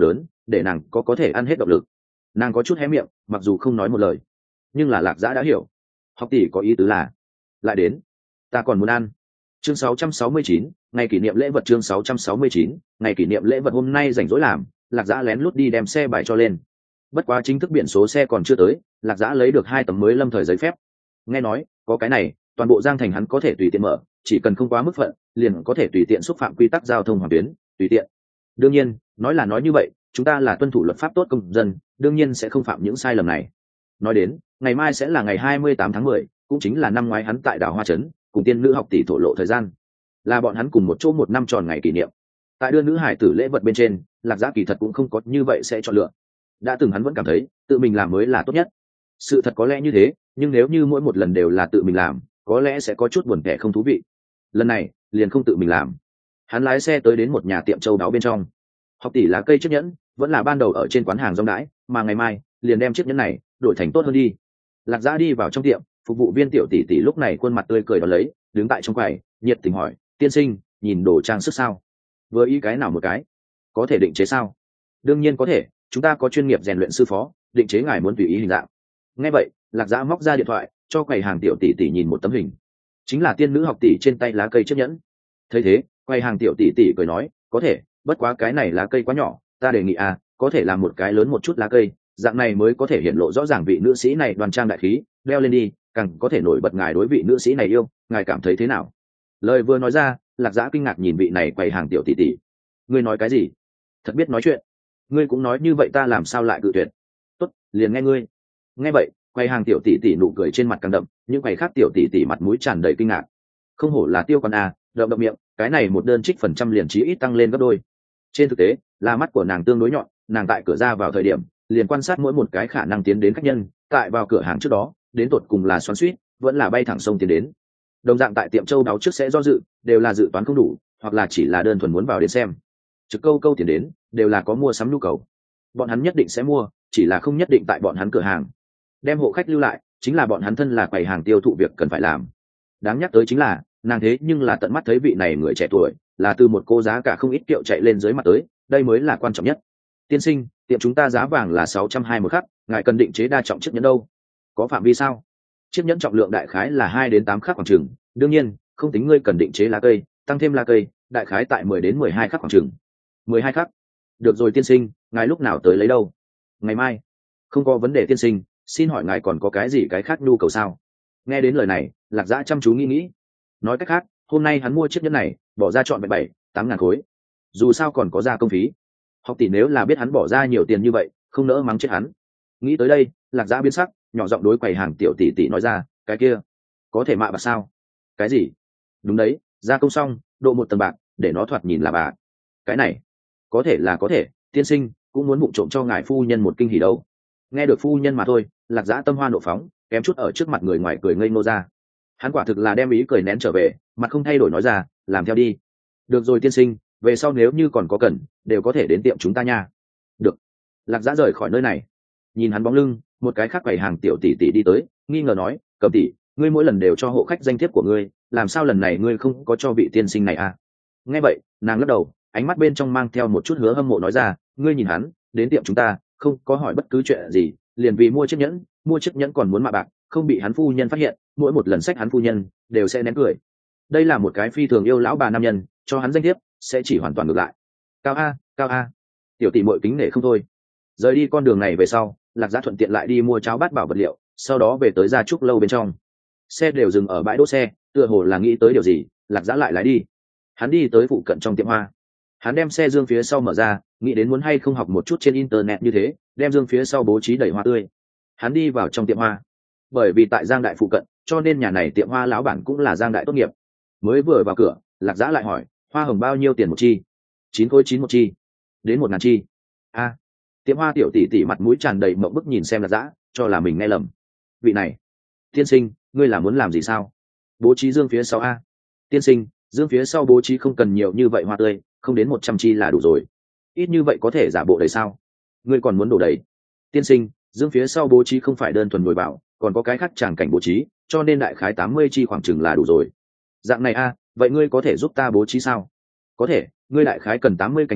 để nàng có có thể ăn hết động lực. Nàng có chút hé miệng, mặc dù không nói một lời, nhưng là Lạc Dã đã hiểu. Học tỷ có ý tứ là lại đến, ta còn muốn ăn. Chương sáu trăm sáu mươi chín, ngày kỷ niệm lễ vật. Chương sáu trăm sáu mươi chín, ngày kỷ niệm lễ vật. Hôm nay rảnh rỗi làm, Lạc Dã lén lút đi đem xe bài cho lên. Bất quá chính thức biển số xe còn chưa tới, Lạc Dã lấy được hai tấm mới lâm thời giấy phép. Nghe nói có cái này, toàn bộ Giang Thành hắn có thể tùy tiện mở, chỉ cần không quá mức phận, liền có thể tùy tiện xúc phạm quy tắc giao thông hoàn tuyến, tùy tiện. Đương nhiên, nói là nói như vậy, chúng ta là tuân thủ luật pháp tốt công dân, đương nhiên sẽ không phạm những sai lầm này. Nói đến, ngày mai sẽ là ngày hai mươi tám tháng mười, cũng chính là năm ngoái hắn tại đảo Hoa Trấn cùng tiên nữ học tỷ thổ lộ thời gian, là bọn hắn cùng một chỗ một năm tròn ngày kỷ niệm. Tại đưa nữ hải tử lễ vật bên trên, Lạc Dã kỳ thật cũng không có như vậy sẽ chọn lựa. Đã từng hắn vẫn cảm thấy tự mình làm mới là tốt nhất. Sự thật có lẽ như thế, nhưng nếu như mỗi một lần đều là tự mình làm, có lẽ sẽ có chút buồn tẻ không thú vị. Lần này liền không tự mình làm. Hắn lái xe tới đến một nhà tiệm châu đáo bên trong. Học tỷ lá cây chiếc nhẫn vẫn là ban đầu ở trên quán hàng rong đãi, mà ngày mai liền đem chiếc nhẫn này đổi thành tốt hơn đi. Lạc Dã đi vào trong tiệm, phục vụ viên tiểu tỷ tỷ lúc này khuôn mặt tươi cười đón lấy, đứng tại trong quầy nhiệt tình hỏi: tiên sinh, nhìn đồ trang sức sao? Vừa ý cái nào một cái? Có thể định chế sao? Đương nhiên có thể, chúng ta có chuyên nghiệp rèn luyện sư phó, định chế ngài muốn tùy ý hình dạng. Nghe vậy, Lạc Dã móc ra điện thoại cho quầy hàng tiểu tỷ tỷ nhìn một tấm hình, chính là tiên nữ học tỷ trên tay lá cây chiếc nhẫn. Thấy thế, quầy hàng tiểu tỷ tỷ cười nói: có thể, bất quá cái này lá cây quá nhỏ, ta đề nghị à, có thể làm một cái lớn một chút lá cây, dạng này mới có thể hiện lộ rõ ràng vị nữ sĩ này đoan trang đại khí, đeo lên đi càng có thể nổi bật ngài đối vị nữ sĩ này yêu, ngài cảm thấy thế nào? Lời vừa nói ra, Lạc Dã kinh ngạc nhìn vị này quầy hàng tiểu tỷ tỷ. Ngươi nói cái gì? Thật biết nói chuyện. Ngươi cũng nói như vậy ta làm sao lại cự tuyệt? Tốt, liền nghe ngươi. Nghe vậy, quầy hàng tiểu tỷ tỷ nụ cười trên mặt càng đậm, những quầy khác tiểu tỷ tỷ mặt mũi tràn đầy kinh ngạc. Không hổ là tiêu con à, đậm đậm miệng, cái này một đơn trích phần trăm liền chí ít tăng lên gấp đôi. Trên thực tế, là mắt của nàng tương đối nhọn, nàng tại cửa ra vào thời điểm liền quan sát mỗi một cái khả năng tiến đến khách nhân, tại vào cửa hàng trước đó đến tột cùng là xoắn suýt vẫn là bay thẳng sông tiến đến. Đồng dạng tại tiệm châu đáo trước sẽ do dự, đều là dự toán không đủ, hoặc là chỉ là đơn thuần muốn vào đến xem. Trực câu câu tiền đến đều là có mua sắm nhu cầu, bọn hắn nhất định sẽ mua, chỉ là không nhất định tại bọn hắn cửa hàng. Đem hộ khách lưu lại chính là bọn hắn thân là quầy hàng tiêu thụ việc cần phải làm. Đáng nhắc tới chính là nàng thế nhưng là tận mắt thấy vị này người trẻ tuổi là từ một cô giá cả không ít kiệu chạy lên dưới mặt tới, đây mới là quan trọng nhất. Tiên sinh, tiệm chúng ta giá vàng là sáu trăm hai mươi một khắc, ngài cần định chế đa trọng chiếc nhẫn đâu? Có phạm vi sao? Chiếc nhẫn trọng lượng đại khái là hai đến tám khắc khoảng chừng, đương nhiên không tính ngươi cần định chế lá cây, tăng thêm lá cây đại khái tại mười đến mười hai khắc khoảng chừng. mười hai khắc. Được rồi tiên sinh, ngài lúc nào tới lấy đâu? Ngày mai. Không có vấn đề tiên sinh, xin hỏi ngài còn có cái gì cái khác nhu cầu sao? Nghe đến lời này, Lạc Dã chăm chú nghĩ nghĩ. Nói cách khác, hôm nay hắn mua chiếc nhẫn này bỏ ra trọn bảy tám ngàn khối, dù sao còn có ra công phí. Học tỷ nếu là biết hắn bỏ ra nhiều tiền như vậy, không nỡ mắng chết hắn. Nghĩ tới đây, Lạc Dã biến sắc, nhỏ giọng đối quầy hàng tiểu tỷ tỷ nói ra: cái kia có thể mạ bạc sao? Cái gì? Đúng đấy, gia công xong độ một tầng bạc, để nó thoạt nhìn là bạc. Cái này có thể là có thể, tiên sinh cũng muốn bụng trộm cho ngài phu nhân một kinh hỉ đâu. Nghe được phu nhân mà thôi, Lạc Dã tâm hoa nộ phóng, kém chút ở trước mặt người ngoài cười ngây ngô ra. Hắn quả thực là đem ý cười nén trở về, mặt không thay đổi nói ra: làm theo đi. Được rồi tiên sinh, về sau nếu như còn có cần đều có thể đến tiệm chúng ta nha. Được. Lạc Dã rời khỏi nơi này. Nhìn hắn bóng lưng, một cái khác quầy hàng tiểu tỷ tỷ đi tới, nghi ngờ nói: Cầm tỷ, ngươi mỗi lần đều cho hộ khách danh thiếp của ngươi, làm sao lần này ngươi không có cho vị tiên sinh này à? Nghe vậy, nàng lắc đầu, ánh mắt bên trong mang theo một chút hứa hâm mộ nói ra: ngươi nhìn hắn đến tiệm chúng ta không có hỏi bất cứ chuyện gì, liền vì mua chiếc nhẫn, mua chiếc nhẫn còn muốn mạ bạc, không bị hắn phu nhân phát hiện, mỗi một lần xách hắn phu nhân đều sẽ nén cười. Đây là một cái phi thường yêu lão bà nam nhân, cho hắn danh thiếp sẽ chỉ hoàn toàn ngược lại. Cao a, cao a. Tiểu tỷ muội kính nể không thôi. Rời đi con đường này về sau, Lạc Dã thuận tiện lại đi mua cháo bát bảo vật liệu, sau đó về tới gia trúc lâu bên trong. Xe đều dừng ở bãi đỗ xe, tựa hồ là nghĩ tới điều gì, Lạc Dã lại lái đi. Hắn đi tới phụ cận trong tiệm hoa, hắn đem xe dương phía sau mở ra, nghĩ đến muốn hay không học một chút trên internet như thế, đem dương phía sau bố trí đầy hoa tươi. Hắn đi vào trong tiệm hoa, bởi vì tại Giang Đại phụ cận, cho nên nhà này tiệm hoa lão bản cũng là Giang Đại tốt nghiệp. Mới vừa vào cửa, Lạc Dã lại hỏi: hoa hồng bao nhiêu tiền một chi? Chín khối chín một chi. Đến một ngàn chi. A. À, tiệm hoa tiểu tỷ tỷ mặt mũi tràn đầy mộng bức nhìn xem Lạc Dã, cho là mình nghe lầm. Vị này, tiên sinh, ngươi là muốn làm gì sao? Bố trí dương phía sau a. Tiên sinh, dương phía sau bố trí không cần nhiều như vậy hoa tươi, không đến một trăm chi là đủ rồi. Ít như vậy có thể giả bộ đầy sao? Ngươi còn muốn đổ đầy? Tiên sinh, dương phía sau bố trí không phải đơn thuần nổi bảo, còn có cái khác tràng cảnh bố trí, cho nên đại khái tám mươi chi khoảng chừng là đủ rồi. Dạng này a, vậy ngươi có thể giúp ta bố trí sao? Có thể, ngươi đại khái cần tám mươi cành hồng,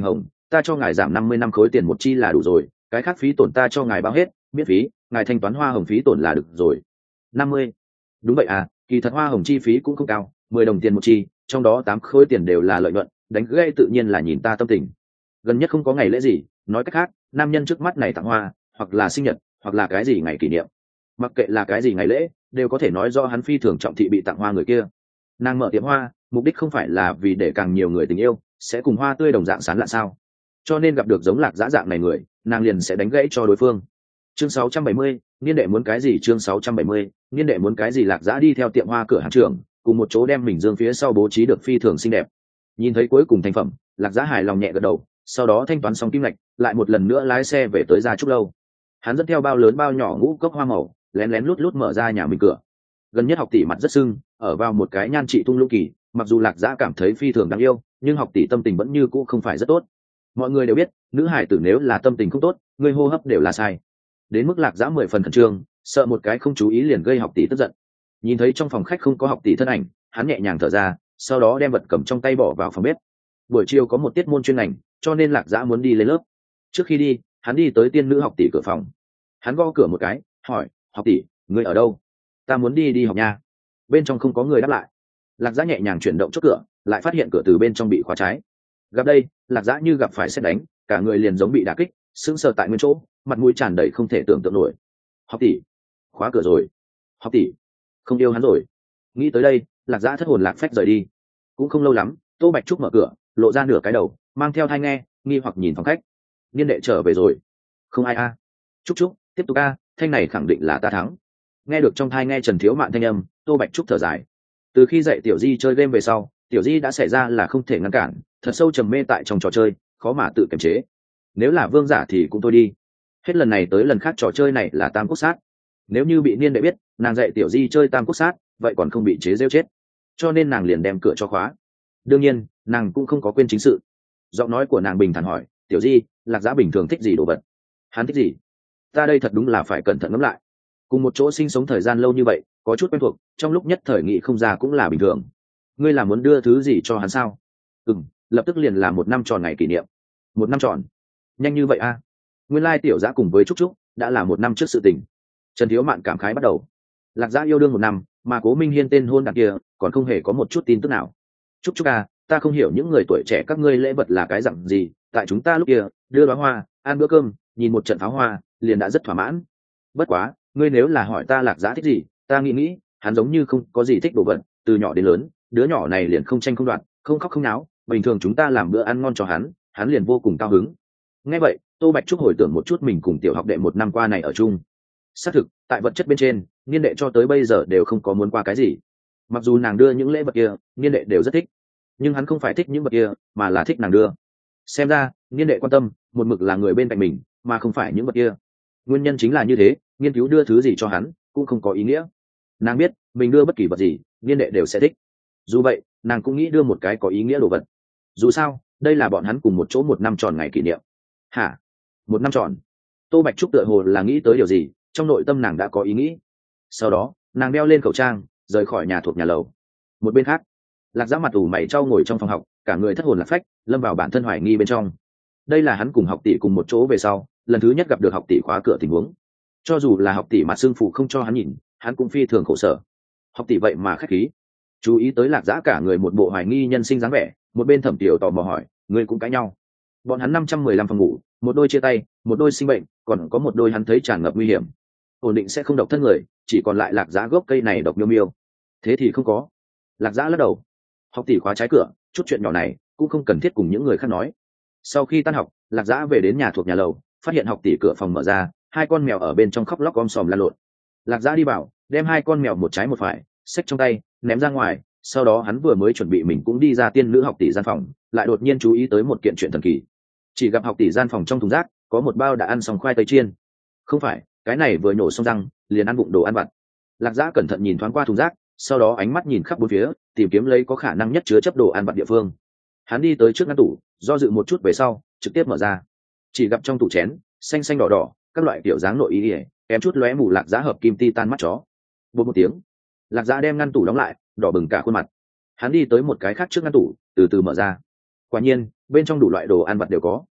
ta cho ngài giảm năm mươi năm khối tiền một chi là đủ rồi, cái khác phí tổn ta cho ngài bao hết, miễn phí, ngài thanh toán hoa hồng phí tổn là được rồi. Năm mươi. Đúng vậy à, kỳ thật hoa hồng chi phí cũng không cao, mười đồng tiền một chi, trong đó tám khối tiền đều là lợi nhuận, đánh gãy tự nhiên là nhìn ta tâm tình. Gần nhất không có ngày lễ gì, nói cách khác, nam nhân trước mắt này tặng hoa, hoặc là sinh nhật, hoặc là cái gì ngày kỷ niệm. Mặc kệ là cái gì ngày lễ, đều có thể nói do hắn phi thường trọng thị bị tặng hoa người kia. Nàng mở tiệm hoa, mục đích không phải là vì để càng nhiều người tình yêu, sẽ cùng hoa tươi đồng dạng sán lạ sao? Cho nên gặp được giống Lạc Dã dạng này người, nàng liền sẽ đánh gãy cho đối phương. Chương sáu trăm bảy mươi, niên đệ muốn cái gì? Chương sáu trăm bảy mươi, niên đệ muốn cái gì? Lạc Dã đi theo tiệm hoa cửa hàng trưởng, cùng một chỗ đem mình dương phía sau bố trí được phi thường xinh đẹp. Nhìn thấy cuối cùng thành phẩm, Lạc Dã hài lòng nhẹ gật đầu, sau đó thanh toán xong kim ngạch, lại một lần nữa lái xe về tới Gia Trúc lâu. Hắn dẫn theo bao lớn bao nhỏ ngũ cốc hoa màu, lén lén lút lút mở ra nhà mình cửa. Gần nhất học tỷ mặt rất sưng, ở vào một cái nhan trị tung lũng kỳ, mặc dù Lạc Dã cảm thấy phi thường đáng yêu, nhưng học tỷ tâm tình vẫn như cũ không phải rất tốt. Mọi người đều biết, nữ hải tử nếu là tâm tình không tốt, người hô hấp đều là sai. Đến mức Lạc Dã mười phần khẩn trương, sợ một cái không chú ý liền gây học tỷ tức giận. Nhìn thấy trong phòng khách không có học tỷ thân ảnh, hắn nhẹ nhàng thở ra, sau đó đem vật cầm trong tay bỏ vào phòng bếp. Buổi chiều có một tiết môn chuyên ngành, cho nên Lạc Dã muốn đi lên lớp. Trước khi đi, hắn đi tới tiên nữ học tỷ cửa phòng. Hắn gõ cửa một cái, hỏi: "Học tỷ, ngươi ở đâu?" "Ta muốn đi đi học nha." Bên trong không có người đáp lại. Lạc Dã nhẹ nhàng chuyển động chốt cửa, lại phát hiện cửa từ bên trong bị khóa trái. Gặp đây, Lạc Dã như gặp phải sét đánh, cả người liền giống bị đả kích, sững sờ tại nguyên chỗ, mặt mũi tràn đầy không thể tưởng tượng nổi. "Học tỷ, khóa cửa rồi." "Học tỷ, không yêu hắn rồi." Nghĩ tới đây, Lạc Dã thất hồn lạc phách rời đi. Cũng không lâu lắm, Tô Bạch Trúc mở cửa, lộ ra nửa cái đầu, mang theo thai nghe, nghi hoặc nhìn phòng khách. "Niên đệ trở về rồi." "Không ai a." À. "Trúc Trúc, tiếp tục a, thanh này khẳng định là ta thắng." Nghe được trong thai nghe Trần Thiếu Mạn thanh âm, Tô Bạch Trúc thở dài. Từ khi dạy Tiểu Di chơi game về sau, Tiểu Di đã xảy ra là không thể ngăn cản, thật sâu trầm mê tại trong trò chơi, khó mà tự kiềm chế. Nếu là vương giả thì cũng thôi đi, hết lần này tới lần khác trò chơi này là tam quốc sát. Nếu như bị niên đệ biết nàng dạy Tiểu Di chơi tam quốc sát, vậy còn không bị chế rêu chết. Cho nên nàng liền đem cửa cho khóa. Đương nhiên, nàng cũng không có quên chính sự. Giọng nói của nàng bình thản hỏi: "Tiểu Di, Lạc Dã bình thường thích gì đồ vật?" "Hắn thích gì? Ta đây thật đúng là phải cẩn thận ngẫm lại. Cùng một chỗ sinh sống thời gian lâu như vậy, có chút quen thuộc, trong lúc nhất thời nghị không ra cũng là bình thường. Ngươi là muốn đưa thứ gì cho hắn sao?" "Ừm, lập tức liền là một năm tròn ngày kỷ niệm." "Một năm tròn? Nhanh như vậy a?" À? Nguyên lai Tiểu Dã cùng với Trúc Trúc đã là một năm trước sự tình. Trần Thiếu Mạn cảm khái bắt đầu. Lạc Dã yêu đương một năm, mà Cố Minh Hiên tên hôn đàn kia còn không hề có một chút tin tức nào. "Trúc Trúc à, ta không hiểu những người tuổi trẻ các ngươi lễ vật là cái dặn gì, tại chúng ta lúc kia đưa đóa hoa, ăn bữa cơm, nhìn một trận pháo hoa liền đã rất thỏa mãn. Bất quá, ngươi nếu là hỏi ta Lạc Dã thích gì, ta nghĩ nghĩ, hắn giống như không có gì thích đồ vật, từ nhỏ đến lớn, đứa nhỏ này liền không tranh không đoạt, không khóc không náo, bình thường chúng ta làm bữa ăn ngon cho hắn, hắn liền vô cùng cao hứng." Nghe vậy, Tô Bạch Trúc hồi tưởng một chút mình cùng tiểu học đệ một năm qua này ở chung. Xác thực, tại vật chất bên trên, niên đệ cho tới bây giờ đều không có muốn qua cái gì. Mặc dù nàng đưa những lễ vật kia, niên đệ đều rất thích, nhưng hắn không phải thích những vật kia, mà là thích nàng đưa. Xem ra, niên đệ quan tâm, một mực là người bên cạnh mình, mà không phải những vật kia. Nguyên nhân chính là như thế, nghiên cứu đưa thứ gì cho hắn, cũng không có ý nghĩa. Nàng biết, mình đưa bất kỳ vật gì, niên đệ đều sẽ thích. Dù vậy, nàng cũng nghĩ đưa một cái có ý nghĩa đồ vật. Dù sao, đây là bọn hắn cùng một chỗ một năm tròn ngày kỷ niệm. Hả? Một năm tròn? Tô Bạch Trúc tựa hồ là nghĩ tới điều gì, trong nội tâm nàng đã có ý nghĩ. Sau đó, nàng đeo lên khẩu trang, rời khỏi nhà thuộc nhà lầu. Một bên khác, Lạc Dã mặt ủ mày trao ngồi trong phòng học, cả người thất hồn lạc phách, lâm vào bản thân hoài nghi bên trong. Đây là hắn cùng học tỷ cùng một chỗ về sau, lần thứ nhất gặp được học tỷ khóa cửa tình huống. Cho dù là học tỷ mà xương phụ không cho hắn nhìn, hắn cũng phi thường khổ sở. Học tỷ vậy mà khách khí. Chú ý tới Lạc Dã cả người một bộ hoài nghi nhân sinh dáng vẻ, một bên Thẩm Tiểu tò mò hỏi: "Ngươi cũng cãi nhau?" Bọn hắn năm trăm mười lăm phòng ngủ, một đôi chia tay, một đôi sinh bệnh, còn có một đôi hắn thấy tràn ngập nguy hiểm. Ổn định sẽ không độc thân người, chỉ còn lại Lạc Dã gốc cây này độc miêu miêu. Thế thì không có. Lạc Dã lắc đầu. Học tỷ khóa trái cửa, chút chuyện nhỏ này cũng không cần thiết cùng những người khác nói. Sau khi tan học, Lạc Dã về đến nhà thuộc nhà lầu, phát hiện học tỷ cửa phòng mở ra, hai con mèo ở bên trong khóc lóc om sòm lăn lộn. Lạc Dã đi vào, đem hai con mèo một trái một phải xách trong tay, ném ra ngoài. Sau đó hắn vừa mới chuẩn bị mình cũng đi ra tiên nữ học tỷ gian phòng, lại đột nhiên chú ý tới một kiện chuyện thần kỳ. Chỉ gặp học tỷ gian phòng trong thùng rác có một bao đã ăn xong khoai tây chiên. Không phải, cái này vừa nhổ xong răng liền ăn bụng đồ ăn vặt. Lạc Dã cẩn thận nhìn thoáng qua thùng rác, sau đó ánh mắt nhìn khắp bốn phía, tìm kiếm lấy có khả năng nhất chứa chấp đồ ăn vặt địa phương. Hắn đi tới trước ngăn tủ, do dự một chút về sau, trực tiếp mở ra. Chỉ gặp trong tủ chén, xanh xanh đỏ đỏ, các loại kiểu dáng nội ý ỉa, kém chút lóe mù Lạc Dã hợp kim titan mắt chó. Bột một tiếng, Lạc Dã đem ngăn tủ đóng lại, đỏ bừng cả khuôn mặt. Hắn đi tới một cái khác trước ngăn tủ, từ từ mở ra. Quả nhiên, bên trong đủ loại đồ ăn vặt đều có.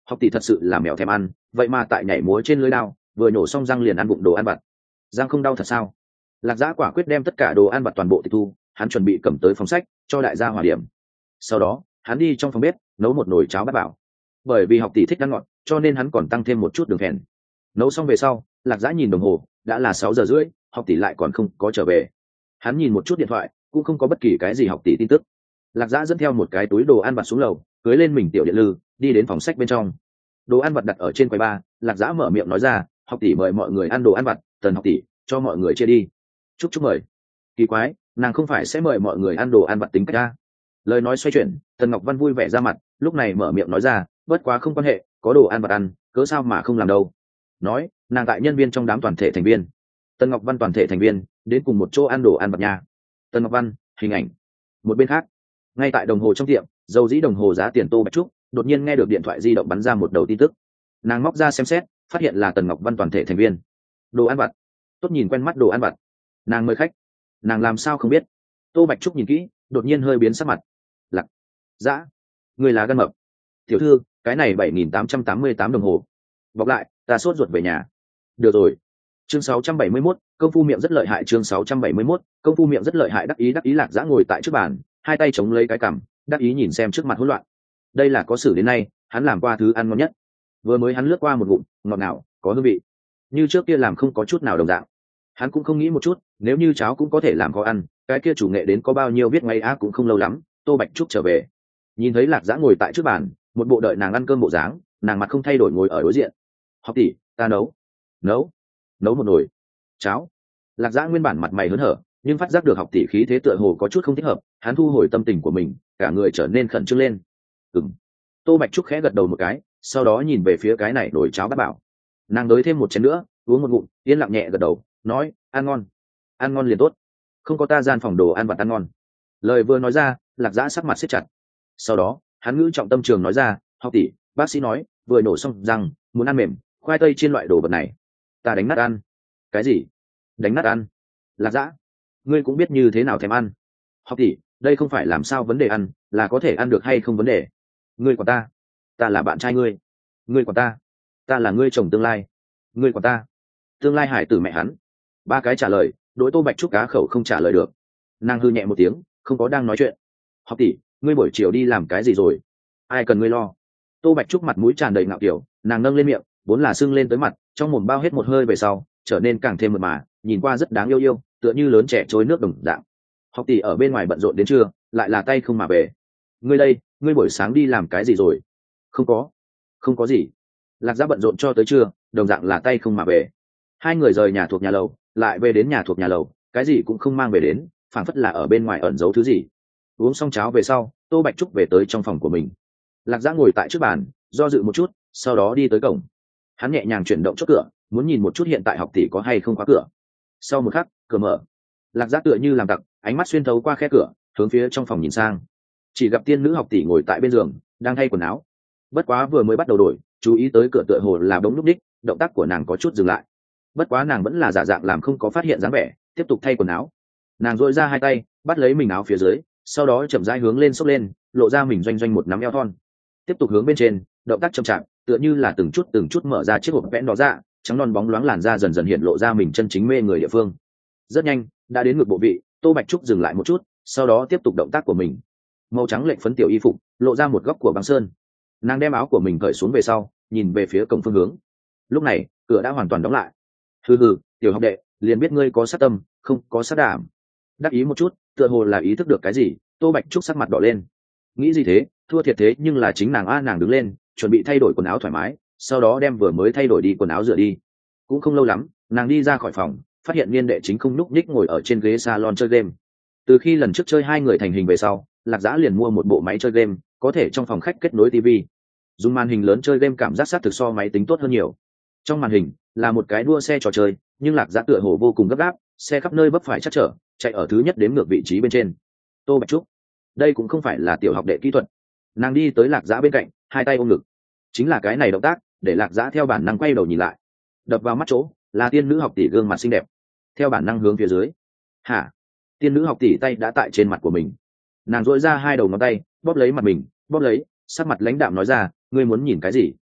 học tỷ thật sự là mèo thèm ăn, vậy mà tại nhảy múa trên lưới đao vừa nhổ xong răng liền ăn bụng đồ ăn vặt. Răng không đau thật sao? Lạc Dã quả quyết đem tất cả đồ ăn vặt toàn bộ tịch thu, hắn chuẩn bị cầm tới phòng sách cho đại gia hòa điểm. Sau đó hắn đi trong phòng bếp nấu một nồi cháo bát bảo. Bởi vì học tỷ thích ăn ngọt cho nên hắn còn tăng thêm một chút đường phèn. Nấu xong về sau, Lạc Dã nhìn đồng hồ, đã là sáu giờ rưỡi, học tỷ lại còn không có trở về. Hắn nhìn một chút điện thoại, cũng không có bất kỳ cái gì học tỷ tin tức. Lạc Dã dẫn theo một cái túi đồ ăn vặt xuống lầu, cưới lên mình tiểu điện lư, đi đến phòng sách bên trong. Đồ ăn vặt đặt ở trên quầy bar, Lạc Dã mở miệng nói ra, học tỷ mời mọi người ăn đồ ăn vặt, Tần học tỷ cho mọi người chia đi. Chúc chúc mời. Kỳ quái, nàng không phải sẽ mời mọi người ăn đồ ăn vặt tính cách ra. Lời nói xoay chuyển, Tần Ngọc Văn vui vẻ ra mặt, lúc này mở miệng nói ra, bất quá không quan hệ, có đồ ăn vặt ăn, cớ sao mà không làm đâu. Nói, nàng tại nhân viên trong đám toàn thể thành viên. Tần Ngọc Văn toàn thể thành viên đến cùng một chỗ ăn đồ ăn vặt nhà. Tần Ngọc Văn, hình ảnh. Một bên khác, ngay tại đồng hồ trong tiệm, dầu dĩ đồng hồ giá tiền Tô Bạch Trúc đột nhiên nghe được điện thoại di động bắn ra một đầu tin tức. Nàng móc ra xem xét, phát hiện là Tần Ngọc Văn toàn thể thành viên. Đồ ăn vặt. Tốt nhìn quen mắt đồ ăn vặt. Nàng mời khách. Nàng làm sao không biết? Tô Bạch Trúc nhìn kỹ, đột nhiên hơi biến sắc mặt. Lạc Dã, người là gan mập. Tiểu thư, cái này bảy nghìn tám trăm tám mươi tám đồng hồ. Bọc lại, ta sốt ruột về nhà. Được rồi. Chương sáu trăm bảy mươi mốt, công phu miệng rất lợi hại. Chương sáu trăm bảy mươi mốt, công phu miệng rất lợi hại. Đắc ý đắc ý Lạc Dã ngồi tại trước bàn, hai tay chống lấy cái cằm, đắc ý nhìn xem trước mặt hỗn loạn. Đây là có sử đến nay hắn làm qua thứ ăn ngon nhất. Vừa mới hắn lướt qua một ngụm, ngọt ngào, có hương vị, như trước kia làm không có chút nào đồng dạng. Hắn cũng không nghĩ một chút, nếu như cháo cũng có thể làm khó ăn, cái kia chủ nghệ đến có bao nhiêu viết ngay á cũng không lâu lắm. Tô Bạch Trúc trở về, nhìn thấy Lạc Dã ngồi tại trước bàn, một bộ đợi nàng ăn cơm bộ dáng, nàng mặt không thay đổi ngồi ở đối diện. Học tỷ, ta nấu nấu nấu một nồi cháo. Lạc Dã nguyên bản mặt mày hớn hở, nhưng phát giác được học tỷ khí thế tựa hồ có chút không thích hợp, hắn thu hồi tâm tình của mình, cả người trở nên khẩn trương lên. Ừm. Tô Bạch Trúc khẽ gật đầu một cái, sau đó nhìn về phía cái này nồi cháo bát bảo. Nàng đới thêm một chén nữa, uống một ngụm, yên lặng nhẹ gật đầu, nói, ăn ngon, ăn ngon liền tốt, không có ta gian phòng đồ ăn vặt ăn ngon. Lời vừa nói ra, Lạc Dã sắc mặt siết chặt. Sau đó hắn ngữ trọng tâm trường nói ra, học tỷ, bác sĩ nói vừa nổ xong rằng muốn ăn mềm khoai tây trên loại đồ vật này, ta đánh nát ăn. Cái gì? Đánh nát ăn? Lạc Dã, ngươi cũng biết như thế nào thèm ăn. Học tỷ, đây không phải làm sao vấn đề ăn, là có thể ăn được hay không vấn đề. Ngươi của ta, ta là bạn trai ngươi. Ngươi của ta, ta là ngươi chồng tương lai. Ngươi của ta, tương lai hải tử mẹ hắn. Ba cái trả lời, đối Tô Bạch Trúc cá khẩu không trả lời được. Nàng hư nhẹ một tiếng, không có đang nói chuyện. Học tỷ, ngươi buổi chiều đi làm cái gì rồi? Ai cần ngươi lo. Tô Bạch Trúc mặt mũi tràn đầy ngạo kiểu, nàng nâng lên miệng, vốn là sưng lên tới mặt, trong mồm bao hết một hơi về sau, trở nên càng thêm mượt mà, nhìn qua rất đáng yêu yêu, tựa như lớn trẻ trôi nước đồng dạng. Học tỷ ở bên ngoài bận rộn đến trưa, lại là tay không mà về. Ngươi đây, ngươi buổi sáng đi làm cái gì rồi? Không có, không có gì. Lạc Dã bận rộn cho tới trưa, đồng dạng là tay không mà về. Hai người rời nhà thuộc nhà lầu, lại về đến nhà thuộc nhà lầu, cái gì cũng không mang về đến, phảng phất là ở bên ngoài ẩn giấu thứ gì. Uống xong cháo về sau, Tô Bạch Trúc về tới trong phòng của mình. Lạc Dã ngồi tại trước bàn, do dự một chút, sau đó đi tới cổng. Hắn nhẹ nhàng chuyển động chốt cửa, muốn nhìn một chút hiện tại học tỷ có hay không khóa cửa. Sau một khắc, cửa mở. Lạc Dã tựa như làm tặc, ánh mắt xuyên thấu qua khe cửa, hướng phía trong phòng nhìn sang. Chỉ gặp tiên nữ học tỷ ngồi tại bên giường, đang thay quần áo. Bất quá vừa mới bắt đầu đổi, chú ý tới cửa tựa hồ là đống lúc đích, động tác của nàng có chút dừng lại. Bất quá nàng vẫn là giả dạng làm không có phát hiện dáng vẻ, tiếp tục thay quần áo. Nàng duỗi ra hai tay, bắt lấy mình áo phía dưới, sau đó chậm rãi hướng lên xốc lên, lộ ra mình doanh doanh một nắm eo thon. Tiếp tục hướng bên trên, động tác chậm chạp, tựa như là từng chút từng chút mở ra chiếc hộp vẽ đó ra, trắng non bóng loáng làn da dần dần hiện lộ ra mình chân chính mê người địa phương. Rất nhanh, đã đến ngực bộ vị, Tô Bạch Trúc dừng lại một chút, sau đó tiếp tục động tác của mình. Màu trắng lệnh phấn tiểu y phục, lộ ra một góc của băng sơn. Nàng đem áo của mình cởi xuống về sau, nhìn về phía cổng phương hướng. Lúc này, cửa đã hoàn toàn đóng lại. Hừ hừ, tiểu học đệ, liền biết ngươi có sát tâm, không có sát đảm. Đắc ý một chút, tựa hồ là ý thức được cái gì, Tô Bạch Trúc sắc mặt đỏ lên. Nghĩ gì thế, thua thiệt thế nhưng là chính nàng a. Nàng đứng lên, chuẩn bị thay đổi quần áo thoải mái, sau đó đem vừa mới thay đổi đi quần áo rửa đi. Cũng không lâu lắm, nàng đi ra khỏi phòng, phát hiện Niên Đệ Chính không nhúc nhích ngồi ở trên ghế salon chơi game. Từ khi lần trước chơi hai người thành hình về sau, Lạc Dã liền mua một bộ máy chơi game, có thể trong phòng khách kết nối ti vi. Dùng màn hình lớn chơi game cảm giác sát thực so máy tính tốt hơn nhiều. Trong màn hình là một cái đua xe trò chơi, nhưng Lạc Dã tựa hồ vô cùng gấp gáp, xe khắp nơi vấp phải chắc trở, chạy ở thứ nhất đếm ngược vị trí bên trên. Tô Bạch Trúc, đây cũng không phải là tiểu học đệ kỹ thuật. Nàng đi tới Lạc Dã bên cạnh, hai tay ôm ngực. Chính là cái này động tác, để Lạc Dã theo bản năng quay đầu nhìn lại. Đập vào mắt chỗ là tiên nữ học tỷ gương mặt xinh đẹp. Theo bản năng hướng phía dưới. Hả? Tiên nữ học tỷ tay đã tại trên mặt của mình. Nàng duỗi ra hai đầu ngón tay, bóp lấy mặt mình, bóp lấy, sắc mặt lãnh đạm nói ra, ngươi muốn nhìn cái gì?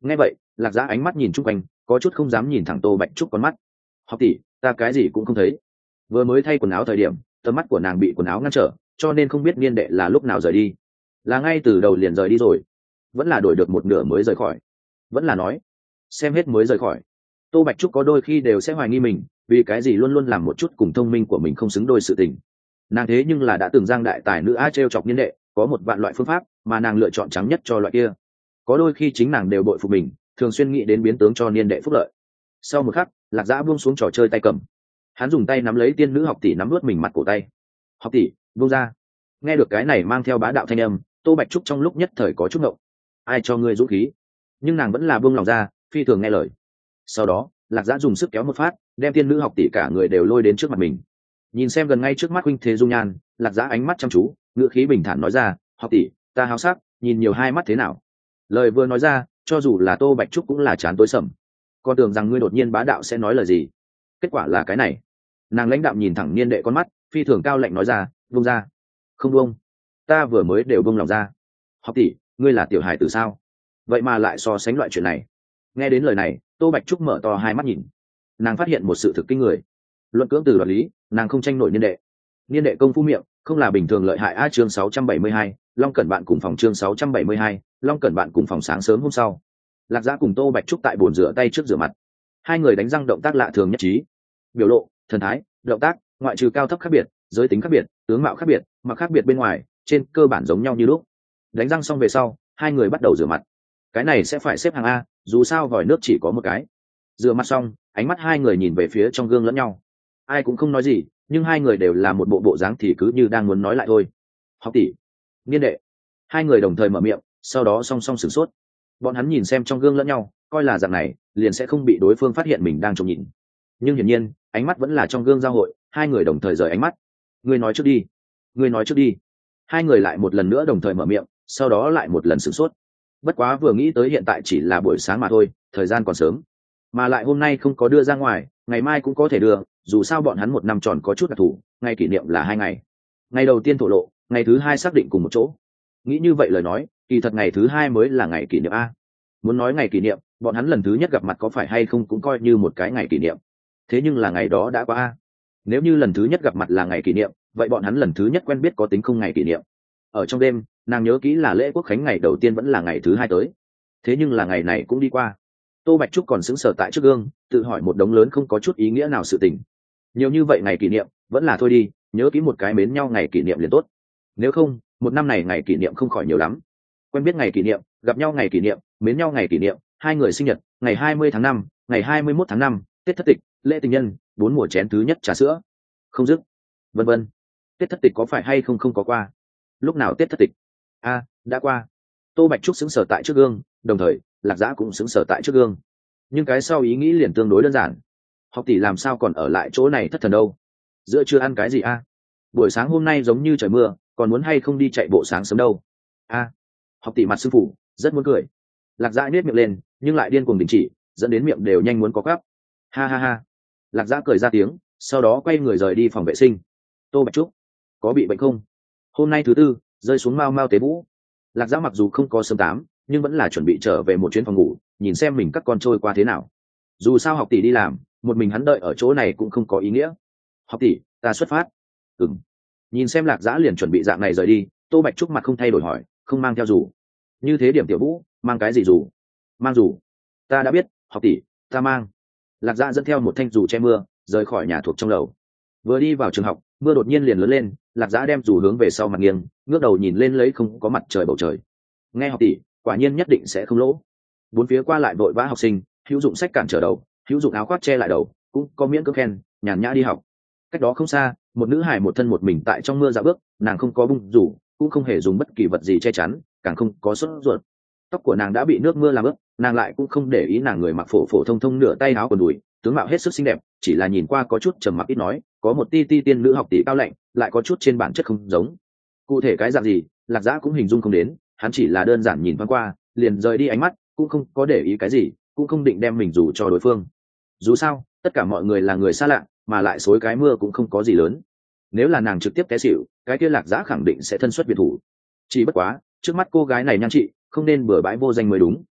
Nghe vậy, Lạc Dã ánh mắt nhìn chung quanh, có chút không dám nhìn thẳng Tô Bạch Trúc con mắt. Học tỷ, ta cái gì cũng không thấy. Vừa mới thay quần áo thời điểm, tầm mắt của nàng bị quần áo ngăn trở, cho nên không biết niên đệ là lúc nào rời đi. Là ngay từ đầu liền rời đi rồi, vẫn là đổi được một nửa mới rời khỏi, vẫn là nói xem hết mới rời khỏi. Tô Bạch Trúc có đôi khi đều sẽ hoài nghi mình, vì cái gì luôn luôn làm một chút cùng thông minh của mình không xứng đôi sự tình. Nàng thế nhưng là đã từng giang đại tài nữ a trêu chọc niên đệ, có một vạn loại phương pháp mà nàng lựa chọn trắng nhất cho loại kia. Có đôi khi chính nàng đều bội phục mình, thường xuyên nghĩ đến biến tướng cho niên đệ phúc lợi. Sau một khắc, Lạc Dã buông xuống trò chơi tay cầm, hắn dùng tay nắm lấy tiên nữ học tỷ nắm nuốt mình mặt cổ tay. Học tỷ, buông ra. Nghe được cái này mang theo bá đạo thanh âm, Tô Bạch Trúc trong lúc nhất thời có chút ngộng. Ai cho ngươi dũng khí? Nhưng nàng vẫn là buông lòng ra, phi thường nghe lời. Sau đó, Lạc Dã dùng sức kéo một phát, đem tiên nữ học tỷ cả người đều lôi đến trước mặt mình. Nhìn xem gần ngay trước mắt huynh thế dung nhan, Lạc Dã ánh mắt chăm chú, ngữ khí bình thản nói ra, học tỷ, ta háo sắc, nhìn nhiều hai mắt thế nào? Lời vừa nói ra, cho dù là Tô Bạch Trúc cũng là chán tối sầm. Con tưởng rằng ngươi đột nhiên bá đạo sẽ nói lời gì, kết quả là cái này. Nàng lãnh đạm nhìn thẳng niên đệ con mắt, phi thường cao lạnh nói ra, buông ra. Không buông, ta vừa mới đều buông lòng ra. Học tỷ, ngươi là tiểu hài tử sao? Vậy mà lại so sánh loại chuyện này. Nghe đến lời này, Tô Bạch Trúc mở to hai mắt nhìn, nàng phát hiện một sự thực kinh người. Luận cưỡng từ đoạt lý, nàng không tranh nổi niên đệ. Niên đệ công phu miệng không là bình thường lợi hại. A chương sáu trăm bảy mươi hai, Long Cẩn bạn cùng phòng chương sáu trăm bảy mươi hai, Long Cẩn bạn cùng phòng. Sáng sớm hôm sau, Lạc Dã cùng Tô Bạch Trúc tại bồn rửa tay trước rửa mặt. Hai người đánh răng động tác lạ thường nhất trí, biểu lộ, thần thái, động tác, ngoại trừ cao thấp khác biệt, giới tính khác biệt, tướng mạo khác biệt, mặc khác biệt bên ngoài, trên cơ bản giống nhau như lúc. Đánh răng xong về sau, hai người bắt đầu rửa mặt. Cái này sẽ phải xếp hàng A, dù sao vòi nước chỉ có một cái. Rửa mặt xong, ánh mắt hai người nhìn về phía trong gương lẫn nhau. Ai cũng không nói gì, nhưng hai người đều là một bộ bộ dáng thì cứ như đang muốn nói lại thôi. Học tỷ, niên đệ. Hai người đồng thời mở miệng, sau đó song song sửng sốt. Bọn hắn nhìn xem trong gương lẫn nhau, coi là dạng này liền sẽ không bị đối phương phát hiện mình đang trông nhìn. Nhưng hiển nhiên, ánh mắt vẫn là trong gương giao hội, hai người đồng thời rời ánh mắt. Ngươi nói trước đi, ngươi nói trước đi. Hai người lại một lần nữa đồng thời mở miệng, sau đó lại một lần sửng sốt. Bất quá vừa nghĩ tới hiện tại chỉ là buổi sáng mà thôi, thời gian còn sớm, mà lại hôm nay không có đưa ra ngoài, ngày mai cũng có thể đưa, dù sao bọn hắn một năm tròn có chút đặc thù, ngày kỷ niệm là hai ngày. Ngày đầu tiên thổ lộ, ngày thứ hai xác định cùng một chỗ. Nghĩ như vậy lời nói, kỳ thật ngày thứ hai mới là ngày kỷ niệm a. Muốn nói ngày kỷ niệm, bọn hắn lần thứ nhất gặp mặt có phải hay không cũng coi như một cái ngày kỷ niệm. Thế nhưng là ngày đó đã qua a. Nếu như lần thứ nhất gặp mặt là ngày kỷ niệm, vậy bọn hắn lần thứ nhất quen biết có tính không ngày kỷ niệm. Ở trong đêm, nàng nhớ kỹ là lễ quốc khánh ngày đầu tiên vẫn là ngày thứ hai tới. Thế nhưng là ngày này cũng đi qua. Tô Bạch Trúc còn sững sờ tại trước gương, tự hỏi một đống lớn không có chút ý nghĩa nào sự tình. Nhiều như vậy ngày kỷ niệm, vẫn là thôi đi, nhớ kỹ một cái mến nhau ngày kỷ niệm liền tốt. Nếu không, một năm này ngày kỷ niệm không khỏi nhiều lắm. Quen biết ngày kỷ niệm, gặp nhau ngày kỷ niệm, mến nhau ngày kỷ niệm, hai người sinh nhật, ngày hai mươi tháng năm, ngày hai mươi mốt tháng năm, Tết thất tịch, lễ tình nhân, bốn mùa chén thứ nhất trà sữa, không dứt, vân vân. Tết thất tịch có phải hay không không có qua? Lúc nào Tết thất tịch? A, đã qua. Tô Bạch Trúc sững sờ tại trước gương, đồng thời Lạc Dã cũng sững sờ tại trước gương. Nhưng cái sau ý nghĩ liền tương đối đơn giản. Học tỷ làm sao còn ở lại chỗ này thất thần đâu? Giữa trưa ăn cái gì a? Buổi sáng hôm nay giống như trời mưa, còn muốn hay không đi chạy bộ sáng sớm đâu? A, học tỷ mặt sư phụ, rất muốn cười. Lạc Dã nhếch miệng lên, nhưng lại điên cuồng đình chỉ, dẫn đến miệng đều nhanh muốn có quắp. Ha ha ha. Lạc Dã cười ra tiếng, sau đó quay người rời đi phòng vệ sinh. Tô Bạch Trúc, có bị bệnh không? Hôm nay thứ tư, rơi xuống mau mau tế vũ. Lạc Dã mặc dù không có sớm tám, nhưng vẫn là chuẩn bị trở về một chuyến phòng ngủ, nhìn xem mình các con trôi qua thế nào. Dù sao học tỷ đi làm, một mình hắn đợi ở chỗ này cũng không có ý nghĩa. Học tỷ, ta xuất phát. Ừm. Nhìn xem Lạc Dã liền chuẩn bị dạng này rời đi, Tô Bạch Trúc mặt không thay đổi hỏi, không mang theo dù? Như thế điểm tiểu vũ, mang cái gì dù? Mang dù? Ta đã biết, học tỷ, ta mang. Lạc Dã dẫn theo một thanh dù che mưa, rời khỏi nhà thuộc trong lầu. Vừa đi vào trường học, mưa đột nhiên liền lớn lên, Lạc Dã đem dù hướng về sau mặt nghiêng, ngước đầu nhìn lên lấy không có mặt trời bầu trời. Nghe học tỷ, quả nhiên nhất định sẽ không lỗ. Bốn phía qua lại vội vã học sinh, hữu dụng sách cản trở đầu, hữu dụng áo khoác che lại đầu, cũng có miễn cưỡng khen, nhàn nhã đi học. Cách đó không xa, một nữ hài một thân một mình tại trong mưa dạo bước, nàng không có bung dù, cũng không hề dùng bất kỳ vật gì che chắn, càng không có sốt ruột. Tóc của nàng đã bị nước mưa làm ướt, nàng lại cũng không để ý nàng người mặc phổ phổ thông thông nửa tay áo quần đùi, tướng mạo hết sức xinh đẹp, chỉ là nhìn qua có chút trầm mặc ít nói, có một ti ti tiên nữ học tỷ cao lạnh, lại có chút trên bản chất không giống. Cụ thể cái dạng gì, Lạc Dã cũng hình dung không đến, hắn chỉ là đơn giản nhìn thoáng qua, liền rời đi ánh mắt, cũng không có để ý cái gì, cũng không định đem mình dù cho đối phương. Dù sao, tất cả mọi người là người xa lạ, mà lại xối cái mưa cũng không có gì lớn. Nếu là nàng trực tiếp té xỉu, cái kia Lạc Dã khẳng định sẽ thân xuất biệt thủ. Chỉ bất quá, trước mắt cô gái này nhan trị, không nên bừa bãi vô danh mới đúng.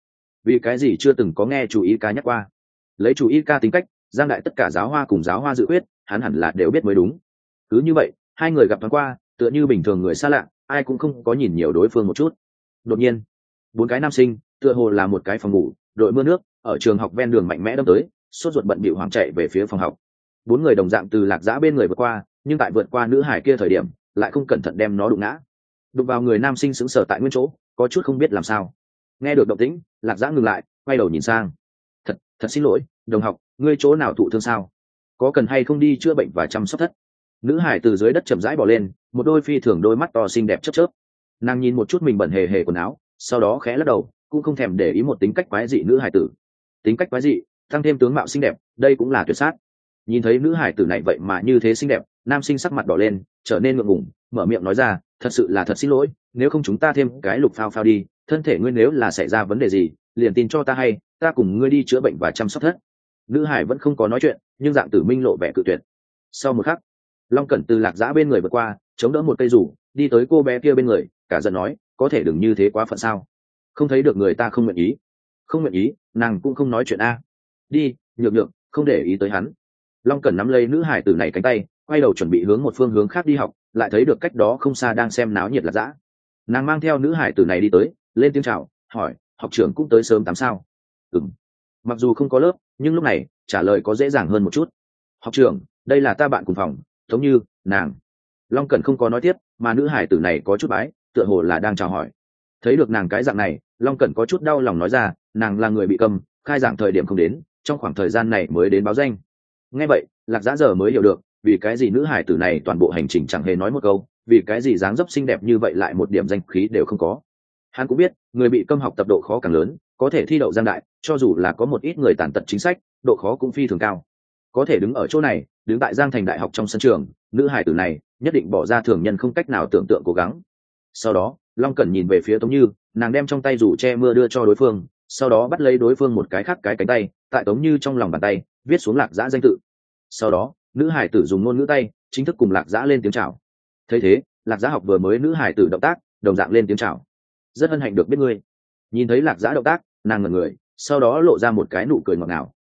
vì cái gì chưa từng có nghe chú ý ca nhắc qua. Lấy chú ý ca tính cách, giang đại tất cả giáo hoa cùng giáo hoa dự quyết hắn hẳn là đều biết mới đúng. Cứ như vậy hai người gặp thoáng qua, tựa như bình thường người xa lạ, ai cũng không có nhìn nhiều đối phương một chút. Đột nhiên bốn cái nam sinh tựa hồ là một cái phòng ngủ đội mưa nước ở trường học ven đường mạnh mẽ đâm tới, sốt ruột bận bịu hoảng chạy về phía phòng học. Bốn người đồng dạng từ lạc giã bên người vượt qua, nhưng tại vượt qua nữ hải kia thời điểm lại không cẩn thận đem nó đụng ngã, đụng vào người nam sinh sững sờ tại nguyên chỗ, có chút không biết làm sao. Nghe được động tĩnh, lạc giã ngừng lại, quay đầu nhìn sang. thật thật xin lỗi đồng học, ngươi chỗ nào thụ thương sao? Có cần hay không đi chữa bệnh và chăm sóc thất? Nữ hải từ dưới đất chậm rãi bỏ lên, một đôi phi thường đôi mắt to xinh đẹp chớp chớp. Nàng nhìn một chút mình bẩn hề hề quần áo, sau đó khẽ lắc đầu, cũng không thèm để ý một tính cách quái dị nữ hải tử. Tính cách quái dị tăng thêm tướng mạo xinh đẹp, đây cũng là tuyệt sát. Nhìn thấy nữ hải tử này vậy mà như thế xinh đẹp, nam sinh sắc mặt đỏ lên, trở nên ngượng ngùng, mở miệng nói ra, thật sự là thật xin lỗi, nếu không chúng ta thêm cái lục phao phao đi, thân thể ngươi nếu là xảy ra vấn đề gì liền tin cho ta hay, ta cùng ngươi đi chữa bệnh và chăm sóc thất. Nữ hải vẫn không có nói chuyện, nhưng dạng tử minh lộ vẻ cự tuyệt. Sau một khắc, long cẩn từ lạc giã bên người vượt qua, chống đỡ một cây rủ, đi tới cô bé kia bên người, cả giận nói, có thể đừng như thế quá phận sao? Không thấy được người ta không nguyện ý? Không nguyện ý nàng cũng không nói chuyện a. Đi, nhược nhược, không để ý tới hắn. Long cẩn nắm lấy nữ hải tử này cánh tay, quay đầu chuẩn bị hướng một phương hướng khác đi học, lại thấy được cách đó không xa đang xem náo nhiệt lạc giã. Nàng mang theo nữ hải tử này đi tới, lên tiếng chào, hỏi, học trưởng cũng tới sớm tám sao? Ừm. Mặc dù không có lớp, nhưng lúc này trả lời có dễ dàng hơn một chút. Học trưởng, đây là ta bạn cùng phòng, giống như nàng. Long cẩn không có nói tiếp, mà nữ hải tử này có chút bái, tựa hồ là đang chào hỏi. Thấy được nàng cái dạng này, long cẩn có chút đau lòng nói ra, nàng là người bị câm, khai giảng thời điểm không đến, trong khoảng thời gian này mới đến báo danh. Nghe vậy lạc giã giờ mới hiểu được vì cái gì nữ hải tử này toàn bộ hành trình chẳng hề nói một câu, vì cái gì dáng dấp xinh đẹp như vậy lại một điểm danh khí đều không có. Hắn cũng biết người bị câm học tập độ khó càng lớn, có thể thi đậu giang đại, cho dù là có một ít người tàn tật chính sách, độ khó cũng phi thường cao. Có thể đứng ở chỗ này, đứng tại giang thành đại học trong sân trường, nữ hải tử này nhất định bỏ ra thường nhân không cách nào tưởng tượng cố gắng. Sau đó long cẩn nhìn về phía tống như, nàng đem trong tay dù che mưa đưa cho đối phương, sau đó bắt lấy đối phương một cái khác cái cánh tay, tại tống như trong lòng bàn tay viết xuống lạc giã danh tự. Sau đó nữ hải tử dùng ngôn ngữ tay chính thức cùng lạc giã lên tiếng chào. Thấy thế lạc giã học vừa mới nữ hải tử động tác, đồng dạng lên tiếng chào. Rất hân hạnh được biết ngươi. Nhìn thấy lạc giã động tác, nàng ngẩn người, sau đó lộ ra một cái nụ cười ngọt ngào.